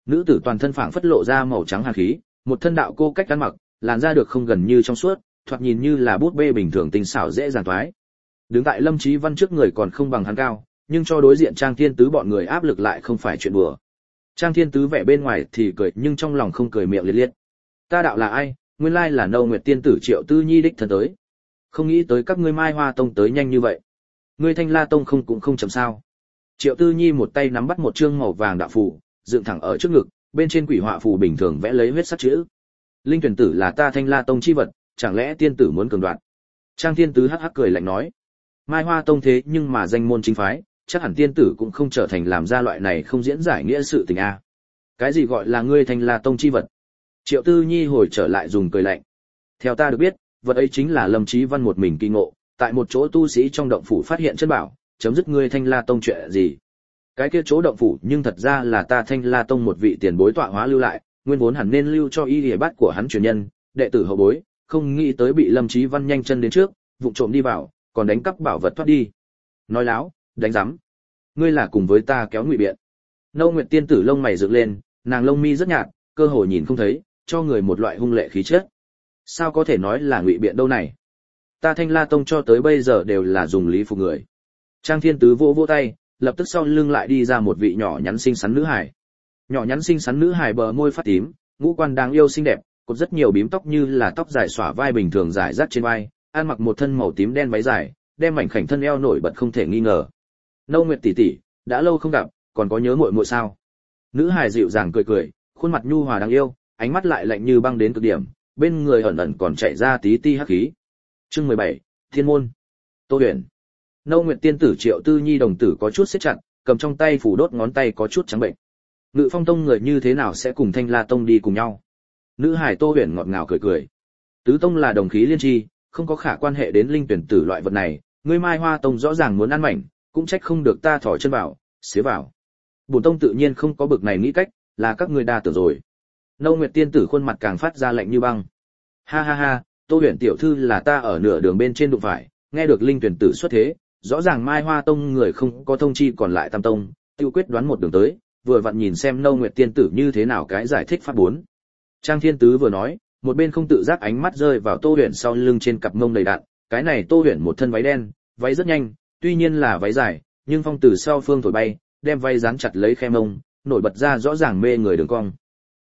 Nữ tử toàn thân phảng phất lộ ra màu trắng hàn khí, một thân đạo cô cách ăn mặc, làn da được không gần như trong suốt, thoạt nhìn như là bút bê bình thường tinh xảo dễ dàng toái. Đứng tại Lâm Chí Văn trước người còn không bằng hắn cao, nhưng cho đối diện Trang Thiên Tứ bọn người áp lực lại không phải chuyện đùa. Trang Thiên Tứ vẻ bên ngoài thì cười nhưng trong lòng không cười miệng liệt liệt. Ta đạo là ai? Nguyên lai là Nâu Nguyệt tiên tử Triệu Tư Nhi đích thân tới. Không nghĩ tới các ngươi Mai Hoa tông tới nhanh như vậy. Ngươi Thanh La tông không cũng không chậm sao? Triệu Tư Nhi một tay nắm bắt một chương màu vàng đạo phù, dựng thẳng ở trước ngực, bên trên quỷ họa phù bình thường vẽ lấy huyết sắc chữ. Linh tuyển tử là ta Thanh La tông chi vật, chẳng lẽ tiên tử muốn cường đoạt? Trang Thiên Tứ hắc hắc cười lạnh nói. Mai Hoa tông thế nhưng mà danh môn chính phái, chắc hẳn tiên tử cũng không trở thành làm ra loại này không diễn giải nghĩa sự tình a. Cái gì gọi là ngươi Thanh La tông chi vật? Triệu Tư Nhi hồi trở lại dùng cười lạnh. Theo ta được biết, vật ấy chính là Lâm Chí Văn một mình kỳ ngộ, tại một chỗ tu sĩ trong động phủ phát hiện chân bảo, chấm dứt ngươi Thanh La tông chuyện gì? Cái kia chỗ động phủ nhưng thật ra là ta Thanh La tông một vị tiền bối tọa hóa lưu lại, nguyên vốn hẳn nên lưu cho y liề bát của hắn truyền nhân, đệ tử hậu bối, không nghĩ tới bị Lâm Chí Văn nhanh chân đến trước, vụng trộm đi vào, còn đánh cắp bảo vật thoát đi. Nói láo, đánh rắm. Ngươi là cùng với ta kéo ngụy biện. Nâu Nguyệt tiên tử lông mày dựng lên, nàng lông mi rất nhạt, cơ hồ nhìn không thấy, cho người một loại hung lệ khí chất. Sao có thể nói là ngụy biện đâu này? Ta Thanh La tông cho tới bây giờ đều là dùng lý phục người. Trang Thiên Tứ vỗ vỗ tay, lập tức sau lưng lại đi ra một vị nhỏ nhắn xinh xắn nữ hài. Nhỏ nhắn xinh xắn nữ hài bờ môi phát tím, ngũ quan đáng yêu xinh đẹp, cột rất nhiều bím tóc như là tóc dài xõa vai bình thường dài rác trên vai, ăn mặc một thân màu tím đen váy dài, đem mảnh khảnh thân eo nổi bật không thể nghi ngờ. Nâu Nguyệt tỷ tỷ, đã lâu không gặp, còn có nhớ muội muội sao? Nữ hài dịu dàng cười cười, khuôn mặt nhu hòa đáng yêu, ánh mắt lại lạnh như băng đến cực điểm, bên người ẩn ẩn còn chạy ra tí ti hắc khí. Chương 17, Thiên môn. Tô Huyền. Nâu Nguyệt tiên tử Triệu Tư Nhi đồng tử có chút siết chặt, cầm trong tay phủ đốt ngón tay có chút trắng bệnh. Ngự Phong tông người như thế nào sẽ cùng Thanh La tông đi cùng nhau? Nữ hải Tô Huyền ngọt ngào cười cười. Tứ tông là đồng khí liên tri, không có khả quan hệ đến linh tuyển tử loại vật này, ngươi Mai Hoa tông rõ ràng muốn ăn mảnh, cũng trách không được ta thỏ chân vào, xế vào. Bổn tông tự nhiên không có bực này nghĩ cách, là các ngươi đa tưởng rồi. Nâu Nguyệt tiên tử khuôn mặt càng phát ra lạnh như băng. Ha ha ha, Tô Huyền tiểu thư là ta ở nửa đường bên trên đụng phải, nghe được linh tuyển tử xuất thế, rõ ràng Mai Hoa tông người không có thông chi còn lại Tam tông, tiêu quyết đoán một đường tới, vừa vặn nhìn xem Nâu Nguyệt tiên tử như thế nào cái giải thích pháp 4. Trang Thiên Tứ vừa nói, một bên không tự giác ánh mắt rơi vào Tô Huyền sau lưng trên cặp mông đầy đặn, cái này Tô Huyền một thân váy đen, váy rất nhanh, tuy nhiên là váy dài, nhưng phong từ sau phương thổi bay, đem váy dán chặt lấy khe mông, nổi bật ra rõ ràng mê người đường cong.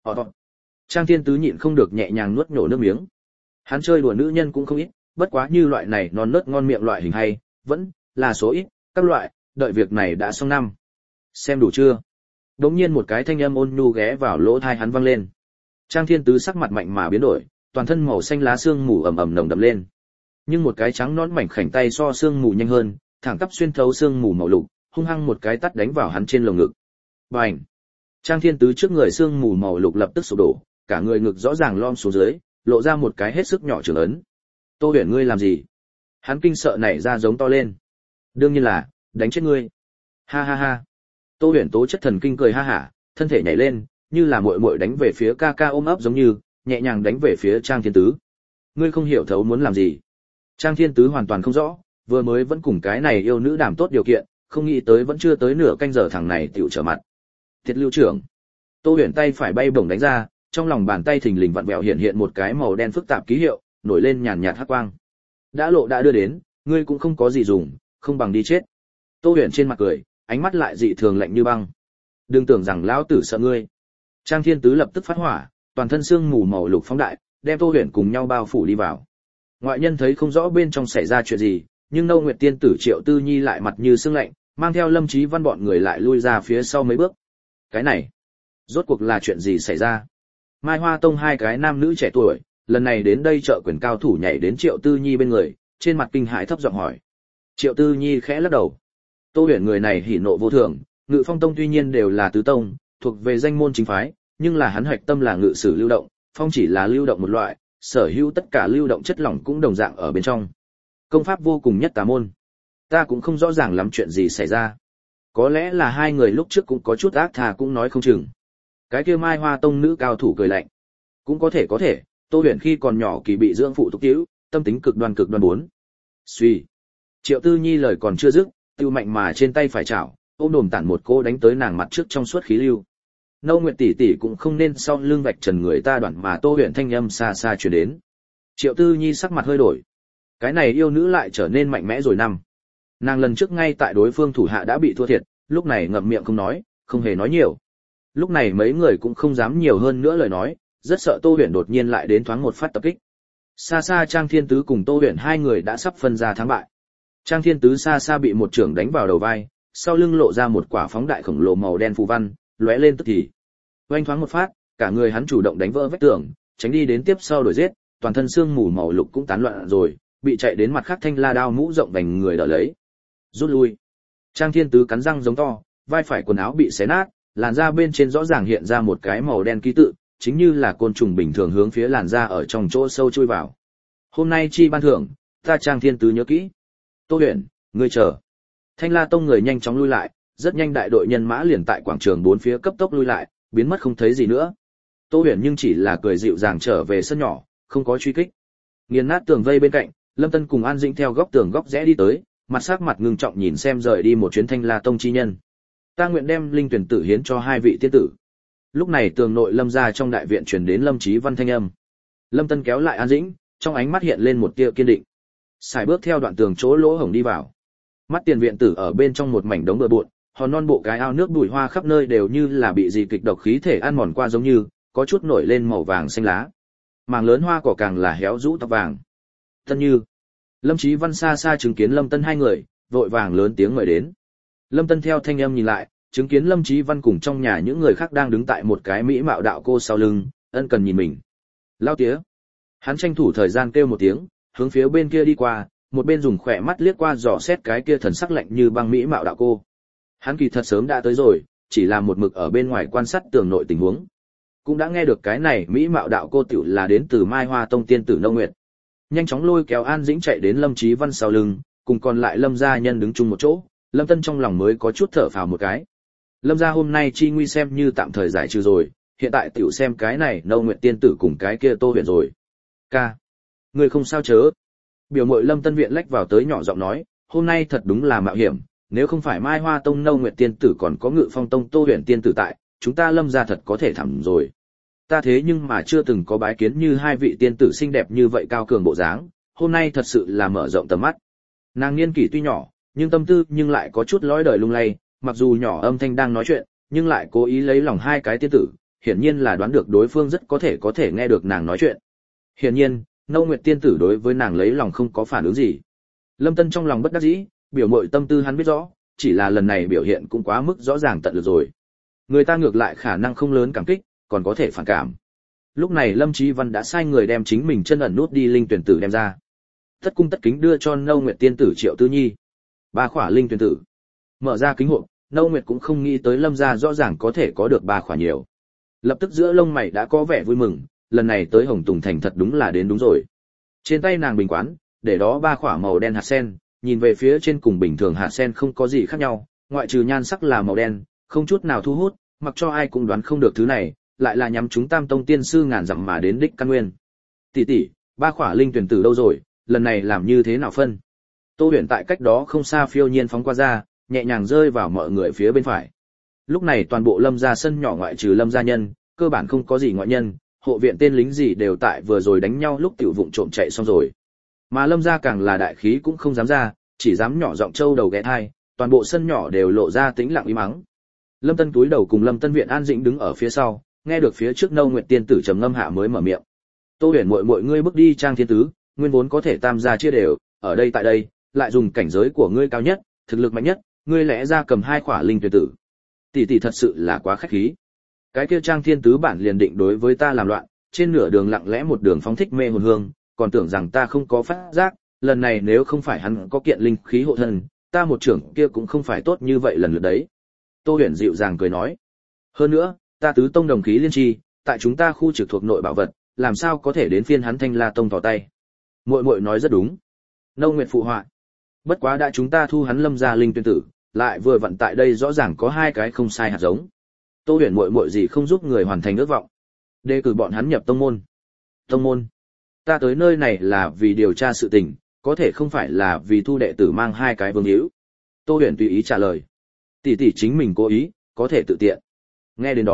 Trang Thiên Tứ nhịn không được nhẹ nhàng nuốt nhổ nước miếng. Hắn chơi đùa nữ nhân cũng không ít, bất quá như loại này non nớt ngon miệng loại hình hay, vẫn là số ít, các loại, đợi việc này đã xong năm. Xem đủ chưa? Đống nhiên một cái thanh âm ôn nhu ghé vào lỗ tai hắn vang lên. Trang Thiên Tứ sắc mặt mạnh mà biến đổi, toàn thân màu xanh lá xương mù ẩm ẩm nồng đậm lên. Nhưng một cái trắng nõn mảnh khảnh tay so xương mù nhanh hơn, thẳng tắp xuyên thấu xương mù màu lục, hung hăng một cái tát đánh vào hắn trên lồng ngực. Bành! Trang Thiên Tứ trước người xương mù màu lục lập tức sụp đổ, cả người ngực rõ ràng lom xuống dưới, lộ ra một cái hết sức nhỏ trường ấn. Tô Huyền ngươi làm gì? Hắn kinh sợ nảy ra giống to lên. Đương nhiên là, đánh chết ngươi. Ha ha ha. Tô Huyền tố chất thần kinh cười ha hả, thân thể nhảy lên, như là muội muội đánh về phía ca ca ôm ấp giống như, nhẹ nhàng đánh về phía Trang Thiên Tứ. Ngươi không hiểu thấu muốn làm gì? Trang Thiên Tứ hoàn toàn không rõ, vừa mới vẫn cùng cái này yêu nữ đảm tốt điều kiện, không nghĩ tới vẫn chưa tới nửa canh giờ thằng này tiểu trở mặt. Thiệt lưu trưởng. Tô Huyền tay phải bay bổng đánh ra, trong lòng bàn tay thình lình vặn vẹo hiện hiện một cái màu đen phức tạp ký hiệu, nổi lên nhàn nhạt hắc quang. Đã lộ đã đưa đến, ngươi cũng không có gì dùng, không bằng đi chết. Tô Huyền trên mặt cười, ánh mắt lại dị thường lạnh như băng. Đừng tưởng rằng lão tử sợ ngươi. Trang Thiên Tứ lập tức phát hỏa, toàn thân xương mù màu lục phóng đại, đem Tô Huyền cùng nhau bao phủ đi vào. Ngoại nhân thấy không rõ bên trong xảy ra chuyện gì, nhưng Nâu Nguyệt tiên tử Triệu Tư Nhi lại mặt như sương lạnh, mang theo Lâm Chí Văn bọn người lại lui ra phía sau mấy bước. Cái này, rốt cuộc là chuyện gì xảy ra? Mai Hoa tông hai cái nam nữ trẻ tuổi, lần này đến đây trợ quyền cao thủ nhảy đến Triệu Tư Nhi bên người, trên mặt kinh hãi thấp giọng hỏi. Triệu Tư Nhi khẽ lắc đầu. Tô Huyền người này hỉ nộ vô thường, Ngự Phong tông tuy nhiên đều là tứ tông, thuộc về danh môn chính phái, nhưng là hắn hoạch tâm là ngự sử lưu động, phong chỉ là lưu động một loại, sở hữu tất cả lưu động chất lỏng cũng đồng dạng ở bên trong. Công pháp vô cùng nhất tà môn. Ta cũng không rõ ràng lắm chuyện gì xảy ra. Có lẽ là hai người lúc trước cũng có chút ác thà cũng nói không chừng. Cái kia Mai Hoa tông nữ cao thủ cười lạnh. Cũng có thể, Tô Huyền khi còn nhỏ kỳ bị dưỡng phụ thúc cứu, tâm tính cực đoan 4. Suy. Triệu Tư Nhi lời còn chưa dứt, tiêu mạnh mà trên tay phải chảo, ôm đồm tản một cô đánh tới nàng mặt trước trong suốt khí lưu. Nâu Nguyệt tỷ tỷ cũng không nên sau lưng vạch trần người ta đoạn mà Tô Huyền thanh âm xa xa truyền đến. Triệu Tư Nhi sắc mặt hơi đổi. Cái này yêu nữ lại trở nên mạnh mẽ rồi năm. Nàng lần trước ngay tại đối phương thủ hạ đã bị thua thiệt, lúc này ngậm miệng không nói, không hề nói nhiều. Lúc này mấy người cũng không dám nhiều hơn nữa lời nói, rất sợ Tô Huyền đột nhiên lại đến thoáng một phát tập kích. Xa xa Trang Thiên Tứ cùng Tô Huyền hai người đã sắp phân ra thắng bại. Trang Thiên Tứ xa xa bị một chưởng đánh vào đầu vai, sau lưng lộ ra một quả phóng đại khổng lồ màu đen phù văn, lóe lên tức thì. Oanh thoáng một phát, cả người hắn chủ động đánh vỡ vách tường, tránh đi đến tiếp sau đuổi giết, toàn thân xương mù màu lục cũng tán loạn rồi, bị chạy đến mặt khác thanh la đao mũ rộng vành người đỡ lấy. Rút lui. Trang Thiên Tứ cắn răng giống to, vai phải quần áo bị xé nát, làn da bên trên rõ ràng hiện ra một cái màu đen ký tự, chính như là côn trùng bình thường hướng phía làn da ở trong chỗ sâu chui vào. Hôm nay chi ban thưởng, ta Trang Thiên Tứ nhớ kỹ. Tô Huyền, ngươi chờ. Thanh La Tông người nhanh chóng lui lại, rất nhanh đại đội nhân mã liền tại quảng trường bốn phía cấp tốc lui lại, biến mất không thấy gì nữa. Tô Huyền nhưng chỉ là cười dịu dàng trở về sân nhỏ, không có truy kích. Nghiền nát tường vây bên cạnh, Lâm Tân cùng An Dĩnh theo góc tường góc rẽ đi tới, mặt sắc mặt ngưng trọng nhìn xem rời đi một chuyến Thanh La Tông chi nhân. Ta nguyện đem linh tuyển tử hiến cho hai vị tiên tử. Lúc này tường nội Lâm gia trong đại viện truyền đến Lâm Chí Văn thanh âm. Lâm Tân kéo lại An Dĩnh, trong ánh mắt hiện lên một tia kiên định. Xài bước theo đoạn tường chỗ lỗ hổng đi vào. Mắt tiền viện tử ở bên trong một mảnh đống bừa bộn, hòn non bộ cái ao nước bụi hoa khắp nơi đều như là bị gì kịch độc khí thể ăn mòn qua giống như, có chút nổi lên màu vàng xanh lá. Mảng lớn hoa cỏ càng là héo rũ tóc vàng. Tân Như, Lâm Chí Văn xa xa chứng kiến Lâm Tân hai người, vội vàng lớn tiếng mời đến. Lâm Tân theo thanh âm nhìn lại, chứng kiến Lâm Chí Văn cùng trong nhà những người khác đang đứng tại một cái mỹ mạo đạo cô sau lưng, ân cần nhìn mình. Lao tía. Hắn tranh thủ thời gian kêu một tiếng, hướng phía bên kia đi qua, một bên dùng khỏe mắt liếc qua dò xét cái kia thần sắc lạnh như băng mỹ mạo đạo cô. Hắn kỳ thật sớm đã tới rồi, chỉ là một mực ở bên ngoài quan sát tường nội tình huống. Cũng đã nghe được cái này mỹ mạo đạo cô tiểu là đến từ Mai Hoa Tông tiên tử Nâu Nguyệt. Nhanh chóng lôi kéo An Dĩnh chạy đến Lâm Chí Văn sau lưng, cùng còn lại Lâm gia nhân đứng chung một chỗ, Lâm Tân trong lòng mới có chút thở phào một cái. Lâm gia hôm nay chi nguy xem như tạm thời giải trừ rồi, hiện tại tiểu xem cái này Nâu Nguyệt tiên tử cùng cái kia Tô Huyền rồi. Ca, người không sao chớ. Biểu muội Lâm Tân viện lách vào tới nhỏ giọng nói, hôm nay thật đúng là mạo hiểm, nếu không phải Mai Hoa Tông Nâu Nguyệt tiên tử còn có Ngự Phong Tông Tô Huyền tiên tử tại, chúng ta Lâm gia thật có thể thảm rồi. Ta thế nhưng mà chưa từng có bái kiến như hai vị tiên tử xinh đẹp như vậy cao cường bộ dáng, hôm nay thật sự là mở rộng tầm mắt. Nàng niên kỷ tuy nhỏ, nhưng tâm tư nhưng lại có chút lõi đời lung lay, mặc dù nhỏ âm thanh đang nói chuyện, nhưng lại cố ý lấy lòng hai cái tiên tử, hiển nhiên là đoán được đối phương rất có thể nghe được nàng nói chuyện. Hiển nhiên, Nâu Nguyệt tiên tử đối với nàng lấy lòng không có phản ứng gì. Lâm Tân trong lòng bất đắc dĩ, biểu muội tâm tư hắn biết rõ, chỉ là lần này biểu hiện cũng quá mức rõ ràng tận được rồi. Người ta ngược lại khả năng không lớn cảm kích, còn có thể phản cảm. Lúc này Lâm Chí Văn đã sai người đem chính mình chân ẩn nút đi linh tuyển tử đem ra. Tất cung tất kính đưa cho Nâu Nguyệt tiên tử Triệu Tư Nhi 3 khỏa linh tuyển tử. Mở ra kính hộp, Nâu Nguyệt cũng không nghĩ tới Lâm gia rõ ràng có thể có được 3 khỏa nhiều. Lập tức giữa lông mày đã có vẻ vui mừng, lần này tới Hồng Tùng Thành thật đúng là đến đúng rồi. Trên tay nàng bình quán, để đó 3 khỏa màu đen hạt sen, nhìn về phía trên cùng bình thường hạt sen không có gì khác nhau, ngoại trừ nhan sắc là màu đen, không chút nào thu hút, mặc cho ai cũng đoán không được thứ này, lại là nhắm chúng Tam Tông tiên sư ngàn dặm mà đến đích căn nguyên. Tỷ tỷ, 3 khỏa linh tuyển tử đâu rồi, lần này làm như thế nào phân? Tô Huyền tại cách đó không xa phiêu nhiên phóng qua ra, nhẹ nhàng rơi vào mọi người phía bên phải. Lúc này toàn bộ Lâm gia sân nhỏ ngoại trừ Lâm gia nhân, cơ bản không có gì ngoại nhân, hộ viện tên lính gì đều tại vừa rồi đánh nhau lúc tiểu vụng trộm chạy xong rồi. Mà Lâm gia càng là đại khí cũng không dám ra, chỉ dám nhỏ giọng trâu đầu ghé thai, toàn bộ sân nhỏ đều lộ ra tĩnh lặng im mắng. Lâm Tân túi đầu cùng Lâm Tân viện An Dĩnh đứng ở phía sau, nghe được phía trước Nâu Nguyệt tiên tử trầm ngâm hạ mới mở miệng. Tô Huyền muội ngươi bước đi Trang Thiên Tứ, nguyên vốn có thể tam gia chia đều, ở đây tại đây, lại dùng cảnh giới của ngươi cao nhất, thực lực mạnh nhất, ngươi lẽ ra cầm 2 khỏa linh tuyển tử. Tỷ tỷ thật sự là quá khách khí. Cái kia Trang Thiên Tứ bản liền định đối với ta làm loạn, trên nửa đường lặng lẽ một đường phóng thích mê hồn hương, còn tưởng rằng ta không có phát giác, lần này nếu không phải hắn có kiện linh khí hộ thân, ta một trưởng kia cũng không phải tốt như vậy lần lượt đấy. Tô Huyền dịu dàng cười nói. Hơn nữa, ta tứ tông đồng khí liên chi, tại chúng ta khu trực thuộc nội bảo vật, làm sao có thể đến phiên hắn Thanh La Tông tỏ tay. Muội muội nói rất đúng. Nâu Nguyệt phụ họa. Bất quá đã chúng ta thu hắn Lâm gia linh tuyển tử, lại vừa vặn tại đây rõ ràng có 2 cái không sai hạt giống. Tô Huyền muội gì không giúp người hoàn thành ước vọng. Đề cử bọn hắn nhập tông môn. Tông môn? Ta tới nơi này là vì điều tra sự tình, có thể không phải là vì thu đệ tử mang 2 cái vương hữu. Tô Huyền tùy ý trả lời. Tỷ tỷ chính mình cố ý, có thể tự tiện. Nghe đến đó,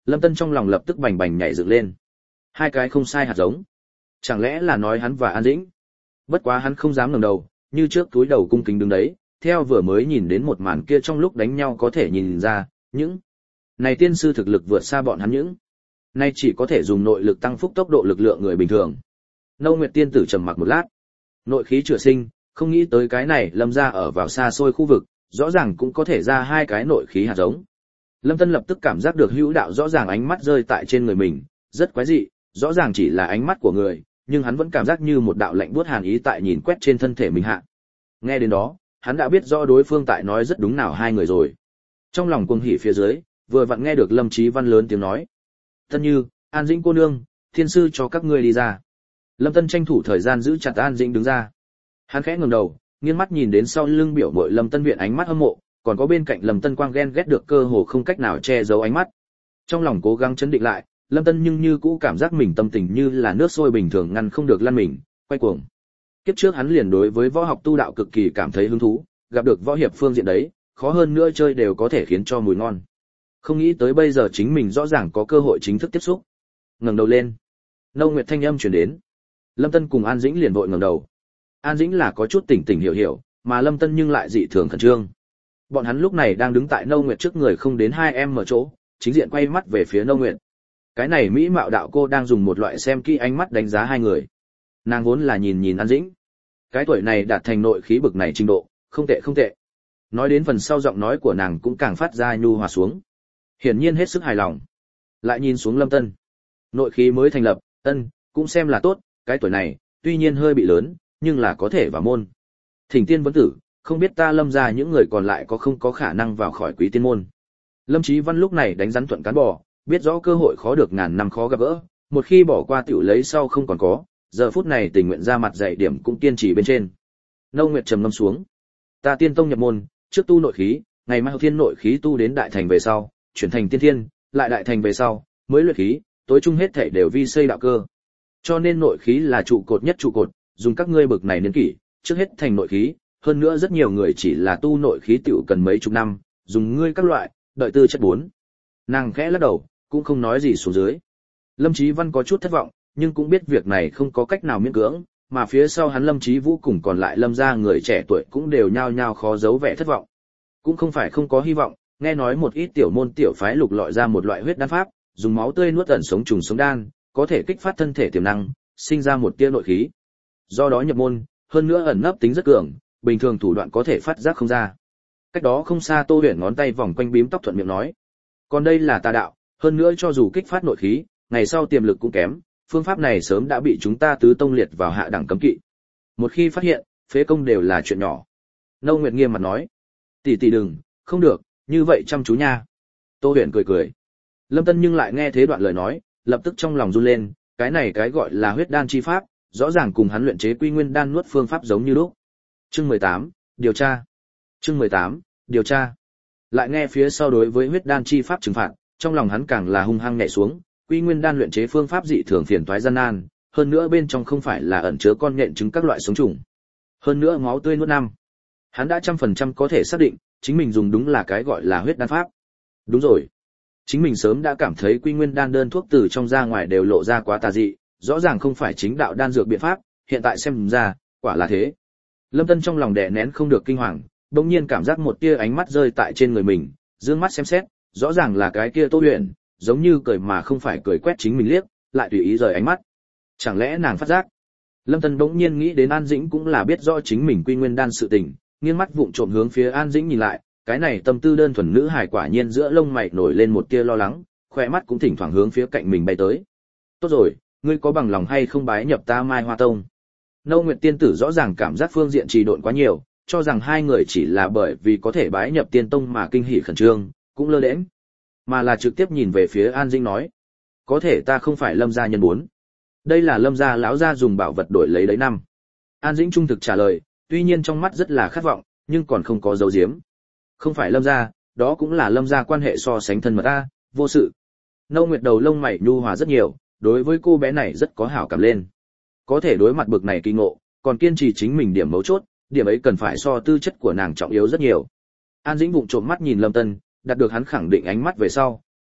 Lâm Tân trong lòng lập tức bành bành nhảy dựng lên. Hai cái không sai hạt giống. Chẳng lẽ là nói hắn và An Dĩnh? Bất quá hắn không dám ngẩng đầu, như trước túi đầu cung kính đứng đấy, theo vừa mới nhìn đến một màn kia trong lúc đánh nhau có thể nhìn ra, những này tiên sư thực lực vượt xa bọn hắn những. Nay chỉ có thể dùng nội lực tăng phúc tốc độ lực lượng người bình thường. Nâu Nguyệt tiên tử trầm mặc một lát. Nội khí chữa sinh, không nghĩ tới cái này Lâm gia ở vào xa xôi khu vực, rõ ràng cũng có thể ra hai cái nội khí hạt giống. Lâm Tân lập tức cảm giác được hữu đạo rõ ràng ánh mắt rơi tại trên người mình, rất quái dị, rõ ràng chỉ là ánh mắt của người, nhưng hắn vẫn cảm giác như một đạo lạnh buốt hàn ý tại nhìn quét trên thân thể mình hạ. Nghe đến đó, hắn đã biết rõ đối phương tại nói rất đúng nào hai người rồi. Trong lòng cuồng hỉ phía dưới, vừa vặn nghe được Lâm Chí Văn lớn tiếng nói: "Tân Như, An Dĩnh cô nương, thiên sư cho các ngươi đi ra." Lâm Tân tranh thủ thời gian giữ chặt An Dĩnh đứng ra. Hắn khẽ ngẩng đầu, nghiêng mắt nhìn đến sau lưng biểu muội Lâm Tân Viện ánh mắt hâm mộ, còn có bên cạnh Lâm Tân Quang ghen ghét được cơ hồ không cách nào che giấu ánh mắt. Trong lòng cố gắng chấn định lại, Lâm Tân nhưng như cũ cảm giác mình tâm tình như là nước sôi bình thường ngăn không được lăn mình, quay cuồng. Kiếp trước hắn liền đối với võ học tu đạo cực kỳ cảm thấy hứng thú, gặp được võ hiệp phương diện đấy, khó hơn nữa chơi đều có thể khiến cho mùi ngon. Không nghĩ tới bây giờ chính mình rõ ràng có cơ hội chính thức tiếp xúc. Ngẩng đầu lên, Nâu Nguyệt thanh âm truyền đến. Lâm Tân cùng An Dĩnh liền vội ngẩng đầu. An Dĩnh là có chút tỉnh tỉnh hiểu hiểu, mà Lâm Tân nhưng lại dị thường khẩn trương. Bọn hắn lúc này đang đứng tại Nâu Nguyệt trước người không đến 2 em ở chỗ, chính diện quay mắt về phía Nâu Nguyệt. Cái này mỹ mạo đạo cô đang dùng một loại xem kỹ ánh mắt đánh giá hai người. Nàng vốn là nhìn An Dĩnh. Cái tuổi này đạt thành nội khí bực này trình độ, không tệ không tệ. Nói đến phần sau giọng nói của nàng cũng càng phát ra nhu hòa xuống. Hiển nhiên hết sức hài lòng. Lại nhìn xuống Lâm Tân. Nội khí mới thành lập, cũng xem là tốt, cái tuổi này, tuy nhiên hơi bị lớn, nhưng là có thể vào môn. Thỉnh tiên vấn tử, không biết ta Lâm gia những người còn lại có không có khả năng vào khỏi quý tiên môn. Lâm Chí Văn lúc này đánh rắn thuận cán bò, biết rõ cơ hội khó được ngàn năm khó gặp gỡ, một khi bỏ qua tiểu lấy sau không còn có, giờ phút này tình nguyện ra mặt dạy điểm cũng kiên trì bên trên. Nâu Nguyệt trầm ngâm xuống. Ta tiên tông nhập môn, trước tu nội khí, ngày mai thiên nội khí tu đến đại thành về sau, chuyển thành tiên thiên, lại đại thành về sau, mới luyện khí, tối trung hết thể đều vi xây đạo cơ. Cho nên nội khí là trụ cột nhất trụ cột, dùng các ngươi bực này niên kỷ, trước hết thành nội khí, hơn nữa rất nhiều người chỉ là tu nội khí tiểu cần mấy chục năm, dùng ngươi các loại, đợi tư chất 4. Nàng khẽ lắc đầu, cũng không nói gì xuống dưới. Lâm Chí Văn có chút thất vọng, nhưng cũng biết việc này không có cách nào miễn cưỡng, mà phía sau hắn Lâm Chí Vũ cùng còn lại Lâm gia người trẻ tuổi cũng đều nhao nhao khó giấu vẻ thất vọng. Cũng không phải không có hy vọng, nghe nói một ít tiểu môn tiểu phái lục lọi ra một loại huyết đan pháp, dùng máu tươi nuốt ẩn sống trùng sống đan, có thể kích phát thân thể tiềm năng, sinh ra một tia nội khí. Do đó nhập môn, hơn nữa ẩn nấp tính rất cường, bình thường thủ đoạn có thể phát giác không ra. Cách đó không xa Tô Huyền ngón tay vòng quanh bím tóc thuận miệng nói: "Còn đây là tà đạo, hơn nữa cho dù kích phát nội khí, ngày sau tiềm lực cũng kém, phương pháp này sớm đã bị chúng ta tứ tông liệt vào hạ đẳng cấm kỵ. Một khi phát hiện, phế công đều là chuyện nhỏ." Nâu Nguyệt nghiêm mặt nói: "Tỷ tỷ đừng, không được, như vậy chăm chú nha." Tô Huyền cười cười. Lâm Tân nhưng lại nghe thế đoạn lời nói, lập tức trong lòng run lên, cái này cái gọi là huyết đan chi pháp, rõ ràng cùng hắn luyện chế quy nguyên đan nuốt phương pháp giống như lúc. Chương 18, điều tra. Chương 18, điều tra. Lại nghe phía sau đối với huyết đan chi pháp trừng phạt, trong lòng hắn càng là hung hăng nhảy xuống, quy nguyên đan luyện chế phương pháp dị thường phiền toái gian nan, hơn nữa bên trong không phải là ẩn chứa con nhện trứng các loại sống trùng. Hơn nữa máu tươi nuốt năm. Hắn đã 100% có thể xác định, chính mình dùng đúng là cái gọi là huyết đan pháp. Đúng rồi. Chính mình sớm đã cảm thấy quy nguyên đan đơn thuốc từ trong ra ngoài đều lộ ra quá tà dị, rõ ràng không phải chính đạo đan dược biện pháp, hiện tại xem ra, quả là thế. Lâm Tân trong lòng đè nén không được kinh hoàng, bỗng nhiên cảm giác một tia ánh mắt rơi tại trên người mình, dương mắt xem xét, rõ ràng là cái kia Tô Huyền, giống như cười mà không phải cười quét chính mình liếc, lại tùy ý rời ánh mắt. Chẳng lẽ nàng phát giác? Lâm Tân bỗng nhiên nghĩ đến An Dĩnh cũng là biết rõ chính mình quy nguyên đan sự tình, nghiêng mắt vụng trộm hướng phía An Dĩnh nhìn lại, cái này tâm tư đơn thuần nữ hài quả nhiên giữa lông mày nổi lên một tia lo lắng, khóe mắt cũng thỉnh thoảng hướng phía cạnh mình bay tới. Tốt rồi, ngươi có bằng lòng hay không bái nhập ta Mai Hoa Tông? Nâu Nguyệt tiên tử rõ ràng cảm giác phương diện trì độn quá nhiều, cho rằng hai người chỉ là bởi vì có thể bái nhập tiên tông mà kinh hỉ khẩn trương, cũng lơ đễnh, mà là trực tiếp nhìn về phía An Dĩnh nói: "Có thể ta không phải Lâm gia nhân muốn. Đây là Lâm gia lão gia dùng bảo vật đổi lấy đấy năm." An Dĩnh trung thực trả lời, tuy nhiên trong mắt rất là khát vọng, nhưng còn không có dấu diếm. "Không phải Lâm gia, đó cũng là Lâm gia quan hệ so sánh thân mật ta, vô sự." Nâu Nguyệt đầu lông mày nhu hòa rất nhiều, đối với cô bé này rất có hảo cảm lên. Có thể đối mặt bực này kỳ ngộ, còn kiên trì chính mình điểm mấu chốt, điểm ấy cần phải so tư chất của nàng trọng yếu rất nhiều. An Dĩnh vụng trộm mắt nhìn Lâm Tân, đạt được hắn khẳng định ánh mắt về sau,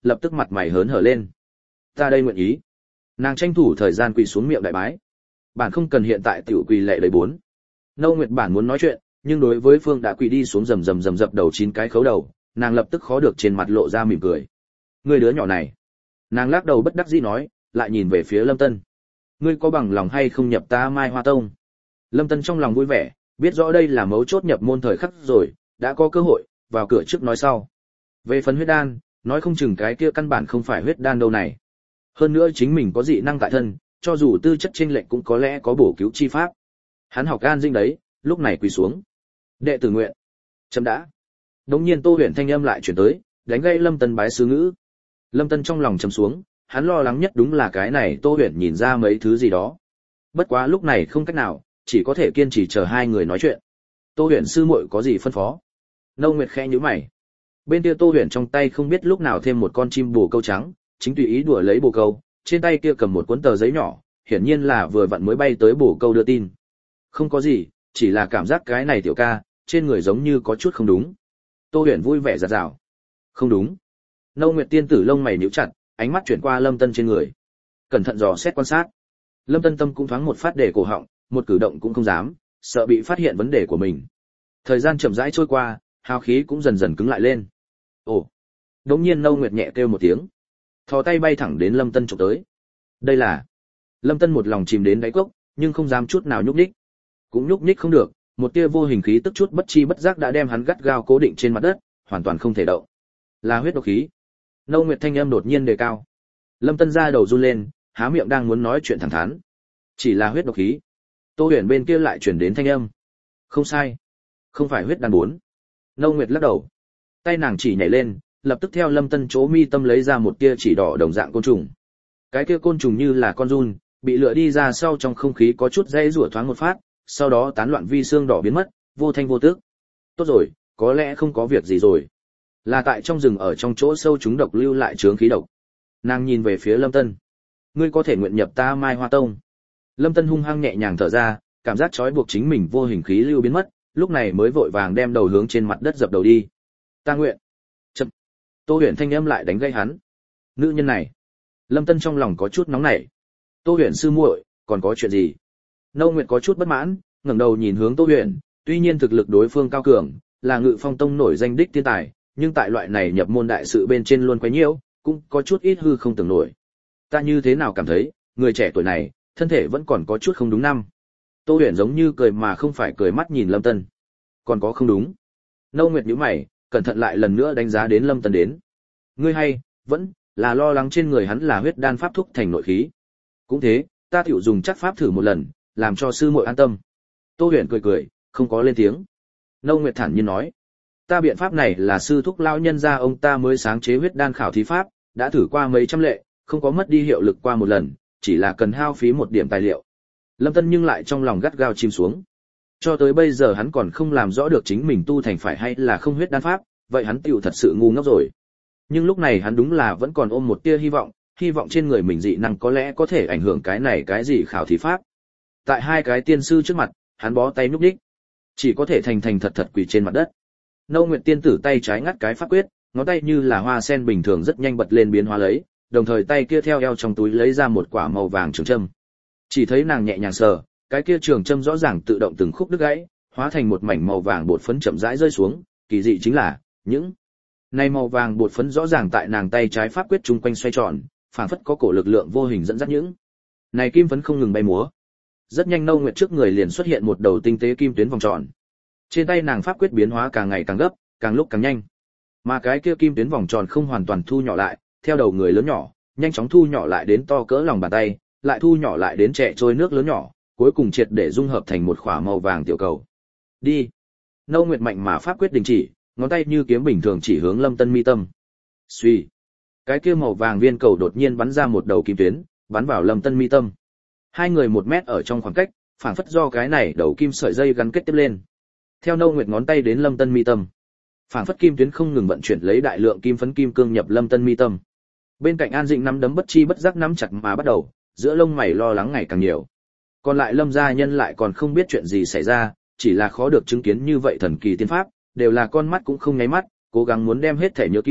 lập tức mặt mày hớn hở lên. Ta đây nguyện ý. Nàng tranh thủ thời gian quỳ xuống miệng đại bái. Bản không cần hiện tại tiểu quỳ lệ đầy 4. Nâu Nguyệt bản muốn nói chuyện, nhưng đối với Phương đã quỳ đi xuống rầm dập đầu 9 cái khấu đầu, nàng lập tức khó được trên mặt lộ ra mỉm cười. Ngươi đứa nhỏ này. Nàng lắc đầu bất đắc dĩ nói, lại nhìn về phía Lâm Tân. Ngươi có bằng lòng hay không nhập ta Mai Hoa Tông? Lâm Tân trong lòng vui vẻ, biết rõ đây là mấu chốt nhập môn thời khắc rồi, đã có cơ hội, vào cửa trước nói sau. Về phần huyết đan, nói không chừng cái kia căn bản không phải huyết đan đâu này. Hơn nữa chính mình có dị năng tại thân, cho dù tư chất chênh lệch cũng có lẽ có bổ cứu chi pháp. Hắn học gan dinh đấy, lúc này quỳ xuống. Đệ tử nguyện. Chấm đã. Đống nhiên Tô Huyền thanh âm lại chuyển tới, đánh gây Lâm Tân bái sứ ngữ. Lâm Tân trong lòng trầm xuống, hắn lo lắng nhất đúng là cái này Tô Huyền nhìn ra mấy thứ gì đó. Bất quá lúc này không cách nào, chỉ có thể kiên trì chờ hai người nói chuyện. Tô Huyền sư muội có gì phân phó? Nâu Nguyệt khẽ nhíu mày. Bên kia Tô Huyền trong tay không biết lúc nào thêm một con chim bồ câu trắng, chính tùy ý đùa lấy bồ câu, trên tay kia cầm một cuốn tờ giấy nhỏ, hiển nhiên là vừa vặn mới bay tới bồ câu đưa tin. Không có gì, chỉ là cảm giác cái này tiểu ca, trên người giống như có chút không đúng. Tô Huyền vui vẻ rạt rào. Không đúng. Nâu Nguyệt tiên tử lông mày nhíu chặt, ánh mắt chuyển qua Lâm Tân trên người. Cẩn thận dò xét quan sát. Lâm Tân tâm cũng thoáng một phát để cổ họng, một cử động cũng không dám, sợ bị phát hiện vấn đề của mình. Thời gian chậm rãi trôi qua, hào khí cũng dần dần cứng lại lên. Ồ. Đống nhiên Nâu Nguyệt nhẹ kêu một tiếng, thò tay bay thẳng đến Lâm Tân chụp tới. Đây là. Lâm Tân một lòng chìm đến đáy cốc, nhưng không dám chút nào nhúc nhích. Cũng nhúc nhích không được, một tia vô hình khí tức chút bất chi bất giác đã đem hắn gắt gao cố định trên mặt đất, hoàn toàn không thể động. Là huyết độc khí. Nâu Nguyệt thanh âm đột nhiên đề cao. Lâm Tân ra đầu run lên, há miệng đang muốn nói chuyện thẳng thắn. Chỉ là huyết độc khí. Tô Huyền bên kia lại truyền đến thanh âm. Không sai, không phải huyết đan 4. Nâu Nguyệt lắc đầu. Tay nàng chỉ nhảy lên, lập tức theo Lâm Tân chỗ mi tâm lấy ra một tia chỉ đỏ đồng dạng côn trùng. Cái kia côn trùng như là con giun, bị lựa đi ra sau trong không khí có chút dây rủa thoáng một phát, sau đó tán loạn vi xương đỏ biến mất, vô thanh vô tức. Tốt rồi, có lẽ không có việc gì rồi. Là tại trong rừng ở trong chỗ sâu chúng độc lưu lại chướng khí độc. Nàng nhìn về phía Lâm Tân. Ngươi có thể nguyện nhập ta Mai Hoa Tông. Lâm Tân hung hăng nhẹ nhàng thở ra, cảm giác trói buộc chính mình vô hình khí lưu biến mất, lúc này mới vội vàng đem đầu hướng trên mặt đất dập đầu đi. Ta nguyện. Chậm. Tô Huyền thanh âm lại đánh gây hắn. Nữ nhân này. Lâm Tân trong lòng có chút nóng nảy. Tô Huyền sư muội, còn có chuyện gì? Nâu Nguyệt có chút bất mãn, ngẩng đầu nhìn hướng Tô Huyền, tuy nhiên thực lực đối phương cao cường, là Ngự Phong Tông nổi danh đích tiên tài, nhưng tại loại này nhập môn đại sự bên trên luôn quấy nhiễu, cũng có chút ít hư không tưởng nổi. Ta như thế nào cảm thấy, người trẻ tuổi này, thân thể vẫn còn có chút không đúng năm. Tô Huyền giống như cười mà không phải cười mắt nhìn Lâm Tân. Còn có không đúng? Nâu Nguyệt nhíu mày, cẩn thận lại lần nữa đánh giá đến Lâm Tân đến. Ngươi hay, vẫn là lo lắng trên người hắn là huyết đan pháp thúc thành nội khí. Cũng thế, ta tiểu dùng chắc pháp thử một lần, làm cho sư muội an tâm. Tô Huyền cười cười, không có lên tiếng. Nâu Nguyệt thản nhiên nói, ta biện pháp này là sư thúc lão nhân gia ông ta mới sáng chế huyết đan khảo thí pháp, đã thử qua mấy trăm lệ, không có mất đi hiệu lực qua một lần, chỉ là cần hao phí một điểm tài liệu. Lâm Tân nhưng lại trong lòng gắt gao chìm xuống. Cho tới bây giờ hắn còn không làm rõ được chính mình tu thành phải hay là không huyết đan pháp, vậy hắn tiểu thật sự ngu ngốc rồi. Nhưng lúc này hắn đúng là vẫn còn ôm một tia hy vọng trên người mình dị năng có lẽ có thể ảnh hưởng cái này cái gì khảo thí pháp. Tại hai cái tiên sư trước mặt, hắn bó tay nhúc nhích, chỉ có thể thành thật quỳ trên mặt đất. Nâu Nguyệt tiên tử tay trái ngắt cái pháp quyết, ngón tay như là hoa sen bình thường rất nhanh bật lên biến hóa lấy, đồng thời tay kia theo eo trong túi lấy ra một quả màu vàng trường châm. Chỉ thấy nàng nhẹ nhàng sờ, cái kia trường châm rõ ràng tự động từng khúc đứt gãy, hóa thành một mảnh màu vàng bột phấn chậm rãi rơi xuống, kỳ dị chính là, những này màu vàng bột phấn rõ ràng tại nàng tay trái pháp quyết chung quanh xoay tròn, phảng phất có cổ lực lượng vô hình dẫn dắt những này kim phấn không ngừng bay múa. Rất nhanh Nâu Nguyệt trước người liền xuất hiện một đầu tinh tế kim tuyến vòng tròn. Trên tay nàng pháp quyết biến hóa càng ngày càng gấp, càng lúc càng nhanh. Mà cái kia kim tuyến vòng tròn không hoàn toàn thu nhỏ lại, theo đầu người lớn nhỏ, nhanh chóng thu nhỏ lại đến to cỡ lòng bàn tay, lại thu nhỏ lại đến trẻ trôi nước lớn nhỏ, cuối cùng triệt để dung hợp thành một khỏa màu vàng tiểu cầu. Đi. Nâu Nguyệt mạnh mà pháp quyết đình chỉ, ngón tay như kiếm bình thường chỉ hướng Lâm Tân mi tâm. Suy. Cái kia màu vàng viên cầu đột nhiên bắn ra một đầu kim tuyến, bắn vào Lâm Tân mi tâm. Hai người 1 mét ở trong khoảng cách, phảng phất do cái này đầu kim sợi dây gắn kết tiếp lên. Theo Nâu Nguyệt ngón tay đến Lâm Tân mi tâm, phảng phất kim tuyến không ngừng vận chuyển lấy đại lượng kim phấn kim cương nhập Lâm Tân mi tâm. Bên cạnh An Dĩnh nắm đấm bất chi bất giác nắm chặt mà bắt đầu, giữa lông mày lo lắng ngày càng nhiều. Còn lại Lâm gia nhân lại còn không biết chuyện gì xảy ra, chỉ là khó được chứng kiến như vậy thần kỳ tiên pháp, đều là con mắt cũng không nháy mắt, cố gắng muốn đem hết thể nhớ kỹ,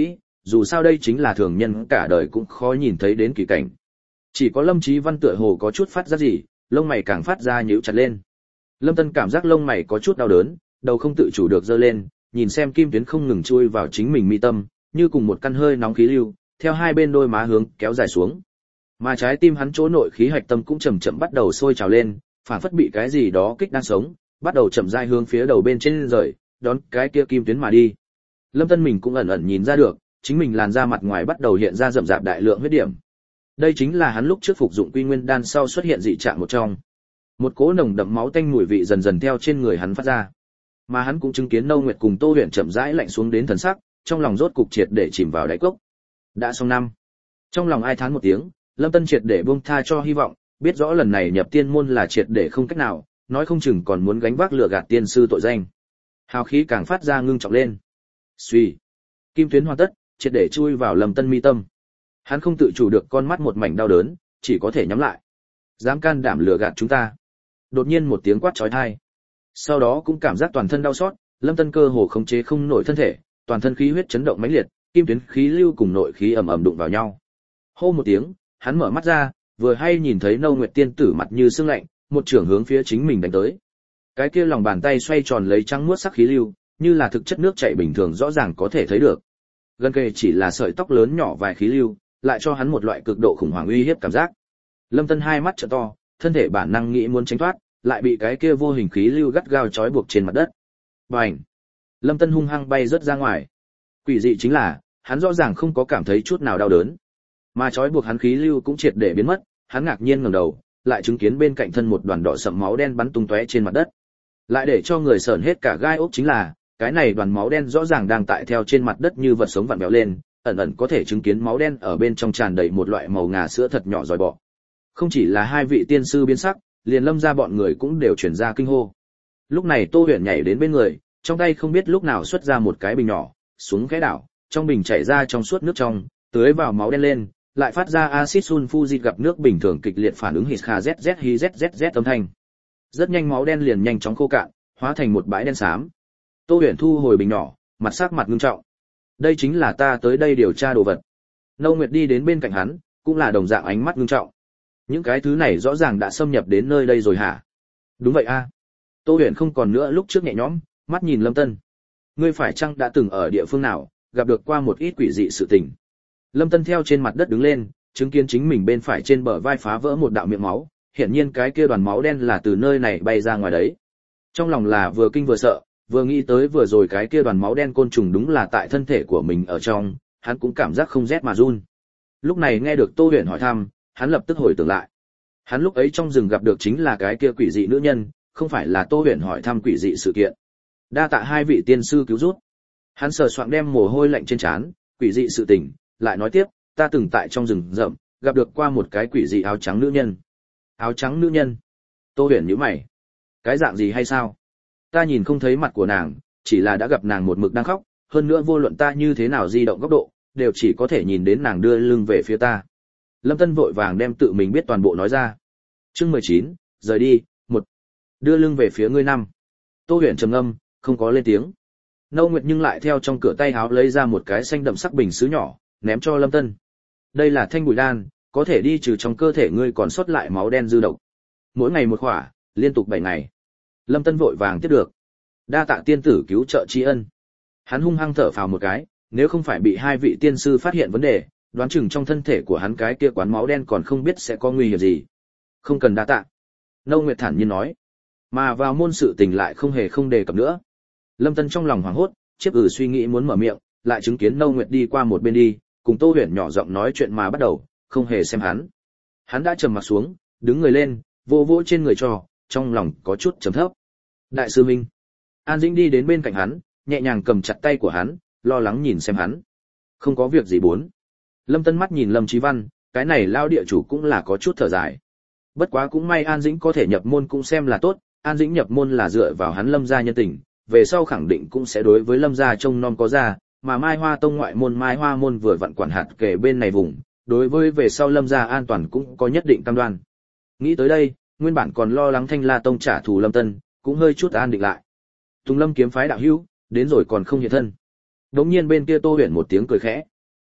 dù sao đây chính là thường nhân cả đời cũng khó nhìn thấy đến kỳ cảnh. Chỉ có Lâm Chí Văn tựa hồ có chút phát ra gì, lông mày càng phát ra nhíu chặt lên. Lâm Tân cảm giác lông mày có chút đau đớn, đầu không tự chủ được giơ lên, nhìn xem kim tuyến không ngừng chui vào chính mình mi tâm, như cùng một căn hơi nóng khí lưu, theo hai bên đôi má hướng kéo dài xuống. Mà trái tim hắn chỗ nội khí hạch tâm cũng chậm chậm bắt đầu sôi trào lên, phản phất bị cái gì đó kích đang sống, bắt đầu chậm rãi hướng phía đầu bên trên rời, đón cái kia kim tuyến mà đi. Lâm Tân mình cũng ẩn ẩn nhìn ra được, chính mình làn da mặt ngoài bắt đầu hiện ra rậm rạp đại lượng huyết điểm. Đây chính là hắn lúc trước phục dụng Quy Nguyên đan sau xuất hiện dị trạng một trong. Một cỗ nồng đậm máu tanh mùi vị dần dần theo trên người hắn phát ra. Mà hắn cũng chứng kiến Nâu Nguyệt cùng Tô Huyền chậm rãi lạnh xuống đến thần sắc, trong lòng rốt cục triệt để chìm vào đáy cốc. Đã xong năm. Trong lòng ai thán một tiếng, Lâm Tân triệt để buông tha cho hy vọng, biết rõ lần này nhập tiên môn là triệt để không cách nào, nói không chừng còn muốn gánh vác lừa gạt tiên sư tội danh. Hào khí càng phát ra ngưng trọng lên. Suy, kim tuyến hoàn tất, triệt để chui vào Lâm Tân mi tâm. Hắn không tự chủ được con mắt một mảnh đau đớn, chỉ có thể nhắm lại. Dám can đảm lừa gạt chúng ta. Đột nhiên một tiếng quát chói tai. Sau đó cũng cảm giác toàn thân đau xót, Lâm Tân cơ hồ khống chế không nổi thân thể, toàn thân khí huyết chấn động mãnh liệt, kim tuyến khí lưu cùng nội khí ầm ầm đụng vào nhau. Hô một tiếng, hắn mở mắt ra, vừa hay nhìn thấy Nâu Nguyệt tiên tử mặt như sương lạnh, một chưởng hướng phía chính mình đánh tới. Cái kia lòng bàn tay xoay tròn lấy trắng muốt sắc khí lưu, như là thực chất nước chảy bình thường rõ ràng có thể thấy được. Gần kề chỉ là sợi tóc lớn nhỏ vài khí lưu, lại cho hắn một loại cực độ khủng hoảng uy hiếp cảm giác. Lâm Tân hai mắt trợn to, thân thể bản năng nghĩ muốn tránh thoát, lại bị cái kia vô hình khí lưu gắt gao trói buộc trên mặt đất. Bành! Lâm Tân hung hăng bay rớt ra ngoài. Quỷ dị chính là, hắn rõ ràng không có cảm thấy chút nào đau đớn, mà trói buộc hắn khí lưu cũng triệt để biến mất. Hắn ngạc nhiên ngẩng đầu, lại chứng kiến bên cạnh thân một đoàn đỏ sậm máu đen bắn tung tóe trên mặt đất. Lại để cho người sởn hết cả gai ốc chính là, cái này đoàn máu đen rõ ràng đang tại theo trên mặt đất như vật sống vặn vẹo lên, ẩn ẩn có thể chứng kiến máu đen ở bên trong tràn đầy một loại màu ngà sữa thật nhỏ dòi bọ. Không chỉ là hai vị tiên sư biến sắc, liền Lâm gia bọn người cũng đều chuyển ra kinh hô. Lúc này Tô Huyền nhảy đến bên người, trong tay không biết lúc nào xuất ra một cái bình nhỏ, xuống cái đảo, trong bình chảy ra trong suốt nước trong, tưới vào máu đen lên, lại phát ra axit sulfuric gặp nước bình thường kịch liệt phản ứng hít kha zz hi zzz âm thanh. Rất nhanh máu đen liền nhanh chóng khô cạn, hóa thành một bãi đen xám. Tô Huyền thu hồi bình nhỏ, mặt sắc mặt nghiêm trọng. Đây chính là ta tới đây điều tra đồ vật. Nâu Nguyệt đi đến bên cạnh hắn, cũng là đồng dạng ánh mắt nghiêm trọng. Những cái thứ này rõ ràng đã xâm nhập đến nơi đây rồi hả? Đúng vậy a. Tô Huyền không còn nữa lúc trước nhẹ nhõm, mắt nhìn Lâm Tân. Ngươi phải chăng đã từng ở địa phương nào, gặp được qua một ít quỷ dị sự tình? Lâm Tân theo trên mặt đất đứng lên, chứng kiến chính mình bên phải trên bờ vai phá vỡ một đạo miệng máu, hiển nhiên cái kia đoàn máu đen là từ nơi này bay ra ngoài đấy. Trong lòng là vừa kinh vừa sợ, vừa nghĩ tới vừa rồi cái kia đoàn máu đen côn trùng đúng là tại thân thể của mình ở trong, hắn cũng cảm giác không rét mà run. Lúc này nghe được Tô Huyền hỏi thăm, hắn lập tức hồi tưởng lại. Hắn lúc ấy trong rừng gặp được chính là cái kia quỷ dị nữ nhân, không phải là Tô Huyền hỏi thăm quỷ dị sự kiện. Đa tạ hai vị tiên sư cứu giúp. Hắn sờ soạng đem mồ hôi lạnh trên trán, quỷ dị sự tình, lại nói tiếp, ta từng tại trong rừng rậm gặp được qua một cái quỷ dị áo trắng nữ nhân. Áo trắng nữ nhân? Tô Huyền nhíu mày. Cái dạng gì hay sao? Ta nhìn không thấy mặt của nàng, chỉ là đã gặp nàng một mực đang khóc, hơn nữa vô luận ta như thế nào di động góc độ, đều chỉ có thể nhìn đến nàng đưa lưng về phía ta. Lâm Tân vội vàng đem tự mình biết toàn bộ nói ra. Chương 19, rời đi, 1. Đưa lưng về phía ngươi năm. Tô Huyền trầm ngâm, không có lên tiếng. Nâu Nguyệt nhưng lại theo trong cửa tay áo lấy ra một cái xanh đậm sắc bình sứ nhỏ, ném cho Lâm Tân. Đây là thanh bùi đan, có thể đi trừ trong cơ thể ngươi còn sót lại máu đen dư độc. Mỗi ngày một khỏa, liên tục 7 ngày. Lâm Tân vội vàng tiếp được. Đa tạ tiên tử cứu trợ tri ân. Hắn hung hăng thở phào một cái, nếu không phải bị hai vị tiên sư phát hiện vấn đề, đoán chừng trong thân thể của hắn cái kia quán máu đen còn không biết sẽ có nguy hiểm gì. Không cần đa tạ. Nâu Nguyệt thản nhiên nói. Mà vào môn sự tình lại không hề không đề cập nữa. Lâm Tân trong lòng hoảng hốt, chiếc suy nghĩ muốn mở miệng, lại chứng kiến Nâu Nguyệt đi qua một bên đi, cùng Tô Huyền nhỏ giọng nói chuyện mà bắt đầu, không hề xem hắn. Hắn đã trầm mặt xuống, đứng người lên, vô vỗ trên người trò, trong lòng có chút trầm thấp. Đại sư Minh. An Dĩnh đi đến bên cạnh hắn, nhẹ nhàng cầm chặt tay của hắn, lo lắng nhìn xem hắn. Không có việc gì bốn. Lâm Tân mắt nhìn Lâm Chí Văn, cái này lao địa chủ cũng là có chút thở dài. Bất quá cũng may An Dĩnh có thể nhập môn cũng xem là tốt, An Dĩnh nhập môn là dựa vào hắn Lâm gia nhân tình, về sau khẳng định cũng sẽ đối với Lâm gia trông nom có ra, mà Mai Hoa tông ngoại môn Mai Hoa môn vừa vặn quản hạt kể bên này vùng, đối với về sau Lâm gia an toàn cũng có nhất định cam đoan. Nghĩ tới đây, nguyên bản còn lo lắng Thanh La tông trả thù Lâm Tân, cũng hơi chút an định lại. Tùng Lâm kiếm phái đạo hữu, đến rồi còn không hiện thân. Đống nhiên bên kia Tô Huyền một tiếng cười khẽ.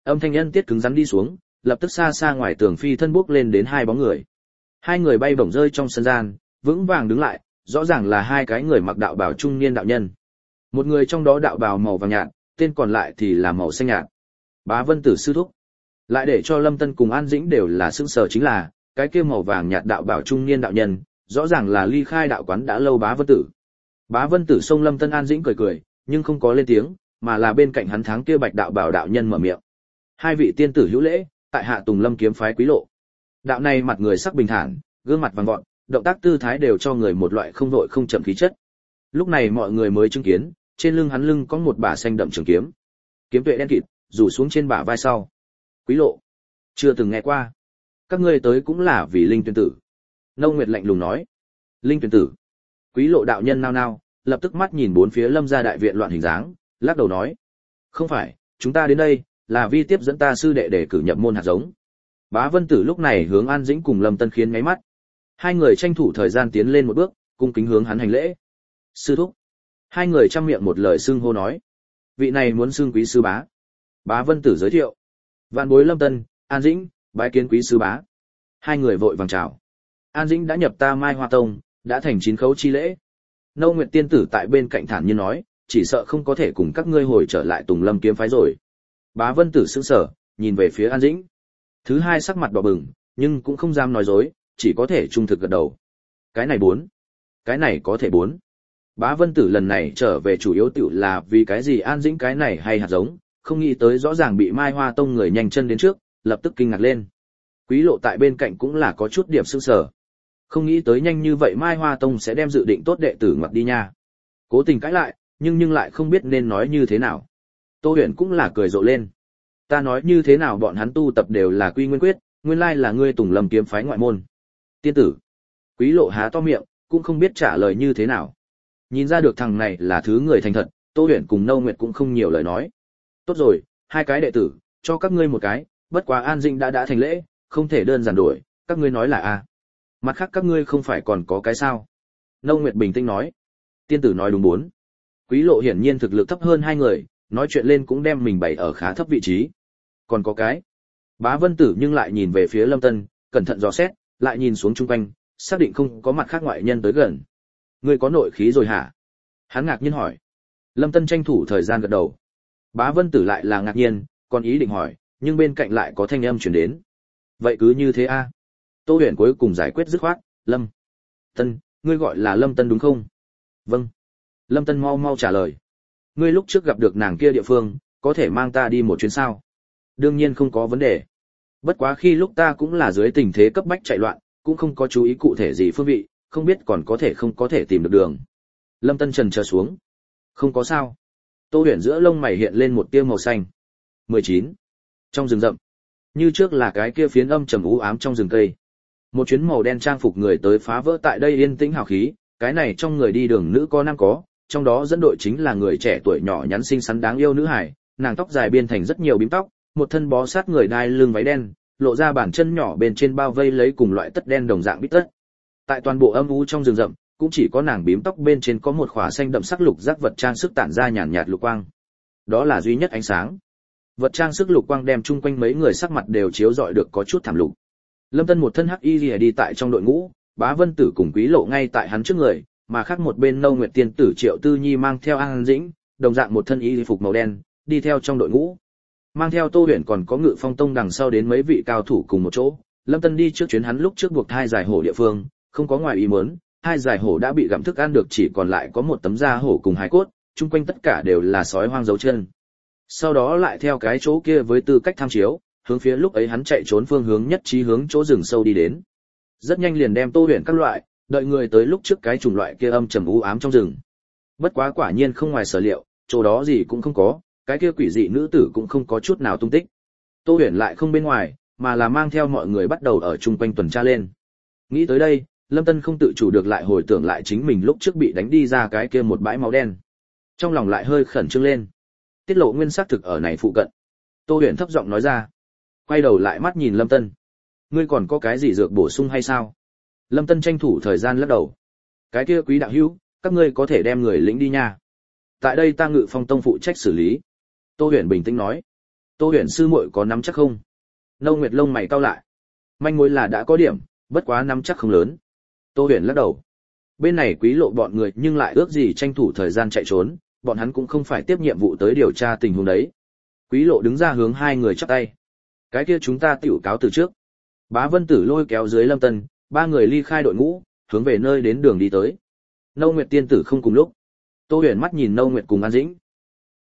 Âm thanh nhân tiết cứng rắn đi xuống, lập tức xa xa ngoài tường phi thân bước lên đến hai bóng người. Hai người bay bổng rơi trong sân gian, vững vàng đứng lại, rõ ràng là hai cái người mặc đạo bào trung niên đạo nhân. Một người trong đó đạo bào màu vàng nhạt, tên còn lại thì là màu xanh nhạt. Bá Vân Tử sư thúc. Lại để cho Lâm Tân cùng An Dĩnh đều là sững sờ chính là, cái kia màu vàng nhạt đạo bào trung niên đạo nhân, rõ ràng là ly khai đạo quán đã lâu Bá Vân Tử. Bá Vân Tử xông Lâm Tân An Dĩnh cười cười, nhưng không có lên tiếng, mà là bên cạnh hắn tháng kia bạch đạo bào đạo nhân mở miệng. Hai vị tiên tử hữu lễ, tại hạ Tùng Lâm kiếm phái Quý Lộ. Đạo này mặt người sắc bình thản, gương mặt vàng vọt, động tác tư thái đều cho người một loại không vội không chậm khí chất. Lúc này mọi người mới chứng kiến, trên lưng hắn lưng có một bả xanh đậm trường kiếm. Kiếm tuệ đen kịt, rủ xuống trên bả vai sau. Quý Lộ, chưa từng nghe qua. Các ngươi tới cũng là vì Linh Tuyển tử. Nâu Nguyệt lạnh lùng nói. Linh Tuyển tử. Quý Lộ đạo nhân nao nao, lập tức mắt nhìn bốn phía Lâm gia đại viện loạn hình dáng, lắc đầu nói: "Không phải, chúng ta đến đây là vi tiếp dẫn ta sư đệ để cử nhập môn hạt giống." Bá Vân Tử lúc này hướng An Dĩnh cùng Lâm Tân khiến ngáy mắt. Hai người tranh thủ thời gian tiến lên một bước, cung kính hướng hắn hành lễ. "Sư thúc." Hai người trăm miệng một lời xưng hô nói. "Vị này muốn xưng quý sư bá." Bá Vân Tử giới thiệu. "Vạn bối Lâm Tân, An Dĩnh, bái kiến quý sư bá." Hai người vội vàng chào. "An Dĩnh đã nhập ta Mai Hoa Tông, đã thành chín khấu chi lễ." Nâu Nguyệt tiên tử tại bên cạnh thản nhiên nói, "Chỉ sợ không có thể cùng các ngươi hồi trở lại Tùng Lâm kiếm phái rồi." Bá Vân Tử sững sờ, nhìn về phía An Dĩnh. Thứ hai sắc mặt đỏ bừng, nhưng cũng không dám nói dối, chỉ có thể trung thực gật đầu. Cái này có thể bốn. Bá Vân Tử lần này trở về chủ yếu tiểu là vì cái gì An Dĩnh cái này hay hạt giống, không nghĩ tới rõ ràng bị Mai Hoa Tông người nhanh chân đến trước, lập tức kinh ngạc lên. Quý Lộ tại bên cạnh cũng là có chút điểm sững sờ. Không nghĩ tới nhanh như vậy Mai Hoa Tông sẽ đem dự định tốt đệ tử ngoặt đi nha. Cố tình cãi lại, nhưng lại không biết nên nói như thế nào. Tô Huyền cũng là cười rộ lên. Ta nói như thế nào bọn hắn tu tập đều là quy nguyên quyết, nguyên lai là ngươi Tùng Lâm kiếm phái ngoại môn. Tiên tử. Quý Lộ há to miệng, cũng không biết trả lời như thế nào. Nhìn ra được thằng này là thứ người thành thật, Tô Huyền cùng Nâu Nguyệt cũng không nhiều lời nói. Tốt rồi, hai cái đệ tử, cho các ngươi một cái, bất quá An Dĩnh đã thành lễ, không thể đơn giản đổi, các ngươi nói là a. Mặt khác các ngươi không phải còn có cái sao? Nâu Nguyệt bình tĩnh nói. Tiên tử nói đúng bốn. Quý Lộ hiển nhiên thực lực thấp hơn hai người, nói chuyện lên cũng đem mình bày ở khá thấp vị trí. Còn có cái. Bá Vân Tử nhưng lại nhìn về phía Lâm Tân, cẩn thận dò xét, lại nhìn xuống chung quanh, xác định không có mặt khác ngoại nhân tới gần. Ngươi có nội khí rồi hả? Hắn ngạc nhiên hỏi. Lâm Tân tranh thủ thời gian gật đầu. Bá Vân Tử lại là ngạc nhiên, còn ý định hỏi, nhưng bên cạnh lại có thanh âm truyền đến. Vậy cứ như thế a? Tô Huyền cuối cùng giải quyết dứt khoát, Lâm Tân, ngươi gọi là Lâm Tân đúng không? Vâng. Lâm Tân mau mau trả lời. Ngươi lúc trước gặp được nàng kia địa phương, có thể mang ta đi một chuyến sao? Đương nhiên không có vấn đề. Bất quá khi lúc ta cũng là dưới tình thế cấp bách chạy loạn, cũng không có chú ý cụ thể gì phương vị, không biết còn có thể không có thể tìm được đường. Lâm Tân trần chờ xuống. Không có sao. Tô Huyền giữa lông mày hiện lên một tia màu xanh. 19. Trong rừng rậm. Như trước là cái kia phiến âm trầm u ám trong rừng cây. Một chuyến màu đen trang phục người tới phá vỡ tại đây yên tĩnh hào khí, cái này trong người đi đường nữ có nam có, trong đó dẫn đội chính là người trẻ tuổi nhỏ nhắn xinh xắn đáng yêu nữ hải, nàng tóc dài biên thành rất nhiều bím tóc, một thân bó sát người đai lưng váy đen, lộ ra bàn chân nhỏ bên trên bao vây lấy cùng loại tất đen đồng dạng bít tất. Tại toàn bộ âm u trong rừng rậm, cũng chỉ có nàng bím tóc bên trên có một khỏa xanh đậm sắc lục giác vật trang sức tản ra nhàn nhạt lục quang. Đó là duy nhất ánh sáng. Vật trang sức lục quang đem chung quanh mấy người sắc mặt đều chiếu rọi được có chút thảm lục. Lâm Tân một thân hắc y lìa đi tại trong đội ngũ, Bá Vân Tử cùng Quý Lộ ngay tại hắn trước người, mà khác một bên Nâu Nguyệt tiên tử Triệu Tư Nhi mang theo An Dĩnh, đồng dạng một thân y phục màu đen, đi theo trong đội ngũ. Mang theo Tô Huyền còn có Ngự Phong Tông đằng sau đến mấy vị cao thủ cùng một chỗ. Lâm Tân đi trước chuyến hắn lúc trước buộc hai giải hổ địa phương, không có ngoài ý muốn, hai giải hổ đã bị gặm thức ăn được, chỉ còn lại có một tấm da hổ cùng hài cốt, chung quanh tất cả đều là sói hoang dấu chân. Sau đó lại theo cái chỗ kia với tư cách tham chiếu, hướng phía lúc ấy hắn chạy trốn phương hướng nhất trí hướng chỗ rừng sâu đi đến. Rất nhanh liền đem Tô Huyền các loại, đợi người tới lúc trước cái chủng loại kia âm trầm u ám trong rừng. Bất quá quả nhiên không ngoài sở liệu, chỗ đó gì cũng không có, cái kia quỷ dị nữ tử cũng không có chút nào tung tích. Tô Huyền lại không bên ngoài, mà là mang theo mọi người bắt đầu ở chung quanh tuần tra lên. Nghĩ tới đây, Lâm Tân không tự chủ được lại hồi tưởng lại chính mình lúc trước bị đánh đi ra cái kia một bãi máu đen. Trong lòng lại hơi khẩn trương lên. Tiết lộ nguyên xác thực ở này phụ cận. Tô Huyền thấp giọng nói ra. Quay đầu lại mắt nhìn Lâm Tân. Ngươi còn có cái gì dược bổ sung hay sao? Lâm Tân tranh thủ thời gian lắc đầu. Cái kia Quý đạo hữu, các ngươi có thể đem người lĩnh đi nha. Tại đây ta Ngự Phong Tông phụ trách xử lý. Tô Huyền bình tĩnh nói. Tô Huyền sư muội có nắm chắc không? Nâu Nguyệt lông mày cau lại. Manh mối là đã có điểm, bất quá nắm chắc không lớn. Tô Huyền lắc đầu. Bên này Quý Lộ bọn người nhưng lại ước gì tranh thủ thời gian chạy trốn, bọn hắn cũng không phải tiếp nhiệm vụ tới điều tra tình huống đấy. Quý Lộ đứng ra hướng hai người chắp tay. Cái kia chúng ta tiểu cáo từ trước. Bá Vân Tử lôi kéo dưới Lâm Tân, ba người ly khai đội ngũ, hướng về nơi đến đường đi tới. Nâu Nguyệt tiên tử không cùng lúc. Tô Huyền mắt nhìn Nâu Nguyệt cùng An Dĩnh.